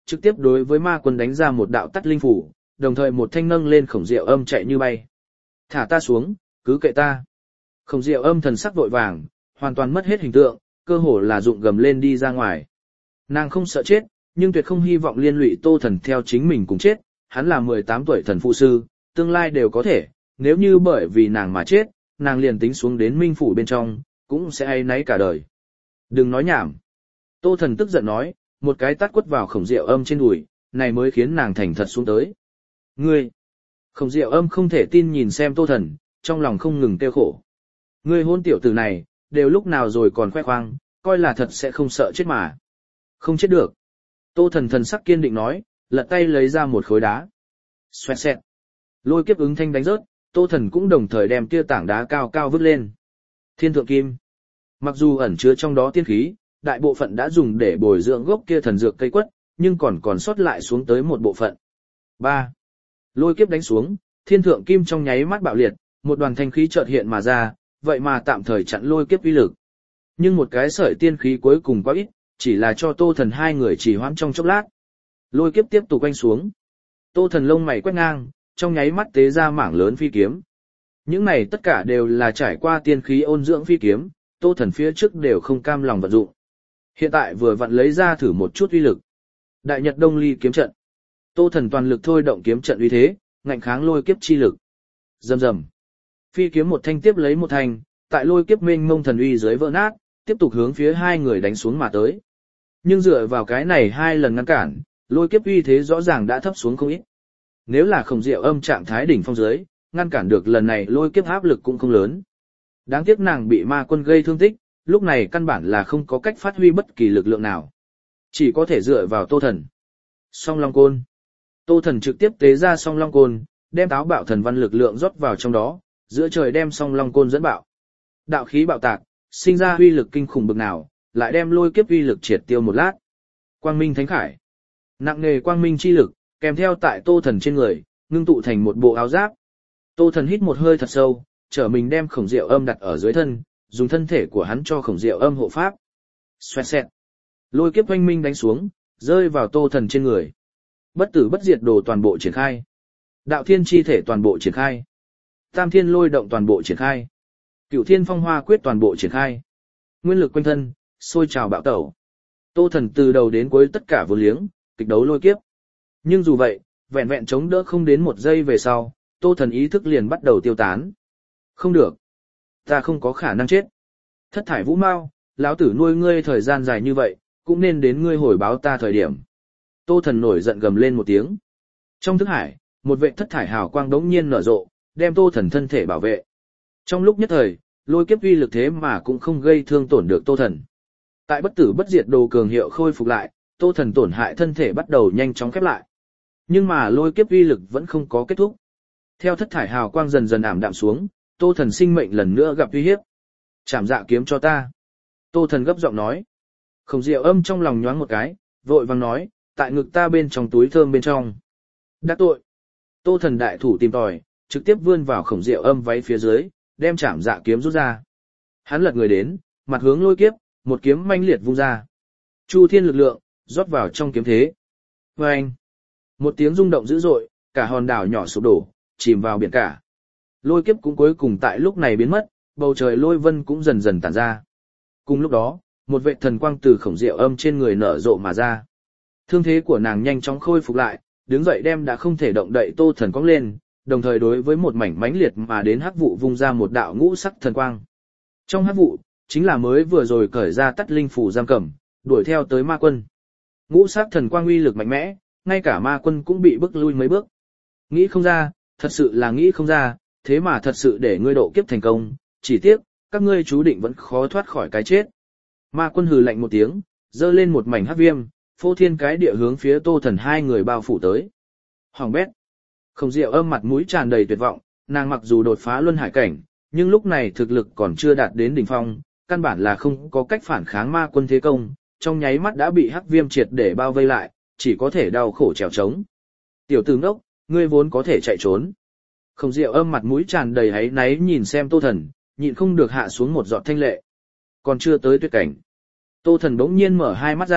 trực tiếp đối với ma quân đánh ra một đạo tắt linh phủ, đồng thời một thanh nâng lên Khổng Diệu Âm chạy như bay. Thả ta xuống, cứ kệ ta. Khổng Diệu Âm thần sắc vội vàng, hoàn toàn mất hết hình tượng, cơ hồ là dụng gầm lên đi ra ngoài. Nàng không sợ chết, nhưng tuyệt không hy vọng liên lụy Tô Thần theo chính mình cùng chết, hắn là 18 tuổi thần phụ sư, tương lai đều có thể, nếu như bởi vì nàng mà chết, nàng liền tính xuống đến minh phủ bên trong, cũng sẽ áy náy cả đời. Đừng nói nhảm. Tô Thần tức giận nói, một cái tát quất vào Khổng Diệu Âm trên đùi, này mới khiến nàng thành thật xuống tới. Ngươi! Khổng Diệu Âm không thể tin nhìn xem Tô Thần, trong lòng không ngừng tiêu khổ. Ngươi hôn tiểu tử này, đều lúc nào rồi còn khoe khoang, coi là thật sẽ không sợ chết mà. Không chết được. Tô Thần thần sắc kiên định nói, lật tay lấy ra một khối đá. Xoẹt xẹt. Lôi kiếp ứng thanh đánh rớt, Tô Thần cũng đồng thời đem kia tảng đá cao cao vứt lên. Thiên thượng kim. Mặc dù ẩn chứa trong đó tiên khí, đại bộ phận đã dùng để bồi dưỡng gốc kia thần dược cây quất, nhưng còn sót lại xuống tới một bộ phận. 3. Lôi kiếp đánh xuống, thiên thượng kim trong nháy mắt bạo liệt, một đoàn thanh khí chợt hiện mà ra, vậy mà tạm thời chặn lôi kiếp uy lực. Nhưng một cái sợi tiên khí cuối cùng quá ít, chỉ là cho Tô Thần hai người chỉ hoãn trong chốc lát. Lôi kiếp tiếp tục quanh xuống. Tô Thần lông mày quét ngang, trong nháy mắt tế ra mảng lớn phi kiếm. Những này tất cả đều là trải qua tiên khí ôn dưỡng phi kiếm, Tô Thần phía trước đều không cam lòng vận dụng. Hiện tại vừa vặn lấy ra thử một chút uy lực. Đại Nhật Đông Ly kiếm trận. Tô Thần toàn lực thôi động kiếm trận uy thế, ngạnh kháng lôi kiếp chi lực. Rầm rầm. Phi kiếm một thanh tiếp lấy một thanh, tại lôi kiếp mênh mông thần uy dưới vỡ nát, tiếp tục hướng phía hai người đánh xuống mà tới. Nhưng dựa vào cái này hai lần ngăn cản, lôi kiếp uy thế rõ ràng đã thấp xuống không ít. Nếu là Khổng Diệu Âm trạng thái đỉnh phong dưới, ngăn cản được lần này lôi kiếp áp lực cũng không lớn. Đáng tiếc nàng bị ma quân gây thương tích, lúc này căn bản là không có cách phát huy bất kỳ lực lượng nào. Chỉ có thể dựa vào Tô Thần. Song Long Côn. Tô Thần trực tiếp tế ra Song Long Côn, đem táo bạo thần văn lực lượng rót vào trong đó, giữa trời đem Song Long Côn dẫn bạo. Đạo khí bạo tạc, sinh ra uy lực kinh khủng bực nào, lại đem lôi kiếp uy lực triệt tiêu một lát. Quang Minh Thánh Khải. Nặng nề quang minh chi lực, kèm theo tại Tô Thần trên người, ngưng tụ thành một bộ áo giáp. Tô Thần hít một hơi thật sâu, trở mình đem Khổng Diệu Âm đặt ở dưới thân, dùng thân thể của hắn cho Khổng Diệu Âm hộ pháp. Xoẹt xẹt. Lôi kiếp oanh minh đánh xuống, rơi vào Tô Thần trên người. Bất tử bất diệt đồ toàn bộ triển khai. Đạo thiên chi thể toàn bộ triển khai. Tam thiên lôi động toàn bộ triển khai. Cửu thiên phong hoa quyết toàn bộ triển khai. Nguyên lực quanh thân, sôi trào bạo tẩu. Tô Thần từ đầu đến cuối tất cả vô liếng, kịch đấu lôi kiếp. Nhưng dù vậy, vẹn vẹn chống đỡ không đến một giây về sau, Tô Thần ý thức liền bắt đầu tiêu tán. Không được. Ta không có khả năng chết. Thất thải vũ mao, lão tử nuôi ngươi thời gian dài như vậy, cũng nên đến ngươi hồi báo ta thời điểm. Tô Thần nổi giận gầm lên một tiếng. Trong thức hải, một vệ thất thải hào quang đống nhiên nở rộ, đem Tô Thần thân thể bảo vệ. Trong lúc nhất thời, lôi kiếp uy lực thế mà cũng không gây thương tổn được Tô Thần. Tại bất tử bất diệt đồ cường hiệu khôi phục lại, Tô Thần tổn hại thân thể bắt đầu nhanh chóng khép lại. Nhưng mà lôi kiếp uy lực vẫn không có kết thúc. Theo thất thải hào quang dần dần ảm đạm xuống, Tô Thần sinh mệnh lần nữa gặp uy hiếp. Chảm dạ kiếm cho ta. Tô Thần gấp giọng nói. Khổng Diệu Âm trong lòng nhoáng một cái, vội vàng nói, tại ngực ta bên trong túi thơm bên trong. Đắc tội. Tô Thần đại thủ tìm tòi, trực tiếp vươn vào Khổng Diệu Âm váy phía dưới, đem chảm dạ kiếm rút ra. Hắn lật người đến, mặt hướng lôi kiếp, một kiếm manh liệt vung ra. Chu thiên lực lượng, rót vào trong kiếm thế. Vâng! Một tiếng rung động dữ dội, cả hòn đảo nhỏ sụp đổ, chìm vào biển cả. Lôi kiếp cũng cuối cùng tại lúc này biến mất, bầu trời lôi vân cũng dần dần tản ra. Cùng lúc đó, một vệ thần quang từ Khổng Diệu Âm trên người nở rộ mà ra. Thương thế của nàng nhanh chóng khôi phục lại, đứng dậy đem đã không thể động đậy Tô Thần cong lên, đồng thời đối với một mảnh mãnh liệt mà đến hắc vụ vung ra một đạo ngũ sắc thần quang. Trong hắc vụ, chính là mới vừa rồi cởi ra tắt linh phủ giam cầm, đuổi theo tới ma quân. Ngũ sắc thần quang uy lực mạnh mẽ, ngay cả ma quân cũng bị bức lui mấy bước. Nghĩ không ra, thật sự là nghĩ không ra, thế mà thật sự để ngươi độ kiếp thành công, chỉ tiếc, các ngươi chú định vẫn khó thoát khỏi cái chết. Ma quân hừ lạnh một tiếng, giơ lên một mảnh hắc viêm, phô thiên cái địa hướng phía Tô Thần hai người bao phủ tới. Hoàng bét. Khổng Diệu Âm mặt mũi tràn đầy tuyệt vọng, nàng mặc dù đột phá luân hải cảnh, nhưng lúc này thực lực còn chưa đạt đến đỉnh phong, căn bản là không có cách phản kháng ma quân thế công, trong nháy mắt đã bị hắc viêm triệt để bao vây lại, chỉ có thể đau khổ trèo trống. Tiểu tử ngốc, ngươi vốn có thể chạy trốn. Khổng Diệu Âm mặt mũi tràn đầy áy náy nhìn xem Tô Thần, nhịn không được hạ xuống một giọt thanh lệ. Còn chưa tới tuyệt cảnh. Tô Thần bỗng nhiên mở hai mắt ra,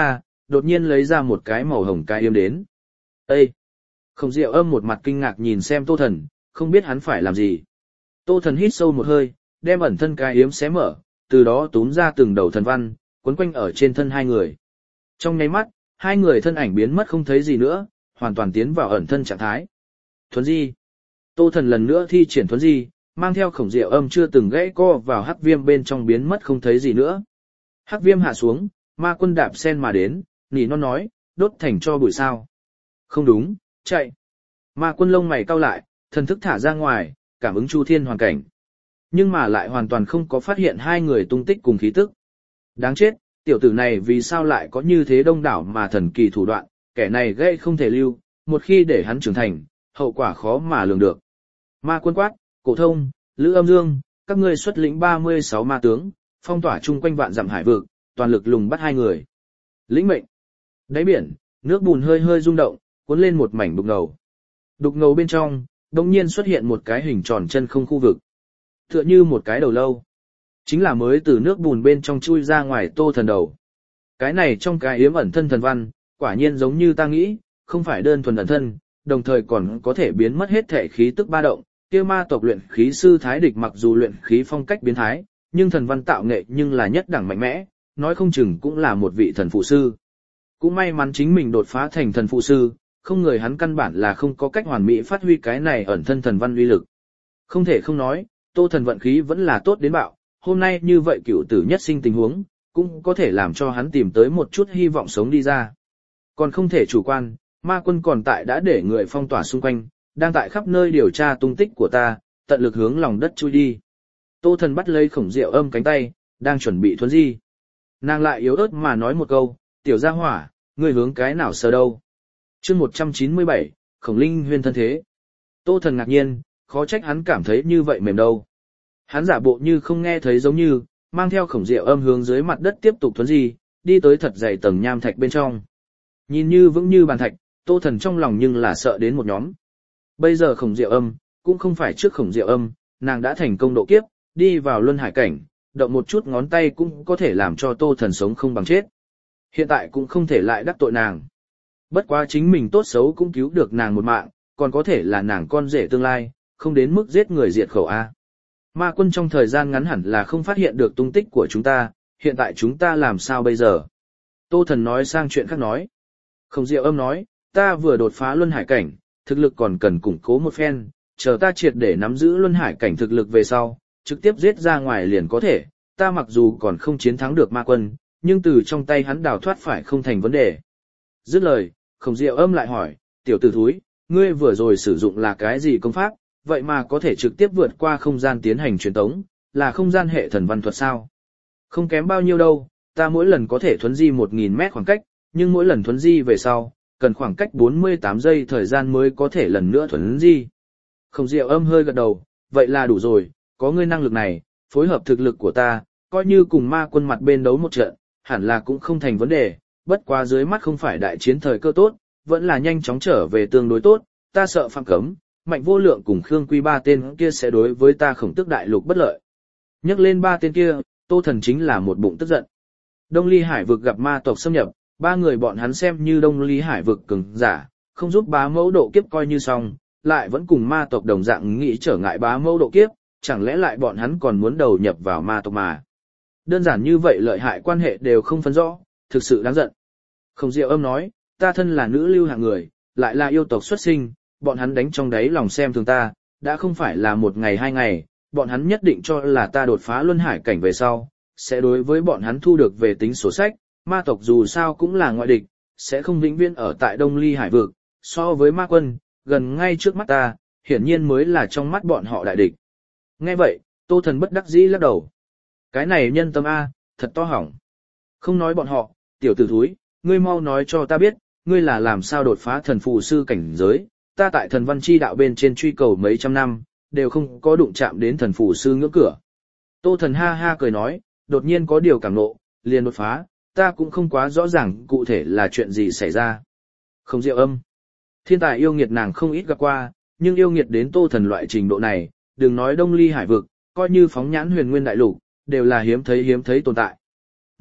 đột nhiên lấy ra một cái màu hồng cái yếm đến. Ê! Khổng Diệu Âm một mặt kinh ngạc nhìn xem Tô Thần, không biết hắn phải làm gì. Tô Thần hít sâu một hơi, đem ẩn thân cái yếm xé mở, từ đó túm ra từng đầu thần văn, quấn quanh ở trên thân hai người. Trong nháy mắt, hai người thân ảnh biến mất không thấy gì nữa, hoàn toàn tiến vào ẩn thân trạng thái. Thuấn di. Tô Thần lần nữa thi triển thuấn di, mang theo Khổng Diệu Âm chưa từng gãy co vào hắc viêm bên trong biến mất không thấy gì nữa. Hắc viêm hạ xuống, ma quân đạp sen mà đến, nỉ non nói, đốt thành cho bụi sao. Không đúng, chạy. Ma quân lông mày cau lại, thần thức thả ra ngoài, cảm ứng chu thiên hoàn cảnh. Nhưng mà lại hoàn toàn không có phát hiện hai người tung tích cùng khí tức. Đáng chết, tiểu tử này vì sao lại có như thế đông đảo mà thần kỳ thủ đoạn, kẻ này gây không thể lưu, một khi để hắn trưởng thành, hậu quả khó mà lường được. Ma quân quát, Cổ Thông, Lữ Âm Dương, các ngươi xuất lĩnh 36 ma tướng, phong tỏa chung quanh vạn dặm hải vực, toàn lực lùng bắt hai người. Lĩnh mệnh. Đáy biển, nước bùn hơi hơi rung động, cuốn lên một mảnh đục ngầu. Đục ngầu bên trong, đột nhiên xuất hiện một cái hình tròn chân không khu vực. Tựa như một cái đầu lâu. Chính là mới từ nước bùn bên trong chui ra ngoài Tô Thần đầu. Cái này trong cái yếm ẩn thân thần văn, quả nhiên giống như ta nghĩ, không phải đơn thuần ẩn thân, đồng thời còn có thể biến mất hết thể khí tức ba động. Kia ma tộc luyện khí sư Thái Địch mặc dù luyện khí phong cách biến thái, nhưng thần văn tạo nghệ nhưng là nhất đẳng mạnh mẽ, nói không chừng cũng là một vị thần phụ sư. Cũng may mắn chính mình đột phá thành thần phụ sư, không người hắn căn bản là không có cách hoàn mỹ phát huy cái này ẩn thân thần văn uy lực. Không thể không nói, Tô Thần vận khí vẫn là tốt đến bạo, hôm nay như vậy cựu tử nhất sinh tình huống, cũng có thể làm cho hắn tìm tới một chút hy vọng sống đi ra. Còn không thể chủ quan, ma quân còn tại đã để người phong tỏa xung quanh, đang tại khắp nơi điều tra tung tích của ta, tận lực hướng lòng đất chui đi. Tô Thần bắt lấy Khổng Diệu Âm cánh tay, đang chuẩn bị thuấn di. Nàng lại yếu ớt mà nói một câu, tiểu gia hỏa, ngươi hướng cái nào sờ đâu. Chương 197, Khổng Linh Huyên thân thế. Tô Thần ngạc nhiên, khó trách hắn cảm thấy như vậy mềm đâu. Hắn giả bộ như không nghe thấy giống như, mang theo Khổng Diệu Âm hướng dưới mặt đất tiếp tục thuấn di, đi tới thật dày tầng nham thạch bên trong. Nhìn như vững như bàn thạch, Tô Thần trong lòng nhưng là sợ đến một nhóm. Bây giờ Khổng Diệu Âm, cũng không phải trước Khổng Diệu Âm, nàng đã thành công độ kiếp, đi vào luân hải cảnh, động một chút ngón tay cũng có thể làm cho Tô Thần sống không bằng chết. Hiện tại cũng không thể lại đắc tội nàng. Bất quá chính mình tốt xấu cũng cứu được nàng một mạng, còn có thể là nàng con rể tương lai, không đến mức giết người diệt khẩu A. Ma quân trong thời gian ngắn hẳn là không phát hiện được tung tích của chúng ta, hiện tại chúng ta làm sao bây giờ? Tô Thần nói sang chuyện khác nói. Khổng Diệu Âm nói, ta vừa đột phá luân hải cảnh, thực lực còn cần củng cố một phen, chờ ta triệt để nắm giữ luân hải cảnh thực lực về sau, trực tiếp giết ra ngoài liền có thể, ta mặc dù còn không chiến thắng được ma quân, nhưng từ trong tay hắn đào thoát phải không thành vấn đề. Dứt lời, Khổng Diệu Âm lại hỏi, tiểu tử thúi, ngươi vừa rồi sử dụng là cái gì công pháp, vậy mà có thể trực tiếp vượt qua không gian tiến hành truyền tống, là không gian hệ thần văn thuật sao? Không kém bao nhiêu đâu, ta mỗi lần có thể thuấn di 1000 mét khoảng cách, nhưng mỗi lần thuấn di về sau, cần khoảng cách 48 giây thời gian mới có thể lần nữa thuấn di. Khổng Diệu Âm hơi gật đầu, vậy là đủ rồi, có ngươi năng lực này, phối hợp thực lực của ta, coi như cùng ma quân mặt bên đấu một trận, hẳn là cũng không thành vấn đề, bất quá dưới mắt không phải đại chiến thời cơ tốt, vẫn là nhanh chóng trở về tương đối tốt, ta sợ phạm cấm, Mạnh Vô Lượng cùng Khương Quy ba tên kia sẽ đối với ta Khổng Tước đại lục bất lợi. Nhắc lên ba tên kia, Tô Thần chính là một bụng tức giận. Đông Ly Hải vực gặp ma tộc xâm nhập, ba người bọn hắn xem như Đông Ly Hải vực cường giả, không giúp bá mẫu độ kiếp coi như xong, lại vẫn cùng ma tộc đồng dạng nghĩ trở ngại bá mẫu độ kiếp, chẳng lẽ lại bọn hắn còn muốn đầu nhập vào ma tộc mà. Đơn giản như vậy lợi hại quan hệ đều không phân rõ, thực sự đáng giận. Khổng Diệu Âm nói, ta thân là nữ lưu hạng người, lại là yêu tộc xuất sinh, bọn hắn đánh trong đáy lòng xem thường ta, đã không phải là một ngày hai ngày, bọn hắn nhất định cho là ta đột phá luân hải cảnh về sau, sẽ đối với bọn hắn thu được về tính sổ sách, ma tộc dù sao cũng là ngoại địch, sẽ không vĩnh viễn ở tại Đông Ly Hải vực, so với ma quân, gần ngay trước mắt ta, hiển nhiên mới là trong mắt bọn họ đại địch. Nghe vậy, Tô Thần bất đắc dĩ lắc đầu. Cái này nhân tâm A, thật to hỏng. Không nói bọn họ, tiểu tử thúi, ngươi mau nói cho ta biết, ngươi là làm sao đột phá thần phù sư cảnh giới, ta tại thần văn chi đạo bên trên truy cầu mấy trăm năm, đều không có đụng chạm đến thần phù sư ngưỡng cửa. Tô Thần ha ha cười nói, đột nhiên có điều cảm nộ, liền đột phá, ta cũng không quá rõ ràng cụ thể là chuyện gì xảy ra. Khổng Diệu Âm. Thiên tài yêu nghiệt nàng không ít gặp qua, nhưng yêu nghiệt đến Tô Thần loại trình độ này, đừng nói Đông Ly Hải vực, coi như phóng nhãn Huyền Nguyên đại lục, đều là hiếm thấy tồn tại.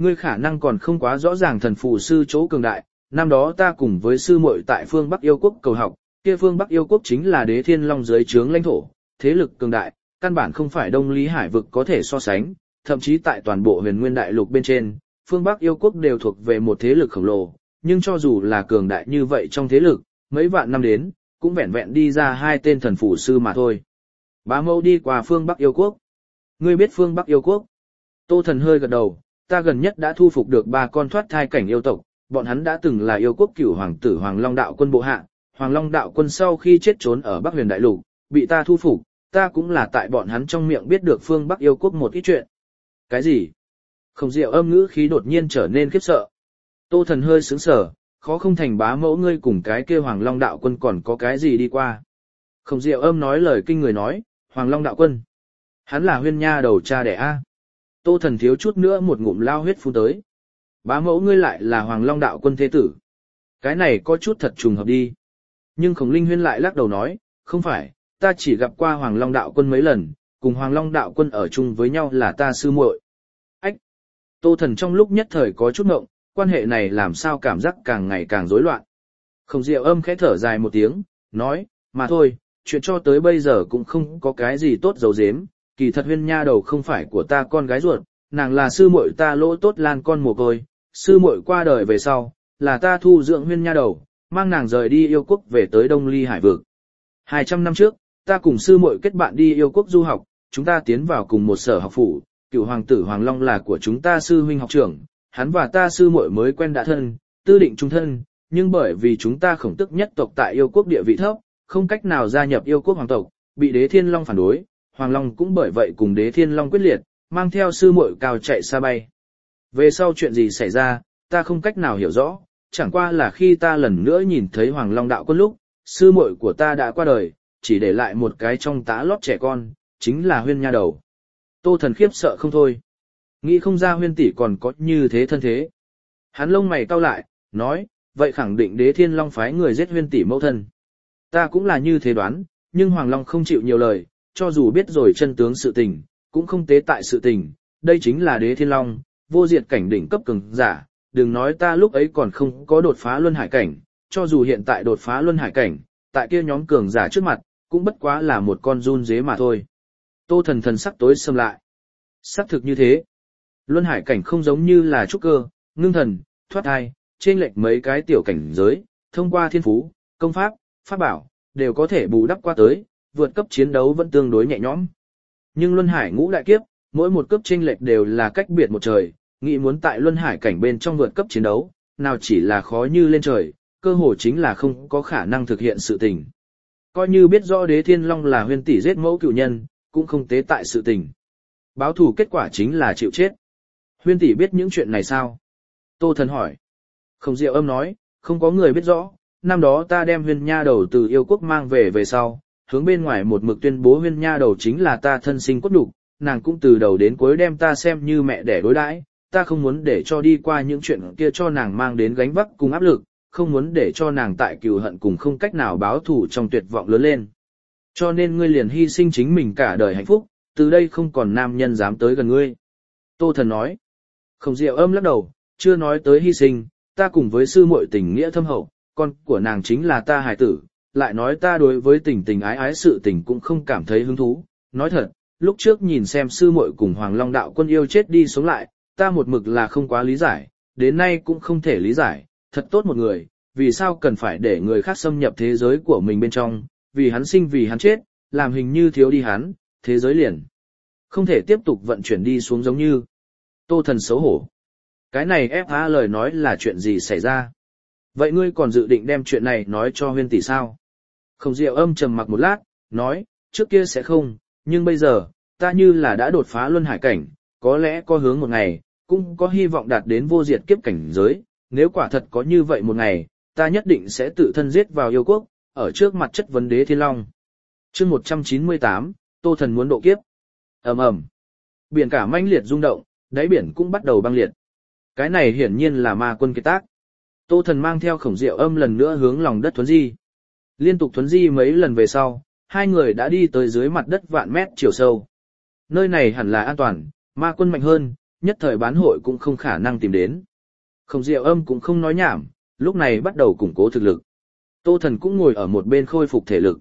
Ngươi khả năng còn không quá rõ ràng thần phù sư chỗ cường đại, năm đó ta cùng với sư muội tại phương Bắc yêu quốc cầu học, kia phương Bắc yêu quốc chính là đế thiên long dưới trướng lãnh thổ, thế lực cường đại, căn bản không phải Đông Lý Hải vực có thể so sánh, thậm chí tại toàn bộ huyền nguyên đại lục bên trên, phương Bắc yêu quốc đều thuộc về một thế lực khổng lồ, nhưng cho dù là cường đại như vậy trong thế lực, mấy vạn năm đến, cũng vẹn vẹn đi ra 2 tên thần phù sư mà thôi. Bá mẫu đi qua phương Bắc yêu quốc. Ngươi biết phương Bắc yêu quốc? Tô Thần hơi gật đầu, ta gần nhất đã thu phục được 3 con thoát thai cảnh yêu tộc, bọn hắn đã từng là yêu quốc cửu hoàng tử Hoàng Long đạo quân bộ hạ, Hoàng Long đạo quân sau khi chết trốn ở Bắc Huyền đại lục, bị ta thu phục, ta cũng là tại bọn hắn trong miệng biết được phương Bắc yêu quốc một ít chuyện. Cái gì? Khổng Diệu Âm ngữ khí đột nhiên trở nên khiếp sợ. Tô Thần hơi sững sờ, khó không thành bá mẫu ngươi cùng cái kia Hoàng Long đạo quân còn có cái gì đi qua. Khổng Diệu Âm nói lời kinh người nói, Hoàng Long đạo quân. Hắn là Huyên Nha đầu cha đẻ a. Tô Thần thiếu chút nữa một ngụm lao huyết phun tới. Bá mẫu ngươi lại là Hoàng Long đạo quân thế tử. Cái này có chút thật trùng hợp đi. Nhưng Khổng Linh Huyên lại lắc đầu nói, không phải, ta chỉ gặp qua Hoàng Long đạo quân mấy lần, cùng Hoàng Long đạo quân ở chung với nhau là ta sư muội. Ách! Tô Thần trong lúc nhất thời có chút ngộng, quan hệ này làm sao cảm giác càng ngày càng rối loạn. Khổng Diệu Âm khẽ thở dài một tiếng, nói, mà thôi, chuyện cho tới bây giờ cũng không có cái gì tốt giấu giếm, kỳ thật Huyên Nha đầu không phải của ta con gái ruột, nàng là sư muội ta Lỗ Tốt Lan con mồ côi, sư muội qua đời về sau, là ta thu dưỡng Huyên Nha đầu, mang nàng rời đi yêu quốc về tới Đông Ly Hải vực. 200 năm trước, ta cùng sư muội kết bạn đi yêu quốc du học, chúng ta tiến vào cùng một sở học phủ, cựu hoàng tử Hoàng Long là của chúng ta sư huynh học trưởng, hắn và ta sư muội mới quen đã thân, tư định chung thân, nhưng bởi vì chúng ta Khổng Tức nhất tộc tại yêu quốc địa vị thấp, không cách nào gia nhập yêu quốc hoàng tộc, bị Đế Thiên Long phản đối, Hoàng Long cũng bởi vậy cùng Đế Thiên Long quyết liệt, mang theo sư muội cao chạy xa bay. Về sau chuyện gì xảy ra, ta không cách nào hiểu rõ, chẳng qua là khi ta lần nữa nhìn thấy Hoàng Long đạo quân lúc, sư muội của ta đã qua đời, chỉ để lại một cái trong tã lót trẻ con, chính là Huyên Nha đầu. Tô Thần khiếp sợ không thôi. Nghĩ không ra Huyên tỷ còn có như thế thân thế. Hắn lông mày cau lại, nói, vậy khẳng định Đế Thiên Long phái người giết Huyên tỷ mẫu thân. Ta cũng là như thế đoán, nhưng Hoàng Long không chịu nhiều lời, cho dù biết rồi chân tướng sự tình, cũng không tế tại sự tình, đây chính là Đế Thiên Long, vô diệt cảnh đỉnh cấp cường giả, đừng nói ta lúc ấy còn không có đột phá luân hải cảnh, cho dù hiện tại đột phá luân hải cảnh, tại kia nhóm cường giả trước mặt, cũng bất quá là một con run dế mà thôi. Tô Thần thần sắc tối sầm lại. Xác thực như thế. Luân hải cảnh không giống như là trúc cơ, ngưng thần, thoát thai, trên lệch mấy cái tiểu cảnh giới, thông qua thiên phú, công pháp, pháp bảo, đều có thể bù đắp qua tới, vượt cấp chiến đấu vẫn tương đối nhẹ nhõm. Nhưng luân hải ngũ đại kiếp, mỗi một cấp chênh lệch đều là cách biệt một trời, nghĩ muốn tại luân hải cảnh bên trong vượt cấp chiến đấu, nào chỉ là khó như lên trời, cơ hồ chính là không có khả năng thực hiện sự tình. Coi như biết rõ Đế Thiên Long là Huyên tỷ giết mẫu cựu nhân, cũng không tế tại sự tình. Báo thù kết quả chính là chịu chết. Huyên tỷ biết những chuyện này sao? Tô Thần hỏi. Khổng Diệu Âm nói, không có người biết rõ, năm đó ta đem Huyên Nha đầu từ yêu quốc mang về sau, hướng bên ngoài một mực tuyên bố Huyên Nha đầu chính là ta thân sinh cốt nhục, nàng cũng từ đầu đến cuối đem ta xem như mẹ đẻ đối đãi, ta không muốn để cho đi qua những chuyện kia cho nàng mang đến gánh vác cùng áp lực, không muốn để cho nàng tại cừu hận cùng không cách nào báo thù trong tuyệt vọng lớn lên. Cho nên ngươi liền hy sinh chính mình cả đời hạnh phúc, từ đây không còn nam nhân dám tới gần ngươi. Tô Thần nói. Khổng Diệu Âm lắc đầu, chưa nói tới hy sinh, ta cùng với sư muội tình nghĩa thâm hậu, con của nàng chính là ta hài tử, lại nói ta đối với tình tình ái ái sự tình cũng không cảm thấy hứng thú. Nói thật, lúc trước nhìn xem sư muội cùng Hoàng Long đạo quân yêu chết đi sống lại, ta một mực là không quá lý giải, đến nay cũng không thể lý giải, thật tốt một người, vì sao cần phải để người khác xâm nhập thế giới của mình bên trong, vì hắn sinh vì hắn chết, làm hình như thiếu đi hắn, thế giới liền không thể tiếp tục vận chuyển đi xuống giống như. Tô Thần xấu hổ. Cái này ép há lời nói là chuyện gì xảy ra? Vậy ngươi còn dự định đem chuyện này nói cho Huyên tỷ sao? Khổng Diệu Âm trầm mặc một lát, nói, trước kia sẽ không, nhưng bây giờ, ta như là đã đột phá luân hải cảnh, có lẽ có hướng một ngày, cũng có hy vọng đạt đến vô diệt kiếp cảnh giới, nếu quả thật có như vậy một ngày, ta nhất định sẽ tự thân giết vào yêu quốc, ở trước mặt chất vấn Đế Thiên Long. Chương 198, Tô Thần muốn độ kiếp. Ầm ầm. Biển cả mãnh liệt rung động, đáy biển cũng bắt đầu băng liệt. Cái này hiển nhiên là ma quân kế tác. Tô Thần mang theo Khổng Diệu Âm lần nữa hướng lòng đất thuấn di. Liên tục thuấn di mấy lần về sau, hai người đã đi tới dưới mặt đất vạn mét chiều sâu. Nơi này hẳn là an toàn, ma quân mạnh hơn, nhất thời bán hội cũng không khả năng tìm đến. Khổng Diệu Âm cũng không nói nhảm, lúc này bắt đầu củng cố thực lực. Tô Thần cũng ngồi ở một bên khôi phục thể lực.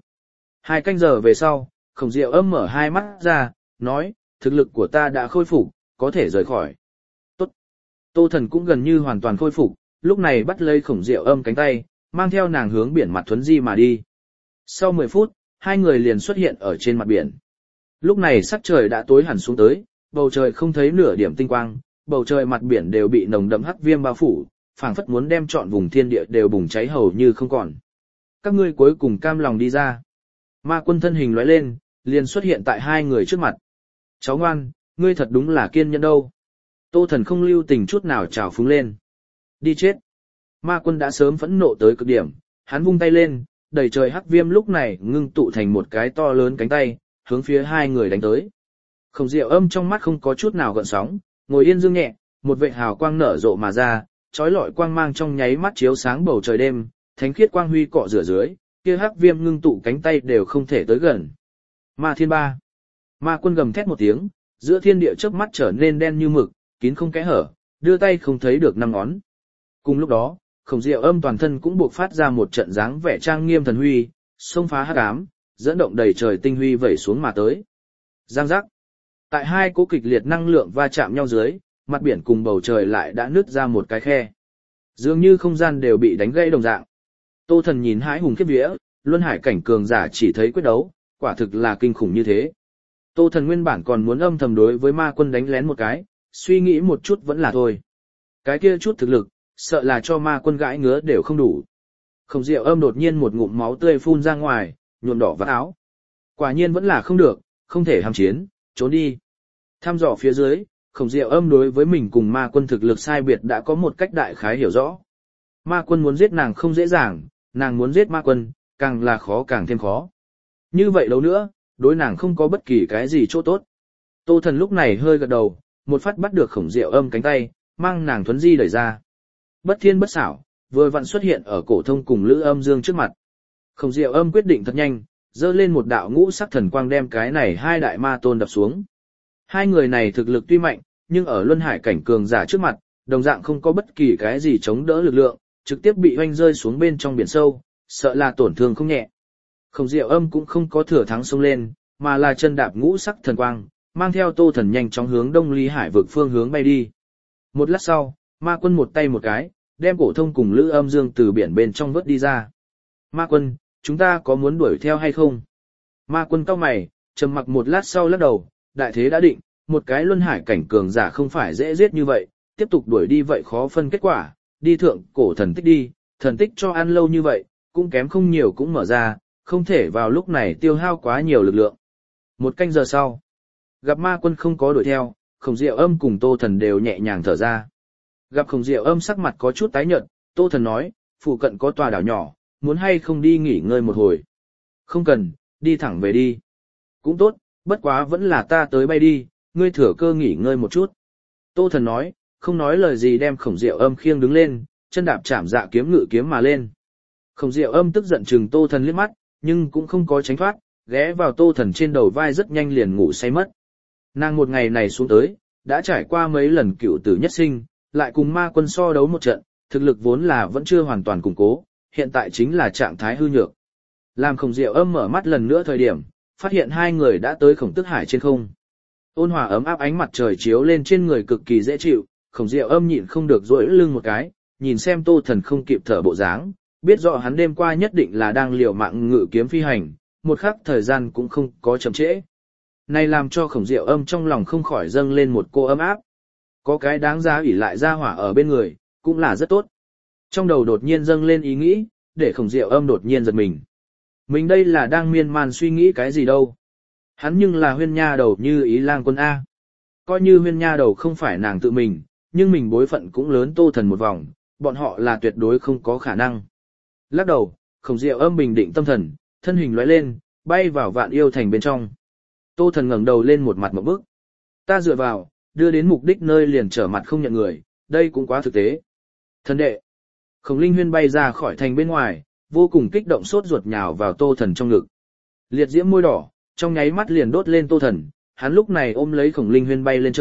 2 canh giờ về sau, Khổng Diệu Âm mở hai mắt ra, nói, thực lực của ta đã khôi phục, có thể rời khỏi. Tốt. Tô Thần cũng gần như hoàn toàn khôi phục, lúc này bắt lấy Khổng Diệu Âm cánh tay, mang theo nàng hướng biển mặt thuấn di mà đi. Sau 10 phút, hai người liền xuất hiện ở trên mặt biển. Lúc này sắc trời đã tối hẳn xuống tới, bầu trời không thấy nửa điểm tinh quang, bầu trời mặt biển đều bị nồng đậm hắc viêm bao phủ, phảng phất muốn đem trọn vùng thiên địa đều bùng cháy hầu như không còn. Các ngươi cuối cùng cam lòng đi ra. Ma Quân thân hình lóe lên, liền xuất hiện tại hai người trước mặt. Cháu ngoan, ngươi thật đúng là kiên nhẫn đâu. Tô Thần không lưu tình chút nào trào phúng lên. Đi chết. Ma Quân đã sớm phẫn nộ tới cực điểm, hắn vung tay lên, đầy trời hắc viêm lúc này ngưng tụ thành một cái to lớn cánh tay, hướng phía hai người đánh tới. Khổng Diệu Âm trong mắt không có chút nào gợn sóng, ngồi yên dương nhẹ, một vệt hào quang nở rộ mà ra, chói lọi quang mang trong nháy mắt chiếu sáng bầu trời đêm, thánh khiết quang huy cọ rửa dưới, kia hắc viêm ngưng tụ cánh tay đều không thể tới gần. Ma Thiên Ba. Ma Quân gầm thét một tiếng, giữa thiên địa chớp mắt trở nên đen như mực, kín không kẽ hở, đưa tay không thấy được năm ngón. Cùng lúc đó, Khổng Diệu Âm toàn thân cũng buộc phát ra một trận dáng vẻ trang nghiêm thần huy, xông phá hắc ám, dẫn động đầy trời tinh huy vẩy xuống mà tới. Giang giác. Tại hai cỗ kịch liệt năng lượng va chạm nhau dưới, mặt biển cùng bầu trời lại đã nứt ra một cái khe. Dường như không gian đều bị đánh gãy đồng dạng. Tô Thần nhìn hãi hùng khiếp vía, luân hải cảnh cường giả chỉ thấy quyết đấu, quả thực là kinh khủng như thế. Tô Thần nguyên bản còn muốn âm thầm đối với Ma Quân đánh lén một cái, suy nghĩ một chút vẫn là thôi. Cái kia chút thực lực, sợ là cho Ma Quân gãi ngứa đều không đủ. Khổng Diệu Âm đột nhiên một ngụm máu tươi phun ra ngoài, nhuộm đỏ vạt áo. Quả nhiên vẫn là không được, không thể hàm chiến, trốn đi. Thăm dò phía dưới, Khổng Diệu Âm đối với mình cùng Ma Quân thực lực sai biệt đã có một cách đại khái hiểu rõ. Ma Quân muốn giết nàng không dễ dàng, nàng muốn giết Ma Quân, càng là khó càng thêm khó. Như vậy đâu nữa, đối nàng không có bất kỳ cái gì chỗ tốt. Tô Thần lúc này hơi gật đầu, một phát bắt được Khổng Diệu Âm cánh tay, mang nàng thuấn di đẩy ra. Bất thiên bất xảo, vừa vặn xuất hiện ở cổ thông cùng Lữ Âm Dương trước mặt. Khổng Diệu Âm quyết định thật nhanh, giơ lên một đạo ngũ sắc thần quang đem cái này hai đại ma tôn đập xuống. Hai người này thực lực tuy mạnh, nhưng ở luân hải cảnh cường giả trước mặt, đồng dạng không có bất kỳ cái gì chống đỡ lực lượng, trực tiếp bị hoanh rơi xuống bên trong biển sâu, sợ là tổn thương không nhẹ. Khổng Diệu Âm cũng không có thừa thắng xông lên, mà là chân đạp ngũ sắc thần quang, mang theo Tô Thần nhanh chóng hướng Đông Ly Hải vực phương hướng bay đi. Một lát sau, Ma Quân một tay một cái, đem cổ thông cùng Lữ Âm Dương từ biển bên trong vớt đi ra. Ma Quân, chúng ta có muốn đuổi theo hay không? Ma Quân cau mày, trầm mặc một lát sau lắc đầu, đại thế đã định, một cái luân hải cảnh cường giả không phải dễ giết như vậy, tiếp tục đuổi đi vậy khó phân kết quả, đi thượng cổ thần tích đi, thần tích cho ăn lâu như vậy, cũng kém không nhiều cũng mở ra, không thể vào lúc này tiêu hao quá nhiều lực lượng. 1 canh giờ sau, gặp Ma Quân không có đuổi theo, Khổng Diệu Âm cùng Tô Thần đều nhẹ nhàng thở ra. Gặp Khổng Diệu Âm sắc mặt có chút tái nhợt, Tô Thần nói, phụ cận có tòa đảo nhỏ, muốn hay không đi nghỉ ngơi một hồi. Không cần, đi thẳng về đi. Cũng tốt, bất quá vẫn là ta tới bay đi, ngươi thừa cơ nghỉ ngơi một chút. Tô Thần nói, không nói lời gì đem Khổng Diệu Âm khiêng đứng lên, chân đạp chạm dạ kiếm ngự kiếm mà lên. Khổng Diệu Âm tức giận chừng Tô Thần liếc mắt, nhưng cũng không có tránh thoát, ghé vào Tô Thần trên đầu vai rất nhanh liền ngủ say mất. Nàng một ngày này xuống tới, đã trải qua mấy lần cựu tử nhất sinh, lại cùng Ma Quân so đấu một trận, thực lực vốn là vẫn chưa hoàn toàn củng cố, hiện tại chính là trạng thái hư nhược. Làm Khổng Diệu Âm mở mắt lần nữa thời điểm, phát hiện hai người đã tới Khổng Tức Hải trên không. Ôn hòa ấm áp ánh mặt trời chiếu lên trên người cực kỳ dễ chịu, Khổng Diệu Âm nhịn không được duỗi lưng một cái, nhìn xem Tô Thần không kịp thở bộ dáng, biết rõ hắn đêm qua nhất định là đang liều mạng ngự kiếm phi hành, một khắc thời gian cũng không có chậm trễ. Này làm cho Khổng Diệu Âm trong lòng không khỏi dâng lên một cô ấm áp. Có cái đáng giá ủy lại ra hỏa ở bên người, cũng là rất tốt. Trong đầu đột nhiên dâng lên ý nghĩ, để Khổng Diệu Âm đột nhiên giật mình. Mình đây là đang miên man suy nghĩ cái gì đâu. Hắn nhưng là Huyên Nha Đầu như ý lang quân A. Coi như Huyên Nha Đầu không phải nàng tự mình, nhưng mình bối phận cũng lớn Tô Thần một vòng, bọn họ là tuyệt đối không có khả năng. Lắc đầu, Khổng Diệu Âm bình định tâm thần, thân hình lóe lên, bay vào Vạn Yêu Thành bên trong. Tô Thần ngẩng đầu lên một mặt ngộp bức. Ta dựa vào, đưa đến mục đích nơi liền trở mặt không nhận người, đây cũng quá thực tế. Thần đệ. Khổng Linh Huyên bay ra khỏi thành bên ngoài, vô cùng kích động sốt ruột nhào vào Tô Thần trong ngực. Liệt diễm môi đỏ, trong nháy mắt liền đốt lên Tô Thần, hắn lúc này ôm lấy Khổng Linh Huyên bay lên trời,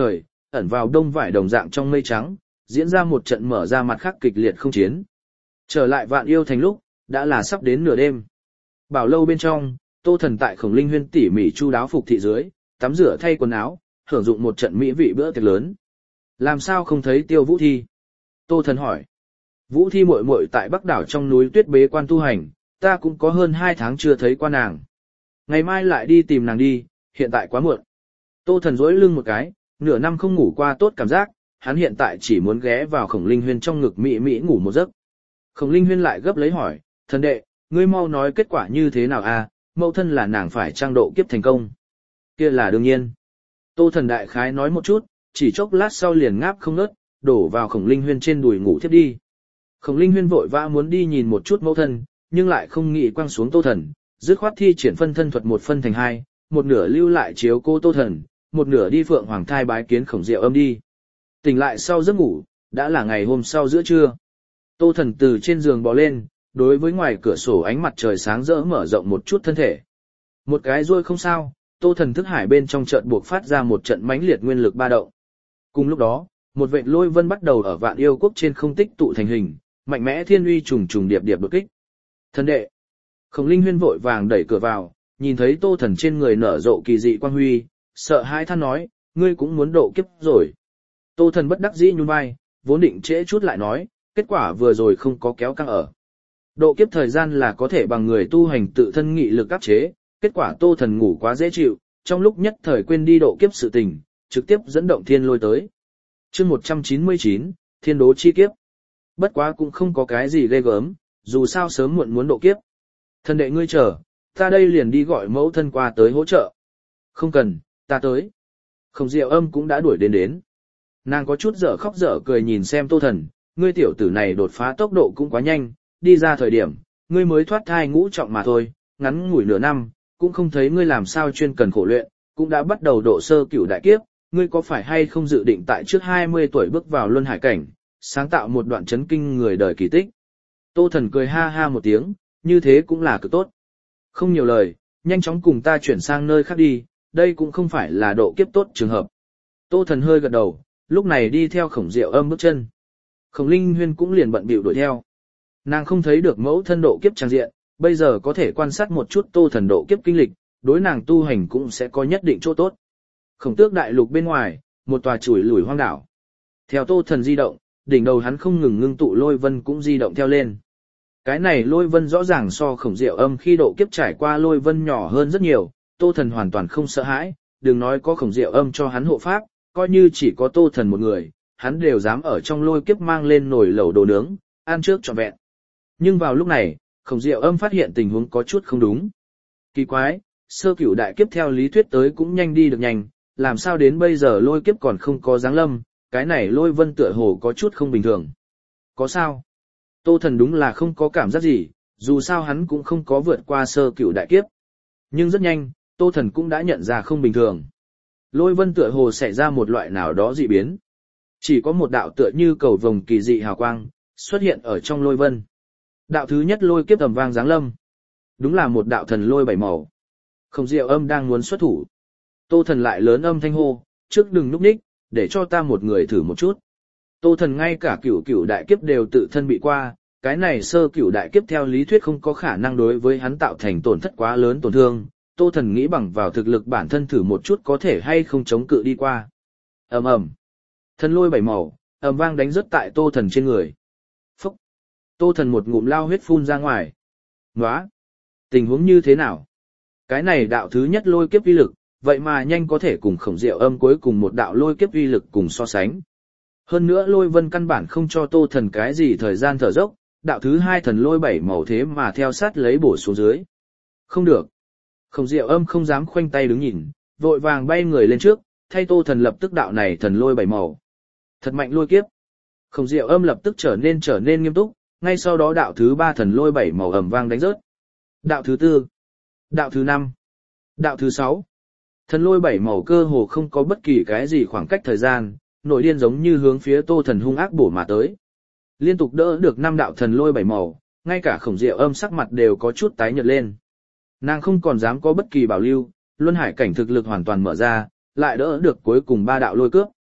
ẩn vào đông vải đồng dạng trong mây trắng, diễn ra một trận mở ra mặt khác kịch liệt không chiến. Trở lại Vạn Yêu Thành lúc, đã là sắp đến nửa đêm. Bảo lâu bên trong, Tô Thần tại Khổng Linh Huyên tỉ mỉ chu đáo phục thị dưới, tắm rửa thay quần áo, hưởng dụng một trận mỹ vị bữa tiệc lớn. Làm sao không thấy Tiêu Vũ Thi? Tô Thần hỏi. Vũ Thi muội muội tại Bắc đảo trong núi tuyết bế quan tu hành, ta cũng có hơn 2 tháng chưa thấy qua nàng. Ngày mai lại đi tìm nàng đi, hiện tại quá muộn. Tô Thần duỗi lưng một cái, nửa năm không ngủ qua tốt cảm giác, hắn hiện tại chỉ muốn ghé vào Khổng Linh Huyên trong ngực mị mị ngủ một giấc. Khổng Linh Huyên lại gấp lấy hỏi, thần đệ, ngươi mau nói kết quả như thế nào a? Mẫu thân là nàng phải trang độ kiếp thành công. Kia là đương nhiên. Tô Thần đại khái nói một chút, chỉ chốc lát sau liền ngáp không ngớt, đổ vào Khổng Linh Huyên trên đùi ngủ thiếp đi. Khổng Linh Huyên vội vã muốn đi nhìn một chút mẫu thân, nhưng lại không nghĩ quăng xuống Tô Thần, dứt khoát thi triển phân thân thuật một phân thành hai, một nửa lưu lại chiếu cô Tô Thần, một nửa đi Phượng Hoàng thai bái kiến Khổng Diệu Âm đi. Tỉnh lại sau giấc ngủ, đã là ngày hôm sau giữa trưa. Tô Thần từ trên giường bò lên, đối với ngoài cửa sổ ánh mặt trời sáng rỡ mở rộng một chút thân thể. Một cái ruôi không sao, Tô Thần thức hải bên trong chợt buộc phát ra một trận mãnh liệt nguyên lực ba động. Cùng lúc đó, một vệt lôi vân bắt đầu ở Vạn Yêu Quốc trên không tích tụ thành hình, mạnh mẽ thiên uy trùng trùng điệp điệp đột kích. Thần đệ. Khổng Linh Huyên vội vàng đẩy cửa vào, nhìn thấy Tô Thần trên người nở rộ kỳ dị quang huy, sợ hãi than nói, ngươi cũng muốn độ kiếp rồi. Tô Thần bất đắc dĩ nhún vai, vốn định trễ chút lại nói, kết quả vừa rồi không có kéo căng ở. Độ kiếp thời gian là có thể bằng người tu hành tự thân nghị lực áp chế, kết quả Tô Thần ngủ quá dễ chịu, trong lúc nhất thời quên đi độ kiếp sự tình, trực tiếp dẫn động thiên lôi tới. Chương 199, Thiên đố chi kiếp. Bất quá cũng không có cái gì ghê gớm, dù sao sớm muộn muốn độ kiếp. Thần đệ ngươi chờ, ta đây liền đi gọi mẫu thân qua tới hỗ trợ. Không cần, ta tới. Khổng Diệu Âm cũng đã đuổi đến. Nàng có chút dở khóc dở cười nhìn xem Tô Thần, ngươi tiểu tử này đột phá tốc độ cũng quá nhanh, đi ra thời điểm, ngươi mới thoát thai ngũ trọng mà thôi, ngắn ngủi nửa năm, cũng không thấy ngươi làm sao chuyên cần khổ luyện, cũng đã bắt đầu độ sơ cửu đại kiếp, ngươi có phải hay không dự định tại trước 20 tuổi bước vào luân hải cảnh, sáng tạo một đoạn chấn kinh người đời kỳ tích. Tô Thần cười ha ha một tiếng, như thế cũng là cực tốt. Không nhiều lời, nhanh chóng cùng ta chuyển sang nơi khác đi, đây cũng không phải là độ kiếp tốt trường hợp. Tô Thần hơi gật đầu, lúc này đi theo Khổng Diệu Âm bước chân. Khổng Linh Huyên cũng liền bận bịu đuổi theo. Nàng không thấy được mẫu thân độ kiếp trang diện, bây giờ có thể quan sát một chút Tô Thần độ kiếp kinh lịch, đối nàng tu hành cũng sẽ có nhất định chỗ tốt. Khổng Tước đại lục bên ngoài, một tòa chùi lủi hoang đảo. Theo Tô Thần di động, đỉnh đầu hắn không ngừng ngưng tụ lôi vân cũng di động theo lên. Cái này lôi vân rõ ràng so Khổng Diệu Âm khi độ kiếp trải qua lôi vân nhỏ hơn rất nhiều, Tô Thần hoàn toàn không sợ hãi, đừng nói có Khổng Diệu Âm cho hắn hộ pháp, coi như chỉ có Tô Thần một người, hắn đều dám ở trong lôi kiếp mang lên nồi lẩu đồ nướng, ăn trước trọn vẹn. Nhưng vào lúc này, Khổng Diệu Âm phát hiện tình huống có chút không đúng. Kỳ quái, sơ cửu đại kiếp theo lý thuyết tới cũng nhanh đi được nhanh, làm sao đến bây giờ lôi kiếp còn không có giáng lâm, cái này lôi vân tựa hồ có chút không bình thường. Có sao? Tô Thần đúng là không có cảm giác gì, dù sao hắn cũng không có vượt qua sơ cửu đại kiếp. Nhưng rất nhanh, Tô Thần cũng đã nhận ra không bình thường. Lôi vân tựa hồ xảy ra một loại nào đó dị biến. Chỉ có một đạo tựa như cầu vồng kỳ dị hào quang, xuất hiện ở trong lôi vân. Đạo thứ nhất lôi kiếp tầm vang giáng lâm. Đúng là một đạo thần lôi 7 màu. Khổng Diệu Âm đang muốn xuất thủ. Tô Thần lại lớn âm thanh hô, trước đừng núp ních, để cho ta một người thử một chút. Tô Thần ngay cả cửu đại kiếp đều tự thân bị qua, cái này sơ cửu đại kiếp theo lý thuyết không có khả năng đối với hắn tạo thành tổn thất quá lớn tổn thương. Tô Thần nghĩ bằng vào thực lực bản thân thử một chút có thể hay không chống cự đi qua. Ầm ầm. Thần lôi 7 màu, ầm vang đánh rớt tại Tô Thần trên người. Phốc. Tô Thần một ngụm lao huyết phun ra ngoài. Nóa. Tình huống như thế nào? Cái này đạo thứ nhất lôi kiếp uy lực, vậy mà nhanh có thể cùng Khổng Diệu Âm cuối cùng một đạo lôi kiếp uy lực cùng so sánh. Hơn nữa lôi vân căn bản không cho Tô Thần cái gì thời gian thở dốc, đạo thứ hai thần lôi 7 màu thế mà theo sát lấy bổ xuống dưới. Không được. Khổng Diệu Âm không dám khoanh tay đứng nhìn, vội vàng bay người lên trước, thay Tô Thần lập tức đạo này thần lôi 7 màu. Thật mạnh lôi kiếp. Khổng Diệu Âm lập tức trở nên nghiêm túc, ngay sau đó đạo thứ 3 thần lôi 7 màu ầm vang đánh rớt. Đạo thứ 4, đạo thứ 5, đạo thứ 6. Thần lôi 7 màu cơ hồ không có bất kỳ cái gì khoảng cách thời gian, nổi điên giống như hướng phía Tô Thần hung ác bổ mà tới. Liên tục đỡ được 5 đạo thần lôi 7 màu, ngay cả Khổng Diệu Âm sắc mặt đều có chút tái nhợt lên. Nàng không còn dám có bất kỳ bảo lưu, luân hải cảnh thực lực hoàn toàn mở ra, lại đỡ được cuối cùng 3 đạo lôi cướp.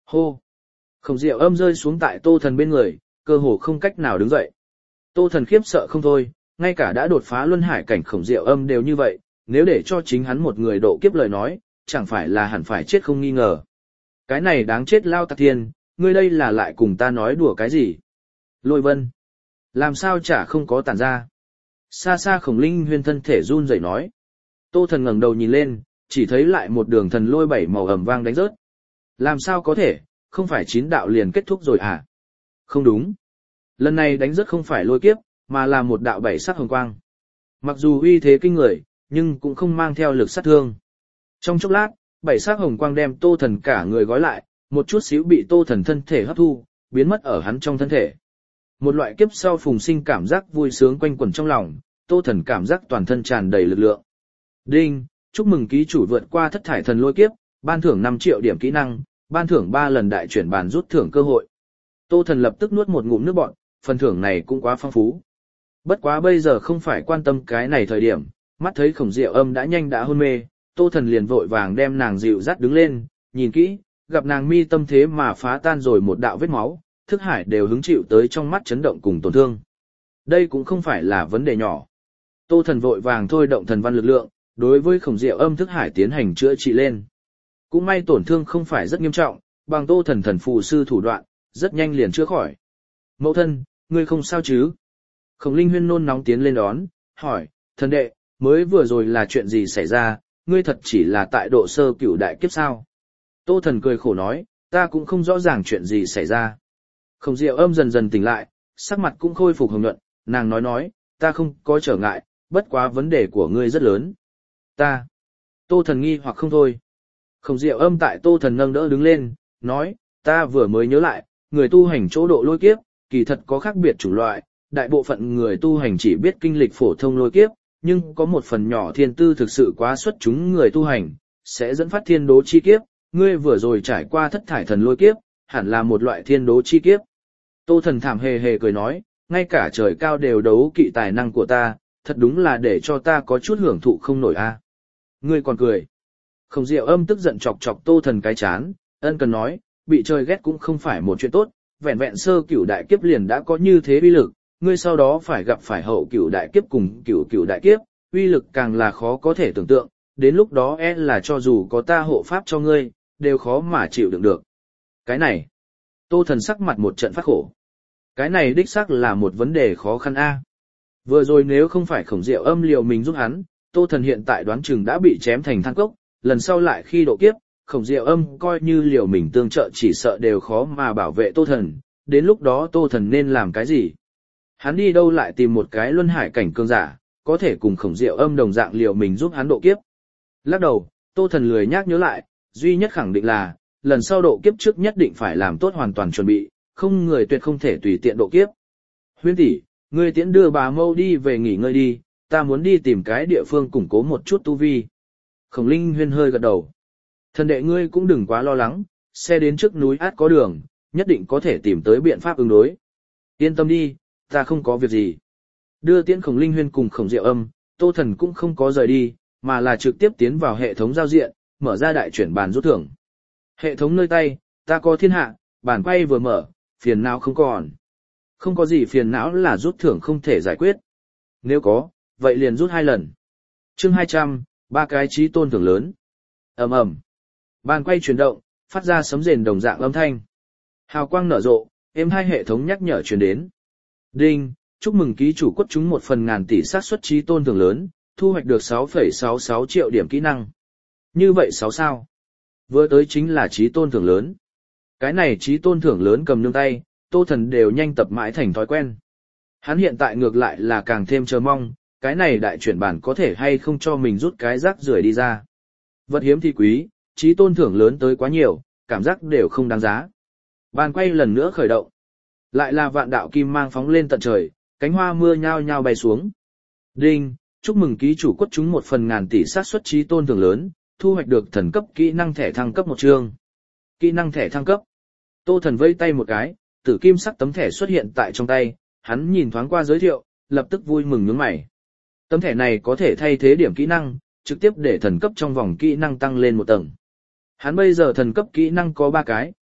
Hô! Khổng Diệu Âm rơi xuống tại Tô Thần bên người, cơ hồ không cách nào đứng dậy. Tô Thần khiếp sợ không thôi, ngay cả đã đột phá luân hải cảnh Khổng Diệu Âm đều như vậy, nếu để cho chính hắn một người độ kiếp lời nói, chẳng phải là hẳn phải chết không nghi ngờ. Cái này đáng chết lao tặc thiên, ngươi đây là lại cùng ta nói đùa cái gì? Lôi Vân! Làm sao chả không có tản ra? Xa xa Khổng Linh Huyên thân thể run rẩy nói. Tô Thần ngẩng đầu nhìn lên, chỉ thấy lại một đường thần lôi 7 màu ầm vang đánh rớt. Làm sao có thể, không phải 9 đạo liền kết thúc rồi à? Không đúng. Lần này đánh rớt không phải lôi kiếp, mà là một đạo 7 sắc hồng quang. Mặc dù uy thế kinh người, nhưng cũng không mang theo lực sát thương. Trong chốc lát, 7 sắc hồng quang đem Tô Thần cả người gói lại, một chút xíu bị Tô Thần thân thể hấp thu, biến mất ở hắn trong thân thể. Một loại kiếp sau phùng sinh cảm giác vui sướng quanh quẩn trong lòng, Tô Thần cảm giác toàn thân tràn đầy lực lượng. Đinh, chúc mừng ký chủ vượt qua thất thải thần lôi kiếp, ban thưởng 5 triệu điểm kỹ năng, ban thưởng 3 lần đại chuyển bàn rút thưởng cơ hội. Tô Thần lập tức nuốt một ngụm nước bọt, phần thưởng này cũng quá phong phú. Bất quá bây giờ không phải quan tâm cái này thời điểm, mắt thấy Khổng Diệu Âm đã nhanh đã hôn mê, Tô Thần liền vội vàng đem nàng dịu dắt đứng lên, nhìn kỹ, gặp nàng mi tâm thế mà phá tan rồi một đạo vết máu, thức hải đều hứng chịu tới trong mắt chấn động cùng tổn thương. Đây cũng không phải là vấn đề nhỏ. Tô Thần vội vàng thôi động thần văn lực lượng, đối với Khổng Diệu Âm thức hải tiến hành chữa trị lên. Cũng may tổn thương không phải rất nghiêm trọng, bằng Tô Thần thần phù sư thủ đoạn, rất nhanh liền chữa khỏi. Mẫu thân, ngươi không sao chứ? Khổng Linh Huyên nôn nóng tiến lên đón, hỏi, thần đệ, mới vừa rồi là chuyện gì xảy ra, ngươi thật chỉ là tại độ sơ cửu đại kiếp sao? Tô Thần cười khổ nói, ta cũng không rõ ràng chuyện gì xảy ra. Khổng Diệu Âm dần dần tỉnh lại, sắc mặt cũng khôi phục hồng nhuận, nàng nói, ta không có trở ngại, bất quá vấn đề của ngươi rất lớn. Ta. Tô Thần nghi hoặc không thôi. Khổng Diệu Âm tại Tô Thần nâng đỡ đứng lên, nói, ta vừa mới nhớ lại, người tu hành chỗ độ lôi kiếp, kỳ thật có khác biệt chủng loại, đại bộ phận người tu hành chỉ biết kinh lịch phổ thông lôi kiếp, nhưng có một phần nhỏ thiên tư thực sự quá xuất chúng người tu hành, sẽ dẫn phát thiên đố chi kiếp, ngươi vừa rồi trải qua thất thải thần lôi kiếp, hẳn là một loại thiên đố chi kiếp. Tô Thần thảm hề hề cười nói, ngay cả trời cao đều đấu kỵ tài năng của ta, thật đúng là để cho ta có chút hưởng thụ không nổi a. Ngươi còn cười. Khổng Diệu Âm tức giận chọc chọc Tô Thần cái chán, ân cần nói, bị trời ghét cũng không phải một chuyện tốt, vẹn vẹn sơ cửu đại kiếp liền đã có như thế uy lực, ngươi sau đó phải gặp phải hậu cửu đại kiếp cùng cửu đại kiếp, uy lực càng là khó có thể tưởng tượng, đến lúc đó là cho dù có ta hộ pháp cho ngươi, đều khó mà chịu đựng được. Cái này, Tô Thần sắc mặt một trận phát khổ. Cái này đích xác là một vấn đề khó khăn a. Vừa rồi nếu không phải Khổng Diệu Âm liều mình giúp hắn, Tô Thần hiện tại đoán chừng đã bị chém thành than cốc, lần sau lại khi độ kiếp, Khổng Diệu Âm coi như liều mình tương trợ chỉ sợ đều khó mà bảo vệ Tô Thần, đến lúc đó Tô Thần nên làm cái gì? Hắn đi đâu lại tìm một cái luân hải cảnh cường giả, có thể cùng Khổng Diệu Âm đồng dạng liều mình giúp hắn độ kiếp. Lắc đầu, Tô Thần lười nhác nhớ lại, duy nhất khẳng định là, lần sau độ kiếp trước nhất định phải làm tốt hoàn toàn chuẩn bị, không người tuyệt không thể tùy tiện độ kiếp. Huyên tỷ, ngươi tiễn đưa bà mâu đi về nghỉ ngơi đi, ta muốn đi tìm cái địa phương củng cố một chút tu vi. Khổng Linh Huyên hơi gật đầu. Thần đệ ngươi cũng đừng quá lo lắng, xe đến trước núi át có đường, nhất định có thể tìm tới biện pháp ứng đối. Yên tâm đi, ta không có việc gì. Đưa tiễn Khổng Linh Huyên cùng Khổng Diệu Âm, Tô Thần cũng không có rời đi, mà là trực tiếp tiến vào hệ thống giao diện, mở ra đại chuyển bàn rút thưởng. Hệ thống nơi tay, ta có thiên hạ, bàn quay vừa mở, phiền não không còn. Không có gì phiền não là rút thưởng không thể giải quyết. Nếu có, vậy liền rút 2 lần. Chương 200, 3 cái chí tôn thưởng lớn. Ầm ầm. Bàn quay chuyển động, phát ra sấm rền đồng dạng âm thanh. Hào quang nở rộ, êm hai hệ thống nhắc nhở truyền đến. Đinh, chúc mừng ký chủ quất trúng 1 phần ngàn tỷ xác suất chí tôn thưởng lớn, thu hoạch được 6,66 triệu điểm kỹ năng. Như vậy 6 sao? Vừa tới chính là chí tôn thưởng lớn. Cái này chí tôn thưởng lớn cầm nương tay, Tô Thần đều nhanh tập mãi thành thói quen. Hắn hiện tại ngược lại là càng thêm chờ mong, cái này đại chuyển bản có thể hay không cho mình rút cái rác rưởi đi ra. Vật hiếm thì quý, chí tôn thưởng lớn tới quá nhiều, cảm giác đều không đáng giá. Bàn quay lần nữa khởi động. Lại là vạn đạo kim mang phóng lên tận trời, cánh hoa mưa nhao nhao bay xuống. Đinh, chúc mừng ký chủ quất trúng 1 phần ngàn tỷ xác suất chí tôn thưởng lớn, thu hoạch được thần cấp kỹ năng thẻ thăng cấp 1 chương. Kỹ năng thẻ thăng cấp. Tô Thần vây tay một cái, tử kim sắc tấm thẻ xuất hiện tại trong tay, hắn nhìn thoáng qua giới thiệu, lập tức vui mừng nhướng mày. Tấm thẻ này có thể thay thế điểm kỹ năng, trực tiếp để thần cấp trong vòng kỹ năng tăng lên 1 tầng. Hắn bây giờ thần cấp kỹ năng có 3 cái,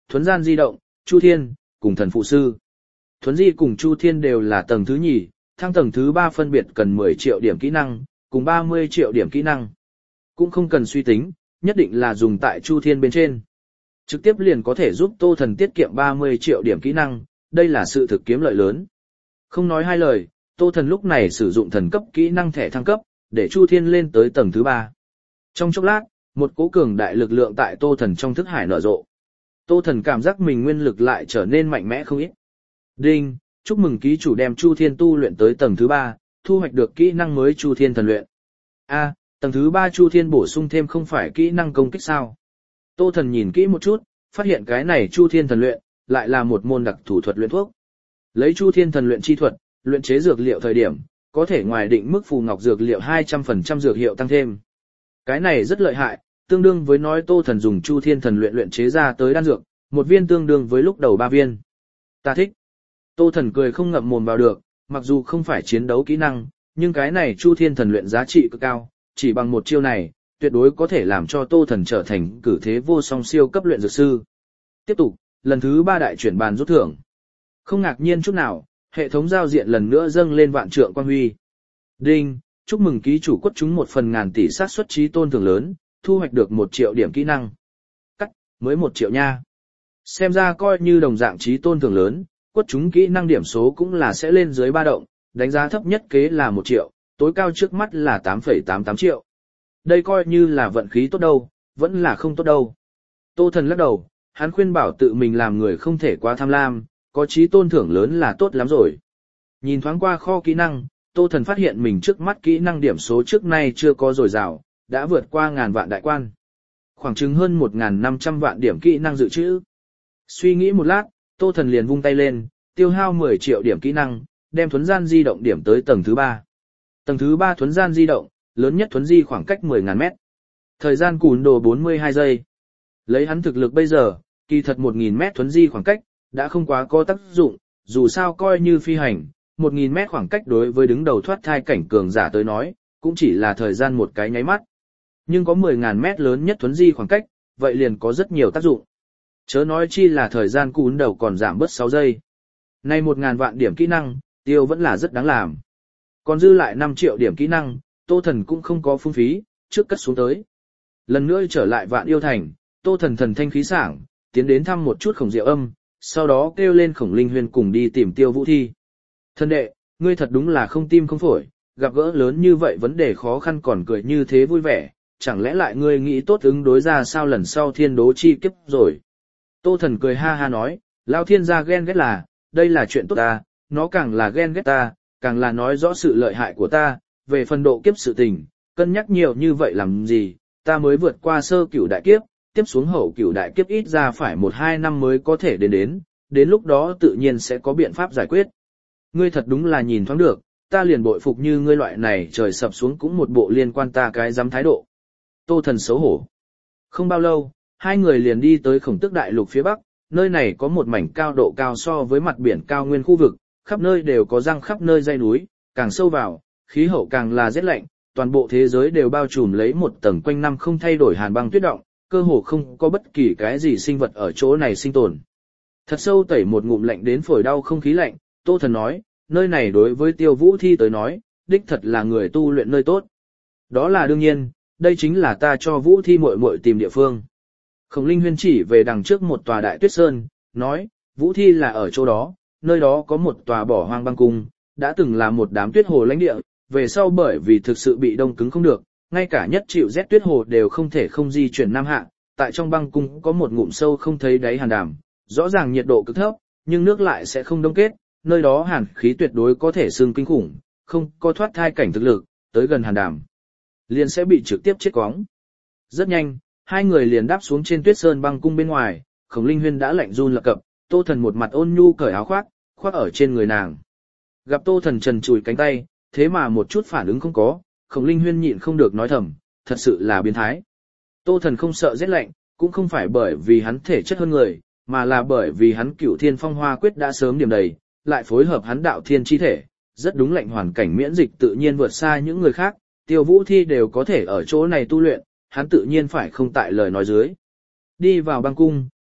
Thuấn gian di động, Chu Thiên, cùng thần phụ sư. Thuấn di cùng Chu Thiên đều là tầng thứ nhì, thăng tầng thứ 3 phân biệt cần 10 triệu điểm kỹ năng, cùng 30 triệu điểm kỹ năng. Cũng không cần suy tính, nhất định là dùng tại Chu Thiên bên trên. Trực tiếp liền có thể giúp Tô Thần tiết kiệm 30 triệu điểm kỹ năng, đây là sự thực kiếm lợi lớn. Không nói hai lời, Tô Thần lúc này sử dụng thần cấp kỹ năng thẻ thăng cấp, để Chu Thiên lên tới tầng thứ 3. Trong chốc lát, một cỗ cường đại lực lượng tại Tô Thần trong thức hải nở rộ. Tô Thần cảm giác mình nguyên lực lại trở nên mạnh mẽ không ít. Đinh, chúc mừng ký chủ đem Chu Thiên tu luyện tới tầng thứ 3, thu hoạch được kỹ năng mới Chu Thiên thần luyện. A, tầng thứ 3 Chu Thiên bổ sung thêm không phải kỹ năng công kích sao? Tô Thần nhìn kỹ một chút, phát hiện cái này Chu Thiên thần luyện, lại là một môn đặc thủ thuật luyện thuốc. Lấy Chu Thiên thần luyện chi thuật, luyện chế dược liệu thời điểm, có thể ngoài định mức phù ngọc dược liệu 200% dược hiệu tăng thêm. Cái này rất lợi hại, tương đương với nói Tô Thần dùng Chu Thiên thần luyện chế ra tới đan dược, một viên tương đương với lúc đầu 3 viên. Ta thích. Tô Thần cười không ngậm mồm vào được, mặc dù không phải chiến đấu kỹ năng, nhưng cái này Chu Thiên thần luyện giá trị cực cao, chỉ bằng một chiêu này, tuyệt đối có thể làm cho Tô Thần trở thành cử thế vô song siêu cấp luyện dược sư. Tiếp tục, lần thứ 3 đại chuyển bàn rút thưởng. Không ngạc nhiên chút nào, hệ thống giao diện lần nữa dâng lên vạn trượng quang huy. Đinh, chúc mừng ký chủ quất trúng 1 phần ngàn tỷ xác suất trí tôn thưởng lớn, thu hoạch được 1 triệu điểm kỹ năng. Cắt, mới 1 triệu nha. Xem ra coi như đồng dạng trí tôn thưởng lớn, quất trúng kỹ năng điểm số cũng là sẽ lên dưới 3 động, đánh giá thấp nhất kế là 1 triệu, tối cao trước mắt là 8,88 triệu. Đây coi như là vận khí tốt đâu, vẫn là không tốt đâu. Tô Thần lắc đầu, hắn khuyên bảo tự mình làm người không thể quá tham lam, có trí tôn thưởng lớn là tốt lắm rồi. Nhìn thoáng qua kho kỹ năng, Tô Thần phát hiện mình trước mắt kỹ năng điểm số trước nay chưa có dồi dào, đã vượt qua ngàn vạn đại quan. Khoảng chừng hơn 1.500 vạn điểm kỹ năng dự trữ. Suy nghĩ một lát, Tô Thần liền vung tay lên, tiêu hao 10 triệu điểm kỹ năng, đem thuấn gian di động điểm tới tầng thứ 3. Tầng thứ 3 thuấn gian di động, lớn nhất thuấn di khoảng cách 10.000 mét. Thời gian cùn đồ 42 giây. Lấy hắn thực lực bây giờ, kỳ thật 1.000 mét thuấn di khoảng cách, đã không quá có tác dụng, dù sao coi như phi hành, 1.000 mét khoảng cách đối với đứng đầu thoát thai cảnh cường giả tới nói, cũng chỉ là thời gian một cái nháy mắt. Nhưng có 10.000 mét lớn nhất thuấn di khoảng cách, vậy liền có rất nhiều tác dụng. Chớ nói chi là thời gian cún đầu còn giảm bớt 6 giây. Nay 1.000 vạn điểm kỹ năng, tiêu vẫn là rất đáng làm. Còn dư lại 5 triệu điểm kỹ năng, Tô Thần cũng không có phung phí, trước cất xuống tới. Lần nữa trở lại Vạn Yêu Thành, Tô Thần thần thanh khí sảng, tiến đến thăm một chút Khổng Diệu Âm, sau đó kêu lên Khổng Linh Huyên cùng đi tìm Tiêu Vũ Thi. Thân đệ, ngươi thật đúng là không tim không phổi, gặp gỡ lớn như vậy vấn đề khó khăn còn cười như thế vui vẻ, chẳng lẽ lại ngươi nghĩ tốt ứng đối ra sao lần sau thiên đố chi kiếp rồi. Tô Thần cười ha ha nói, Lao Thiên gia ghen ghét là, đây là chuyện tốt ta, nó càng là ghen ghét ta, càng là nói rõ sự lợi hại của ta, về phần độ kiếp sự tình, cân nhắc nhiều như vậy làm gì, ta mới vượt qua sơ cửu đại kiếp, tiếp xuống hậu cửu đại kiếp ít ra phải 1-2 năm mới có thể đến lúc đó tự nhiên sẽ có biện pháp giải quyết. Ngươi thật đúng là nhìn thoáng được, ta liền bội phục như ngươi loại này trời sập xuống cũng một bộ liên quan ta cái dám thái độ. Tô Thần xấu hổ. Không bao lâu, hai người liền đi tới Khổng Tước Đại Lục phía bắc, nơi này có một mảnh cao độ cao so với mặt biển cao nguyên khu vực, khắp nơi đều có răng khắp nơi dãy núi, càng sâu vào, khí hậu càng là rét lạnh, toàn bộ thế giới đều bao trùm lấy một tầng quanh năm không thay đổi hàn băng tuyết động, cơ hồ không có bất kỳ cái gì sinh vật ở chỗ này sinh tồn. Thật sâu tẩy một ngụm lạnh đến phổi đau không khí lạnh, Tô Thần nói, nơi này đối với Tiêu Vũ Thi tới nói, đích thật là người tu luyện nơi tốt. Đó là đương nhiên, đây chính là ta cho Vũ Thi muội muội tìm địa phương. Khổng Linh Huyên chỉ về đằng trước một tòa đại tuyết sơn, nói, Vũ Thi là ở chỗ đó, nơi đó có một tòa bỏ hoang băng cung, đã từng là một đám tuyết hồ lãnh địa, về sau bởi vì thực sự bị đông cứng không được, ngay cả nhất chịu rét tuyết hồ đều không thể không di chuyển nam hạ, tại trong băng cung có một ngụm sâu không thấy đáy hàn đàm, rõ ràng nhiệt độ cực thấp, nhưng nước lại sẽ không đông kết, nơi đó hàn khí tuyệt đối có thể xương kinh khủng, không có thoát thai cảnh thực lực, tới gần hàn đàm, liền sẽ bị trực tiếp chết cóng. Rất nhanh, hai người liền đáp xuống trên tuyết sơn băng cung bên ngoài, Khổng Linh Huyên đã lạnh run lập cập, Tô Thần một mặt ôn nhu cởi áo khoác ở trên người nàng. Gặp Tô Thần trần trụi cánh tay, thế mà một chút phản ứng không có, Khổng Linh Huyên nhịn không được nói thầm, thật sự là biến thái. Tô Thần không sợ rét lạnh, cũng không phải bởi vì hắn thể chất hơn người, mà là bởi vì hắn Cửu Thiên Phong Hoa Quyết đã sớm điểm đầy, lại phối hợp hắn đạo thiên chi thể, rất đúng lạnh hoàn cảnh miễn dịch tự nhiên vượt xa những người khác, Tiêu Vũ Thi đều có thể ở chỗ này tu luyện, hắn tự nhiên phải không tại lời nói dưới. Đi vào băng cung,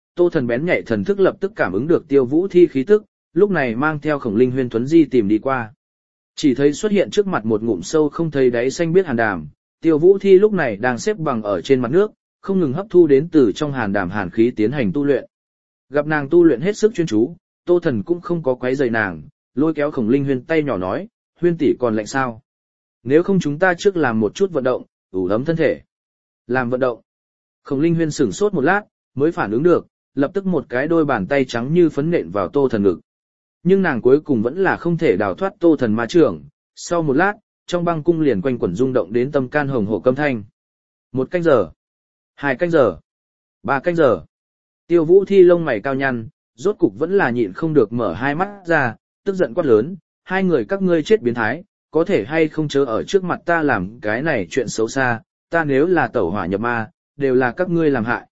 Tô Thần bén nhạy thần thức lập tức cảm ứng được Tiêu Vũ Thi khí tức, lúc này mang theo Khổng Linh Huyên thuấn di tìm đi qua. Chỉ thấy xuất hiện trước mặt một ngụm sâu không thấy đáy xanh biết hàn đàm, Tiêu Vũ Thi lúc này đang xếp bằng ở trên mặt nước, không ngừng hấp thu đến từ trong hàn đàm hàn khí tiến hành tu luyện. Gặp nàng tu luyện hết sức chuyên chú, Tô Thần cũng không có quấy rầy nàng, lôi kéo Khổng Linh Huyên tay nhỏ nói, Huyên tỷ còn lạnh sao? Nếu không chúng ta trước làm một chút vận động, ủ ấm thân thể. Làm vận động. Khổng Linh Huyên sửng sốt một lát, mới phản ứng được, lập tức một cái đôi bàn tay trắng như phấn nện vào Tô Thần ngực. Nhưng nàng cuối cùng vẫn là không thể đào thoát Tô Thần ma trưởng, sau một lát, trong băng cung liền quanh quẩn rung động đến tâm can hồng hổ câm thanh. 1 canh giờ, 2 canh giờ, 3 canh giờ. Tiêu Vũ Thi lông mày cao nhăn, rốt cục vẫn là nhịn không được mở hai mắt ra, tức giận quát lớn, hai người các ngươi chết biến thái, có thể hay không chớ ở trước mặt ta làm cái này chuyện xấu xa, ta nếu là tẩu hỏa nhập ma, đều là các ngươi làm hại.